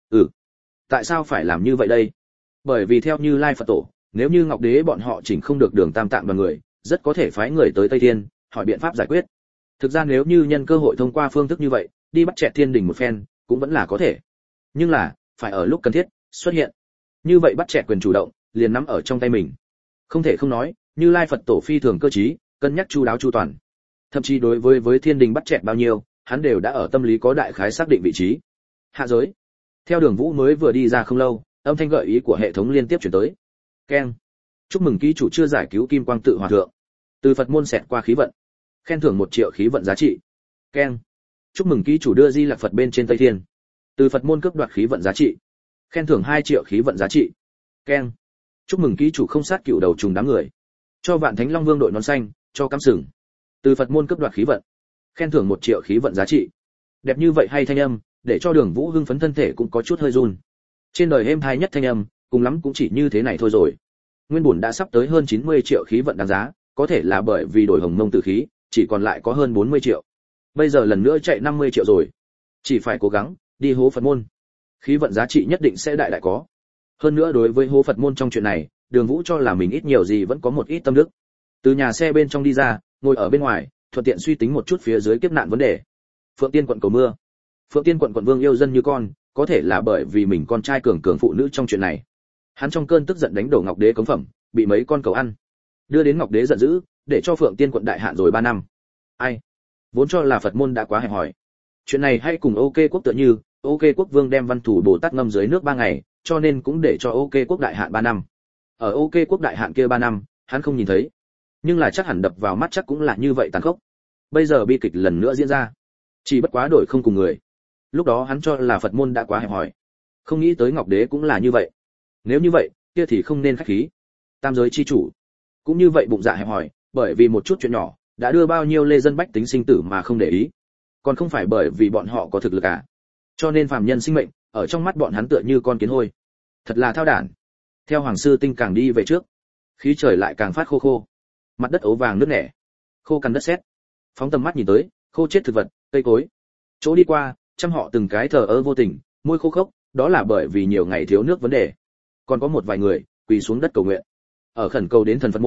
Tại sao phải làm như vậy đây? Bởi vì theo Như Lai Phật Tổ, nếu như Ngọc Đế bọn họ chỉnh không được đường tam tạng đoàn người, rất có thể phái người tới Tây Thiên, hỏi biện pháp giải quyết. Thực ra nếu như nhân cơ hội thông qua phương thức như vậy, đi bắt chẹt Thiên Đình một phen, cũng vẫn là có thể. Nhưng là, phải ở lúc cần thiết, xuất hiện. Như vậy bắt chẹt quyền chủ động, liền nắm ở trong tay mình. Không thể không nói, Như Lai Phật Tổ phi thường cơ trí, cân nhắc chu đáo chu toàn. Thậm chí đối với Thiên Đình bắt chẹt bao nhiêu, hắn đều đã ở tâm lý có đại khái xác định vị trí. Hạ giới. Theo Đường Vũ mới vừa đi ra không lâu, âm thanh gợi ý của hệ thống liên tiếp chuyển tới. Keng. Chúc mừng ký chủ chưa giải cứu Kim Quang Tự Hòa Thượng. Từ Phật môn xẹt qua khí vận. Khen thưởng 1 triệu khí vận giá trị. Keng. Chúc mừng ký chủ đưa Di Lặc Phật bên trên Tây Thiên. Từ Phật môn cướp đoạt khí vận giá trị. Khen thưởng 2 triệu khí vận giá trị. Keng. Chúc mừng ký chủ không sát cựu đầu trùng đám người. Cho Vạn Thánh Long Vương đội nón xanh, cho cắm sừng. Từ Phật môn cướp đoạt khí vận. Khen thưởng 1 triệu khí vận giá trị. Đẹp như vậy hay thanh âm, để cho Đường Vũ hưng phấn thân thể cũng có chút hơi run. Trên đời êm thai nhất thanh âm, cùng lắm cũng chỉ như thế này thôi rồi. Nguyên bổn đã sắp tới hơn 90 triệu khí vận đáng giá, có thể là bởi vì đổi hồng mông tử khí, chỉ còn lại có hơn 40 triệu. Bây giờ lần nữa chạy 50 triệu rồi. Chỉ phải cố gắng đi hố Phật môn. Khí vận giá trị nhất định sẽ đại đại có. Hơn nữa đối với hố Phật môn trong chuyện này, Đường Vũ cho là mình ít nhiều gì vẫn có một ít tâm đức. Từ nhà xe bên trong đi ra, ngồi ở bên ngoài, thuận tiện suy tính một chút phía dưới kiếp nạn vấn đề. Phượng Tiên quận cầu mưa. Phượng Tiên quận quận vương yêu dân như con, có thể là bởi vì mình con trai cường phụ nữ trong chuyện này. Hắn trong cơn tức giận đánh đổ Ngọc Đế cống phẩm, bị mấy con cầu ăn. Đưa đến Ngọc Đế giận dữ, để cho Phượng Tiên quận đại hạn rồi 3 năm. Ai? Vốn cho là Phật môn đã quá hẹp hòi. Chuyện này hay cùng OK quốc tựa như, OK quốc vương đem Văn Thủ Bồ Tát ngâm dưới nước 3 ngày, cho nên cũng để cho OK quốc đại hạn 3 năm. Ở OK quốc đại hạn kia 3 năm, hắn không nhìn thấy. Nhưng là chắc hẳn đập vào mắt chắc cũng là như vậy tàn khốc. Bây giờ bi kịch lần nữa diễn ra. Chỉ bất quá đổi không cùng người. Lúc đó hắn cho là Phật môn đã quá hẹp hòi. Không nghĩ tới Ngọc Đế cũng là như vậy. Nếu như vậy, kia thì không nên khách khí. Tam giới chi chủ cũng như vậy bụng dạ hẹp hòi, bởi vì một chút chuyện nhỏ đã đưa bao nhiêu lê dân bách tính sinh tử mà không để ý. Còn không phải bởi vì bọn họ có thực lực à? Cho nên phàm nhân sinh mệnh ở trong mắt bọn hắn tựa như con kiến hôi. Thật là thao đản. Theo Hoàng sư Tinh càng đi về trước, khí trời lại càng phát khô khô. Mặt đất ố vàng nước nẻ, khô cằn đất sét. Phóng tầm mắt nhìn tới, khô chết thực vật, cây cối. Chỗ đi qua, trăm họ từng cái thờ ơ vô tình, môi khô khốc, đó là bởi vì nhiều ngày thiếu nước vấn đề. Còn có một vài người quỳ xuống đất cầu nguyện, ở khẩn cầu đến thần Phật môn,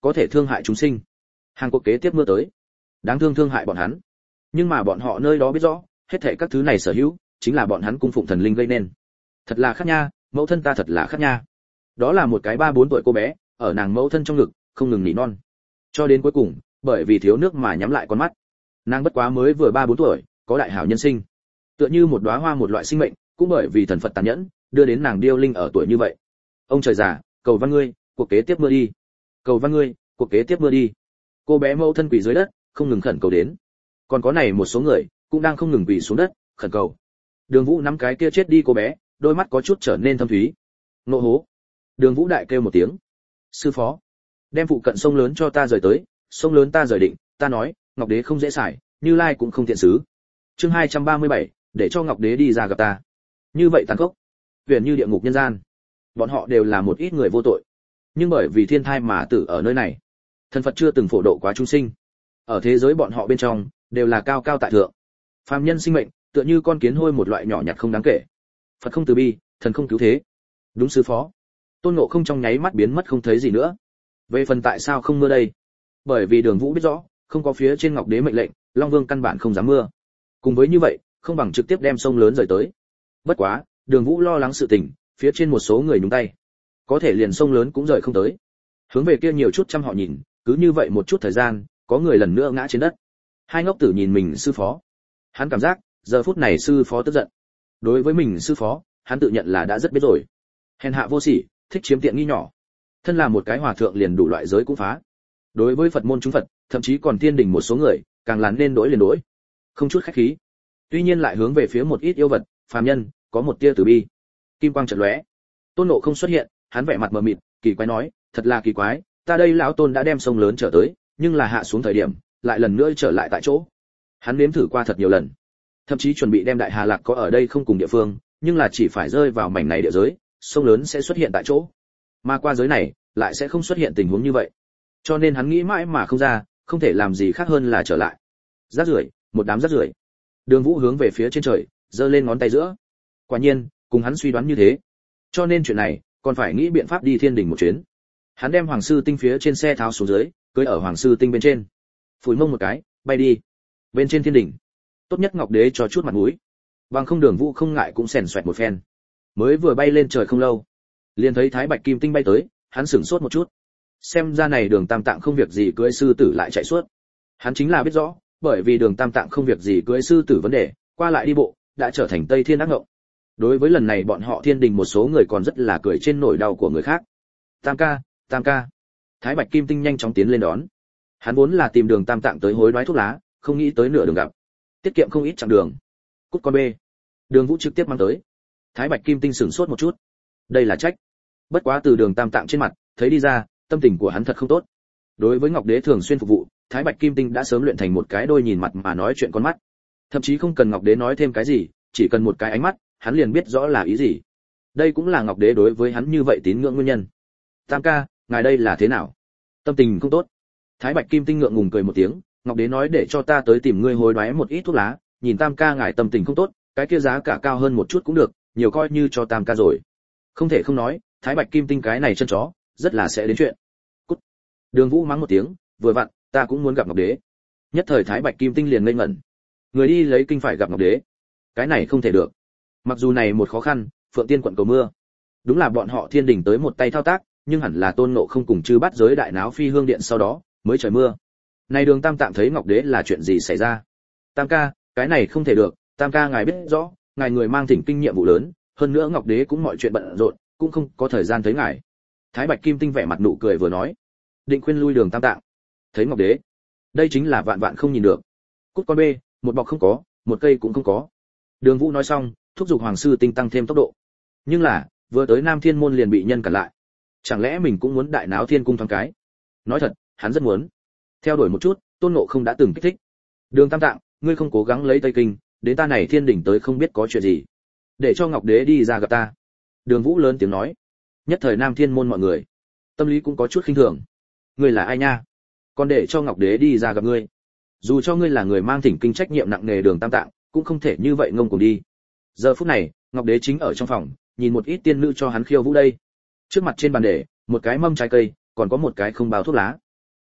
có thể thương hại chúng sinh. Hàng cuộc kế tiếp mưa tới, đáng thương hại bọn hắn. Nhưng mà bọn họ nơi đó biết rõ, hết thảy các thứ này sở hữu chính là bọn hắn cung phụng thần linh gây nên. Thật là khát nha, mẫu thân ta thật là khát nha. Đó là một cái 3-4 tuổi cô bé, ở nàng mẫu thân trong ngực, không ngừng nỉ non. Cho đến cuối cùng, bởi vì thiếu nước mà nhắm lại con mắt. Nàng bất quá mới vừa 3-4 tuổi, có đại hảo nhân sinh. Tựa như một đóa hoa một loại sinh mệnh, cũng bởi vì thần Phật tàn nhẫn, đưa đến nàng điêu linh ở tuổi như vậy. Ông trời già, cầu văn ngươi, cuộc kế tiếp mưa đi. Cầu văn ngươi, cuộc kế tiếp mưa đi. Cô bé mẫu thân quỳ dưới đất, không ngừng khẩn cầu đến. Còn có này một số người, cũng đang không ngừng quỳ xuống đất, khẩn cầu. Đường Vũ nắm cái kia chết đi cô bé, đôi mắt có chút trở nên thâm thúy. Nộ hố. Đường Vũ đại kêu một tiếng. Sư phó, đem phụ cận sông lớn cho ta rời tới, sông lớn ta rời định, ta nói, Ngọc Đế không dễ xài, Như Lai cũng không thiện xứ. Chương 237, để cho Ngọc Đế đi ra gặp ta. Như vậy tàn khốc, huyền như địa ngục nhân gian. Bọn họ đều là một ít người vô tội, nhưng bởi vì thiên thai mà tử ở nơi này. Thần Phật chưa từng phổ độ quá chúng sinh. Ở thế giới bọn họ bên trong, đều là cao cao tại thượng. Phàm nhân sinh mệnh, tựa như con kiến hôi một loại nhỏ nhặt không đáng kể. Phật không từ bi, thần không cứu thế. Đúng sư phó. Tôn Ngộ Không trong nháy mắt biến mất không thấy gì nữa. Về phần tại sao không mưa đây? Bởi vì Đường Vũ biết rõ, không có phía trên Ngọc Đế mệnh lệnh, Long Vương căn bản không dám mưa. Cùng với như vậy, không bằng trực tiếp đem sông lớn rời tới. Bất quá, Đường Vũ lo lắng sự tình, phía trên một số người nhúng tay, có thể liền sông lớn cũng rời không tới. Hướng về kia nhiều chút trăm họ nhìn, cứ như vậy một chút thời gian, có người lần nữa ngã trên đất. Hai ngốc tử nhìn mình sư phó, hắn cảm giác giờ phút này sư phó tức giận. Đối với mình sư phó, hắn tự nhận là đã rất biết rồi. Hèn hạ vô sỉ, thích chiếm tiện nghi nhỏ. Thân là một cái hòa thượng liền đủ loại giới cũng phá. Đối với Phật môn chúng Phật, thậm chí còn thiên đình một số người, càng là nên đổi liền đổi, không chút khách khí. Tuy nhiên lại hướng về phía một ít yêu vật, phàm nhân, có một tia từ bi. Kim quang chợt lóe, Tôn Ngộ Không xuất hiện, hắn vẻ mặt mờ mịt, kỳ quái nói, thật là kỳ quái, ta đây lão Tôn đã đem sông lớn trở tới, nhưng là hạ xuống thời điểm, lại lần nữa trở lại tại chỗ. Hắn nếm thử qua thật nhiều lần, thậm chí chuẩn bị đem Đại Hà Lạc có ở đây không cùng địa phương, nhưng là chỉ phải rơi vào mảnh này địa giới, sông lớn sẽ xuất hiện tại chỗ, mà qua giới này lại sẽ không xuất hiện tình huống như vậy. Cho nên hắn nghĩ mãi mà không ra, không thể làm gì khác hơn là trở lại. Rác rưởi, một đám rác rưởi. Đường Vũ hướng về phía trên trời, giơ lên ngón tay giữa. Quả nhiên, cùng hắn suy đoán như thế. Cho nên chuyện này, còn phải nghĩ biện pháp đi thiên đình một chuyến. Hắn đem Hoàng Sư Tinh phía trên xe tháo xuống dưới, cưỡi ở Hoàng Sư Tinh bên trên. Phủi mông một cái, bay đi. Bên trên thiên đình, tốt nhất Ngọc Đế cho chút mặt mũi. Bằng không Đường Vũ không ngại cũng xèn xoẹt một phen. Mới vừa bay lên trời không lâu, liền thấy Thái Bạch Kim Tinh bay tới, hắn sửng sốt một chút. Xem ra này Đường Tam Tạng không việc gì cưỡi sư tử lại chạy suốt. Hắn chính là biết rõ, bởi vì Đường Tam Tạng không việc gì cưỡi sư tử vấn đề, qua lại đi bộ, đã trở thành Tây Thiên ác ngộng. Đối với lần này bọn họ thiên đình một số người còn rất là cười trên nỗi đau của người khác. Tam ca, Tam ca. Thái Bạch Kim Tinh nhanh chóng tiến lên đón. Hắn vốn là tìm Đường Tam Tạng tới hối đoái thuốc lá, không nghĩ tới nửa đường gặp. Tiết kiệm không ít chặng đường. Cút con bê. Đường Vũ trực tiếp mang tới. Thái Bạch Kim Tinh sửng sốt một chút. Đây là trách. Bất quá từ Đường Tam Tạng trên mặt, thấy đi ra, tâm tình của hắn thật không tốt. Đối với Ngọc Đế thường xuyên phục vụ, Thái Bạch Kim Tinh đã sớm luyện thành một cái đôi nhìn mặt mà nói chuyện con mắt. Thậm chí không cần Ngọc Đế nói thêm cái gì, chỉ cần một cái ánh mắt, hắn liền biết rõ là ý gì. Đây cũng là Ngọc Đế đối với hắn như vậy tín ngưỡng nguyên nhân. Tam ca, ngài đây là thế nào? Tâm tình không tốt. Thái Bạch Kim Tinh ngượng ngùng cười một tiếng, Ngọc Đế nói để cho ta tới tìm ngươi hối đoái một ít thuốc lá, nhìn Tam ca ngài tâm tình không tốt, cái kia giá cả cao hơn một chút cũng được, nhiều coi như cho Tam ca rồi. Không thể không nói, Thái Bạch Kim Tinh cái này chân chó, rất là sẽ đến chuyện. Cút. Đường Vũ mắng một tiếng, vừa vặn, ta cũng muốn gặp Ngọc Đế. Nhất thời Thái Bạch Kim Tinh liền ngây ngẩn. Người đi lấy kinh phải gặp Ngọc Đế. Cái này không thể được. Mặc dù này một khó khăn, Phượng Tiên quận cầu mưa. Đúng là bọn họ thiên đình tới một tay thao tác, nhưng hẳn là Tôn Ngộ Không cùng chư bắt giới đại náo phi hương điện sau đó, mới trời mưa. Này Đường Tam Tạng thấy Ngọc Đế là chuyện gì xảy ra? Tam ca, cái này không thể được, Tam ca ngài biết rõ, ngài người mang thỉnh kinh nhiệm vụ lớn, hơn nữa Ngọc Đế cũng mọi chuyện bận rộn, cũng không có thời gian thấy ngài. Thái Bạch Kim Tinh vẻ mặt nụ cười vừa nói, định khuyên lui Đường Tam Tạng. Thấy Ngọc Đế, đây chính là vạn vạn không nhìn được. Cút con bê, một bọc không có, một cây cũng không có. Đường Vũ nói xong, thúc giục Hoàng Sư Tinh tăng thêm tốc độ. Nhưng là, vừa tới Nam Thiên môn liền bị nhân cản lại. Chẳng lẽ mình cũng muốn đại náo thiên cung thoáng cái? Nói thật, hắn rất muốn. Theo đuổi một chút, Tôn Ngộ Không đã từng kích thích. Đường Tam Tạng, ngươi không cố gắng lấy Tây Kinh, đến ta này thiên đỉnh tới không biết có chuyện gì. Để cho Ngọc Đế đi ra gặp ta. Đường Vũ lớn tiếng nói. Nhất thời Nam Thiên môn mọi người, tâm lý cũng có chút khinh thường. Ngươi là ai nha? Còn để cho Ngọc Đế đi ra gặp ngươi. Dù cho ngươi là người mang thỉnh kinh trách nhiệm nặng nề Đường Tam Tạng, cũng không thể như vậy ngông cuồng đi. Giờ phút này, Ngọc Đế chính ở trong phòng, nhìn một ít tiên nữ cho hắn khiêu vũ đây. Trước mặt trên bàn để, một cái mâm trái cây, còn có một cái không bao thuốc lá.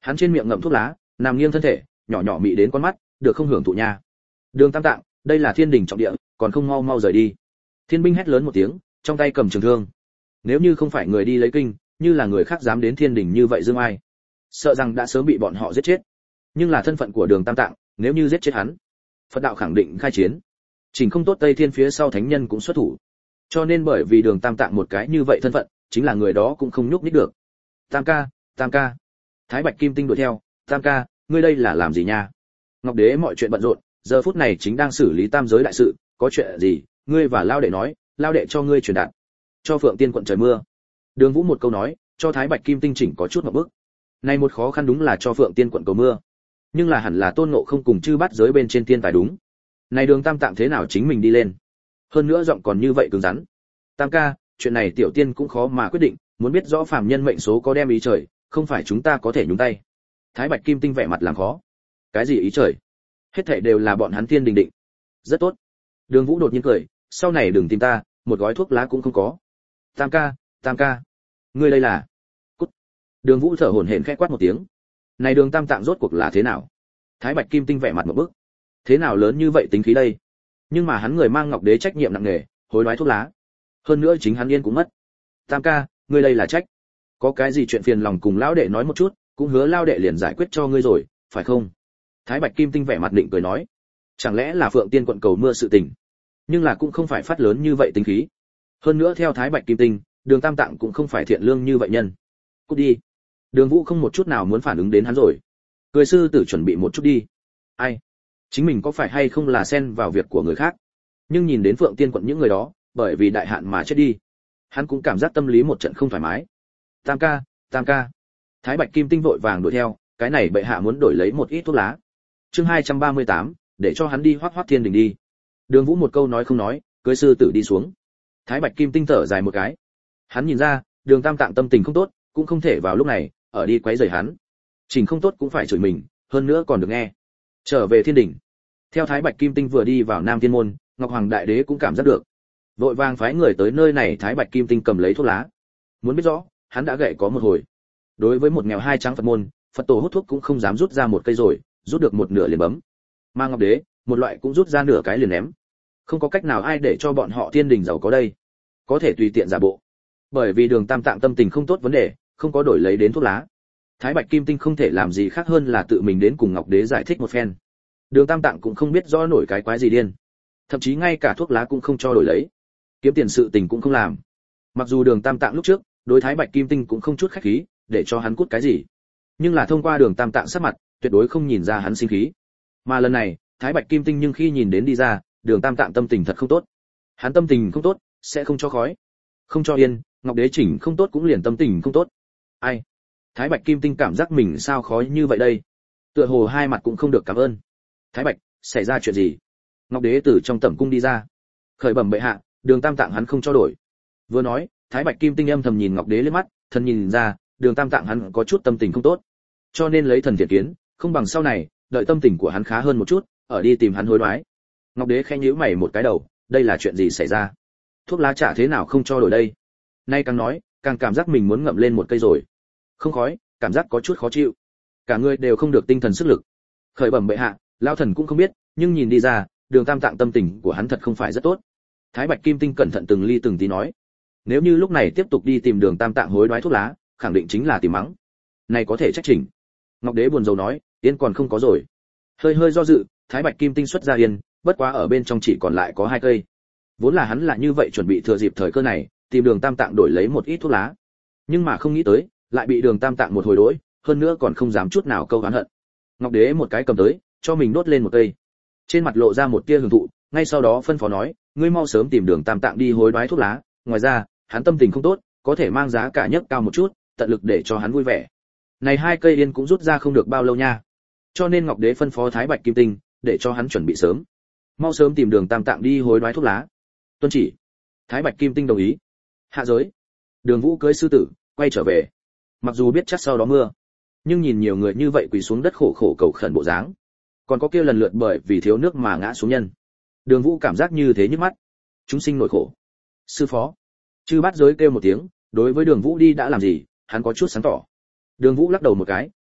Hắn trên miệng ngậm thuốc lá, nằm nghiêng thân thể, nhỏ nhỏ mị đến con mắt, được không hưởng thụ nha. Đường Tam Tạng, đây là thiên đình trọng địa, còn không mau mau rời đi. Thiên binh hét lớn một tiếng, trong tay cầm trường thương. Nếu như không phải người đi lấy kinh, như là người khác dám đến thiên đình như vậy dương ai, sợ rằng đã sớm bị bọn họ giết chết. Nhưng là thân phận của Đường Tam Tạng, nếu như giết chết hắn, Phật đạo khẳng định khai chiến. Chỉnh không tốt Tây Thiên phía sau thánh nhân cũng xuất thủ. Cho nên bởi vì Đường Tam Tạng một cái như vậy thân phận, chính là người đó cũng không nhúc nhích được. Tam ca, Tam ca. Thái Bạch Kim Tinh đuổi theo, Tam ca, ngươi đây là làm gì nha? Ngọc Đế mọi chuyện bận rộn, giờ phút này chính đang xử lý tam giới đại sự, có chuyện gì, ngươi và Lao đệ nói, Lao đệ cho ngươi truyền đạt. Cho Phượng Tiên quận trời mưa. Đường Vũ một câu nói, cho Thái Bạch Kim Tinh chỉnh có chút ngộp bức. Này một khó khăn đúng là cho Phượng Tiên quận cầu mưa, nhưng là hẳn là Tôn Ngộ không cùng chư bát giới bên trên tiên tài đúng. Này Đường Tam Tạng thế nào chính mình đi lên? Hơn nữa giọng còn như vậy cứng rắn. Tam ca, chuyện này tiểu tiên cũng khó mà quyết định, muốn biết rõ phàm nhân mệnh số có đem ý trời, không phải chúng ta có thể nhúng tay. Thái Bạch Kim Tinh vẻ mặt làm khó. Cái gì ý trời? Hết thảy đều là bọn hắn tiên đình định. Rất tốt. Đường Vũ đột nhiên cười, sau này đừng tìm ta, một gói thuốc lá cũng không có. Tam ca, Tam ca, ngươi đây là? Cút. Đường Vũ thở hổn hển khẽ quát một tiếng. Này Đường Tam Tạng rốt cuộc là thế nào? Thái Bạch Kim Tinh vẻ mặt một bức. Thế nào lớn như vậy tính khí đây? Nhưng mà hắn người mang Ngọc Đế trách nhiệm nặng nề, hối đoái thuốc lá. Hơn nữa chính hắn yên cũng mất. Tam ca, ngươi đây là trách. Có cái gì chuyện phiền lòng cùng lão đệ nói một chút, cũng hứa lao đệ liền giải quyết cho ngươi rồi, phải không? Thái Bạch Kim Tinh vẻ mặt định cười nói. Chẳng lẽ là Phượng Tiên quận cầu mưa sự tình? Nhưng là cũng không phải phát lớn như vậy tính khí. Hơn nữa theo Thái Bạch Kim Tinh, Đường Tam Tạng cũng không phải thiện lương như vậy nhân. Cút đi. Đường Vũ không một chút nào muốn phản ứng đến hắn rồi. Cười sư tử chuẩn bị một chút đi. Ai? Chính mình có phải hay không là xen vào việc của người khác? Nhưng nhìn đến Phượng Tiên quận những người đó, bởi vì đại hạn mà chết đi, hắn cũng cảm giác tâm lý một trận không thoải mái. Tam ca, Tam ca. Thái Bạch Kim Tinh vội vàng đuổi theo, cái này bệ hạ muốn đổi lấy một ít thuốc lá. Chương 238, để cho hắn đi Hoắc Hoắc Thiên Đình đi. Đường Vũ một câu nói không nói, cưỡi sư tử đi xuống. Thái Bạch Kim Tinh thở dài một cái. Hắn nhìn ra, Đường Tam Tạng tâm tình không tốt, cũng không thể vào lúc này ở đi quấy rầy hắn. Trình không tốt cũng phải chửi mình, hơn nữa còn được nghe. Trở về Thiên Đình. Theo Thái Bạch Kim Tinh vừa đi vào Nam Thiên môn, Ngọc Hoàng Đại Đế cũng cảm giác được. Vội vàng phái người tới nơi này, Thái Bạch Kim Tinh cầm lấy thuốc lá. Muốn biết rõ, hắn đã gậy có một hồi. Đối với một nghèo hai trắng Phật môn, Phật tổ hút thuốc cũng không dám rút ra một cây rồi, rút được một nửa liền bấm. Mà Ngọc Đế, một loại cũng rút ra nửa cái liền ném. Không có cách nào ai để cho bọn họ Thiên Đình giàu có đây. Có thể tùy tiện giả bộ. Bởi vì Đường Tam Tạng tâm tình không tốt vấn đề, không có đổi lấy đến thuốc lá. Thái Bạch Kim Tinh không thể làm gì khác hơn là tự mình đến cùng Ngọc Đế giải thích một phen. Đường Tam Tạng cũng không biết rõ nổi cái quái gì điên, thậm chí ngay cả thuốc lá cũng không cho đổi lấy, kiếm tiền sự tình cũng không làm. Mặc dù Đường Tam Tạng lúc trước đối Thái Bạch Kim Tinh cũng không chút khách khí, để cho hắn cút cái gì, nhưng là thông qua Đường Tam Tạng sắc mặt, tuyệt đối không nhìn ra hắn sinh khí. Mà lần này, Thái Bạch Kim Tinh nhưng khi nhìn đến đi ra, Đường Tam Tạng tâm tình thật không tốt. Hắn tâm tình không tốt, sẽ không cho khói, không cho yên, Ngọc Đế chỉnh không tốt cũng liền tâm tình không tốt. Ai? Thái Bạch Kim Tinh cảm giác mình sao khói như vậy đây? Tựa hồ hai mặt cũng không được cảm ơn. Thái Bạch, xảy ra chuyện gì? Ngọc Đế từ trong tẩm cung đi ra. Khởi bẩm bệ hạ, Đường Tam Tạng hắn không cho đổi. Vừa nói, Thái Bạch Kim Tinh âm thầm nhìn Ngọc Đế liếc mắt, thần nhìn ra, Đường Tam Tạng hắn có chút tâm tình không tốt. Cho nên lấy thần thiện kiến, không bằng sau này, đợi tâm tình của hắn khá hơn một chút, ở đi tìm hắn hối đoái. Ngọc Đế khẽ nhíu mày một cái đầu, đây là chuyện gì xảy ra? Thuốc lá trả thế nào không cho đổi đây? Nay càng nói, càng cảm giác mình muốn ngậm lên một cây rồi. Không khói, cảm giác có chút khó chịu. Cả người đều không được tinh thần sức lực. Khởi bẩm bệ hạ, lão thần cũng không biết, nhưng nhìn đi ra, Đường Tam Tạng tâm tình của hắn thật không phải rất tốt. Thái Bạch Kim Tinh cẩn thận từng ly từng tí nói, nếu như lúc này tiếp tục đi tìm Đường Tam Tạng hối đoái thuốc lá, khẳng định chính là tìm mắng. Này có thể trách chỉnh. Ngọc Đế buồn rầu nói, yên còn không có rồi. Hơi hơi do dự, Thái Bạch Kim Tinh xuất ra yên, bất quá ở bên trong chỉ còn lại có 2 cây. Vốn là hắn là như vậy chuẩn bị thừa dịp thời cơ này, tìm Đường Tam Tạng đổi lấy một ít thuốc lá. Nhưng mà không nghĩ tới, lại bị Đường Tam Tạng một hồi đối, hơn nữa còn không dám chút nào câu oán hận. Ngọc Đế một cái cầm tới, cho mình đốt lên một cây. Trên mặt lộ ra một tia hưởng thụ, ngay sau đó phân phó nói, ngươi mau sớm tìm Đường Tam Tạng đi hối đoái thuốc lá, ngoài ra, hắn tâm tình không tốt, có thể mang giá cả nhất cao một chút, tận lực để cho hắn vui vẻ. Này 2 cây yên cũng rút ra không được bao lâu nha. Cho nên Ngọc Đế phân phó Thái Bạch Kim Tinh, để cho hắn chuẩn bị sớm. Mau sớm tìm Đường Tam Tạng đi hối đoái thuốc lá. Tuân chỉ. Thái Bạch Kim Tinh đồng ý. Hạ giới. Đường Vũ cưỡi sư tử, quay trở về. Mặc dù biết chắc sau đó mưa, nhưng nhìn nhiều người như vậy quỳ xuống đất khổ khổ cầu khẩn bộ dáng, còn có kia lần lượt bởi vì thiếu nước mà ngã xuống nhân, Đường Vũ cảm giác như thế nhức mắt. Chúng sinh nỗi khổ. Sư phó. Chư bát giới kêu một tiếng, đối với Đường Vũ đi đã làm gì, hắn có chút sáng tỏ. Đường Vũ lắc đầu một cái,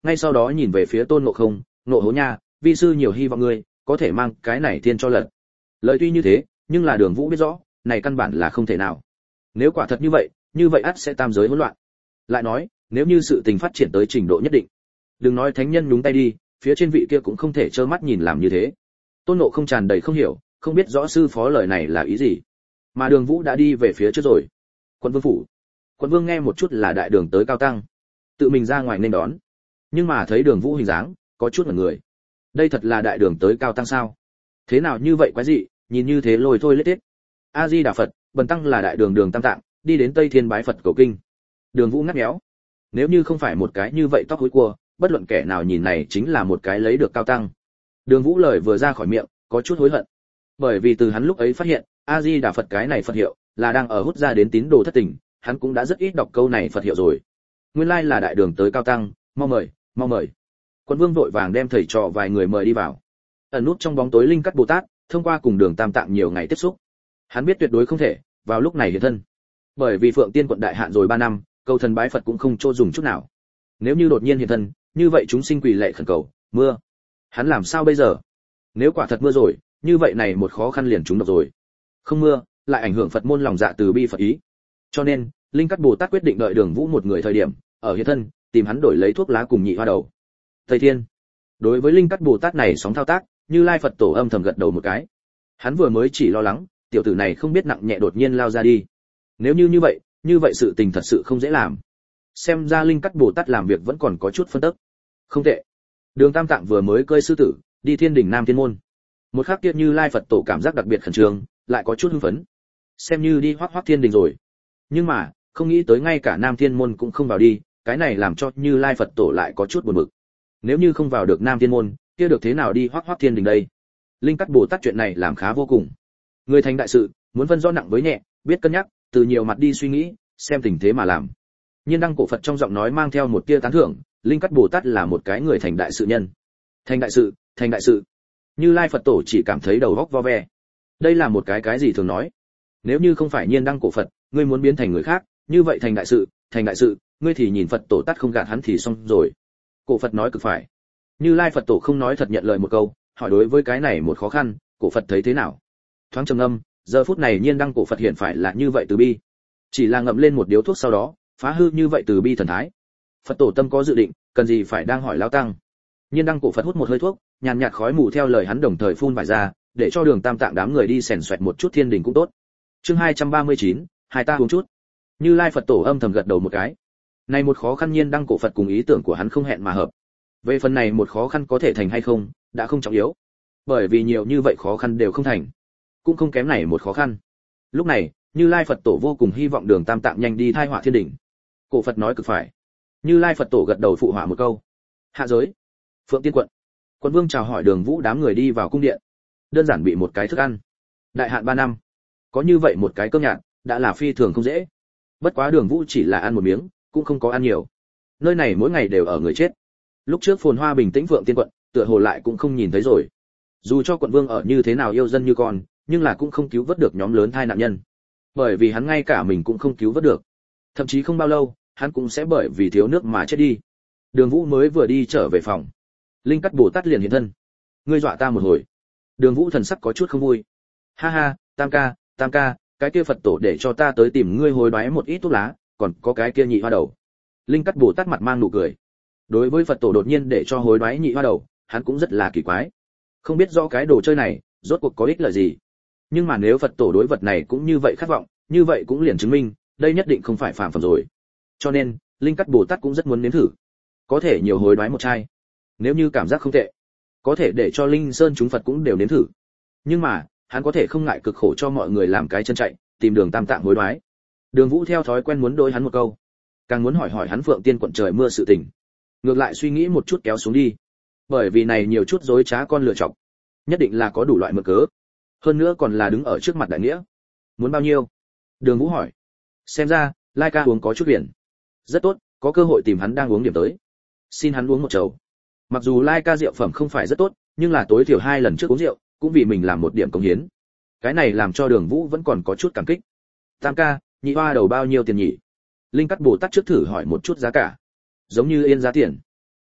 ngay sau đó nhìn về phía Tôn Ngộ Không, "Ngộ Hố nha, vi sư nhiều hy vọng ngươi có thể mang cái này thiên cho lật." Lời tuy như thế, nhưng là Đường Vũ biết rõ, này căn bản là không thể nào. Nếu quả thật như vậy ắt sẽ tam giới hỗn loạn. Lại nói, nếu như sự tình phát triển tới trình độ nhất định, đừng nói thánh nhân nhúng tay đi, phía trên vị kia cũng không thể trơ mắt nhìn làm như thế. Tôn Ngộ Không tràn đầy không hiểu, không biết rõ sư phó lời này là ý gì. Mà Đường Vũ đã đi về phía trước rồi. Quận Vương phủ. Quận Vương nghe một chút là đại đường tới Cao Tăng, tự mình ra ngoài nên đón. Nhưng mà thấy Đường Vũ hình dáng, có chút ngẩn người. Đây thật là đại đường tới Cao Tăng sao? Thế nào như vậy quái dị, nhìn như thế lôi thôi lết tết. A Di Đà Phật, bần tăng là đại đường Đường Tam Tạng, đi đến Tây Thiên bái Phật cầu kinh. Đường Vũ ngắt méo. Nếu như không phải một cái như vậy tóc húi cua, bất luận kẻ nào nhìn này chính là một cái lấy được Cao Tăng. Đường Vũ lời vừa ra khỏi miệng, có chút hối hận. Bởi vì từ hắn lúc ấy phát hiện, A Di Đà Phật cái này Phật hiệu là đang ở hút ra đến tín đồ thất tình, hắn cũng đã rất ít đọc câu này Phật hiệu rồi. Nguyên lai là đại đường tới Cao Tăng, mau mời, mau mời. Quận Vương vội vàng đem thầy trò vài người mời đi vào. Ẩn nút trong bóng tối Linh Cắt Bồ Tát, thông qua cùng Đường Tam Tạng nhiều ngày tiếp xúc, hắn biết tuyệt đối không thể vào lúc này hiện thân. Bởi vì Phượng Tiên quận đại hạn rồi 3 năm, cầu thần bái Phật cũng không chỗ dùng chút nào. Nếu như đột nhiên hiện thân, như vậy chúng sinh quỳ lạy khẩn cầu, mưa. Hắn làm sao bây giờ? Nếu quả thật mưa rồi, như vậy này một khó khăn liền trúng độc rồi. Không mưa, lại ảnh hưởng Phật môn lòng dạ từ bi Phật ý. Cho nên, Linh Cắt Bồ Tát quyết định đợi Đường Vũ một người thời điểm, ở hiện thân, tìm hắn đổi lấy thuốc lá cùng nhị hoa đầu. Thầy Thiên. Đối với Linh Cắt Bồ Tát này sóng thao tác, Như Lai Phật Tổ âm thầm gật đầu một cái. Hắn vừa mới chỉ lo lắng, tiểu tử này không biết nặng nhẹ đột nhiên lao ra đi. Nếu như như vậy sự tình thật sự không dễ làm. Xem ra Linh Cắt Bồ Tát làm việc vẫn còn có chút phân tức. Không tệ. Đường Tam Tạng vừa mới cơi sư tử, đi Thiên đỉnh Nam Thiên môn. Một khắc kia Như Lai Phật Tổ cảm giác đặc biệt khẩn trương, lại có chút hưng phấn. Xem như đi hoắc Thiên đỉnh rồi. Nhưng mà, không nghĩ tới ngay cả Nam Thiên môn cũng không vào đi, cái này làm cho Như Lai Phật Tổ lại có chút buồn bực. Nếu như không vào được Nam Thiên môn, kia được thế nào đi hoắc Thiên đỉnh đây? Linh Cắt Bồ Tát chuyện này làm khá vô cùng. Người thành đại sự, muốn phân rõ nặng với nhẹ, biết cân nhắc, từ nhiều mặt đi suy nghĩ, xem tình thế mà làm. Nhiên đăng cổ Phật trong giọng nói mang theo một tia tán thưởng, Linh Cắt Bồ Tát là một cái người thành đại sự nhân. Thành đại sự, thành đại sự. Như Lai Phật Tổ chỉ cảm thấy đầu óc vo ve. Đây là một cái gì thường nói. Nếu như không phải Nhiên đăng cổ Phật, ngươi muốn biến thành người khác, như vậy thành đại sự, ngươi thì nhìn Phật Tổ Tát không gạt hắn thì xong rồi. Cổ Phật nói cực phải. Như Lai Phật Tổ không nói thật nhận lời một câu, hỏi đối với cái này một khó khăn, cổ Phật thấy thế nào? Thoáng trầm ngâm, giờ phút này Nhiên đăng cổ Phật hiện phải là như vậy từ bi. Chỉ là ngậm lên một điếu thuốc sau đó, phá hư như vậy từ bi thần thái. Phật Tổ tâm có dự định, cần gì phải đang hỏi lão tăng. Nhiên đăng cổ Phật hút một hơi thuốc, nhàn nhạt khói mù theo lời hắn đồng thời phun vải ra, để cho Đường Tam Tạng đám người đi xèn xoẹt một chút thiên đình cũng tốt. Chương 239, hai ta uống chút. Như Lai Phật Tổ âm thầm gật đầu một cái. Này một khó khăn Nhiên đăng cổ Phật cùng ý tưởng của hắn không hẹn mà hợp. Về phần này một khó khăn có thể thành hay không, đã không trọng yếu. Bởi vì nhiều như vậy khó khăn đều không thành, cũng không kém này một khó khăn. Lúc này, Như Lai Phật Tổ vô cùng hy vọng Đường Tam Tạng nhanh đi thai họa thiên đỉnh. Cổ Phật nói cực phải. Như Lai Phật Tổ gật đầu phụ họa một câu. Hạ giới, Phượng Tiên quận. Quận Vương chào hỏi Đường Vũ đám người đi vào cung điện. Đơn giản bị một cái thức ăn. Đại hạn 3 năm, có như vậy một cái cơm nhạt, đã là phi thường không dễ. Bất quá Đường Vũ chỉ là ăn một miếng, cũng không có ăn nhiều. Nơi này mỗi ngày đều ở người chết. Lúc trước phồn hoa bình tĩnh Phượng Tiên quận, tựa hồ lại cũng không nhìn thấy rồi. Dù cho quận vương ở như thế nào yêu dân như con, nhưng là cũng không cứu vớt được nhóm lớn thai nạn nhân. Bởi vì hắn ngay cả mình cũng không cứu vớt được. Thậm chí không bao lâu, hắn cũng sẽ bởi vì thiếu nước mà chết đi. Đường Vũ mới vừa đi trở về phòng, Linh Cắt Bồ Tát liền hiện thân. Ngươi dọa ta một hồi. Đường Vũ thần sắc có chút không vui. Ha ha, Tam ca, cái kia Phật Tổ để cho ta tới tìm ngươi hối đoái một ít thuốc lá, còn có cái kia nhị hoa đầu. Linh Cắt Bồ Tát mặt mang nụ cười. Đối với Phật Tổ đột nhiên để cho hối đoái nhị hoa đầu, hắn cũng rất là kỳ quái. Không biết rõ cái đồ chơi này rốt cuộc có ích lợi gì. Nhưng mà nếu Phật Tổ đối vật này cũng như vậy khát vọng, như vậy cũng liền chứng minh, đây nhất định không phải phàm phẩm rồi. Cho nên, Linh Cắt Bồ Tát cũng rất muốn nếm thử. Có thể nhiều hối đoái một chai. Nếu như cảm giác không tệ, có thể để cho Linh Sơn chúng Phật cũng đều nếm thử. Nhưng mà, hắn có thể không ngại cực khổ cho mọi người làm cái chân chạy, tìm Đường Tam Tạng hối đoái. Đường Vũ theo thói quen muốn đối hắn một câu, càng muốn hỏi hắn Phượng Tiên quận trời mưa sự tình. Ngược lại suy nghĩ một chút kéo xuống đi. Bởi vì này nhiều chút dối trá con lựa chọc, nhất định là có đủ loại mượn cớ. Hơn nữa còn là đứng ở trước mặt đại nghĩa. Muốn bao nhiêu? Đường Vũ hỏi. Xem ra, Lai ca uống có chút biển. Rất tốt, có cơ hội tìm hắn đang uống điểm tới. Xin hắn uống một chầu. Mặc dù Lai ca rượu phẩm không phải rất tốt, nhưng là tối thiểu 2 lần trước uống rượu, cũng vì mình làm một điểm công hiến. Cái này làm cho Đường Vũ vẫn còn có chút cảm kích. Tam ca, nhị hoa đầu bao nhiêu tiền nhỉ? Linh Cắt Bồ Tát trước thử hỏi một chút giá cả. Giống như yên giá tiền.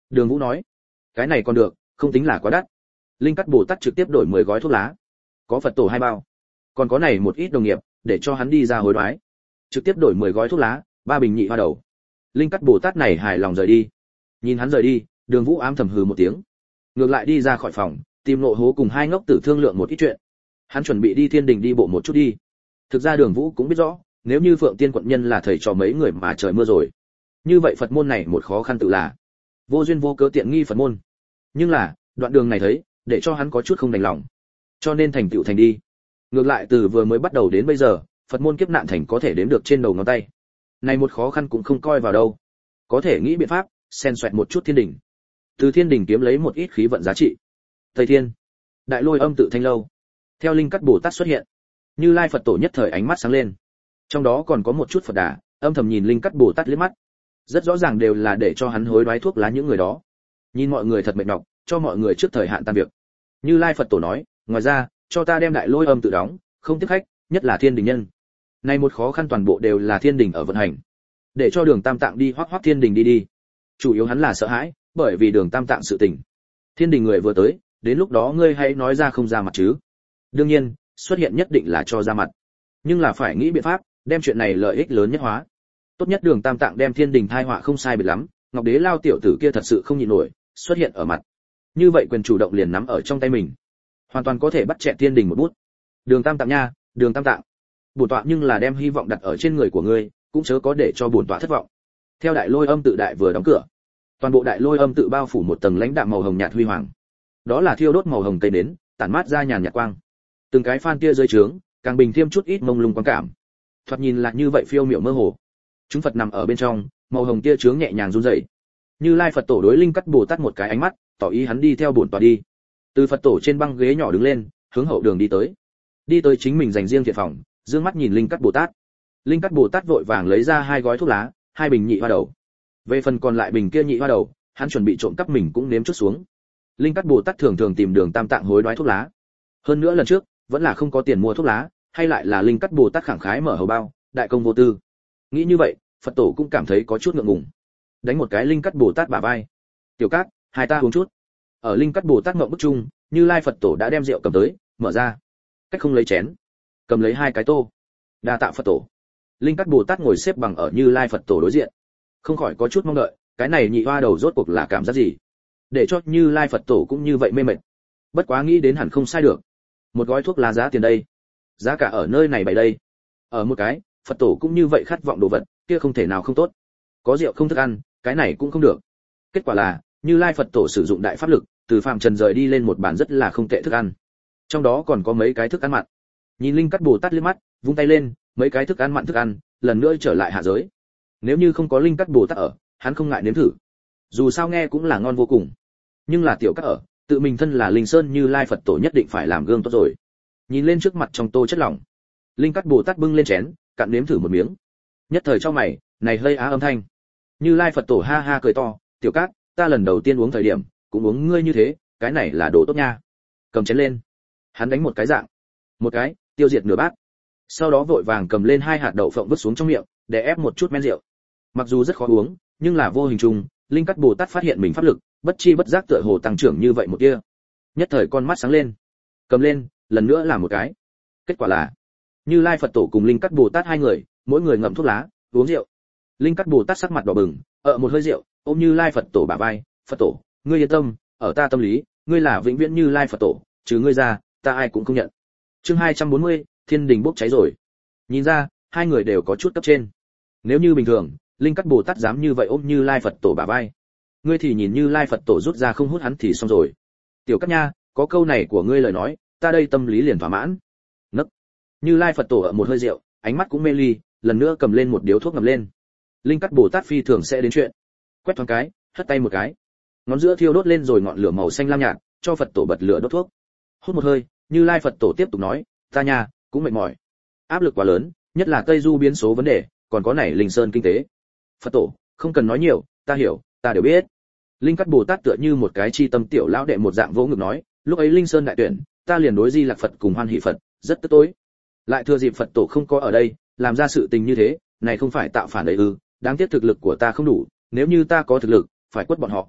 Đường Vũ nói, cái này còn được, không tính là quá đắt. Linh Cắt Bồ Tát trực tiếp đổi 10 gói thuốc lá, có Phật tổ 2 bao, còn có này một ít đồng nghiệp, để cho hắn đi ra hối đoái. Trực tiếp đổi 10 gói thuốc lá, 3 bình nhị hoa đầu. Linh Cắt Bồ Tát này hài lòng rời đi. Nhìn hắn rời đi, Đường Vũ ám thầm hừ một tiếng, ngược lại đi ra khỏi phòng, tìm Nội Hố cùng hai ngốc tử thương lượng một ít chuyện. Hắn chuẩn bị đi Thiên Đình đi bộ một chút đi. Thực ra Đường Vũ cũng biết rõ, nếu như Phượng Tiên quận nhân là thầy trò mấy người mà trời mưa rồi, như vậy Phật môn này một khó khăn tự là vô duyên vô cớ tiện nghi Phật môn. Nhưng là, đoạn đường này thấy, để cho hắn có chút không đành lòng, cho nên thành tựu thành đi. Ngược lại từ vừa mới bắt đầu đến bây giờ, Phật môn kiếp nạn thành có thể đếm được trên đầu ngón tay. Này một khó khăn cũng không coi vào đâu. Có thể nghĩ biện pháp, xen xoẹt một chút Thiên Đình. Từ Thiên Đình kiếm lấy một ít khí vận giá trị. Thầy Thiên, Đại Lôi Âm tự Thanh lâu. Theo Linh Cắt Bồ Tát xuất hiện, Như Lai Phật tổ nhất thời ánh mắt sáng lên. Trong đó còn có một chút Phật Đà, âm thầm nhìn Linh Cắt Bồ Tát liếc mắt. Rất rõ ràng đều là để cho hắn hối đoái thuốc lá những người đó. Nhìn mọi người thật mệt nhọc, cho mọi người trước thời hạn tan việc. Như Lai Phật tổ nói, ngoài ra, cho ta đem Đại Lôi Âm tự đóng, không tiếp khách, nhất là Thiên Đình nhân. Nay một khó khăn toàn bộ đều là Thiên Đình ở vận hành. Để cho Đường Tam Tạng đi hoắc hoắc Thiên Đình đi. Chủ yếu hắn là sợ hãi, bởi vì Đường Tam Tạng sự tình. Thiên Đình người vừa tới, đến lúc đó ngươi hãy nói ra không ra mặt chứ. Đương nhiên, xuất hiện nhất định là cho ra mặt. Nhưng là phải nghĩ biện pháp, đem chuyện này lợi ích lớn nhất hóa. Tốt nhất Đường Tam Tạng đem Thiên Đình thai họa không sai biệt lắm, Ngọc Đế lao tiểu tử kia thật sự không nhịn nổi, xuất hiện ở mặt. Như vậy quyền chủ động liền nắm ở trong tay mình, hoàn toàn có thể bắt chẹt Thiên Đình một bút. Đường Tam Tạng nha, Đường Tam Tạng, bổn tọa nhưng là đem hy vọng đặt ở trên người của ngươi, cũng chớ có để cho bổn tọa thất vọng. Theo Đại Lôi Âm tự đại vừa đóng cửa, toàn bộ Đại Lôi Âm tự bao phủ một tầng lãnh đạm màu hồng nhạt huy hoàng. Đó là thiêu đốt màu hồng cây nến, tản mát ra nhàn nhạt quang. Từng cái phan tia dưới trướng, càng bình thêm chút ít mông lung quang cảm. Thoạt nhìn là như vậy phiêu miểu mơ hồ. Chúng Phật nằm ở bên trong, màu hồng tia trướng nhẹ nhàng run rẩy. Như Lai Phật tổ đối Linh Cắt Bồ Tát một cái ánh mắt, tỏ ý hắn đi theo bổn tọa đi. Từ Phật tổ trên băng ghế nhỏ đứng lên, hướng hậu đường đi tới. Đi tới chính mình dành riêng thiện phòng, dương mắt nhìn Linh Cắt Bồ Tát. Linh Cắt Bồ Tát vội vàng lấy ra 2 gói thuốc lá, 2 bình nhị hoa đầu. Về phần còn lại bình kia nhị hoa đầu, hắn chuẩn bị trộm cắp mình cũng nếm chút xuống. Linh Cắt Bồ Tát thường thường tìm Đường Tam Tạng hối đoái thuốc lá. Hơn nữa lần trước, vẫn là không có tiền mua thuốc lá, hay lại là Linh Cắt Bồ Tát khẳng khái mở hầu bao, đại công vô tư. Nghĩ như vậy, Phật tổ cũng cảm thấy có chút ngượng ngùng. Đánh một cái Linh Cắt Bồ Tát bả vai. "Tiểu Cát, hai ta uống chút." Ở Linh Cắt Bồ Tát ngậm bức chung, Như Lai Phật tổ đã đem rượu cầm tới, mở ra. Cách không lấy chén, cầm lấy 2 cái tô. Đa tạ Phật tổ. Linh Cắt Bồ Tát ngồi xếp bằng ở Như Lai Phật tổ đối diện, không khỏi có chút mong đợi, cái này nhị hoa đầu rốt cuộc là cảm giác gì, để cho Như Lai Phật tổ cũng như vậy mê mệt. Bất quá nghĩ đến hẳn không sai được. Một gói thuốc lá giá tiền đây, giá cả ở nơi này bày đây. Ở một cái, Phật tổ cũng như vậy khát vọng đồ vật, kia không thể nào không tốt. Có rượu không thức ăn, cái này cũng không được. Kết quả là, Như Lai Phật tổ sử dụng đại pháp lực, từ phàm trần rời đi lên một bàn rất là không tệ thức ăn. Trong đó còn có mấy cái thức ăn mặn. Nhìn Linh Cắt Bồ Tát liếc mắt, vung tay lên, mấy cái thức ăn mặn thức ăn, lần nữa trở lại hạ giới. Nếu như không có Linh Cắt Bồ Tát ở, hắn không ngại nếm thử. Dù sao nghe cũng là ngon vô cùng. Nhưng là tiểu Cát ở, tự mình thân là Linh Sơn Như Lai Phật tổ nhất định phải làm gương tốt rồi. Nhìn lên trước mặt trong tô chất lỏng, Linh Cắt Bồ Tát bưng lên chén, cạn nếm thử một miếng. Nhất thời cho mày, này hơi á âm thanh. Như Lai Phật tổ ha ha cười to, "Tiểu Cát, ta lần đầu tiên uống thời điểm, cũng uống ngươi như thế, cái này là đồ tốt nha." Cầm chén lên, hắn đánh một cái dạng, một cái, tiêu diệt nửa bát. Sau đó vội vàng cầm lên 2 hạt đậu phộng vứt xuống trong miệng, để ép một chút men rượu. Mặc dù rất khó uống, nhưng là vô hình chung, Linh Cắt Bồ Tát phát hiện mình pháp lực, bất chi bất giác tựa hồ tăng trưởng như vậy một tia. Nhất thời con mắt sáng lên, cầm lên, lần nữa làm một cái. Kết quả là, Như Lai Phật tổ cùng Linh Cắt Bồ Tát 2 người, mỗi người ngậm thuốc lá, uống rượu. Linh Cắt Bồ Tát sắc mặt đỏ bừng, một hơi rượu, ôm Như Lai Phật tổ bả vai, "Phật tổ, ngươi yên tâm, ở ta tâm lý, ngươi là vĩnh viễn Như Lai Phật tổ, trừ ngươi ra, ta ai cũng không nhận." Chương 240, Thiên Đình bốc cháy rồi. Nhìn ra, 2 người đều có chút cấp trên. Nếu như bình thường, Linh Cắt Bồ Tát dám như vậy ôm Như Lai Phật tổ bả vai, ngươi thì nhìn Như Lai Phật tổ rút ra không hút hắn thì xong rồi. "Tiểu Cát nha, có câu này của ngươi lời nói, ta đây tâm lý liền thỏa mãn." Nấc. Như Lai Phật tổ một hơi rượu, ánh mắt cũng mê ly, lần nữa cầm lên một điếu thuốc ngậm lên. Linh Cắt Bồ Tát phi thường sẽ đến chuyện, quét thoáng cái, hất tay một cái, ngón giữa thiêu đốt lên rồi ngọn lửa màu xanh lam nhạt, cho Phật tổ bật lửa đốt thuốc. Hút một hơi, Như Lai Phật tổ tiếp tục nói, "Ta nha, cũng mệt mỏi, áp lực quá lớn, nhất là Tây Du biến số vấn đề, còn có này Linh Sơn kinh tế." "Phật tổ, không cần nói nhiều, ta hiểu, ta đều biết." Linh Cắt Bồ Tát tựa như một cái chi tâm tiểu lão đệ một dạng vỗ ngực nói, "Lúc ấy Linh Sơn đại tuyển, ta liền đối Di Lặc Phật cùng Hoan Hỷ Phật, rất tức tối. Lại thừa dịp Phật tổ không có ở đây, làm ra sự tình như thế, này không phải tạo phản đấy ư? Đáng tiếc thực lực của ta không đủ, nếu như ta có thực lực, phải quất bọn họ."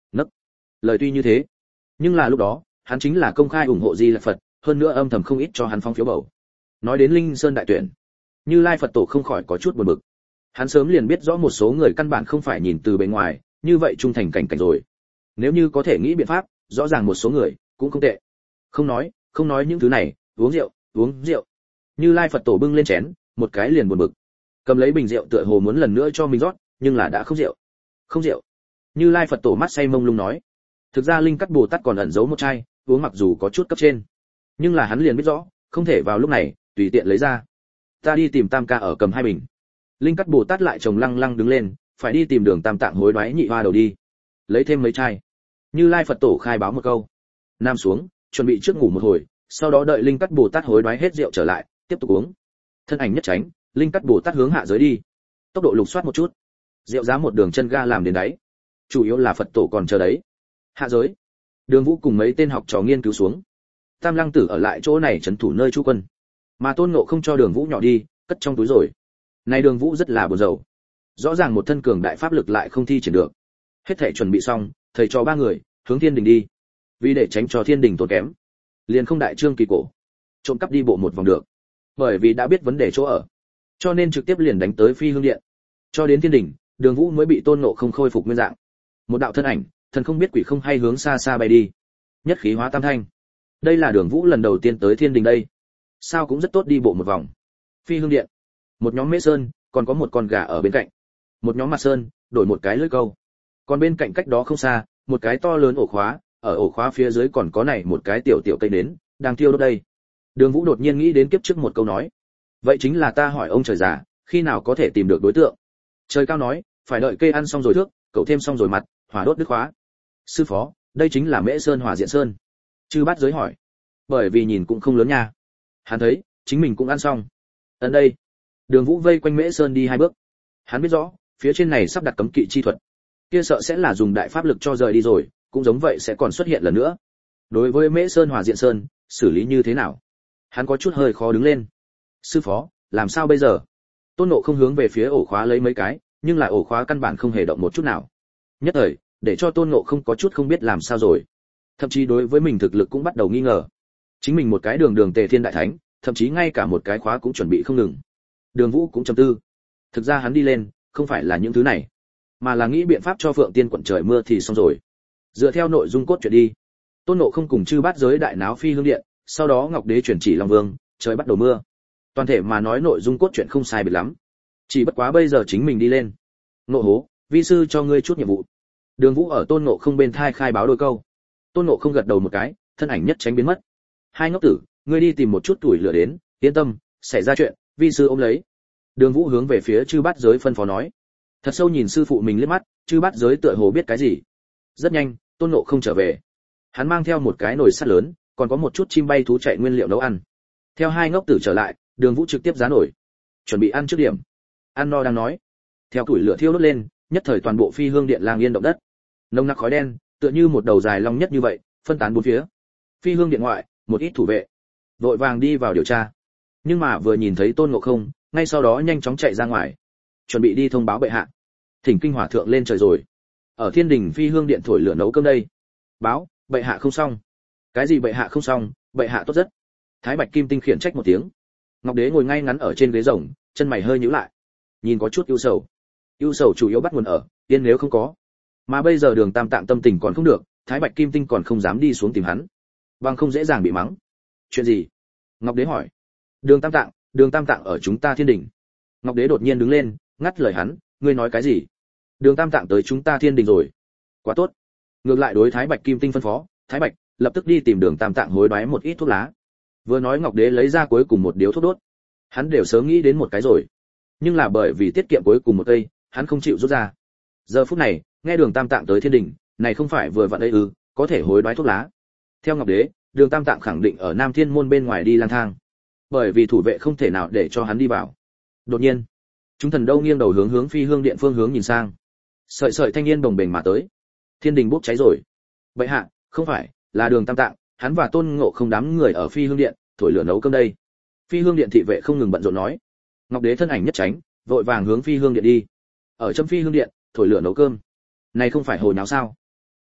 Nấc. Lời tuy như thế, nhưng là lúc đó hắn chính là công khai ủng hộ Di Lặc Phật, hơn nữa âm thầm không ít cho hắn phong phiếu bầu. Nói đến Linh Sơn đại tuyển, Như Lai Phật Tổ không khỏi có chút buồn bực. Hắn sớm liền biết rõ một số người căn bản không phải nhìn từ bề ngoài, như vậy trung thành cảnh cảnh rồi. Nếu như có thể nghĩ biện pháp, rõ ràng một số người cũng không tệ. Không nói những thứ này, uống rượu. Như Lai Phật Tổ bưng lên chén, một cái liền buồn bực. Cầm lấy bình rượu tựa hồ muốn lần nữa cho mình rót, nhưng là đã không rượu. Không rượu. Như Lai Phật Tổ mắt say mông lung nói, thực ra Linh Cắt Bồ Tát còn ẩn giấu một chai, uống mặc dù có chút cấp trên, nhưng là hắn liền biết rõ, không thể vào lúc này tùy tiện lấy ra. Ta đi tìm Tam Ca ở cầm hai bình. Linh Cắt Bồ Tát lại chồng lăng lăng đứng lên, phải đi tìm Đường Tam Tạng hối đoái nhị hoa đầu đi, lấy thêm mấy chai. Như Lai Phật Tổ khai báo một câu, nam xuống, chuẩn bị trước ngủ một hồi, sau đó đợi Linh Cắt Bồ Tát hối đoái hết rượu trở lại, tiếp tục uống. Thân ảnh nhất tránh, Linh Cắt Bồ Tát hướng hạ giới đi, tốc độ lục soát một chút, rượu giá một đường chân ga làm đến đáy, chủ yếu là Phật Tổ còn chờ đấy. Hạ giới, Đường Vũ cùng mấy tên học trò nghiên cứu xuống, Tam Lăng Tử ở lại chỗ này trấn thủ nơi trú quân, mà Tôn Ngộ không cho Đường Vũ nhỏ đi, cất trong túi rồi. Này Đường Vũ rất là buồn rầu, rõ ràng một thân cường đại pháp lực lại không thi triển được. Hết thảy chuẩn bị xong, thầy cho ba người hướng Thiên Đình đi, vì để tránh cho Thiên Đình tốn kém, liền không đại trương kỳ cổ, trộm cắp đi bộ một vòng được. Bởi vì đã biết vấn đề chỗ ở, cho nên trực tiếp liền đánh tới Phi Hương Điện. Cho đến Thiên Đình, Đường Vũ mới bị Tôn Ngộ không khôi phục nguyên dạng. Một đạo thân ảnh, thần không biết quỷ không hay hướng xa xa bay đi. Nhất khí hóa tam thanh. Đây là Đường Vũ lần đầu tiên tới Thiên Đình đây. Sao cũng rất tốt đi bộ một vòng. Phi Hương Điện, một nhóm mễ sơn, còn có một con gà ở bên cạnh. Một nhóm mặt sơn, đổi một cái lưỡi câu. Còn bên cạnh cách đó không xa, một cái to lớn ổ khóa, ở ổ khóa phía dưới còn có này một cái tiểu tiểu cây nến, đang thiêu đốt đây. Đường Vũ đột nhiên nghĩ đến kiếp trước một câu nói. Vậy chính là ta hỏi ông trời già, khi nào có thể tìm được đối tượng? Trời cao nói, phải đợi cây ăn xong rồi thước, cậu thêm xong rồi mặt, hỏa đốt đứt khóa. Sư phó, đây chính là Mễ Sơn Hỏa Diện Sơn. Chư Bát Giới hỏi. Bởi vì nhìn cũng không lớn nha. Hắn thấy, chính mình cũng ăn xong. Ấn đây. Đường Vũ vây quanh Mễ Sơn đi hai bước. Hắn biết rõ, phía trên này sắp đặt cấm kỵ chi thuật. Kia sợ sẽ là dùng đại pháp lực cho rời đi rồi, cũng giống vậy sẽ còn xuất hiện lần nữa. Đối với Mễ Sơn Hỏa Diện Sơn, xử lý như thế nào? Hắn có chút hơi khó đứng lên. Sư phó, làm sao bây giờ? Tôn Ngộ không hướng về phía ổ khóa lấy mấy cái, nhưng lại ổ khóa căn bản không hề động một chút nào. Nhất thời, để cho Tôn Ngộ không có chút không biết làm sao rồi. Thậm chí đối với mình thực lực cũng bắt đầu nghi ngờ. Chính mình một cái đường Tề Thiên Đại Thánh, thậm chí ngay cả một cái khóa cũng chuẩn bị không ngừng. Đường Vũ cũng trầm tư. Thực ra hắn đi lên, không phải là những thứ này, mà là nghĩ biện pháp cho Phượng Tiên quận trời mưa thì xong rồi. Dựa theo nội dung cốt truyện đi, Tôn Ngộ không cùng Chư Bát Giới đại náo Phi Hương Điện, sau đó Ngọc Đế chuyển chỉ Long Vương, trời bắt đầu mưa. Toàn thể mà nói nội dung cốt truyện không sai biệt lắm. Chỉ bất quá bây giờ chính mình đi lên. Ngộ hố, vi sư cho ngươi chút nhiệm vụ. Đường Vũ ở Tôn Ngộ không bên thai khai báo đôi câu. Tôn Ngộ không gật đầu một cái, thân ảnh nhất tránh biến mất. Hai ngốc tử, ngươi đi tìm một chút tuổi lửa đến, yên tâm, xảy ra chuyện, vi sư ôm lấy. Đường Vũ hướng về phía Chư Bát Giới phân phó nói. Thật sâu nhìn sư phụ mình liếc mắt, Chư Bát Giới tựa hồ biết cái gì. Rất nhanh, Tôn Ngộ không trở về. Hắn mang theo một cái nồi sắt lớn, còn có một chút chim bay thú chạy nguyên liệu nấu ăn. Theo hai ngốc tử trở lại, Đường Vũ trực tiếp giá nổi, chuẩn bị ăn trước điểm. Ăn no đang nói, theo củi lửa thiêu đốt lên, nhất thời toàn bộ Phi Hương Điện lang yên động đất. Nồng nặc khói đen, tựa như một đầu dài long nhất như vậy, phân tán bốn phía. Phi Hương Điện ngoại, một ít thủ vệ vội vàng đi vào điều tra, nhưng mà vừa nhìn thấy Tôn Ngộ không, ngay sau đó nhanh chóng chạy ra ngoài, chuẩn bị đi thông báo bệ hạ. Thỉnh kinh hỏa thượng lên trời rồi. Ở Thiên Đình Phi Hương Điện thổi lửa nấu cơm đây. Báo, bệ hạ không xong. Cái gì bệ hạ không xong, bệ hạ tốt rất. Thái Bạch Kim Tinh khiển trách một tiếng. Ngọc Đế ngồi ngay ngắn ở trên ghế rồng, chân mày hơi nhíu lại, nhìn có chút ưu sầu. Ưu sầu chủ yếu bắt nguồn ở tiên nếu không có, mà bây giờ Đường Tam Tạng tâm tình còn không được, Thái Bạch Kim Tinh còn không dám đi xuống tìm hắn, bằng không dễ dàng bị mắng. Chuyện gì? Ngọc Đế hỏi. Đường Tam Tạng ở chúng ta Thiên Đình. Ngọc Đế đột nhiên đứng lên, ngắt lời hắn, ngươi nói cái gì? Đường Tam Tạng tới chúng ta Thiên Đình rồi. Quá tốt. Ngược lại đối Thái Bạch Kim Tinh phân phó, Thái Bạch lập tức đi tìm Đường Tam Tạng hối đoái một ít thuốc lá. Vừa nói Ngọc Đế lấy ra cuối cùng một điếu thuốc đốt. Hắn đều sớm nghĩ đến một cái rồi, nhưng là bởi vì tiết kiệm cuối cùng một cây, hắn không chịu rút ra. Giờ phút này, nghe Đường Tam Tạng tới Thiên Đình, này không phải vừa vặn đây ư, có thể hối đoái thuốc lá. Theo Ngọc Đế, Đường Tam Tạng khẳng định ở Nam Thiên môn bên ngoài đi lang thang, bởi vì thủ vệ không thể nào để cho hắn đi vào. Đột nhiên, chúng thần đâu nghiêng đầu hướng Phi Hương Điện phương hướng nhìn sang. Sợi sợi thanh niên bồng bềnh mà tới. Thiên Đình bốc cháy rồi. Bệ hạ, không phải, là Đường Tam Tạng, hắn và Tôn Ngộ không đám người ở Phi Hương Điện thổi lửa nấu cơm đây. Phi Hương Điện thị vệ không ngừng bận rộn nói. Ngọc Đế thân ảnh nhất tránh, vội vàng hướng Phi Hương Điện đi. Ở trong Phi Hương Điện thổi lửa nấu cơm, này không phải hồi nháo sao?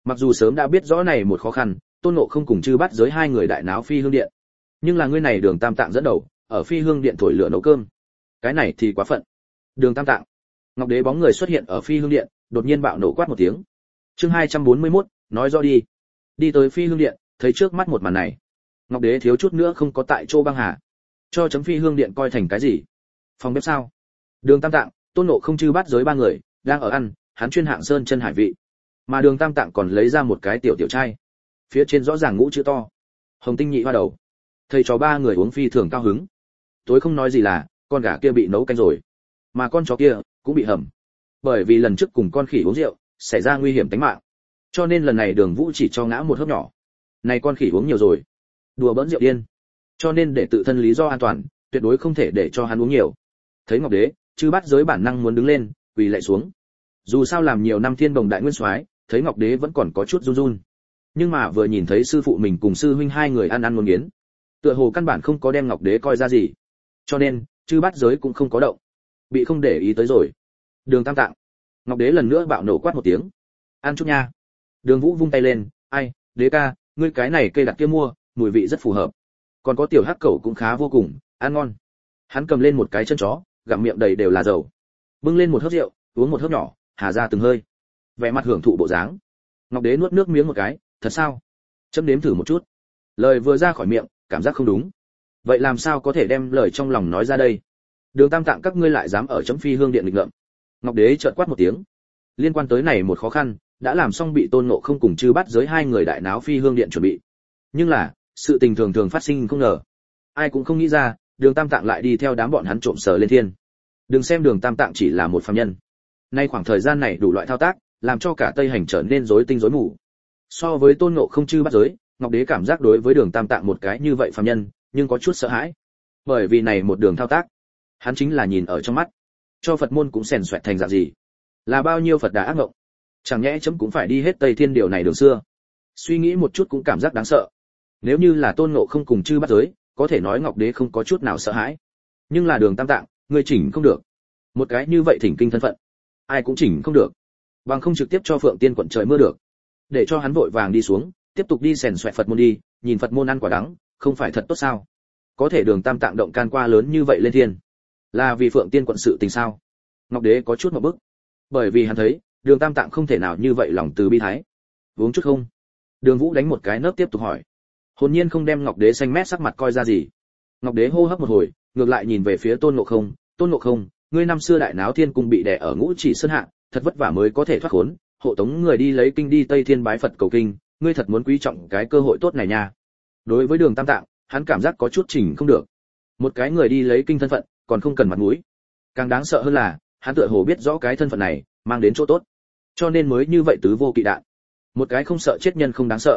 Mặc dù sớm đã biết rõ này một khó khăn, Tôn Ngộ Không cùng Chư Bát Giới hai người đại náo Phi Hương Điện, nhưng là ngươi này Đường Tam Tạng dẫn đầu, ở Phi Hương Điện thổi lửa nấu cơm, cái này thì quá phận. Đường Tam Tạng, Ngọc Đế bóng người xuất hiện ở Phi Hương Điện, đột nhiên bạo nổ quát một tiếng. Chương 241, nói rõ đi. Đi tới Phi Hương Điện, thấy trước mắt một màn này, Ngọc Đế thiếu chút nữa không có tại chỗ băng hà. Cho chấm Phi Hương Điện coi thành cái gì? Phòng bếp sao? Đường Tam Tạng, Tôn Ngộ Không Chư Bát Giới ba người đang ở ăn, hắn chuyên hạng sơn chân hải vị. Mà Đường Tam Tạng còn lấy ra một cái tiểu tiểu chai, phía trên rõ ràng ngũ chữ to: Hồng Tinh Nhị Hoa Đầu. Thầy trò ba người uống phi thường cao hứng. Tối không nói gì là, con gà kia bị nấu canh rồi, mà con chó kia cũng bị hầm. Bởi vì lần trước cùng con khỉ uống rượu, xảy ra nguy hiểm tính mạng, cho nên lần này Đường Vũ chỉ cho ngã một hớp nhỏ. Này con khỉ uống nhiều rồi, đùa bỡn rượu điên, cho nên để tự thân lý do an toàn, tuyệt đối không thể để cho hắn uống nhiều. Thấy Ngọc Đế, Chư Bát Giới bản năng muốn đứng lên, quỳ lạy xuống. Dù sao làm nhiều năm Thiên Đồng đại nguyên soái, thấy Ngọc Đế vẫn còn có chút run run. Nhưng mà vừa nhìn thấy sư phụ mình cùng sư huynh hai người ăn muốn nghiến, tựa hồ căn bản không có đem Ngọc Đế coi ra gì, cho nên Chư Bát Giới cũng không có động, bị không để ý tới rồi. Đường Tam Tạng, Ngọc Đế lần nữa bạo nổ quát một tiếng: ăn chút nha. Đường Vũ vung tay lên: ai, Đế ca, ngươi cái này cây đặt kia mua, mùi vị rất phù hợp, còn có tiểu hắc cẩu cũng khá vô cùng, ăn ngon. Hắn cầm lên một cái chân chó, gặm miệng đầy đều là dầu, bưng lên một hớp rượu, uống một hớp nhỏ, hà ra từng hơi, vẻ mặt hưởng thụ bộ dáng. Ngọc Đế nuốt nước miếng một cái: thật sao? Chấm nếm thử một chút. Lời vừa ra khỏi miệng, cảm giác không đúng. Vậy làm sao có thể đem lời trong lòng nói ra đây? Đường Tam Tạng các ngươi lại dám ở chấm Phi Hương Điện nghịch ngợm. Ngọc Đế chợt quát một tiếng. Liên quan tới này một khó khăn, đã làm xong bị Tôn Ngộ Không cùng Chư Bát Giới hai người đại náo Phi Hương Điện chuẩn bị. Nhưng là, sự tình thường thường phát sinh không ngờ. Ai cũng không nghĩ ra, Đường Tam Tạng lại đi theo đám bọn hắn trộm sờ lên thiên. Đừng xem Đường Tam Tạng chỉ là một phàm nhân, nay khoảng thời gian này đủ loại thao tác, làm cho cả Tây Hành trở nên rối tinh rối mù. So với Tôn Ngộ Không Chư Bát Giới, Ngọc Đế cảm giác đối với Đường Tam Tạng một cái như vậy phàm nhân, nhưng có chút sợ hãi. Bởi vì này một đường thao tác, hắn chính là nhìn ở trong mắt, cho Phật môn cũng xèn xoẹt thành dạng gì, là bao nhiêu Phật đà ác ngộng. Chẳng nhẽ chấm cũng phải đi hết Tây Thiên điều này đường xưa. Suy nghĩ một chút cũng cảm giác đáng sợ. Nếu như là Tôn Ngộ Không cùng Chư Bát Giới, có thể nói Ngọc Đế không có chút nào sợ hãi. Nhưng là Đường Tam Tạng, người chỉnh không được. Một cái như vậy thỉnh kinh thân phận, ai cũng chỉnh không được. Bằng không trực tiếp cho Phượng Tiên quận trời mưa được. Để cho hắn vội vàng đi xuống, tiếp tục đi xèn xoẹt Phật môn đi, nhìn Phật môn ăn quả đắng, không phải thật tốt sao? Có thể Đường Tam Tạng động can qua lớn như vậy lên thiên, là vì Phượng Tiên quận sự tình sao? Ngọc Đế có chút một bức, bởi vì hắn thấy Đường Tam Tạng không thể nào như vậy lòng từ bi thái. Uống chút không? Đường Vũ đánh một cái nấc tiếp tục hỏi, hồn nhiên không đem Ngọc Đế xanh mét sắc mặt coi ra gì. Ngọc Đế hô hấp một hồi, ngược lại nhìn về phía Tôn Ngộ Không: Tôn Ngộ Không, ngươi năm xưa đại náo thiên cung bị đè ở Ngũ Chỉ Sơn hạ, thật vất vả mới có thể thoát khốn, hộ tống người đi lấy kinh đi Tây Thiên bái Phật cầu kinh, ngươi thật muốn quý trọng cái cơ hội tốt này nha. Đối với Đường Tam Tạng, hắn cảm giác có chút chỉnh không được. Một cái người đi lấy kinh thân phận, còn không cần mặt mũi. Càng đáng sợ hơn là, hắn tựa hồ biết rõ cái thân phận này mang đến chỗ tốt, cho nên mới như vậy tứ vô kỵ đạn. Một cái không sợ chết nhân không đáng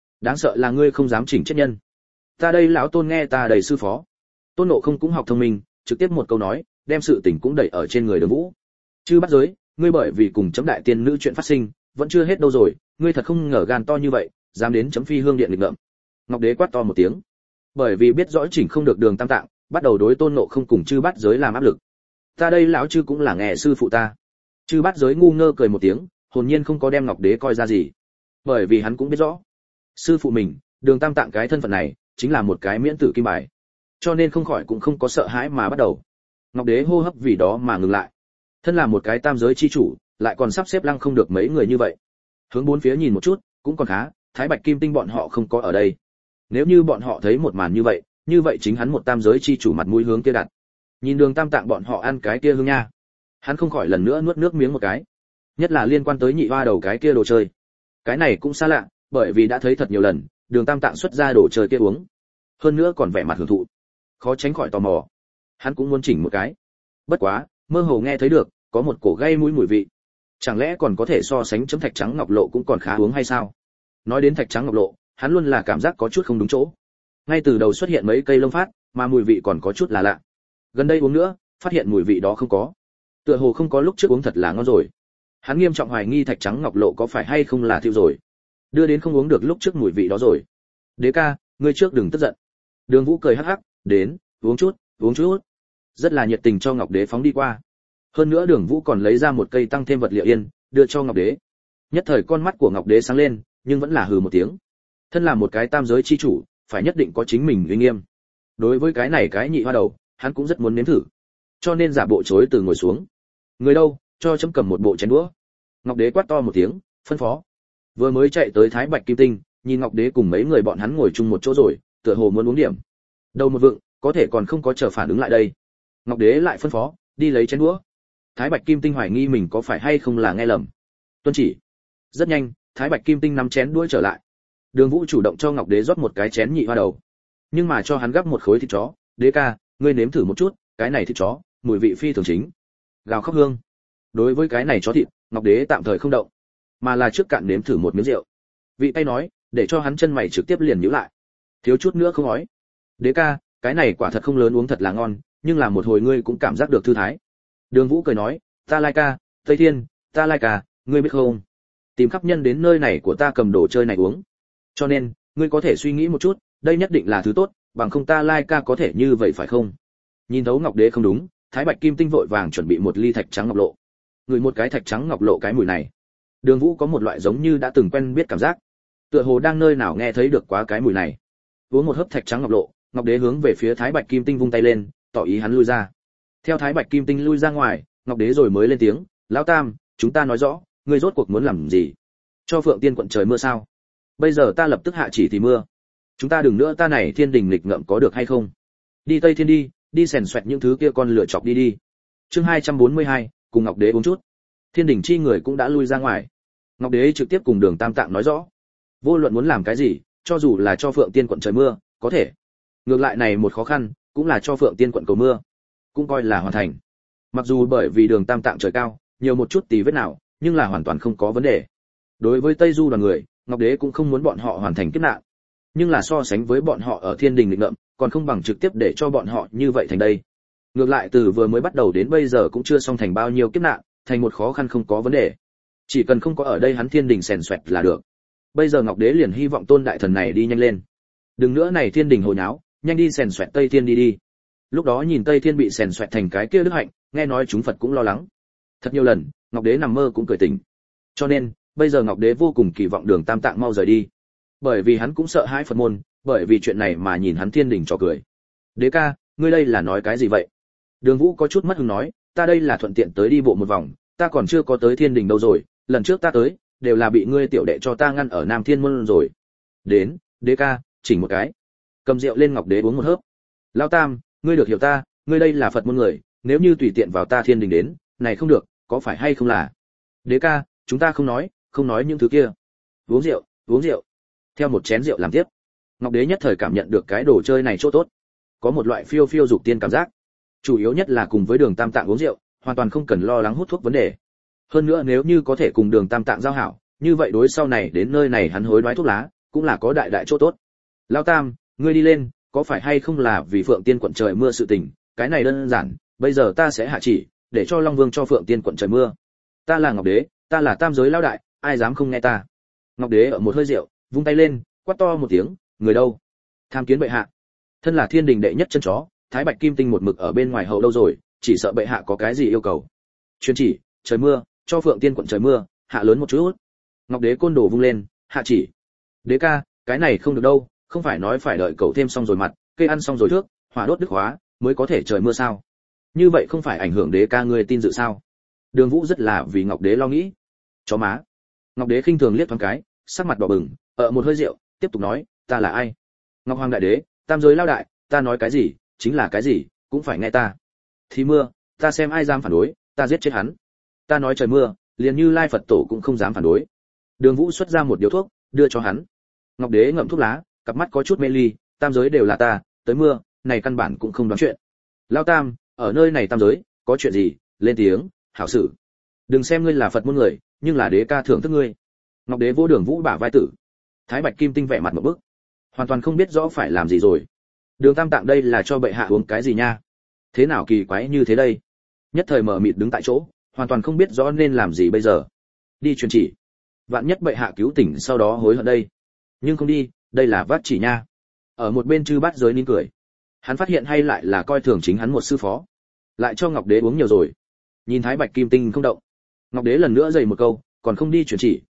sợ là ngươi không dám chỉnh chết nhân. Ta đây lão Tôn nghe ta đầy sư phó. Tôn Ngộ Không cũng học thông minh, trực tiếp một câu nói, đem sự tình cũng đẩy ở trên người Đường Vũ. Chư Bát Giới, ngươi bởi vì cùng chấm đại tiên nữ chuyện phát sinh, vẫn chưa hết đâu rồi, ngươi thật không ngờ gan to như vậy, dám đến chấm Phi Hương Điện nghịch ngợm. Ngọc Đế quát to một tiếng, bởi vì biết rõ chỉnh không được Đường Tam Tạng, bắt đầu đối Tôn Ngộ Không cùng Chư Bát Giới làm áp lực. Ta đây lão chư cũng là nghe sư phụ ta. Chư Bát Giới ngu ngơ cười một tiếng, hồn nhiên không có đem Ngọc Đế coi ra gì, bởi vì hắn cũng biết rõ, sư phụ mình, Đường Tam Tạng cái thân phận này, chính là một cái miễn tử kim bài, cho nên không khỏi cũng không có sợ hãi mà bắt đầu. Ngọc Đế hô hấp vì đó mà ngừng lại. Thân là một cái tam giới chi chủ, lại còn sắp xếp lăng không được mấy người như vậy. Hướng bốn phía nhìn một chút, cũng còn khá, Thái Bạch Kim Tinh bọn họ không có ở đây. Nếu như bọn họ thấy một màn như vậy chính hắn một tam giới chi chủ mặt mũi hướng kia đặt. Nhìn Đường Tam Tạng bọn họ ăn cái kia hương nha, hắn không khỏi lần nữa nuốt nước miếng một cái. Nhất là liên quan tới nhị hoa đầu cái kia đồ chơi. Cái này cũng xa lạ, bởi vì đã thấy thật nhiều lần, Đường Tam Tạng xuất ra đồ chơi kia uống. Hơn nữa còn vẻ mặt hưởng thụ. Khó tránh khỏi tò mò. Hắn cũng muốn chỉnh một cái. Bất quá, mơ hồ nghe thấy được, có một cổ gây mũi mùi vị. Chẳng lẽ còn có thể so sánh chấm thạch trắng ngọc lộ cũng còn khá uống hay sao? Nói đến thạch trắng ngọc lộ, hắn luôn là cảm giác có chút không đúng chỗ. Ngay từ đầu xuất hiện mấy cây lông phát, mà mùi vị còn có chút là lạ. Gần đây uống nữa, phát hiện mùi vị đó không có. Tựa hồ không có lúc trước uống thật là ngon rồi. Hắn nghiêm trọng hoài nghi thạch trắng ngọc lộ có phải hay không là thiêu rồi, đưa đến không uống được lúc trước mùi vị đó rồi. Đế ca, ngươi trước đừng tức giận. Đường Vũ cười hắc hắc, đến, uống chút. Rất là nhiệt tình cho Ngọc Đế phóng đi qua. Hơn nữa Đường Vũ còn lấy ra một cây tăng thêm vật liệu yên, đưa cho Ngọc Đế. Nhất thời con mắt của Ngọc Đế sáng lên, nhưng vẫn là hừ một tiếng. Thân là một cái tam giới chi chủ, phải nhất định có chính mình uy nghiêm. Đối với cái này cái nhị hoa đầu, hắn cũng rất muốn nếm thử. Cho nên giả bộ chối từ ngồi xuống. Người đâu, cho chấm cầm một bộ chén đũa. Ngọc Đế quát to một tiếng, phân phó. Vừa mới chạy tới Thái Bạch Kim Tinh, nhìn Ngọc Đế cùng mấy người bọn hắn ngồi chung một chỗ rồi, tựa hồ muốn uống điểm. Đầu một vựng, có thể còn không có chờ phản ứng lại đây. Ngọc Đế lại phân phó, đi lấy chén đũa. Thái Bạch Kim Tinh hoài nghi mình có phải hay không là nghe lầm. Tuân chỉ. Rất nhanh, Thái Bạch Kim Tinh nắm chén đũa trở lại. Đường Vũ chủ động cho Ngọc Đế rót một cái chén nhị hoa đầu, nhưng mà cho hắn gắp một khối thịt chó. Đế ca, ngươi nếm thử một chút, cái này thịt chó, mùi vị phi thường chính. Gào khóc hương. Đối với cái này chó thịt, Ngọc Đế tạm thời không động, mà là trước cạn nếm thử một miếng rượu. Vị tay nói, để cho hắn chân mày trực tiếp liền nhíu lại. Thiếu chút nữa không nói. Đế ca, cái này quả thật không lớn, uống thật là ngon, nhưng là một hồi ngươi cũng cảm giác được thư thái. Đường Vũ cười nói, ta Lai ca, Tây Thiên, ta Lai ca, ngươi biết không? Tìm khắp nhân đến nơi này của ta cầm đồ chơi này uống. Cho nên, ngươi có thể suy nghĩ một chút, đây nhất định là thứ tốt, bằng không ta Lai ca có thể như vậy phải không? Nhìn thấu Ngọc Đế không đúng, Thái Bạch Kim Tinh vội vàng chuẩn bị một ly thạch trắng ngọc lộ. Người một cái thạch trắng ngọc lộ cái mùi này. Đường Vũ có một loại giống như đã từng quen biết cảm giác, tựa hồ đang nơi nào nghe thấy được quá cái mùi này. Uống một hớp thạch trắng ngọc lộ, Ngọc Đế hướng về phía Thái Bạch Kim Tinh vung tay lên, tỏ ý hắn lui ra. Theo Thái Bạch Kim Tinh lui ra ngoài, Ngọc Đế rồi mới lên tiếng, lão tam, chúng ta nói rõ, ngươi rốt cuộc muốn làm gì? Cho Phượng Tiên quận trời mưa sao? Bây giờ ta lập tức hạ chỉ thì mưa. Chúng ta đừng nữa ta này thiên đình lịch ngợm có được hay không? Đi Tây Thiên đi, đi xèn xoẹt những thứ kia con lửa chọc đi đi. Chương 242, cùng Ngọc Đế uống chút. Thiên đình chi người cũng đã lui ra ngoài. Ngọc Đế trực tiếp cùng Đường Tam Tạng nói rõ, vô luận muốn làm cái gì, cho dù là cho Phượng Tiên quận trời mưa, có thể. Ngược lại này một khó khăn, cũng là cho Phượng Tiên quận cầu mưa, cũng coi là hoàn thành. Mặc dù bởi vì Đường Tam Tạng trời cao, nhiều một chút tí vết nào, nhưng là hoàn toàn không có vấn đề. Đối với Tây Du đoàn người, Ngọc Đế cũng không muốn bọn họ hoàn thành kiếp nạn, nhưng là so sánh với bọn họ ở thiên đình nghịch ngợm, còn không bằng trực tiếp để cho bọn họ như vậy thành đây. Ngược lại từ vừa mới bắt đầu đến bây giờ cũng chưa xong thành bao nhiêu kiếp nạn, thành một khó khăn không có vấn đề. Chỉ cần không có ở đây hắn thiên đình xèn xoẹt là được. Bây giờ Ngọc Đế liền hy vọng Tôn đại thần này đi nhanh lên. Đừng nữa này thiên đình hồi nháo, nhanh đi xèn xoẹt Tây Thiên đi đi. Lúc đó nhìn Tây Thiên bị xèn xoẹt thành cái kia đức hạnh, nghe nói chúng Phật cũng lo lắng. Thật nhiều lần, Ngọc Đế nằm mơ cũng cười tỉnh. Cho nên, bây giờ Ngọc Đế vô cùng kỳ vọng Đường Tam Tạng mau rời đi. Bởi vì hắn cũng sợ hãi Phật môn, bởi vì chuyện này mà nhìn hắn thiên đình cho cười. Đế ca, ngươi đây là nói cái gì vậy? Đường Vũ có chút mất hứng nói, ta đây là thuận tiện tới đi bộ một vòng, ta còn chưa có tới thiên đình đâu rồi, lần trước ta tới, đều là bị ngươi tiểu đệ cho ta ngăn ở Nam Thiên môn rồi. Đến, Đế ca, chỉnh một cái. Cầm rượu lên Ngọc Đế uống một hớp. Lão tam, ngươi được hiểu ta, ngươi đây là Phật môn người, nếu như tùy tiện vào ta thiên đình đến, này không được, có phải hay không là? Đế ca, chúng ta không nói những thứ kia. Uống rượu, uống rượu. Theo một chén rượu làm tiếp. Ngọc Đế nhất thời cảm nhận được cái đồ chơi này chỗ tốt, có một loại phiêu phiêu dục tiên cảm giác. Chủ yếu nhất là cùng với Đường Tam Tạng uống rượu, hoàn toàn không cần lo lắng hút thuốc vấn đề. Hơn nữa nếu như có thể cùng Đường Tam Tạng giao hảo, như vậy đối sau này đến nơi này hắn hối đoái thuốc lá, cũng là có đại đại chỗ tốt. Lão tam, ngươi đi lên, có phải hay không là vì Phượng Tiên quận trời mưa sự tình, cái này đơn giản, bây giờ ta sẽ hạ chỉ, để cho Long Vương cho Phượng Tiên quận trời mưa. Ta là Ngọc Đế, ta là tam giới lão đại, ai dám không nghe ta. Ngọc Đế ở một hơi rượu, vung tay lên, quát to một tiếng, người đâu? Tham kiến bệ hạ. Thân là thiên đình đệ nhất chân chó, Thái Bạch Kim Tinh một mực ở bên ngoài hậu đâu rồi, chỉ sợ bệ hạ có cái gì yêu cầu. Truyền chỉ, trời mưa, cho Phượng Tiên quận trời mưa, hạ lớn một chút. Ngọc Đế côn đồ vung lên, hạ chỉ. Đế ca, cái này không được đâu, không phải nói phải đợi cậu thêm xong rồi mặt, cây ăn xong rồi thước, hỏa đốt đức hóa, mới có thể trời mưa sao? Như vậy không phải ảnh hưởng Đế ca ngươi tin dự sao? Đường Vũ rất là vì Ngọc Đế lo nghĩ. Chó má. Ngọc Đế khinh thường liếc thoáng cái, sắc mặt đỏ bừng, một hơi rượu, tiếp tục nói, ta là ai? Ngọc Hoàng đại đế, tam giới lao đại, ta nói cái gì, chính là cái gì, cũng phải nghe ta. Thì mưa, ta xem ai dám phản đối, ta giết chết hắn. Ta nói trời mưa, liền như Lai Phật tổ cũng không dám phản đối. Đường Vũ xuất ra một điếu thuốc, đưa cho hắn. Ngọc Đế ngậm thuốc lá, cặp mắt có chút mê ly, tam giới đều là ta, tới mưa, này căn bản cũng không đoán chuyện. Lao tam, ở nơi này tam giới, có chuyện gì, lên tiếng, hảo xử. Đừng xem ngươi là Phật môn người, nhưng là Đế ca thưởng thức ngươi. Ngọc Đế vỗ Đường Vũ bả vai tử. Thái Bạch Kim Tinh vẻ mặt một bức, hoàn toàn không biết rõ phải làm gì rồi. Đường Tam Tạng đây là cho bệ hạ uống cái gì nha? Thế nào kỳ quái như thế đây? Nhất thời mở mịt đứng tại chỗ, hoàn toàn không biết rõ nên làm gì bây giờ. Đi truyền chỉ, vạn nhất bệ hạ cứu tỉnh sau đó hối hận đây. Nhưng không đi, đây là vát chỉ nha. Ở một bên Chư Bát Giới nín cười. Hắn phát hiện hay lại là coi thường chính hắn một sư phó, lại cho Ngọc Đế uống nhiều rồi. Nhìn Thái Bạch Kim Tinh không động, Ngọc Đế lần nữa dày một câu, còn không đi truyền chỉ,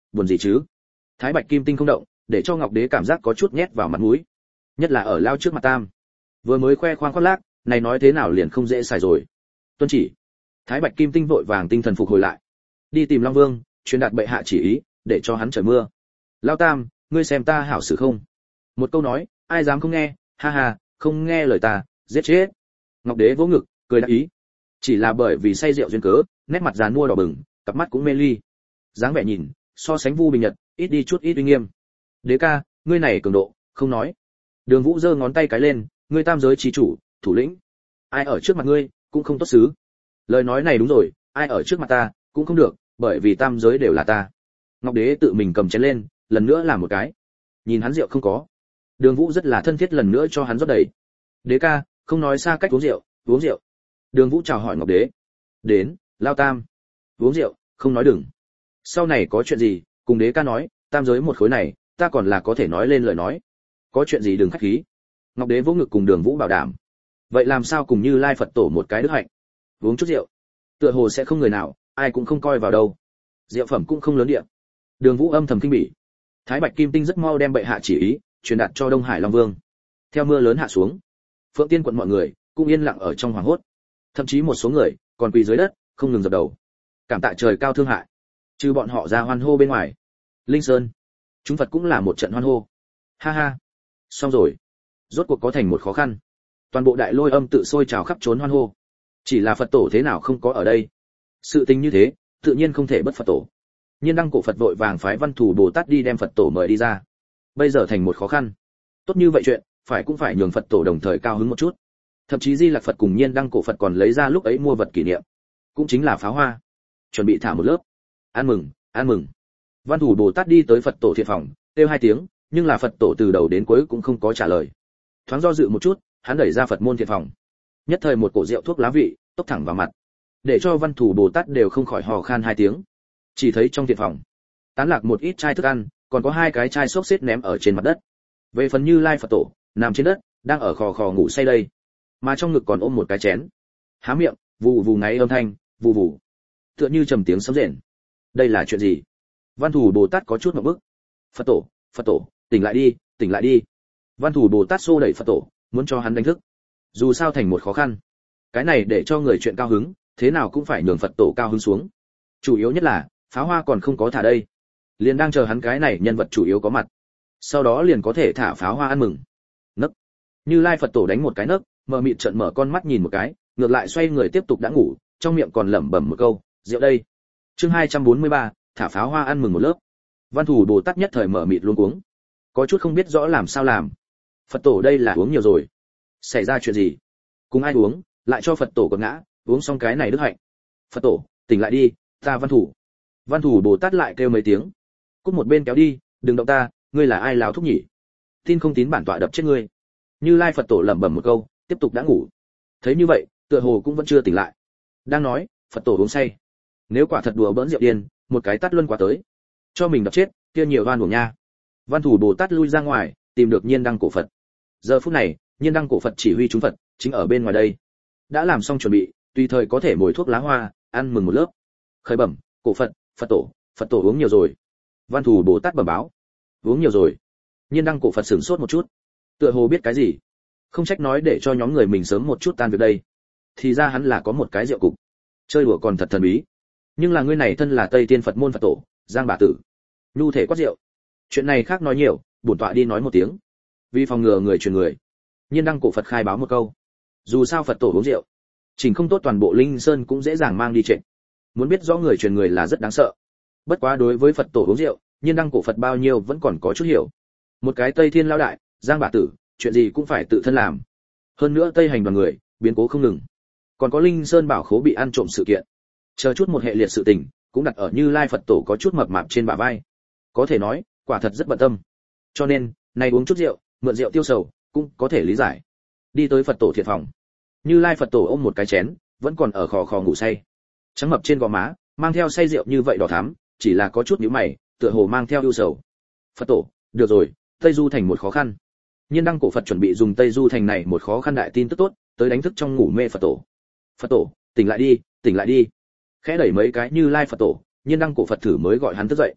buồn gì chứ? Thái Bạch Kim Tinh không động, để cho Ngọc Đế cảm giác có chút nhét vào mặt mũi. Nhất là ở lao trước mặt Tam. Vừa mới khoe khoang khoác lác, này nói thế nào liền không dễ xài rồi. Tuân chỉ. Thái Bạch Kim Tinh vội vàng tinh thần phục hồi lại. Đi tìm Long Vương, truyền đạt bệ hạ chỉ ý, để cho hắn trời mưa. Lao Tam, ngươi xem ta hảo xử không? Một câu nói, ai dám không nghe, ha ha, không nghe lời ta, giết chết. Ngọc Đế vỗ ngực, cười đáp ý. Chỉ là bởi vì say rượu duyên cớ, nét mặt giàn mua đỏ bừng, cặp mắt cũng mê ly. Dáng vẻ nhìn, so sánh Vu Bình Nhật, ít đi chút ít uy nghiêm. Đế ca, ngươi này cường độ, không nói. Đường Vũ giơ ngón tay cái lên, ngươi tam giới chi chủ, thủ lĩnh. Ai ở trước mặt ngươi, cũng không tốt xứ. Lời nói này đúng rồi, ai ở trước mặt ta, cũng không được, bởi vì tam giới đều là ta. Ngọc Đế tự mình cầm chén lên, lần nữa làm một cái. Nhìn hắn rượu không có. Đường Vũ rất là thân thiết lần nữa cho hắn rót đầy. Đế ca, không nói xa cách uống rượu, uống rượu. Đường Vũ chào hỏi Ngọc Đế. Đến, Lao Tam. Uống rượu, không nói đừng. Sau này có chuyện gì, cùng Đế ca nói, tam giới một khối này, ta còn là có thể nói lên lời nói. Có chuyện gì đừng khách khí. Ngọc Đế vỗ ngực cùng Đường Vũ bảo đảm. Vậy làm sao cùng Như Lai Phật tổ một cái đức hạnh? Uống chút rượu. Tựa hồ sẽ không người nào, ai cũng không coi vào đâu. Rượu phẩm cũng không lớn địa. Đường Vũ âm thầm kinh bỉ. Thái Bạch Kim Tinh rất mau đem bệ hạ chỉ ý truyền đạt cho Đông Hải Long Vương. Theo mưa lớn hạ xuống, Phượng Tiên quận mọi người cũng yên lặng ở trong hoàng hốt. Thậm chí một số người còn quỳ dưới đất, không ngừng dập đầu. Cảm tạ trời cao thương hại. Trừ bọn họ ra hoan hô bên ngoài, Linh Sơn, chúng Phật cũng là một trận hoan hô. Ha ha, xong rồi. Rốt cuộc có thành một khó khăn. Toàn bộ đại lôi âm tự sôi trào khắp trốn hoan hô. Chỉ là Phật tổ thế nào không có ở đây. Sự tình như thế, tự nhiên không thể bất Phật tổ. Nhiên đăng cổ Phật vội vàng phái Văn Thủ Bồ Tát đi đem Phật tổ mời đi ra. Bây giờ thành một khó khăn. Tốt như vậy chuyện, phải cũng phải nhường Phật tổ đồng thời cao hứng một chút. Thậm chí Di Lặc Phật cùng Nhiên đăng cổ Phật còn lấy ra lúc ấy mua vật kỷ niệm, cũng chính là pháo hoa, chuẩn bị thả một lớp. Ăn mừng, ăn mừng. Văn Thủ Bồ Tát đi tới Phật tổ thiện phòng, kêu hai tiếng, nhưng là Phật tổ từ đầu đến cuối cũng không có trả lời. Thoáng do dự một chút, hắn đẩy ra Phật môn thiện phòng. Nhất thời một cổ rượu thuốc lá vị tốc thẳng vào mặt, để cho Văn Thủ Bồ Tát đều không khỏi hò khan hai tiếng. Chỉ thấy trong thiện phòng tán lạc một ít chai thức ăn, còn có hai cái chai xốp xếp ném ở trên mặt đất. Về phần Như Lai Phật tổ nằm trên đất, đang ở khò khò ngủ say đây, mà trong ngực còn ôm một cái chén. Há miệng, vù vù ngáy âm thanh, vù vù, tựa như trầm tiếng sấm rền. Đây là chuyện gì? Văn Thủ Bồ Tát có chút ngượng bức. Phật tổ, tỉnh lại đi, tỉnh lại đi. Văn Thủ Bồ Tát xô đẩy Phật tổ, muốn cho hắn đánh thức. Dù sao thành một khó khăn, cái này để cho người chuyện cao hứng, thế nào cũng phải nhường Phật tổ cao hứng xuống. Chủ yếu nhất là pháo hoa còn không có thả đây, liền đang chờ hắn cái này nhân vật chủ yếu có mặt, sau đó liền có thể thả pháo hoa ăn mừng. Nấc. Như Lai Phật tổ đánh một cái nấc, mờ mịt trợn mở con mắt nhìn một cái, ngược lại xoay người tiếp tục đã ngủ, trong miệng còn lẩm bẩm một câu, rượu đây. Chương 243, thả pháo hoa ăn mừng một lớp. Văn Thủ Bồ Tát nhất thời mở mịt luống cuống, có chút không biết rõ làm sao làm. Phật tổ đây là uống nhiều rồi, xảy ra chuyện gì? Cùng ai uống, lại cho Phật tổ quật ngã, uống xong cái này đức hạnh. Phật tổ, tỉnh lại đi, ta Văn Thủ. Văn Thủ Bồ Tát lại kêu mấy tiếng, cút một bên kéo đi, đừng động ta, ngươi là ai láo thúc nhỉ? Tin không tín bản tọa đập chết ngươi. Như Lai Phật tổ lẩm bẩm một câu, tiếp tục đã ngủ. Thấy như vậy, tựa hồ cũng vẫn chưa tỉnh lại. Đang nói, Phật tổ uống say. Nếu quả thật đùa bỡn rượu điên, một cái tát luân qua tới, cho mình đập chết, kia nhiều oan uổng nha. Văn Thủ Bồ Tát lui ra ngoài, tìm được Nhiên đăng cổ Phật. Giờ phút này, Nhiên đăng cổ Phật chỉ huy chúng Phật, chính ở bên ngoài đây. Đã làm xong chuẩn bị, tùy thời có thể mồi thuốc lá hoa, ăn mừng một lớp. Khởi bẩm, cổ Phật, Phật tổ uống nhiều rồi. Văn Thủ Bồ Tát bẩm báo, uống nhiều rồi. Nhiên đăng cổ Phật sửng sốt một chút, tựa hồ biết cái gì, không trách nói để cho nhóm người mình sớm một chút tan việc đây. Thì ra hắn là có một cái rượu cục, chơi đùa còn thật thần bí. Nhưng là ngươi này thân là Tây Tiên Phật môn Phật tổ, Giang Bà Tử, nhu thể quát rượu. Chuyện này khác nói nhiều, bổn tọa đi nói một tiếng, vì phòng ngừa người truyền người. Nhiên đăng cổ Phật khai báo một câu, dù sao Phật tổ uống rượu, chỉnh không tốt toàn bộ Linh Sơn cũng dễ dàng mang đi trệnh. Muốn biết rõ người truyền người là rất đáng sợ. Bất quá đối với Phật tổ uống rượu, Nhiên đăng cổ Phật bao nhiêu vẫn còn có chút hiểu. Một cái Tây Thiên lão đại, Giang Bà Tử, chuyện gì cũng phải tự thân làm. Hơn nữa Tây hành đoàn người, biến cố không ngừng. Còn có Linh Sơn bảo khố bị ăn trộm sự kiện. Chờ chút một hệ liệt sự tình, cũng đặt ở Như Lai Phật tổ có chút mập mạp trên bả vai. Có thể nói, quả thật rất bận tâm. Cho nên, này uống chút rượu, mượn rượu tiêu sầu, cũng có thể lý giải. Đi tới Phật tổ thiện phòng. Như Lai Phật tổ ôm một cái chén, vẫn còn ở khò khò ngủ say. Trắng mập trên gò má, mang theo say rượu như vậy đỏ thắm, chỉ là có chút nhíu mày, tựa hồ mang theo ưu sầu. Phật tổ, được rồi, Tây Du thành một khó khăn. Nhiên đăng cổ Phật chuẩn bị dùng Tây Du thành này một khó khăn đại tin tức tốt, tới đánh thức trong ngủ mê Phật tổ. Phật tổ, tỉnh lại đi, tỉnh lại đi. Khẽ đẩy mấy cái Như Lai Phật tổ, Nhiên đăng cổ Phật thử mới gọi hắn thức dậy.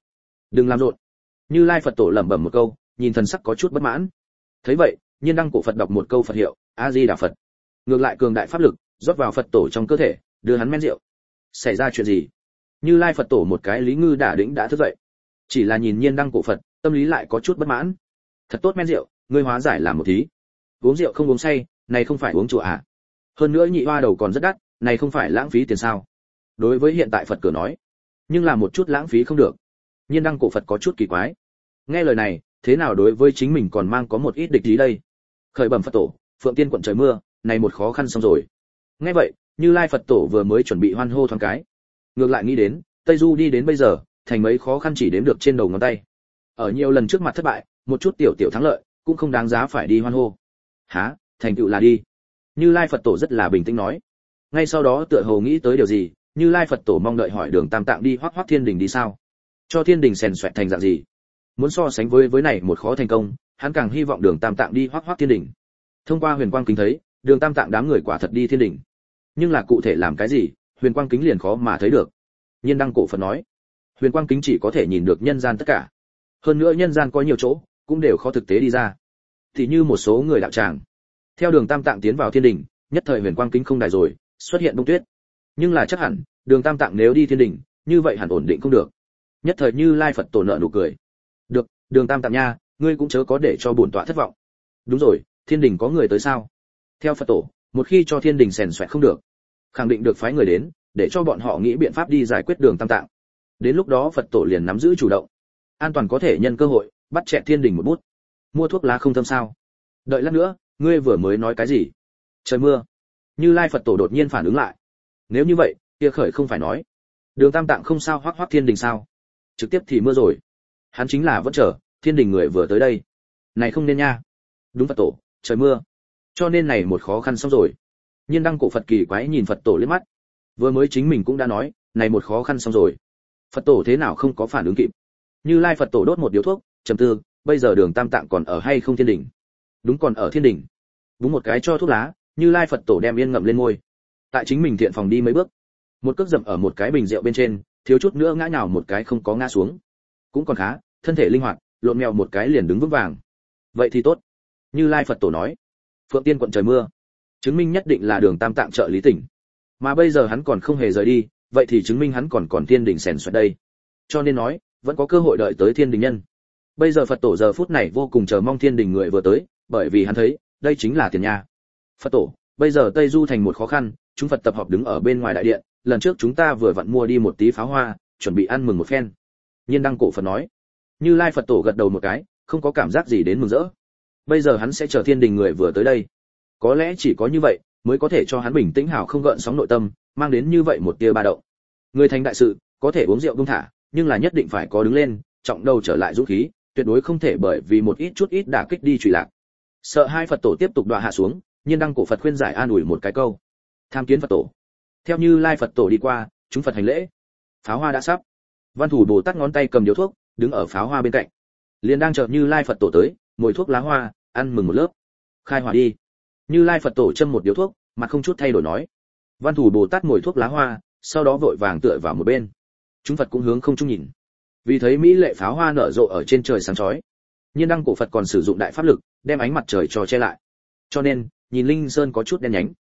đừng làm rộn. Như Lai Phật tổ lẩm bẩm một câu, nhìn thần sắc có chút bất mãn. Thấy vậy, Nhiên Đăng cổ Phật đọc một câu Phật hiệu, A Di Đà Phật. Ngược lại cường đại pháp lực rót vào Phật tổ trong cơ thể, đưa hắn men rượu. Xảy ra chuyện gì? Như Lai Phật tổ một cái Lý Ngư Đả Đĩnh đã thức dậy. Chỉ là nhìn Nhiên Đăng cổ Phật, tâm lý lại có chút bất mãn. Thật tốt men rượu, ngươi hóa giải làm một thí. Uống rượu không uống say, này không phải uống chùa à? Hơn nữa nhị hoa đầu còn rất đắt, này không phải lãng phí tiền sao? Đối với hiện tại Phật cửa nói, nhưng là một chút lãng phí không được. Nhiên Đăng cổ Phật có chút kỳ quái. Nghe lời này, thế nào đối với chính mình còn mang có một ít địch ý đây? Khởi bẩm Phật tổ, Phượng Tiên quận trời mưa, này một khó khăn xong rồi. Nghe vậy, Như Lai Phật tổ vừa mới chuẩn bị hoan hô thoáng cái, ngược lại nghĩ đến, Tây Du đi đến bây giờ, thành mấy khó khăn chỉ đếm được trên đầu ngón tay. Ở nhiều lần trước mặt thất bại, một chút tiểu tiểu thắng lợi, cũng không đáng giá phải đi hoan hô. Hả, thành tựu là đi. Như Lai Phật tổ rất là bình tĩnh nói. Ngay sau đó tựa hồ nghĩ tới điều gì, Như Lai Phật tổ mong đợi hỏi Đường Tam Tạng đi Hoắc Hoắc Thiên Đình đi sao? Cho Thiên Đình xèn xoẹt thành dạng gì? Muốn so sánh với này một khó thành công, hắn càng hy vọng Đường Tam Tạng đi Hoắc Hoắc Thiên Đình. Thông qua Huyền Quang Kính thấy, Đường Tam Tạng đám người quả thật đi Thiên Đình. Nhưng là cụ thể làm cái gì, Huyền Quang Kính liền khó mà thấy được. Nhiên Đăng cổ Phật nói, Huyền Quang Kính chỉ có thể nhìn được nhân gian tất cả. Hơn nữa nhân gian có nhiều chỗ, cũng đều khó thực tế đi ra. Thì như một số người đạo tràng, theo Đường Tam Tạng tiến vào Thiên Đình, nhất thời Huyền Quang Kính không đài rồi, xuất hiện bông tuyết. Nhưng là chắc hẳn, Đường Tam Tạng nếu đi Thiên Đình, như vậy hẳn ổn định không được. Nhất thời Như Lai Phật tổ nợ nụ cười. Được, Đường Tam Tạng nha, ngươi cũng chớ có để cho bổn tọa thất vọng. Đúng rồi, Thiên Đình có người tới sao? Theo Phật tổ, một khi cho Thiên Đình xèn xoẹt không được, khẳng định được phái người đến, để cho bọn họ nghĩ biện pháp đi giải quyết Đường Tam Tạng. Đến lúc đó Phật tổ liền nắm giữ chủ động, an toàn có thể nhân cơ hội bắt chẹt Thiên Đình một bút. Mua thuốc lá không thâm sao? Đợi lát nữa, ngươi vừa mới nói cái gì? Trời mưa. Như Lai Phật tổ đột nhiên phản ứng lại. Nếu như vậy, kia khởi không phải nói, Đường Tam Tạng không sao Hoắc Hoắc Thiên Đình sao? Trực tiếp thì mưa rồi. Hắn chính là vẫn chờ Thiên Đình người vừa tới đây. Này không nên nha. Đúng Phật tổ, trời mưa. Cho nên này một khó khăn xong rồi. Nhiên Đăng cổ Phật kỳ quái nhìn Phật tổ liếc mắt. Vừa mới chính mình cũng đã nói, này một khó khăn xong rồi. Phật tổ thế nào không có phản ứng kịp. Như Lai Phật tổ đốt một điếu thuốc, trầm tư, bây giờ Đường Tam Tạng còn ở hay không Thiên Đình? Đúng, còn ở Thiên Đình. Búng một cái cho thuốc lá, Như Lai Phật tổ đem yên ngậm lên môi. Tại chính mình thiện phòng đi mấy bước, một cước dậm ở một cái bình rượu bên trên, thiếu chút nữa ngã nhào một cái không có ngã xuống. Cũng còn khá, thân thể linh hoạt, lộn mèo một cái liền đứng vững vàng. Vậy thì tốt. Như Lai Phật tổ nói, Phượng Tiên quận trời mưa, chứng minh nhất định là Đường Tam Tạng trợ lý tỉnh. Mà bây giờ hắn còn không hề rời đi, vậy thì chứng minh hắn còn Thiên Đình xèn xoẹt đây. Cho nên nói, vẫn có cơ hội đợi tới Thiên Đình nhân. Bây giờ Phật tổ giờ phút này vô cùng chờ mong Thiên Đình người vừa tới, bởi vì hắn thấy, đây chính là tiền nhà. Phật tổ, bây giờ Tây Du thành một khó khăn, chúng Phật tập hợp đứng ở bên ngoài đại điện, lần trước chúng ta vừa vặn mua đi một tí pháo hoa, chuẩn bị ăn mừng một phen. Nhiên Đăng cổ Phật nói. Như Lai Phật tổ gật đầu một cái, không có cảm giác gì đến mừng rỡ. Bây giờ hắn sẽ chờ Thiên Đình người vừa tới đây. Có lẽ chỉ có như vậy mới có thể cho hắn bình tĩnh hào không gợn sóng nội tâm, mang đến như vậy một tia ba động. Người thành đại sự, có thể uống rượu buông thả, nhưng là nhất định phải có đứng lên, trọng đầu trở lại dũng khí, tuyệt đối không thể bởi vì một ít đả kích đi trụy lạc. Sợ hai Phật tổ tiếp tục đọa hạ xuống, Nhiên Đăng cổ Phật khuyên giải an ủi một cái câu. Tham kiến Phật tổ. Theo Như Lai Phật tổ đi qua, chúng Phật hành lễ. Pháo hoa đã sắp. Văn Thủ Bồ Tát ngón tay cầm điếu thuốc, đứng ở pháo hoa bên cạnh. Liền đang chờ Như Lai Phật tổ tới, mồi thuốc lá hoa, ăn mừng một lớp. Khai hỏa đi. Như Lai Phật tổ châm một điếu thuốc, mặt không chút thay đổi nói. Văn Thủ Bồ Tát mồi thuốc lá hoa, sau đó vội vàng tựa vào một bên. Chúng Phật cũng hướng không trung nhìn. Vì thấy mỹ lệ pháo hoa nở rộ ở trên trời sáng chói. Nhiên Đăng cổ Phật còn sử dụng đại pháp lực, đem ánh mặt trời cho che lại. Cho nên, nhìn linh sơn có chút đen nhánh.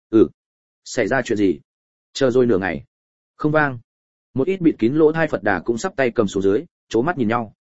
Xảy ra chuyện gì? Chờ rồi nửa ngày, không vang. Một ít bịt kín lỗ tai Phật Đà cũng sắp tay cầm xuống dưới, chố mắt nhìn nhau.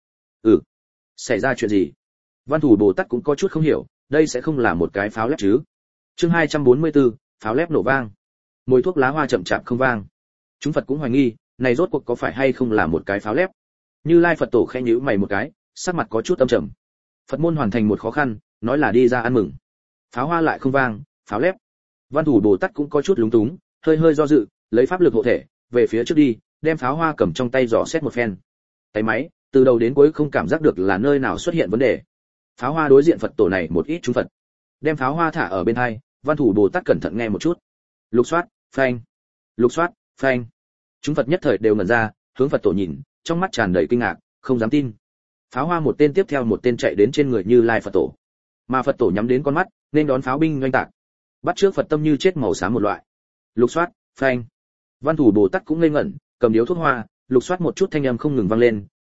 Xảy ra chuyện gì? Văn Thủ Bồ Tát cũng có chút không hiểu, đây sẽ không là một cái pháo lép chứ? Chương 244, pháo lép nổ vang. Mùi thuốc lá hoa chậm chạp không vang. Chúng Phật cũng hoài nghi, này rốt cuộc có phải hay không là một cái pháo lép? Như Lai Phật tổ khẽ nhíu mày một cái, sắc mặt có chút âm trầm. Phật môn hoàn thành một khó khăn, nói là đi ra ăn mừng. Pháo hoa lại không vang, pháo lép. Văn Thủ Bồ Tát cũng có chút lúng túng, hơi do dự, lấy pháp lực hộ thể, về phía trước đi, đem pháo hoa cầm trong tay dò xét một phen. Tay máy, từ đầu đến cuối không cảm giác được là nơi nào xuất hiện vấn đề. Pháo hoa đối diện Phật tổ này một ít chúng Phật, đem pháo hoa thả ở bên hai, Văn Thủ Bồ Tát cẩn thận nghe một chút. Lục soát, phanh. Lục soát, phanh. Chúng Phật nhất thời đều ngẩn ra, hướng Phật tổ nhìn, trong mắt tràn đầy kinh ngạc, không dám tin. Pháo hoa một tên tiếp theo một tên chạy đến trên người Như Lai Phật tổ. Mà Phật tổ nhắm đến con mắt, nên đón pháo binh oanh tạc. Bắt trước Phật tâm như chết màu xám một loại. Lục soát, phanh. Văn Thủ Bồ Tát cũng ngây ngẩn, cầm điếu thuốc hoa, lục soát một chút thanh âm không ngừng vang lên,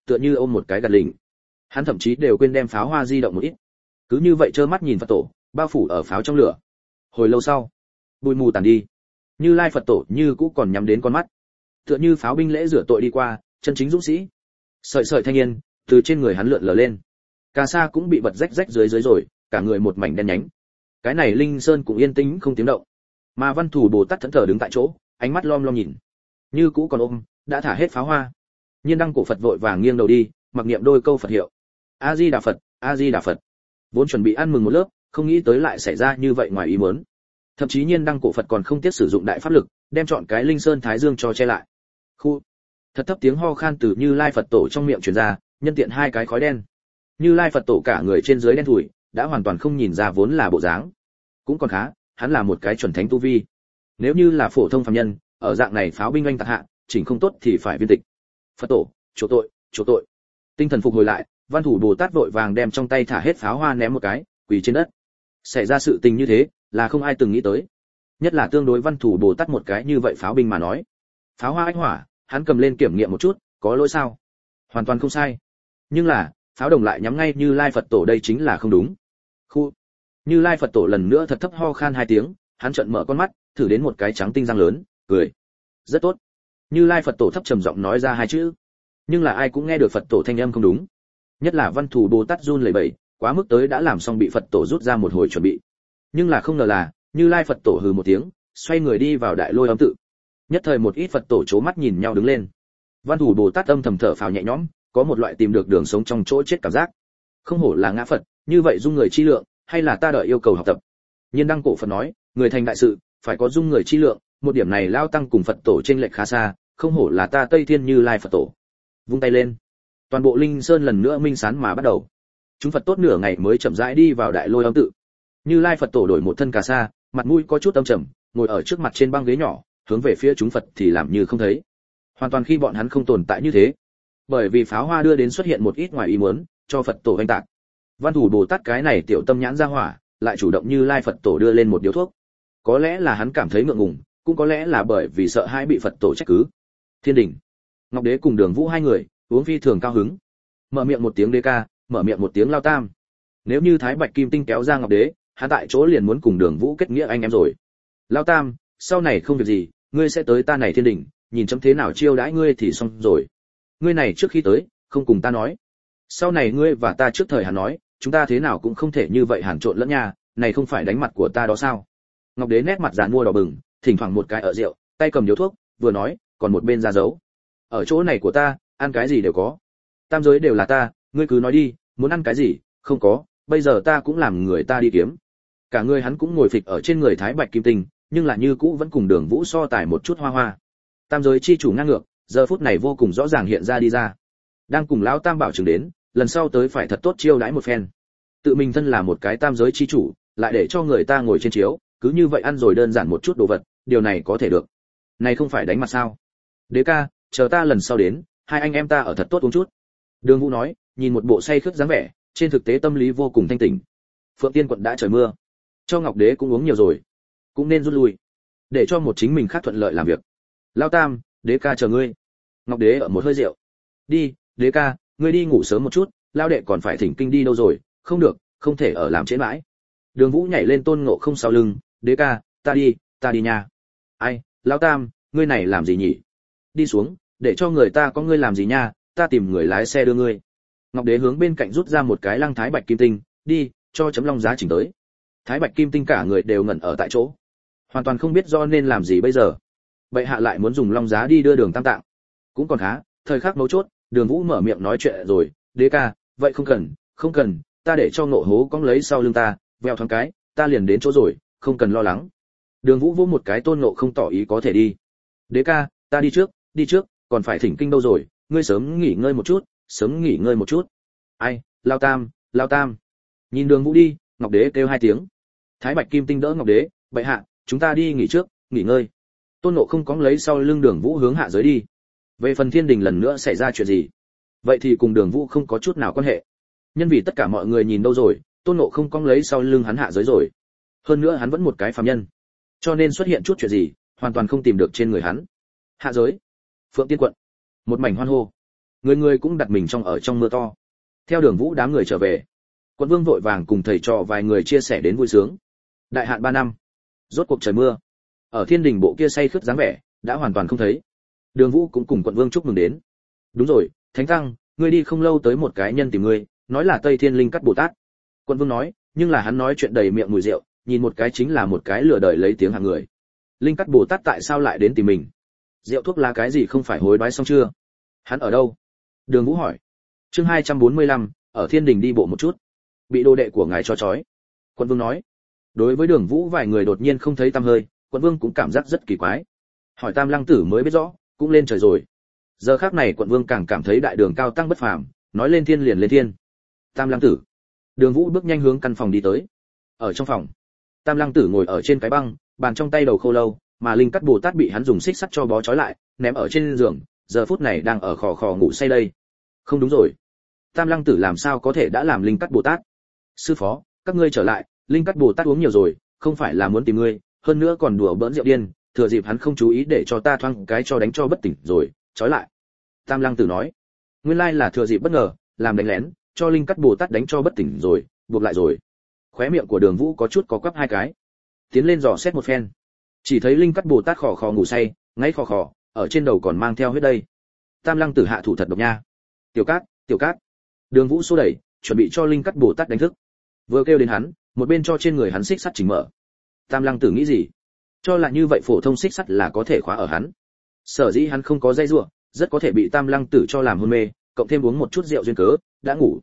tựa như ôm một cái gạt lỉnh. Hắn thậm chí đều quên đem pháo hoa di động một ít. Cứ như vậy trơ mắt nhìn Phật tổ bao phủ ở pháo trong lửa. Hồi lâu sau, bụi mù tàn đi. Như Lai Phật tổ như cũ còn nhắm đến con mắt, tựa như pháo binh lễ rửa tội đi qua, chân chính dũng sĩ. Sợi sợi thanh niên từ trên người hắn lượn lờ lên. Cà sa cũng bị bật rách rách dưới rồi, cả người một mảnh đen nhánh. Cái này Linh Sơn cũng yên tĩnh không tiếng động. Mà Văn Thủ Bồ Tát thẫn thờ đứng tại chỗ, ánh mắt lom lom nhìn, như cũ còn ôm đã thả hết pháo hoa. Nhiên Đăng cổ Phật vội vàng nghiêng đầu đi, mặc niệm đôi câu Phật hiệu. A Di Đà Phật, A Di Đà Phật. Vốn chuẩn bị ăn mừng một lớp, không nghĩ tới lại xảy ra như vậy ngoài ý muốn. Thậm chí Nhiên Đăng cổ Phật còn không tiếc sử dụng đại pháp lực, đem chọn cái Linh Sơn Thái Dương cho che lại. Khu. Thật thấp tiếng ho khan từ Như Lai Phật tổ trong miệng truyền ra, nhân tiện hai cái khói đen. Như Lai Phật tổ cả người trên dưới đen thui, đã hoàn toàn không nhìn ra vốn là bộ dáng. Cũng còn khá, hắn là một cái chuẩn thánh tu vi. Nếu như là phổ thông phàm nhân, ở dạng này pháo binh oanh tạc hạ, chỉnh không tốt thì phải viên tịch. Phật tổ, chỗ tội, chỗ tội. Tinh thần phục hồi lại, Văn Thủ Bồ Tát vội vàng đem trong tay thả hết pháo hoa ném một cái, quỳ trên đất. Xảy ra sự tình như thế, là không ai từng nghĩ tới. Nhất là tương đối Văn Thủ Bồ Tát một cái như vậy pháo binh mà nói. Pháo hoa ánh hỏa, hắn cầm lên kiểm nghiệm một chút, có lỗi sao? Hoàn toàn không sai. Nhưng là, pháo đồng lại nhắm ngay Như Lai Phật tổ, đây chính là không đúng. Khu. Như Lai Phật tổ lần nữa thật thấp ho khan hai tiếng, hắn trợn mở con mắt, thử đến một cái trắng tinh răng lớn, cười. Rất tốt. Như Lai Phật tổ thấp trầm giọng nói ra hai chữ. Nhưng là ai cũng nghe được Phật tổ thanh âm không đúng. Nhất là Văn Thủ Bồ Tát run lẩy bẩy, quá mức tới đã làm xong bị Phật tổ rút ra một hồi chuẩn bị. Nhưng là không ngờ là, Như Lai Phật tổ hừ một tiếng, xoay người đi vào Đại Lôi Âm tự. Nhất thời một ít Phật tổ chố mắt nhìn nhau đứng lên. Văn Thủ Bồ Tát âm thầm thở phào nhẹ nhõm, có một loại tìm được đường sống trong chỗ chết cảm giác. Không hổ là ngã Phật, như vậy dung người chi lượng, hay là ta đợi yêu cầu học tập. Nhiên Đăng cổ Phật nói, người thành đại sự, phải có dung người chi lượng, một điểm này lao tăng cùng Phật tổ trên lệch khá xa, không hổ là ta Tây Thiên Như Lai Phật tổ. Vung tay lên, toàn bộ Linh Sơn lần nữa minh sán mà bắt đầu. Chúng Phật tốt nửa ngày mới chậm rãi đi vào Đại Lôi Âm tự. Như Lai Phật tổ đổi một thân cà sa, mặt mũi có chút âm trầm, ngồi ở trước mặt trên băng ghế nhỏ, hướng về phía chúng Phật thì làm như không thấy. Hoàn toàn khi bọn hắn không tồn tại như thế. Bởi vì pháo hoa đưa đến xuất hiện một ít ngoài ý muốn, cho Phật tổ vênh tạc. Văn Thủ Bồ Tát cái này tiểu tâm nhãn ra hỏa, lại chủ động Như Lai Phật tổ đưa lên một điếu thuốc. Có lẽ là hắn cảm thấy ngượng ngùng, cũng có lẽ là bởi vì sợ hai bị Phật tổ trách cứ. Thiên đình, Ngọc Đế cùng Đường Vũ hai người uống phi thường cao hứng. Mở miệng một tiếng đế ca, mở miệng một tiếng lao tam. Nếu như Thái Bạch Kim Tinh kéo ra Ngọc Đế, hắn tại chỗ liền muốn cùng Đường Vũ kết nghĩa anh em rồi. Lao tam, sau này không việc gì, ngươi sẽ tới ta này thiên đình, nhìn chấm thế nào chiêu đãi ngươi thì xong rồi. Ngươi này trước khi tới, không cùng ta nói. Sau này ngươi và ta trước thời hắn nói, chúng ta thế nào cũng không thể như vậy hàn trộn lẫn nha, này không phải đánh mặt của ta đó sao? Ngọc Đế nét mặt giàn mua đỏ bừng, thỉnh thoảng một cái ở rượu, tay cầm điếu thuốc, vừa nói, còn một bên ra dấu. Ở chỗ này của ta, ăn cái gì đều có. Tam giới đều là ta, ngươi cứ nói đi, muốn ăn cái gì, không có, bây giờ ta cũng làm người ta đi kiếm. Cả người hắn cũng ngồi phịch ở trên người Thái Bạch Kim Tinh, nhưng là như cũ vẫn cùng Đường Vũ so tài một chút hoa hoa. Tam giới chi chủ ngang ngược, giờ phút này vô cùng rõ ràng hiện ra đi ra. Đang cùng lão Tam bảo chứng đến, lần sau tới phải thật tốt chiêu đãi một phen. Tự mình thân là một cái tam giới chi chủ, lại để cho người ta ngồi trên chiếu, cứ như vậy ăn rồi đơn giản một chút đồ vật, điều này có thể được. Này không phải đánh mặt sao? Đế ca, chờ ta lần sau đến, hai anh em ta ở thật tốt uống chút. Đường Vũ nói, nhìn một bộ say khướt dáng vẻ, trên thực tế tâm lý vô cùng thanh tỉnh. Phượng Tiên quận đã trời mưa, cho Ngọc Đế cũng uống nhiều rồi, cũng nên rút lui, để cho một chính mình khác thuận lợi làm việc. Lao Tam, đế ca chờ ngươi. Ngọc Đế ở một hơi rượu. Đi, đế ca, ngươi đi ngủ sớm một chút, lao đệ còn phải thỉnh kinh đi đâu rồi, không được, không thể ở làm trễ mãi. Đường Vũ nhảy lên Tôn Ngộ Không sau lưng, đế ca, ta đi nha. Ai, Lão Tam, ngươi này làm gì nhỉ? Đi xuống, để cho người ta có ngươi làm gì nha, ta tìm người lái xe đưa ngươi. Ngọc Đế hướng bên cạnh rút ra một cái lăng Thái Bạch Kim Tinh, đi, cho chấm long giá chỉnh tới. Thái Bạch Kim Tinh cả người đều ngẩn ở tại chỗ, hoàn toàn không biết do nên làm gì bây giờ. Bệ hạ lại muốn dùng long giá đi đưa Đường Tam Tạng, cũng còn khá. Thời khắc mấu chốt, Đường Vũ mở miệng nói chuyện rồi, đế ca, vậy không cần, ta để cho Ngộ Hố cong lấy sau lưng ta, veo thoáng cái, ta liền đến chỗ rồi, không cần lo lắng. Đường Vũ vỗ một cái Tôn Ngộ Không tỏ ý có thể đi. Đế ca, ta đi trước, còn phải thỉnh kinh đâu rồi, ngươi sớm nghỉ ngơi một chút. Ai, Lao Tam. Nhìn Đường Vũ đi, Ngọc Đế kêu hai tiếng. Thái Bạch Kim Tinh đỡ Ngọc Đế, bệ hạ, chúng ta đi nghỉ trước, nghỉ ngơi. Tôn Ngộ Không cóng lấy sau lưng Đường Vũ hướng hạ giới đi. Về phần thiên đình lần nữa xảy ra chuyện gì, vậy thì cùng Đường Vũ không có chút nào quan hệ. Nhân vì tất cả mọi người nhìn đâu rồi, Tôn Ngộ Không cong lấy sau lưng hắn hạ giới rồi. Hơn nữa hắn vẫn một cái phàm nhân, cho nên xuất hiện chút chuyện gì, hoàn toàn không tìm được trên người hắn. Hạ giới, Phượng Tiên quận, một mảnh hoan hô. Người người cũng đặt mình trong mưa to. Theo Đường Vũ đám người trở về, Quận Vương vội vàng cùng thầy trò vài người chia sẻ đến vui sướng. Đại hạn 3 năm, rốt cuộc trời mưa. Ở Thiên Đình bộ kia say khướt dáng vẻ, đã hoàn toàn không thấy. Đường Vũ cũng cùng Quận Vương chúc mừng đến. Đúng rồi, Thánh Tăng, ngươi đi không lâu tới một cái nhân tìm ngươi, nói là Tây Thiên Linh Cắt Bồ Tát. Quận Vương nói, nhưng là hắn nói chuyện đầy miệng mùi rượu, nhìn một cái chính là một cái lừa đời lấy tiếng hàng người. Linh Cắt Bồ Tát tại sao lại đến tìm mình? Rượu thuốc lá cái gì không phải hối đoái xong chưa? Hắn ở đâu? Đường Vũ hỏi. Chương 245, ở Thiên Đình đi bộ một chút. Bị đồ đệ của ngài cho trói. Quận Vương nói. Đối với Đường Vũ vài người đột nhiên không thấy tăm hơi, Quận Vương cũng cảm giác rất kỳ quái. Hỏi Tam Lăng Tử mới biết rõ, cũng lên trời rồi. Giờ khắc này Quận Vương càng cảm thấy đại đường cao tăng bất phàm, nói lên thiên liền lên thiên. Tam Lăng Tử. Đường Vũ bước nhanh hướng căn phòng đi tới. Ở trong phòng, Tam Lăng Tử ngồi ở trên cái băng, bàn trong tay đầu khô lâu, mà Linh Cắt Bồ Tát bị hắn dùng xích sắt cho bó trói lại, ném ở trên giường, giờ phút này đang ở khò khò ngủ say đây. Không đúng rồi, Tam Lăng Tử làm sao có thể đã làm Linh Cắt Bồ Tát? Sư phó, các ngươi trở lại, Linh Cắt Bồ Tát uống nhiều rồi, không phải là muốn tìm ngươi, hơn nữa còn đùa bỡn rượu điên, thừa dịp hắn không chú ý để cho ta thoáng cái cho đánh cho bất tỉnh rồi, trói lại. Tam Lăng Tử nói, nguyên lai là thừa dịp bất ngờ, làm đánh lén, cho Linh Cắt Bồ Tát đánh cho bất tỉnh rồi, buộc lại rồi. Khóe miệng của Đường Vũ có chút có quắp hai cái, tiến lên dò xét một phen, chỉ thấy Linh Cắt Bồ Tát khò khò ngủ say, ngáy khò khò, ở trên đầu còn mang theo huyết đây. Tam Lăng Tử hạ thủ thật độc nha. Tiểu Cát. Đường Vũ xô đẩy, chuẩn bị cho Linh Cắt Bồ Tát đánh thức. Vừa kêu đến hắn, một bên cho trên người hắn xích sắt chỉnh mở. Tam Lăng Tử nghĩ gì? Cho là như vậy phổ thông xích sắt là có thể khóa ở hắn. Sở dĩ hắn không có dây rủa, rất có thể bị Tam Lăng Tử cho làm hôn mê, cộng thêm uống một chút rượu duyên cớ, đã ngủ.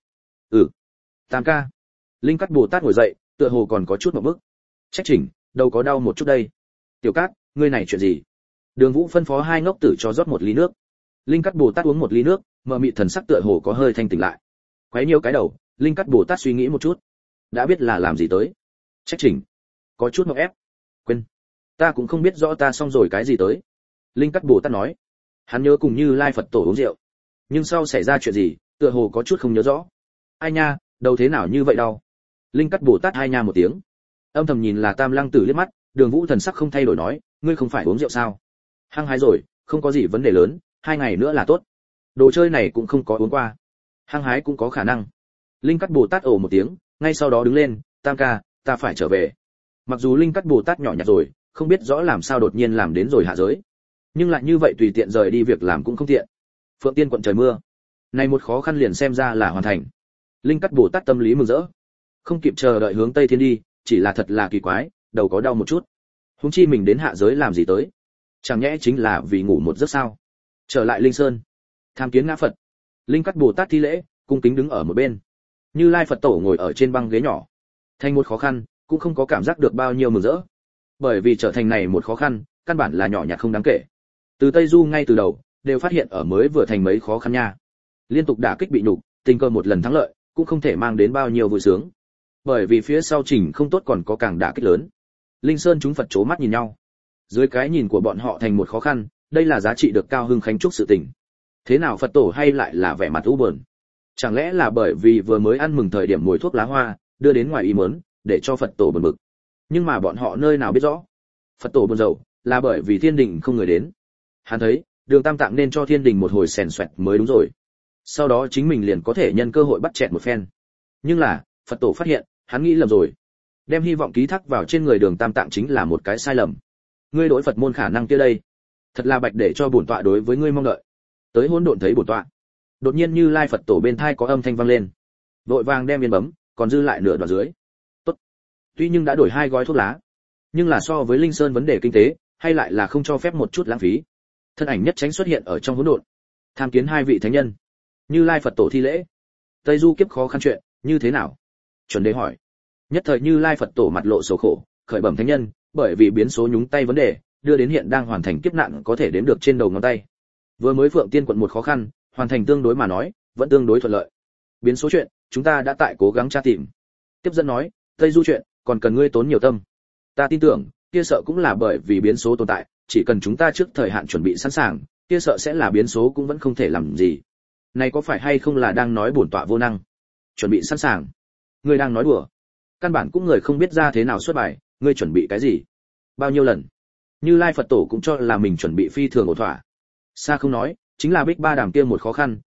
Tam ca. Linh Cắt Bồ Tát ngồi dậy, tựa hồ còn có chút một bức. Trách chỉnh, đầu có đau một chút đây. Tiểu Cát, ngươi này chuyện gì? Đường Vũ phân phó hai ngốc tử cho rót một ly nước. Linh Cắt Bồ Tát uống một ly nước, mờ mịt thần sắc tựa hồ có hơi thanh tỉnh lại. Quấy nhiều cái đầu, Linh Cắt Bồ Tát suy nghĩ một chút, đã biết là làm gì tới. Trách chỉnh, có chút ngợp ép. Quên, ta cũng không biết rõ ta xong rồi cái gì tới. Linh Cắt Bồ Tát nói, hắn nhớ cùng Như Lai Phật tổ uống rượu, nhưng sau xảy ra chuyện gì, tựa hồ có chút không nhớ rõ. Ai nha, đầu thế nào như vậy đau? Linh Cắt Bồ Tát hai nha một tiếng, âm thầm nhìn là Tam Lăng Tử liếc mắt. Đường Vũ thần sắc không thay đổi nói, ngươi không phải uống rượu sao? Hăng hái rồi, không có gì vấn đề lớn, 2 ngày nữa là tốt. Đồ chơi này cũng không có uống qua. Hăng hái cũng có khả năng. Linh Cắt Bồ Tát ồ một tiếng, ngay sau đó đứng lên, Tam ca, ta phải trở về. Mặc dù Linh Cắt Bồ Tát nhỏ nhặt rồi, không biết rõ làm sao đột nhiên làm đến rồi hạ giới, nhưng lại như vậy tùy tiện rời đi việc làm cũng không tiện. Phượng Tiên quận trời mưa, này một khó khăn liền xem ra là hoàn thành. Linh Cắt Bồ Tát tâm lý mừng rỡ, không kịp chờ đợi hướng Tây Thiên đi, chỉ là thật là kỳ quái, đầu có đau một chút. Huống chi mình đến hạ giới làm gì tới? Chẳng nhẽ chính là vì ngủ một giấc sao? Trở lại Linh Sơn, tham kiến ngã Phật. Linh Cắt Bồ Tát thi lễ, cung kính đứng ở một bên. Như Lai Phật tổ ngồi ở trên băng ghế nhỏ, thành một khó khăn, cũng không có cảm giác được bao nhiêu mừng rỡ. Bởi vì trở thành này một khó khăn, căn bản là nhỏ nhặt không đáng kể. Từ Tây Du ngay từ đầu, đều phát hiện ở mới vừa thành mấy khó khăn nha. Liên tục đả kích bị nhục, tình cờ một lần thắng lợi, cũng không thể mang đến bao nhiêu vui sướng. Bởi vì phía sau trình không tốt còn có càng đả kích lớn. Linh Sơn chúng Phật chố mắt nhìn nhau. Dưới cái nhìn của bọn họ thành một khó khăn, đây là giá trị được cao hưng khánh chúc sự tình. Thế nào Phật tổ hay lại là vẻ mặt u buồn? Chẳng lẽ là bởi vì vừa mới ăn mừng thời điểm mùi thuốc lá hoa, đưa đến ngoài ý muốn, để cho Phật tổ buồn bực. Nhưng mà bọn họ nơi nào biết rõ, Phật tổ buồn rầu là bởi vì Thiên Đình không người đến. Hắn thấy, Đường Tam Tạng nên cho Thiên Đình một hồi xèn xoẹt mới đúng rồi. Sau đó chính mình liền có thể nhân cơ hội bắt chẹt một phen. Nhưng là, Phật tổ phát hiện, hắn nghĩ lầm rồi. Đem hy vọng ký thác vào trên người Đường Tam Tạng chính là một cái sai lầm. Ngươi đối Phật môn khả năng kia đây, thật là bạch để cho bổn tọa đối với ngươi mong đợi. Tới hỗn độn thấy bổn tọa. Đột nhiên Như Lai Phật tổ bên thai có âm thanh vang lên. Vội vàng đem viên bấm, còn dư lại nửa đoạn dưới. Tốt. Tuy nhưng đã đổi 2 gói thuốc lá, nhưng là so với Linh Sơn vấn đề kinh tế, hay lại là không cho phép một chút lãng phí. Thân ảnh nhất tránh xuất hiện ở trong hỗn độn. Tham kiến 2 vị thánh nhân. Như Lai Phật tổ thi lễ. Tây Du kiếp khó khăn chuyện, như thế nào? Chuẩn đế hỏi. Nhất thời Như Lai Phật tổ mặt lộ sầu khổ, khởi bẩm thánh nhân, bởi vì biến số nhúng tay vấn đề, đưa đến hiện đang hoàn thành kiếp nạn có thể đếm được trên đầu ngón tay. Vừa mới Phượng Tiên quận một khó khăn, hoàn thành tương đối mà nói, vẫn tương đối thuận lợi. Biến số chuyện, chúng ta đã tại cố gắng tra tìm. Tiếp dẫn nói, Tây Du chuyện, còn cần ngươi tốn nhiều tâm. Ta tin tưởng, kia sợ cũng là bởi vì biến số tồn tại, chỉ cần chúng ta trước thời hạn chuẩn bị sẵn sàng, kia sợ sẽ là biến số cũng vẫn không thể làm gì. Này có phải hay không là đang nói bổn tọa vô năng? Chuẩn bị sẵn sàng? Ngươi đang nói đùa. Căn bản cũng người không biết ra thế nào xuất bài, ngươi chuẩn bị cái gì? Bao nhiêu lần? Như Lai Phật tổ cũng cho là mình chuẩn bị phi thường ổn thỏa. Xa không nói, chính là Bích Ba Đàm kia một khó khăn,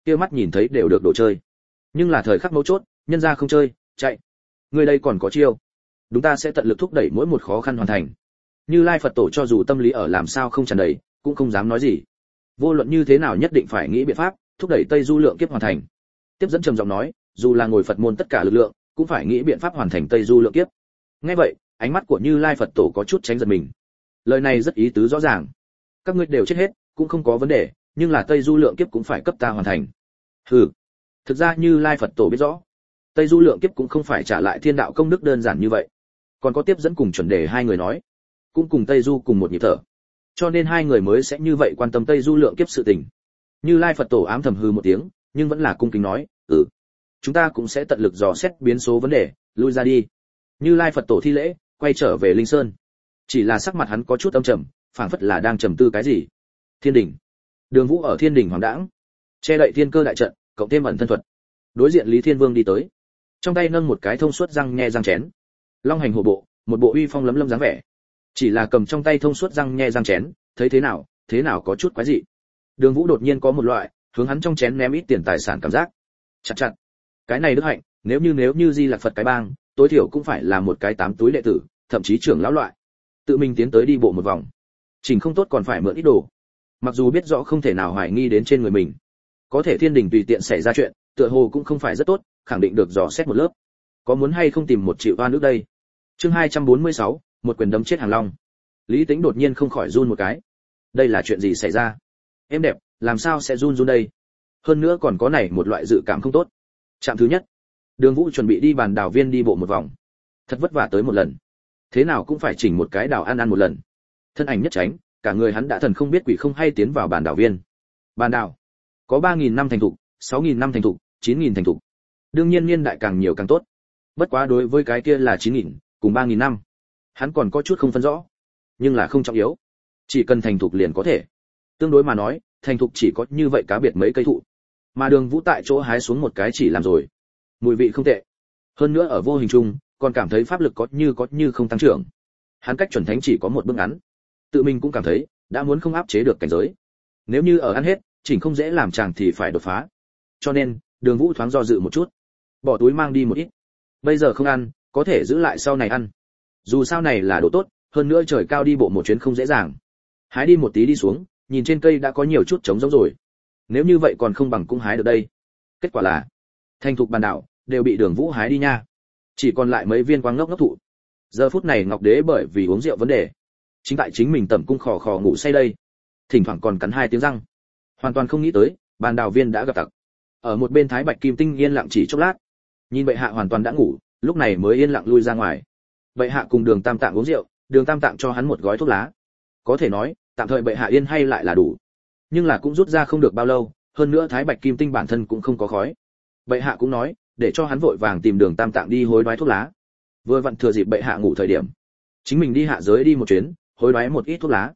kia mắt nhìn thấy đều được đồ chơi. Nhưng là thời khắc mấu chốt, nhân ra không chơi, chạy. Người đây còn có chiêu. Đúng, ta sẽ tận lực thúc đẩy mỗi một khó khăn hoàn thành. Như Lai Phật Tổ cho dù tâm lý ở làm sao không tràn đầy, cũng không dám nói gì. Vô luận như thế nào nhất định phải nghĩ biện pháp, thúc đẩy Tây Du lượng kiếp hoàn thành. Tiếp dẫn trầm giọng nói, dù là ngồi Phật môn tất cả lực lượng, cũng phải nghĩ biện pháp hoàn thành Tây Du lượng kiếp. Nghe vậy, ánh mắt của Như Lai Phật Tổ có chút tránh giật mình. Lời này rất ý tứ rõ ràng. Các ngươi đều chết hết, cũng không có vấn đề, nhưng là Tây Du lượng kiếp cũng phải cấp ta hoàn thành. Hừ. Thực ra Như Lai Phật Tổ biết rõ, Tây Du lượng kiếp cũng không phải trả lại thiên đạo công đức đơn giản như vậy. Còn có tiếp dẫn cùng chuẩn đề hai người nói, cũng cùng Tây Du cùng một nhịp thở. Cho nên hai người mới sẽ như vậy quan tâm Tây Du lượng kiếp sự tình. Như Lai Phật Tổ ám thầm hừ một tiếng, nhưng vẫn là cung kính nói, chúng ta cũng sẽ tận lực dò xét biến số vấn đề, lui ra đi. Như Lai Phật Tổ thi lễ, quay trở về Linh Sơn. Chỉ là sắc mặt hắn có chút âm trầm, phảng phất là đang trầm tư cái gì. Thiên đỉnh. Đường Vũ ở Thiên đỉnh hoàng đãng, che đậy thiên cơ đại trận, cộng thêm ẩn thân thuật. Đối diện Lý Thiên Vương đi tới, trong tay nâng một cái thông suốt răng nhe răng chén. Long hành hổ bộ, một bộ uy phong lấm lấm dáng vẻ. Chỉ là cầm trong tay thông suốt răng nhe răng chén, thấy thế nào có chút quái dị. Đường Vũ đột nhiên có một loại hướng hắn trong chén ném ít tiền tài sản cảm giác. Chặt, cái này đức hạnh, nếu như Di Lặc Phật cái bang, tối thiểu cũng phải là một cái 8 túi đệ tử, thậm chí trưởng lão loại. Tự mình tiến tới đi bộ một vòng, chỉnh không tốt còn phải mượn ít đồ. Mặc dù biết rõ không thể nào hoài nghi đến trên người mình, có thể Thiên đình tùy tiện xảy ra chuyện, tựa hồ cũng không phải rất tốt, khẳng định được dò xét một lớp. Có muốn hay không tìm một triệu oan nước đây? Chương 246, một quyền đấm chết Hàng Long. Lý Tĩnh đột nhiên không khỏi run một cái. Đây là chuyện gì xảy ra? Em đẹp, làm sao sẽ run đây? Hơn nữa còn có này một loại dự cảm không tốt. Trạm thứ nhất, Đường Vũ chuẩn bị đi bàn đào viên đi bộ một vòng. Thật vất vả tới một lần, thế nào cũng phải chỉnh một cái đào ăn một lần. Thân ảnh nhất tránh, cả người hắn đã thần không biết quỷ không hay tiến vào bàn đào viên. Bàn đào có 3000 năm thành thục, 6000 năm thành thục, 9000 thành thục. Đương nhiên niên đại càng nhiều càng tốt. Bất quá đối với cái kia là 9000 cùng 3000 năm, hắn còn có chút không phân rõ, nhưng là không trọng yếu. Chỉ cần thành thục liền có thể. Tương đối mà nói, thành thục chỉ có như vậy cá biệt mấy cây thụ, mà Đường Vũ tại chỗ hái xuống một cái chỉ làm rồi. Mùi vị không tệ. Hơn nữa ở vô hình chung, còn cảm thấy pháp lực có như không tăng trưởng. Hắn cách chuẩn thánh chỉ có một bước ngắn. Tự mình cũng cảm thấy, đã muốn không áp chế được cảnh giới. Nếu như ở ăn hết, chỉnh không dễ làm chàng thì phải đột phá. Cho nên, Đường Vũ thoáng do dự một chút, bỏ túi mang đi một ít. Bây giờ không ăn, có thể giữ lại sau này ăn. Dù sao này là đồ tốt, hơn nữa trời cao đi bộ một chuyến không dễ dàng. Hái đi một tí đi xuống, nhìn trên cây đã có nhiều chút trống rỗng rồi. Nếu như vậy còn không bằng cũng hái được đây. Kết quả là, thành thục bàn đảo đều bị Đường Vũ hái đi nha. Chỉ còn lại mấy viên quang ngốc thụ. Giờ phút này Ngọc Đế bởi vì uống rượu vấn đề, chính tại chính mình tẩm cung khò khò ngủ say đây. Thỉnh thoảng còn cắn 2 tiếng răng. Hoàn toàn không nghĩ tới, bàn đào viên đã gặp tặc. Ở một bên Thái Bạch Kim Tinh yên lặng chỉ chốc lát, nhìn bệ hạ hoàn toàn đã ngủ, lúc này mới yên lặng lui ra ngoài. Bệ hạ cùng Đường Tam Tạng uống rượu, Đường Tam Tạng cho hắn một gói thuốc lá. Có thể nói, tạm thời bệ hạ yên hay lại là đủ. Nhưng là cũng rút ra không được bao lâu, hơn nữa Thái Bạch Kim Tinh bản thân cũng không có khói. Bệ hạ cũng nói, để cho hắn vội vàng tìm Đường Tam Tạng đi hối đoái thuốc lá. Vừa vặn thừa dịp bệ hạ ngủ thời điểm, chính mình đi hạ giới đi một chuyến, hối đoái một ít thuốc lá.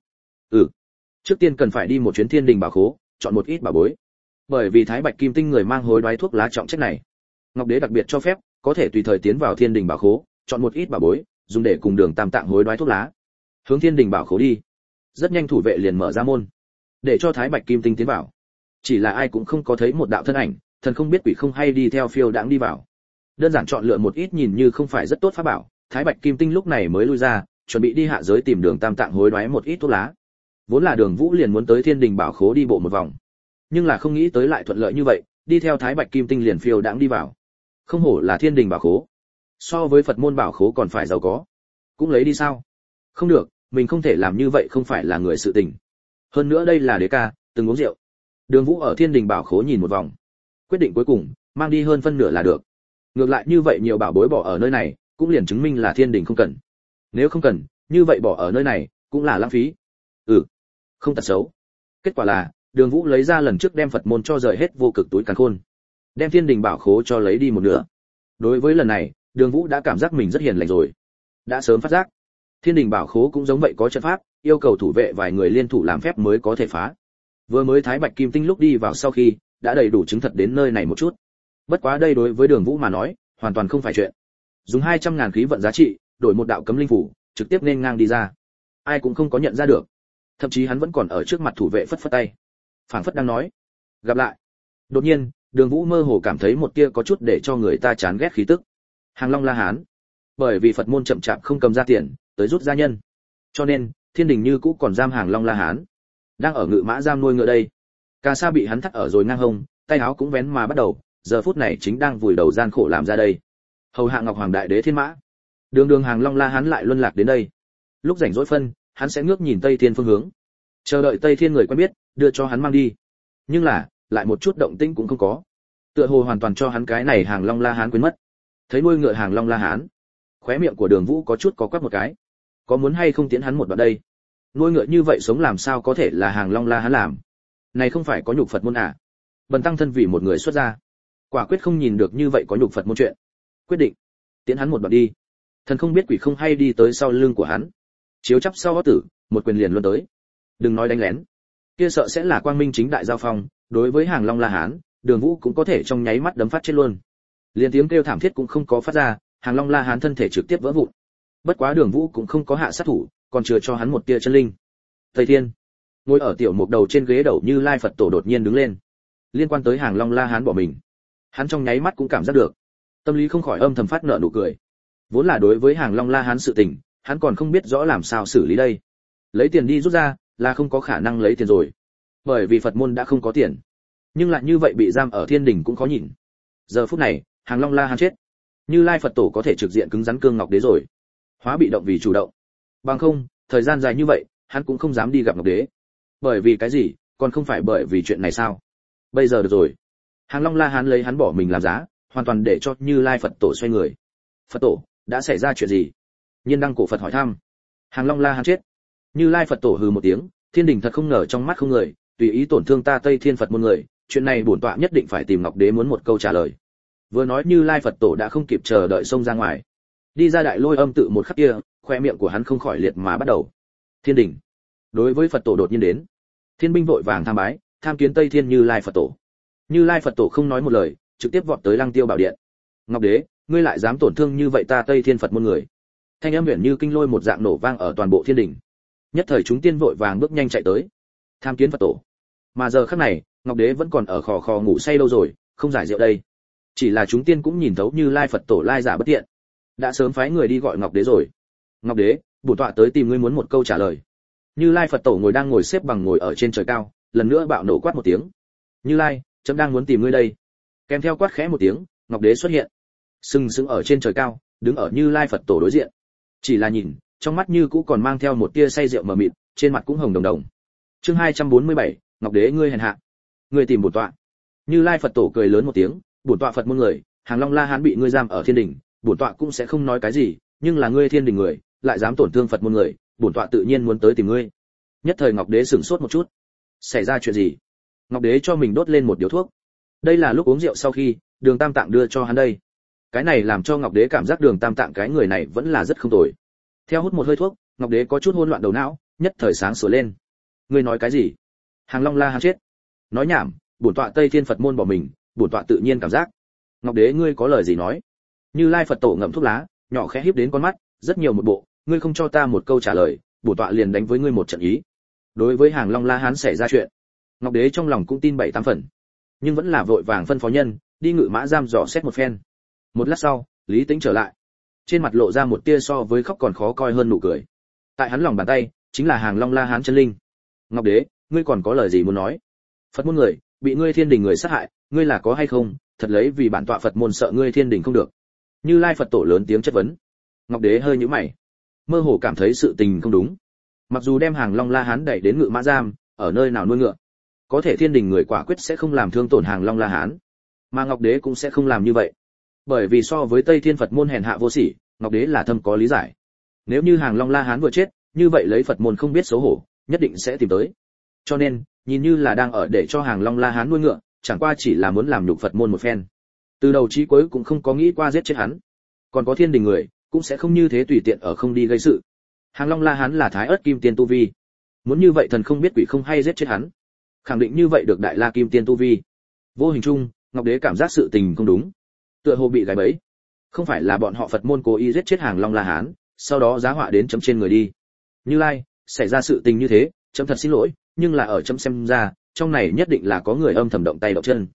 Trước tiên cần phải đi một chuyến Thiên đình bảo khố, chọn một ít bảo bối. Bởi vì Thái Bạch Kim Tinh người mang hối đoái thuốc lá trọng trách này, Ngọc Đế đặc biệt cho phép, có thể tùy thời tiến vào Thiên đình bảo khố, chọn một ít bảo bối, dùng để cùng Đường Tam Tạng hối đoái thuốc lá. Hướng Thiên đình bảo khố đi. Rất nhanh thủ vệ liền mở ra môn, để cho Thái Bạch Kim Tinh tiến vào. Chỉ là ai cũng không có thấy một đạo thân ảnh, thần không biết quỷ không hay đi theo phiêu đãng đi vào. Đơn giản chọn lựa một ít nhìn như không phải rất tốt pháp bảo, Thái Bạch Kim Tinh lúc này mới lui ra, chuẩn bị đi hạ giới tìm Đường Tam Tạng hối đoái một ít thuốc lá. Vốn là Đường Vũ liền muốn tới Thiên đình bảo khố đi bộ một vòng, nhưng là không nghĩ tới lại thuận lợi như vậy, đi theo Thái Bạch Kim Tinh liền phiêu đãng đi vào. Không hổ là Thiên đình bảo khố, so với Phật môn bảo khố còn phải giàu có. Cũng lấy đi sao? Không được, mình không thể làm như vậy, không phải là người sự tình. Hơn nữa đây là đế ca, từng uống rượu. Đường Vũ ở Thiên đình bảo khố nhìn một vòng, quyết định cuối cùng mang đi hơn phân nửa là được. Ngược lại như vậy nhiều bảo bối bỏ ở nơi này, cũng liền chứng minh là Thiên đình không cần. Nếu không cần, như vậy bỏ ở nơi này cũng là lãng phí. Không tật xấu. Kết quả là, Đường Vũ lấy ra lần trước đem Phật môn cho rời hết vô cực túi càn khôn, đem Thiên đình bảo khố cho lấy đi một nửa. Đối với lần này, Đường Vũ đã cảm giác mình rất hiền lành rồi. Đã sớm phát giác, Thiên đình bảo khố cũng giống vậy có trận pháp, yêu cầu thủ vệ vài người liên thủ làm phép mới có thể phá. Vừa mới Thái Bạch Kim Tinh lúc đi vào sau khi, đã đầy đủ chứng thật đến nơi này một chút. Bất quá đây đối với Đường Vũ mà nói, hoàn toàn không phải chuyện. Dùng 200.000 khí vận giá trị, đổi một đạo cấm linh phủ, trực tiếp nên ngang đi ra. Ai cũng không có nhận ra được. Thậm chí hắn vẫn còn ở trước mặt thủ vệ phất phất tay, phảng phất đang nói, gặp lại. Đột nhiên, Đường Vũ mơ hồ cảm thấy một tia có chút để cho người ta chán ghét khí tức. Hàng Long La Hán, bởi vì Phật môn chậm chạp không cầm ra tiền, tới rút gia nhân, cho nên thiên đình như cũ còn giam Hàng Long La Hán, đang ở ngự mã giam nuôi ngựa đây. Cà sa bị hắn thắt ở rồi ngang hông, tay áo cũng vén mà bắt đầu, giờ phút này chính đang vùi đầu gian khổ làm ra đây. Hầu hạ Ngọc Hoàng Đại Đế thiên mã, đường đường Hàng Long La Hán lại luân lạc đến đây. Lúc rảnh rỗi phân, hắn sẽ ngước nhìn Tây Thiên phương hướng, chờ đợi Tây Thiên người quen biết đưa cho hắn mang đi. Nhưng là, lại một chút động tĩnh cũng không có. Tựa hồ hoàn toàn cho hắn cái này Hàng Long La Hán quên mất. Thấy nuôi ngựa Hàng Long La Hán, khóe miệng của Đường Vũ có chút có quắc một cái. Có muốn hay không tiến hắn một đoạn đây? Nuôi ngựa như vậy sống làm sao có thể là Hàng Long La Hán làm? Này không phải có nhục Phật môn à? Bần tăng thân vì một người xuất gia, quả quyết không nhìn được như vậy có nhục Phật môn chuyện. Quyết định, tiến hắn một đoạn đi. Thần không biết quỷ không hay đi tới sau lưng của hắn, chiếu chắp sau gót tử, một quyền liền luôn tới. Đừng nói đánh lén, kia sợ sẽ là quang minh chính đại giao phong, đối với Hàng Long La Hán, Đường Vũ cũng có thể trong nháy mắt đấm phát chết luôn. Liền tiếng kêu thảm thiết cũng không có phát ra, Hàng Long La Hán thân thể trực tiếp vỡ vụn. Bất quá Đường Vũ cũng không có hạ sát thủ, còn chừa cho hắn một tia chân linh. Tây Thiên, ngồi ở tiểu mục đầu trên ghế đầu Như Lai Phật Tổ đột nhiên đứng lên. Liên quan tới Hàng Long La Hán bỏ mình, hắn trong nháy mắt cũng cảm giác được, tâm lý không khỏi âm thầm phát nợ nụ cười. Vốn là đối với Hàng Long La Hán sự tình, hắn còn không biết rõ làm sao xử lý đây. Lấy tiền đi rút ra, là không có khả năng lấy tiền rồi, bởi vì Phật môn đã không có tiền. Nhưng lại như vậy bị giam ở thiên đình cũng khó nhìn. Giờ phút này, Hàng Long La Hán chết, Như Lai Phật Tổ có thể trực diện cứng rắn cương ngọc đế rồi, hóa bị động vì chủ động. Bằng không, thời gian dài như vậy, hắn cũng không dám đi gặp ngọc đế. Bởi vì cái gì, còn không phải bởi vì chuyện này sao? Bây giờ được rồi, Hàng Long La Hán lấy hắn bỏ mình làm giá, hoàn toàn để cho Như Lai Phật Tổ xoay người. Phật Tổ, đã xảy ra chuyện gì? Nhiên đăng cổ Phật hỏi thăm. Hàng Long La Hán chết. Như Lai Phật Tổ hừ một tiếng, thiên đình thật không ngờ trong mắt không người, tùy ý tổn thương ta Tây Thiên Phật môn người, chuyện này bổn tọa nhất định phải tìm ngọc đế muốn một câu trả lời. Vừa nói Như Lai Phật Tổ đã không kịp chờ đợi xông ra ngoài, đi ra đại lôi âm tự một khắc kia, khoe miệng của hắn không khỏi liệt mà bắt đầu. Thiên đình, đối với Phật Tổ đột nhiên đến, thiên binh vội vàng tham bái, tham kiến Tây Thiên Như Lai Phật Tổ. Như Lai Phật Tổ không nói một lời, trực tiếp vọt tới Lăng Tiêu Bảo Điện. Ngọc đế, ngươi lại dám tổn thương như vậy ta Tây Thiên Phật môn người? Thanh âm huyền như kinh lôi một dạng nổ vang ở toàn bộ thiên đình. Nhất thời chúng tiên vội vàng bước nhanh chạy tới, tham kiến Phật Tổ. Mà giờ khắc này, Ngọc đế vẫn còn ở khò khò ngủ say đâu rồi, không giải rượu đây. Chỉ là chúng tiên cũng nhìn thấu Như Lai Phật Tổ lai giả bất tiện, đã sớm phái người đi gọi Ngọc đế rồi. Ngọc đế, bổn tọa tới tìm ngươi muốn một câu trả lời. Như Lai Phật Tổ đang ngồi xếp bằng ngồi ở trên trời cao, lần nữa bạo nổ quát một tiếng. Như Lai, chấm đang muốn tìm ngươi đây. Kèm theo quát khẽ một tiếng, Ngọc đế xuất hiện, sừng sững ở trên trời cao, đứng ở Như Lai Phật Tổ đối diện. Chỉ là nhìn, trong mắt như cũ còn mang theo một tia say rượu mờ mịt, trên mặt cũng hồng đồng đồng. Chương 247, Ngọc đế ngươi hèn hạ, ngươi tìm bổn tọa. Như Lai Phật Tổ cười lớn một tiếng, bổn tọa Phật môn người, Hàng Long La Hán bị ngươi giam ở thiên đình, bổn tọa cũng sẽ không nói cái gì, nhưng là ngươi thiên đình người, lại dám tổn thương Phật môn người, bổn tọa tự nhiên muốn tới tìm ngươi. Nhất thời Ngọc đế sửng sốt một chút. Xảy ra chuyện gì? Ngọc đế cho mình đốt lên một điếu thuốc. Đây là lúc uống rượu sau khi Đường Tam Tạng đưa cho hắn đây. Cái này làm cho Ngọc đế cảm giác Đường Tam Tạng cái người này vẫn là rất không tồi. Theo hút một hơi thuốc, Ngọc đế có chút hỗn loạn đầu não, nhất thời sáng sủa lên. Ngươi nói cái gì? Hàng Long La Hán chết? Nói nhảm, bổn tọa Tây Thiên Phật môn bỏ mình, bổn tọa tự nhiên cảm giác. Ngọc đế ngươi có lời gì nói? Như Lai Phật Tổ ngậm thuốc lá, nhỏ khẽ híp đến con mắt, rất nhiều một bộ, ngươi không cho ta một câu trả lời, bổn tọa liền đánh với ngươi một trận ý. Đối với Hàng Long La Hán xảy ra chuyện, Ngọc đế trong lòng cũng tin 7-8 phần, nhưng vẫn là vội vàng phân phó nhân đi ngự mã giam dò xét một phen. Một lát sau, Lý Tĩnh trở lại, trên mặt lộ ra một tia so với khóc còn khó coi hơn nụ cười. Tại hắn lòng bàn tay chính là Hàng Long La Hán chân linh. Ngọc đế, ngươi còn có lời gì muốn nói? Phật môn người bị ngươi thiên đình người sát hại, ngươi là có hay không thật lấy vì bản tọa Phật môn sợ ngươi thiên đình không được? Như Lai Phật Tổ lớn tiếng chất vấn. Ngọc đế hơi nhíu mày, mơ hồ cảm thấy sự tình không đúng. Mặc dù đem Hàng Long La Hán đẩy đến ngự mã giam, ở nơi nào nuôi ngựa, có thể thiên đình người quả quyết sẽ không làm thương tổn Hàng Long La Hán, mà Ngọc đế cũng sẽ không làm như vậy. Bởi vì so với Tây Thiên Phật môn hèn hạ vô sỉ, Ngọc đế là thâm có lý giải. Nếu như Hàng Long La Hán vừa chết, như vậy lấy Phật môn không biết xấu hổ, nhất định sẽ tìm tới. Cho nên, nhìn như là đang ở để cho Hàng Long La Hán nuôi ngựa, chẳng qua chỉ là muốn làm nhục Phật môn một phen. Từ đầu chí cuối cũng không có nghĩ qua giết chết hắn. Còn có thiên đình người, cũng sẽ không như thế tùy tiện ở không đi gây sự. Hàng Long La Hán là Thái Ức Kim Tiên tu vi, muốn như vậy thần không biết quỷ không hay giết chết hắn, khẳng định như vậy được Đại La Kim Tiên tu vi. Vô hình chung, Ngọc đế cảm giác sự tình không đúng, tựa hồ bị gài bẫy. Không phải là bọn họ Phật môn cố ý giết chết Hàng Long La Hán, sau đó giá họa đến chấm trên người đi. Như Lai, xảy ra sự tình như thế, chấm thật xin lỗi, nhưng là ở chấm xem ra, trong này nhất định là có người âm thầm động tay động chân.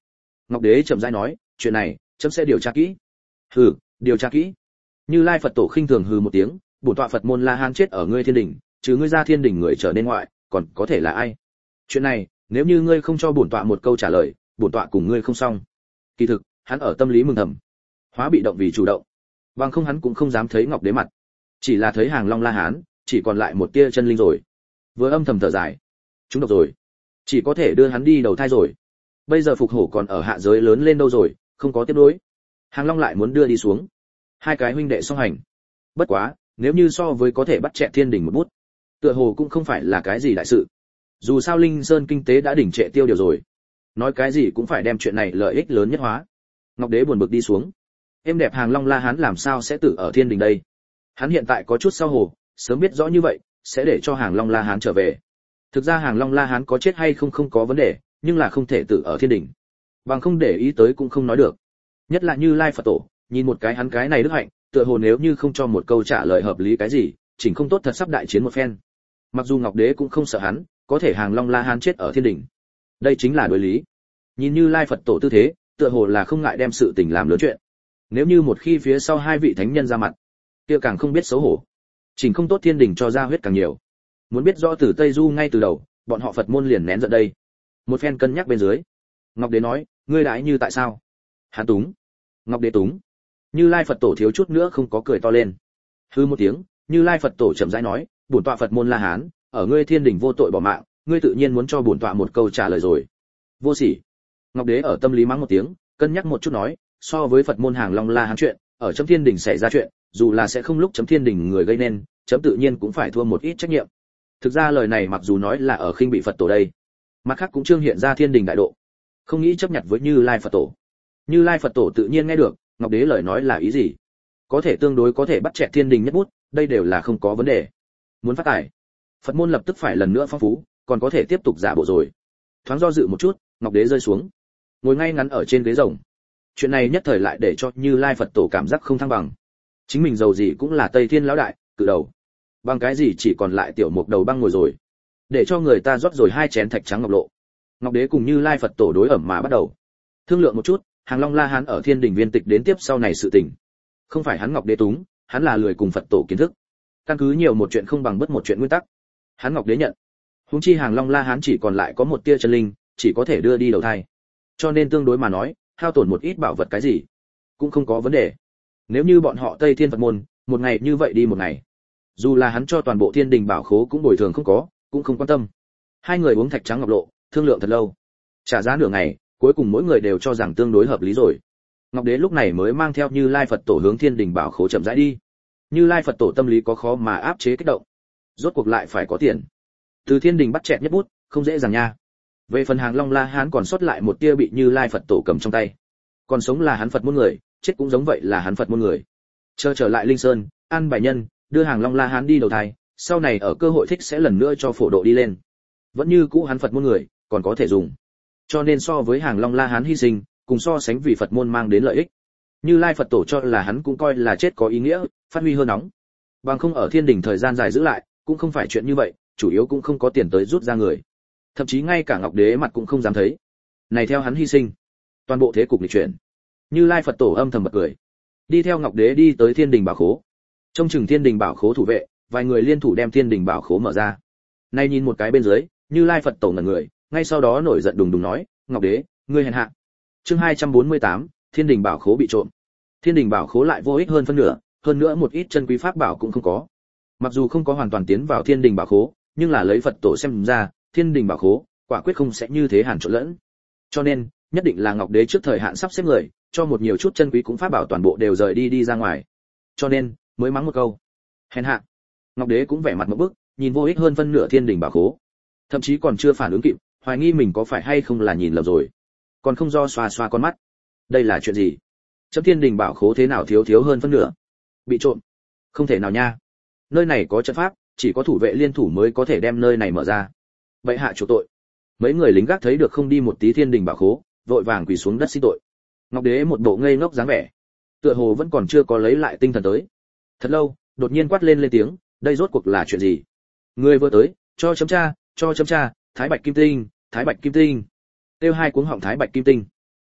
Ngọc Đế chậm rãi nói, chuyện này chấm sẽ điều tra kỹ. Hừ, điều tra kỹ. Như Lai Phật Tổ khinh thường hừ một tiếng, bổn tọa Phật môn La Hán chết ở ngươi thiên đình, chứ ngươi ra thiên đình người trở nên ngoại, còn có thể là ai? Chuyện này, nếu như ngươi không cho bổn tọa một câu trả lời, bổn tọa cùng ngươi không xong. Kỳ thực, hắn ở tâm lý mừng thầm, hóa bị động vì chủ động, bằng không hắn cũng không dám thấy Ngọc Đế mặt, chỉ là thấy Hàng Long La Hán, chỉ còn lại một tia chân linh rồi. Vừa âm thầm thở dài, chúng độc rồi, chỉ có thể đưa hắn đi đầu thai rồi. Bây giờ Phục Hổ còn ở hạ giới lớn lên đâu rồi, không có tiếp nối. Hàng Long lại muốn đưa đi xuống. Hai cái huynh đệ song hành. Bất quá, nếu như so với có thể bắt chẹt thiên đình một bút, tựa hồ cũng không phải là cái gì đại sự. Dù sao Linh Sơn kinh tế đã đỉnh trệ tiêu điều rồi, nói cái gì cũng phải đem chuyện này lợi ích lớn nhất hóa. Ngọc Đế buồn bực đi xuống. Em đẹp Hàng Long La Hán làm sao sẽ tử ở thiên đình đây? Hắn hiện tại có chút sau hồ, sớm biết rõ như vậy, sẽ để cho Hàng Long La Hán trở về. Thực ra Hàng Long La Hán có chết hay không không có vấn đề, nhưng là không thể tử ở thiên đình. Bằng không để ý tới cũng không nói được. Nhất là Như Lai Phật Tổ, nhìn một cái hắn cái này đức hạnh, tựa hồ nếu như không cho một câu trả lời hợp lý cái gì, chỉnh không tốt thật sắp đại chiến một phen. Mặc dù Ngọc Đế cũng không sợ hắn, có thể Hàng Long La Hán chết ở thiên đình. Đây chính là đối lý. Nhìn Như Lai Phật Tổ tư thế, tựa hồ là không ngại đem sự tình làm lớn chuyện. Nếu như một khi phía sau hai vị thánh nhân ra mặt, kia càng không biết xấu hổ. Chỉnh không tốt thiên đình cho ra huyết càng nhiều. Muốn biết rõ từ Tây Du ngay từ đầu, bọn họ Phật môn liền nén giận đây. Một phen cân nhắc bên dưới, Ngọc Đế nói, ngươi đãi như tại sao? Hắn túng. Ngọc Đế túng. Như Lai Phật Tổ thiếu chút nữa không có cười to lên. Hư một tiếng, Như Lai Phật Tổ chậm rãi nói, bổn tọa Phật môn La Hán, ở ngươi thiên đình vô tội bỏ mạng, ngươi tự nhiên muốn cho bổn tọa một câu trả lời rồi. Vô sỉ. Ngọc Đế ở tâm lý mắng một tiếng, cân nhắc một chút nói, so với Phật môn Hàng Long La Hán chuyện, ở chấm thiên đình xảy ra chuyện, dù là sẽ không lúc chấm thiên đình người gây nên, chấm tự nhiên cũng phải thua một ít trách nhiệm. Thực ra lời này mặc dù nói là ở khinh bị Phật Tổ đây, mặt khác cũng trương hiện ra thiên đình đại độ, không nghĩ chấp nhặt với Như Lai Phật Tổ. Như Lai Phật Tổ tự nhiên nghe được Ngọc Đế lời nói là ý gì, có thể tương đối có thể bắt chẹt thiên đình nhất bút, đây đều là không có vấn đề. Muốn phát tài, Phật môn lập tức phải lần nữa phong phú, còn có thể tiếp tục giả bộ rồi. Thoáng do dự một chút, Ngọc Đế rơi xuống, ngồi ngay ngắn ở trên ghế rồng. Chuyện này nhất thời lại để cho Như Lai Phật Tổ cảm giác không thăng bằng. Chính mình giàu gì cũng là Tây Thiên lão đại, cự đầu, bằng cái gì chỉ còn lại tiểu mục đầu băng ngồi rồi, để cho người ta rót rồi hai chén thạch trắng ngọc lộ. Ngọc Đế cùng Như Lai Phật Tổ đối ẩm mà bắt đầu thương lượng một chút Hàng Long La Hán ở thiên đình viên tịch đến tiếp sau này sự tình. Không phải hắn Ngọc Đế túng, hắn là lười cùng Phật Tổ kiến thức, căn cứ nhiều một chuyện không bằng bất một chuyện nguyên tắc, hắn Ngọc Đế nhận. Huống chi Hàng Long La Hán chỉ còn lại có một tia chân linh, chỉ có thể đưa đi đầu thai, cho nên tương đối mà nói hao tổn một ít bảo vật cái gì cũng không có vấn đề. Nếu như bọn họ Tây Thiên Phật môn một ngày như vậy đi một ngày, dù là hắn cho toàn bộ thiên đình bảo khố cũng bồi thường không có, cũng không quan tâm. Hai người uống thạch trắng ngọc lộ, thương lượng thật lâu, trả giá nửa ngày, cuối cùng mỗi người đều cho rằng tương đối hợp lý rồi. Ngọc Đế lúc này mới mang theo Như Lai Phật Tổ hướng thiên đình bảo khố chậm rãi đi. Như Lai Phật Tổ tâm lý có khó mà áp chế kích động, rốt cuộc lại phải có tiền, từ thiên đình bắt chẹt nhất bút không dễ dàng nha. Về phần Hàng Long La Hán còn sót lại một tia bị Như Lai Phật Tổ cầm trong tay, còn sống là hắn Phật môn người, chết cũng giống vậy là hắn Phật môn người. Chờ trở lại Linh Sơn, an bài nhân, đưa Hàng Long La Hán đi đầu thai, sau này ở cơ hội thích sẽ lần nữa cho phổ độ đi lên. Vẫn như cũ hắn Phật môn người, còn có thể dùng. Cho nên so với Hàng Long La Hán hy sinh, cùng so sánh vì Phật môn mang đến lợi ích, Như Lai Phật Tổ cho là hắn cũng coi là chết có ý nghĩa, phát huy hơn nóng. Bằng không ở thiên đình thời gian dài giữ lại, cũng không phải chuyện như vậy, chủ yếu cũng không có tiền tới rút ra người. Thậm chí ngay cả Ngọc Đế mặt cũng không dám thấy. Này theo hắn hy sinh, toàn bộ thế cục lịch chuyển. Như Lai Phật Tổ âm thầm bật cười, đi theo Ngọc Đế đi tới thiên đình bảo khố. Trong chừng thiên đình bảo khố thủ vệ, vài người liên thủ đem thiên đình bảo khố mở ra. Nay nhìn một cái bên dưới, Như Lai Phật Tổ ngẩn người, ngay sau đó nổi giận đùng đùng nói, Ngọc Đế, ngươi hèn hạ. Chương 248, thiên đình bảo khố bị trộm. Thiên đình bảo khố lại vô ích hơn phân nửa, hơn nữa một ít chân quý pháp bảo cũng không có. Mặc dù không có hoàn toàn tiến vào thiên đình bảo khố, nhưng là lấy Phật Tổ xem ra, thiên đình bảo khố quả quyết không sẽ như thế hàn trộn lẫn. Cho nên, nhất định là Ngọc Đế trước thời hạn sắp xếp người, cho một nhiều chút chân quý cũng pháp bảo toàn bộ đều rời đi ra ngoài. Cho nên, mới mắng một câu hèn hạ. Ngọc Đế cũng vẻ mặt một bức, nhìn vô ích hơn phân nửa thiên đình bảo khố, thậm chí còn chưa phản ứng kịp, hoài nghi mình có phải hay không là nhìn lầm rồi, còn không do xoa xoa con mắt. Đây là chuyện gì? Chấm thiên đình bảo khố thế nào thiếu hơn phân nửa? Bị trộm? Không thể nào nha. Nơi này có trận pháp, chỉ có thủ vệ liên thủ mới có thể đem nơi này mở ra. Bệ hạ chủ tội. Mấy người lính gác thấy được không đi một tí thiên đình bảo khố, vội vàng quỳ xuống đất xin tội. Ngọc Đế một bộ ngây ngốc dáng vẻ, tựa hồ vẫn còn chưa có lấy lại tinh thần tới. Thật lâu, đột nhiên quát lên tiếng, đây rốt cuộc là chuyện gì? Người vừa tới, cho chấm tra, Thái Bạch Kim Tinh, Thái Bạch Kim Tinh. Tiêu hai cuống họng Thái Bạch Kim Tinh.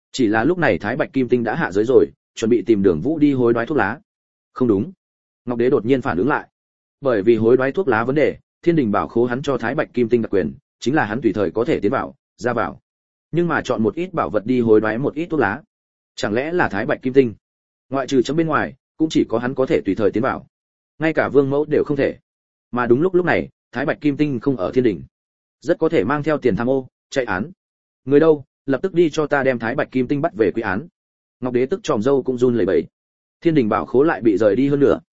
Chỉ là lúc này Thái Bạch Kim Tinh đã hạ giới rồi, chuẩn bị tìm Đường Vũ đi hối đoái thuốc lá. Không đúng. Ngọc Đế đột nhiên phản ứng lại. Bởi vì hối đoái thuốc lá vấn đề, Thiên Đình Bảo Khố hắn cho Thái Bạch Kim Tinh đặc quyền, chính là hắn tùy thời có thể tiến vào, ra vào. Nhưng mà chọn một ít bảo vật đi hối đoái một ít thuốc lá. Chẳng lẽ là Thái Bạch Kim Tinh? Ngoại trừ chấm bên ngoài, cũng chỉ có hắn có thể tùy thời tiến vào. Ngay cả Vương Mẫu đều không thể. Mà đúng lúc này, Thái Bạch Kim Tinh không ở Thiên Đình, rất có thể mang theo tiền tham ô, chạy án. Người đâu, lập tức đi cho ta đem Thái Bạch Kim Tinh bắt về quy án. Ngọc Đế tức tròm dâu cũng run lẩy bẩy. Thiên Đình Bảo Khố lại bị rời đi hơn nữa,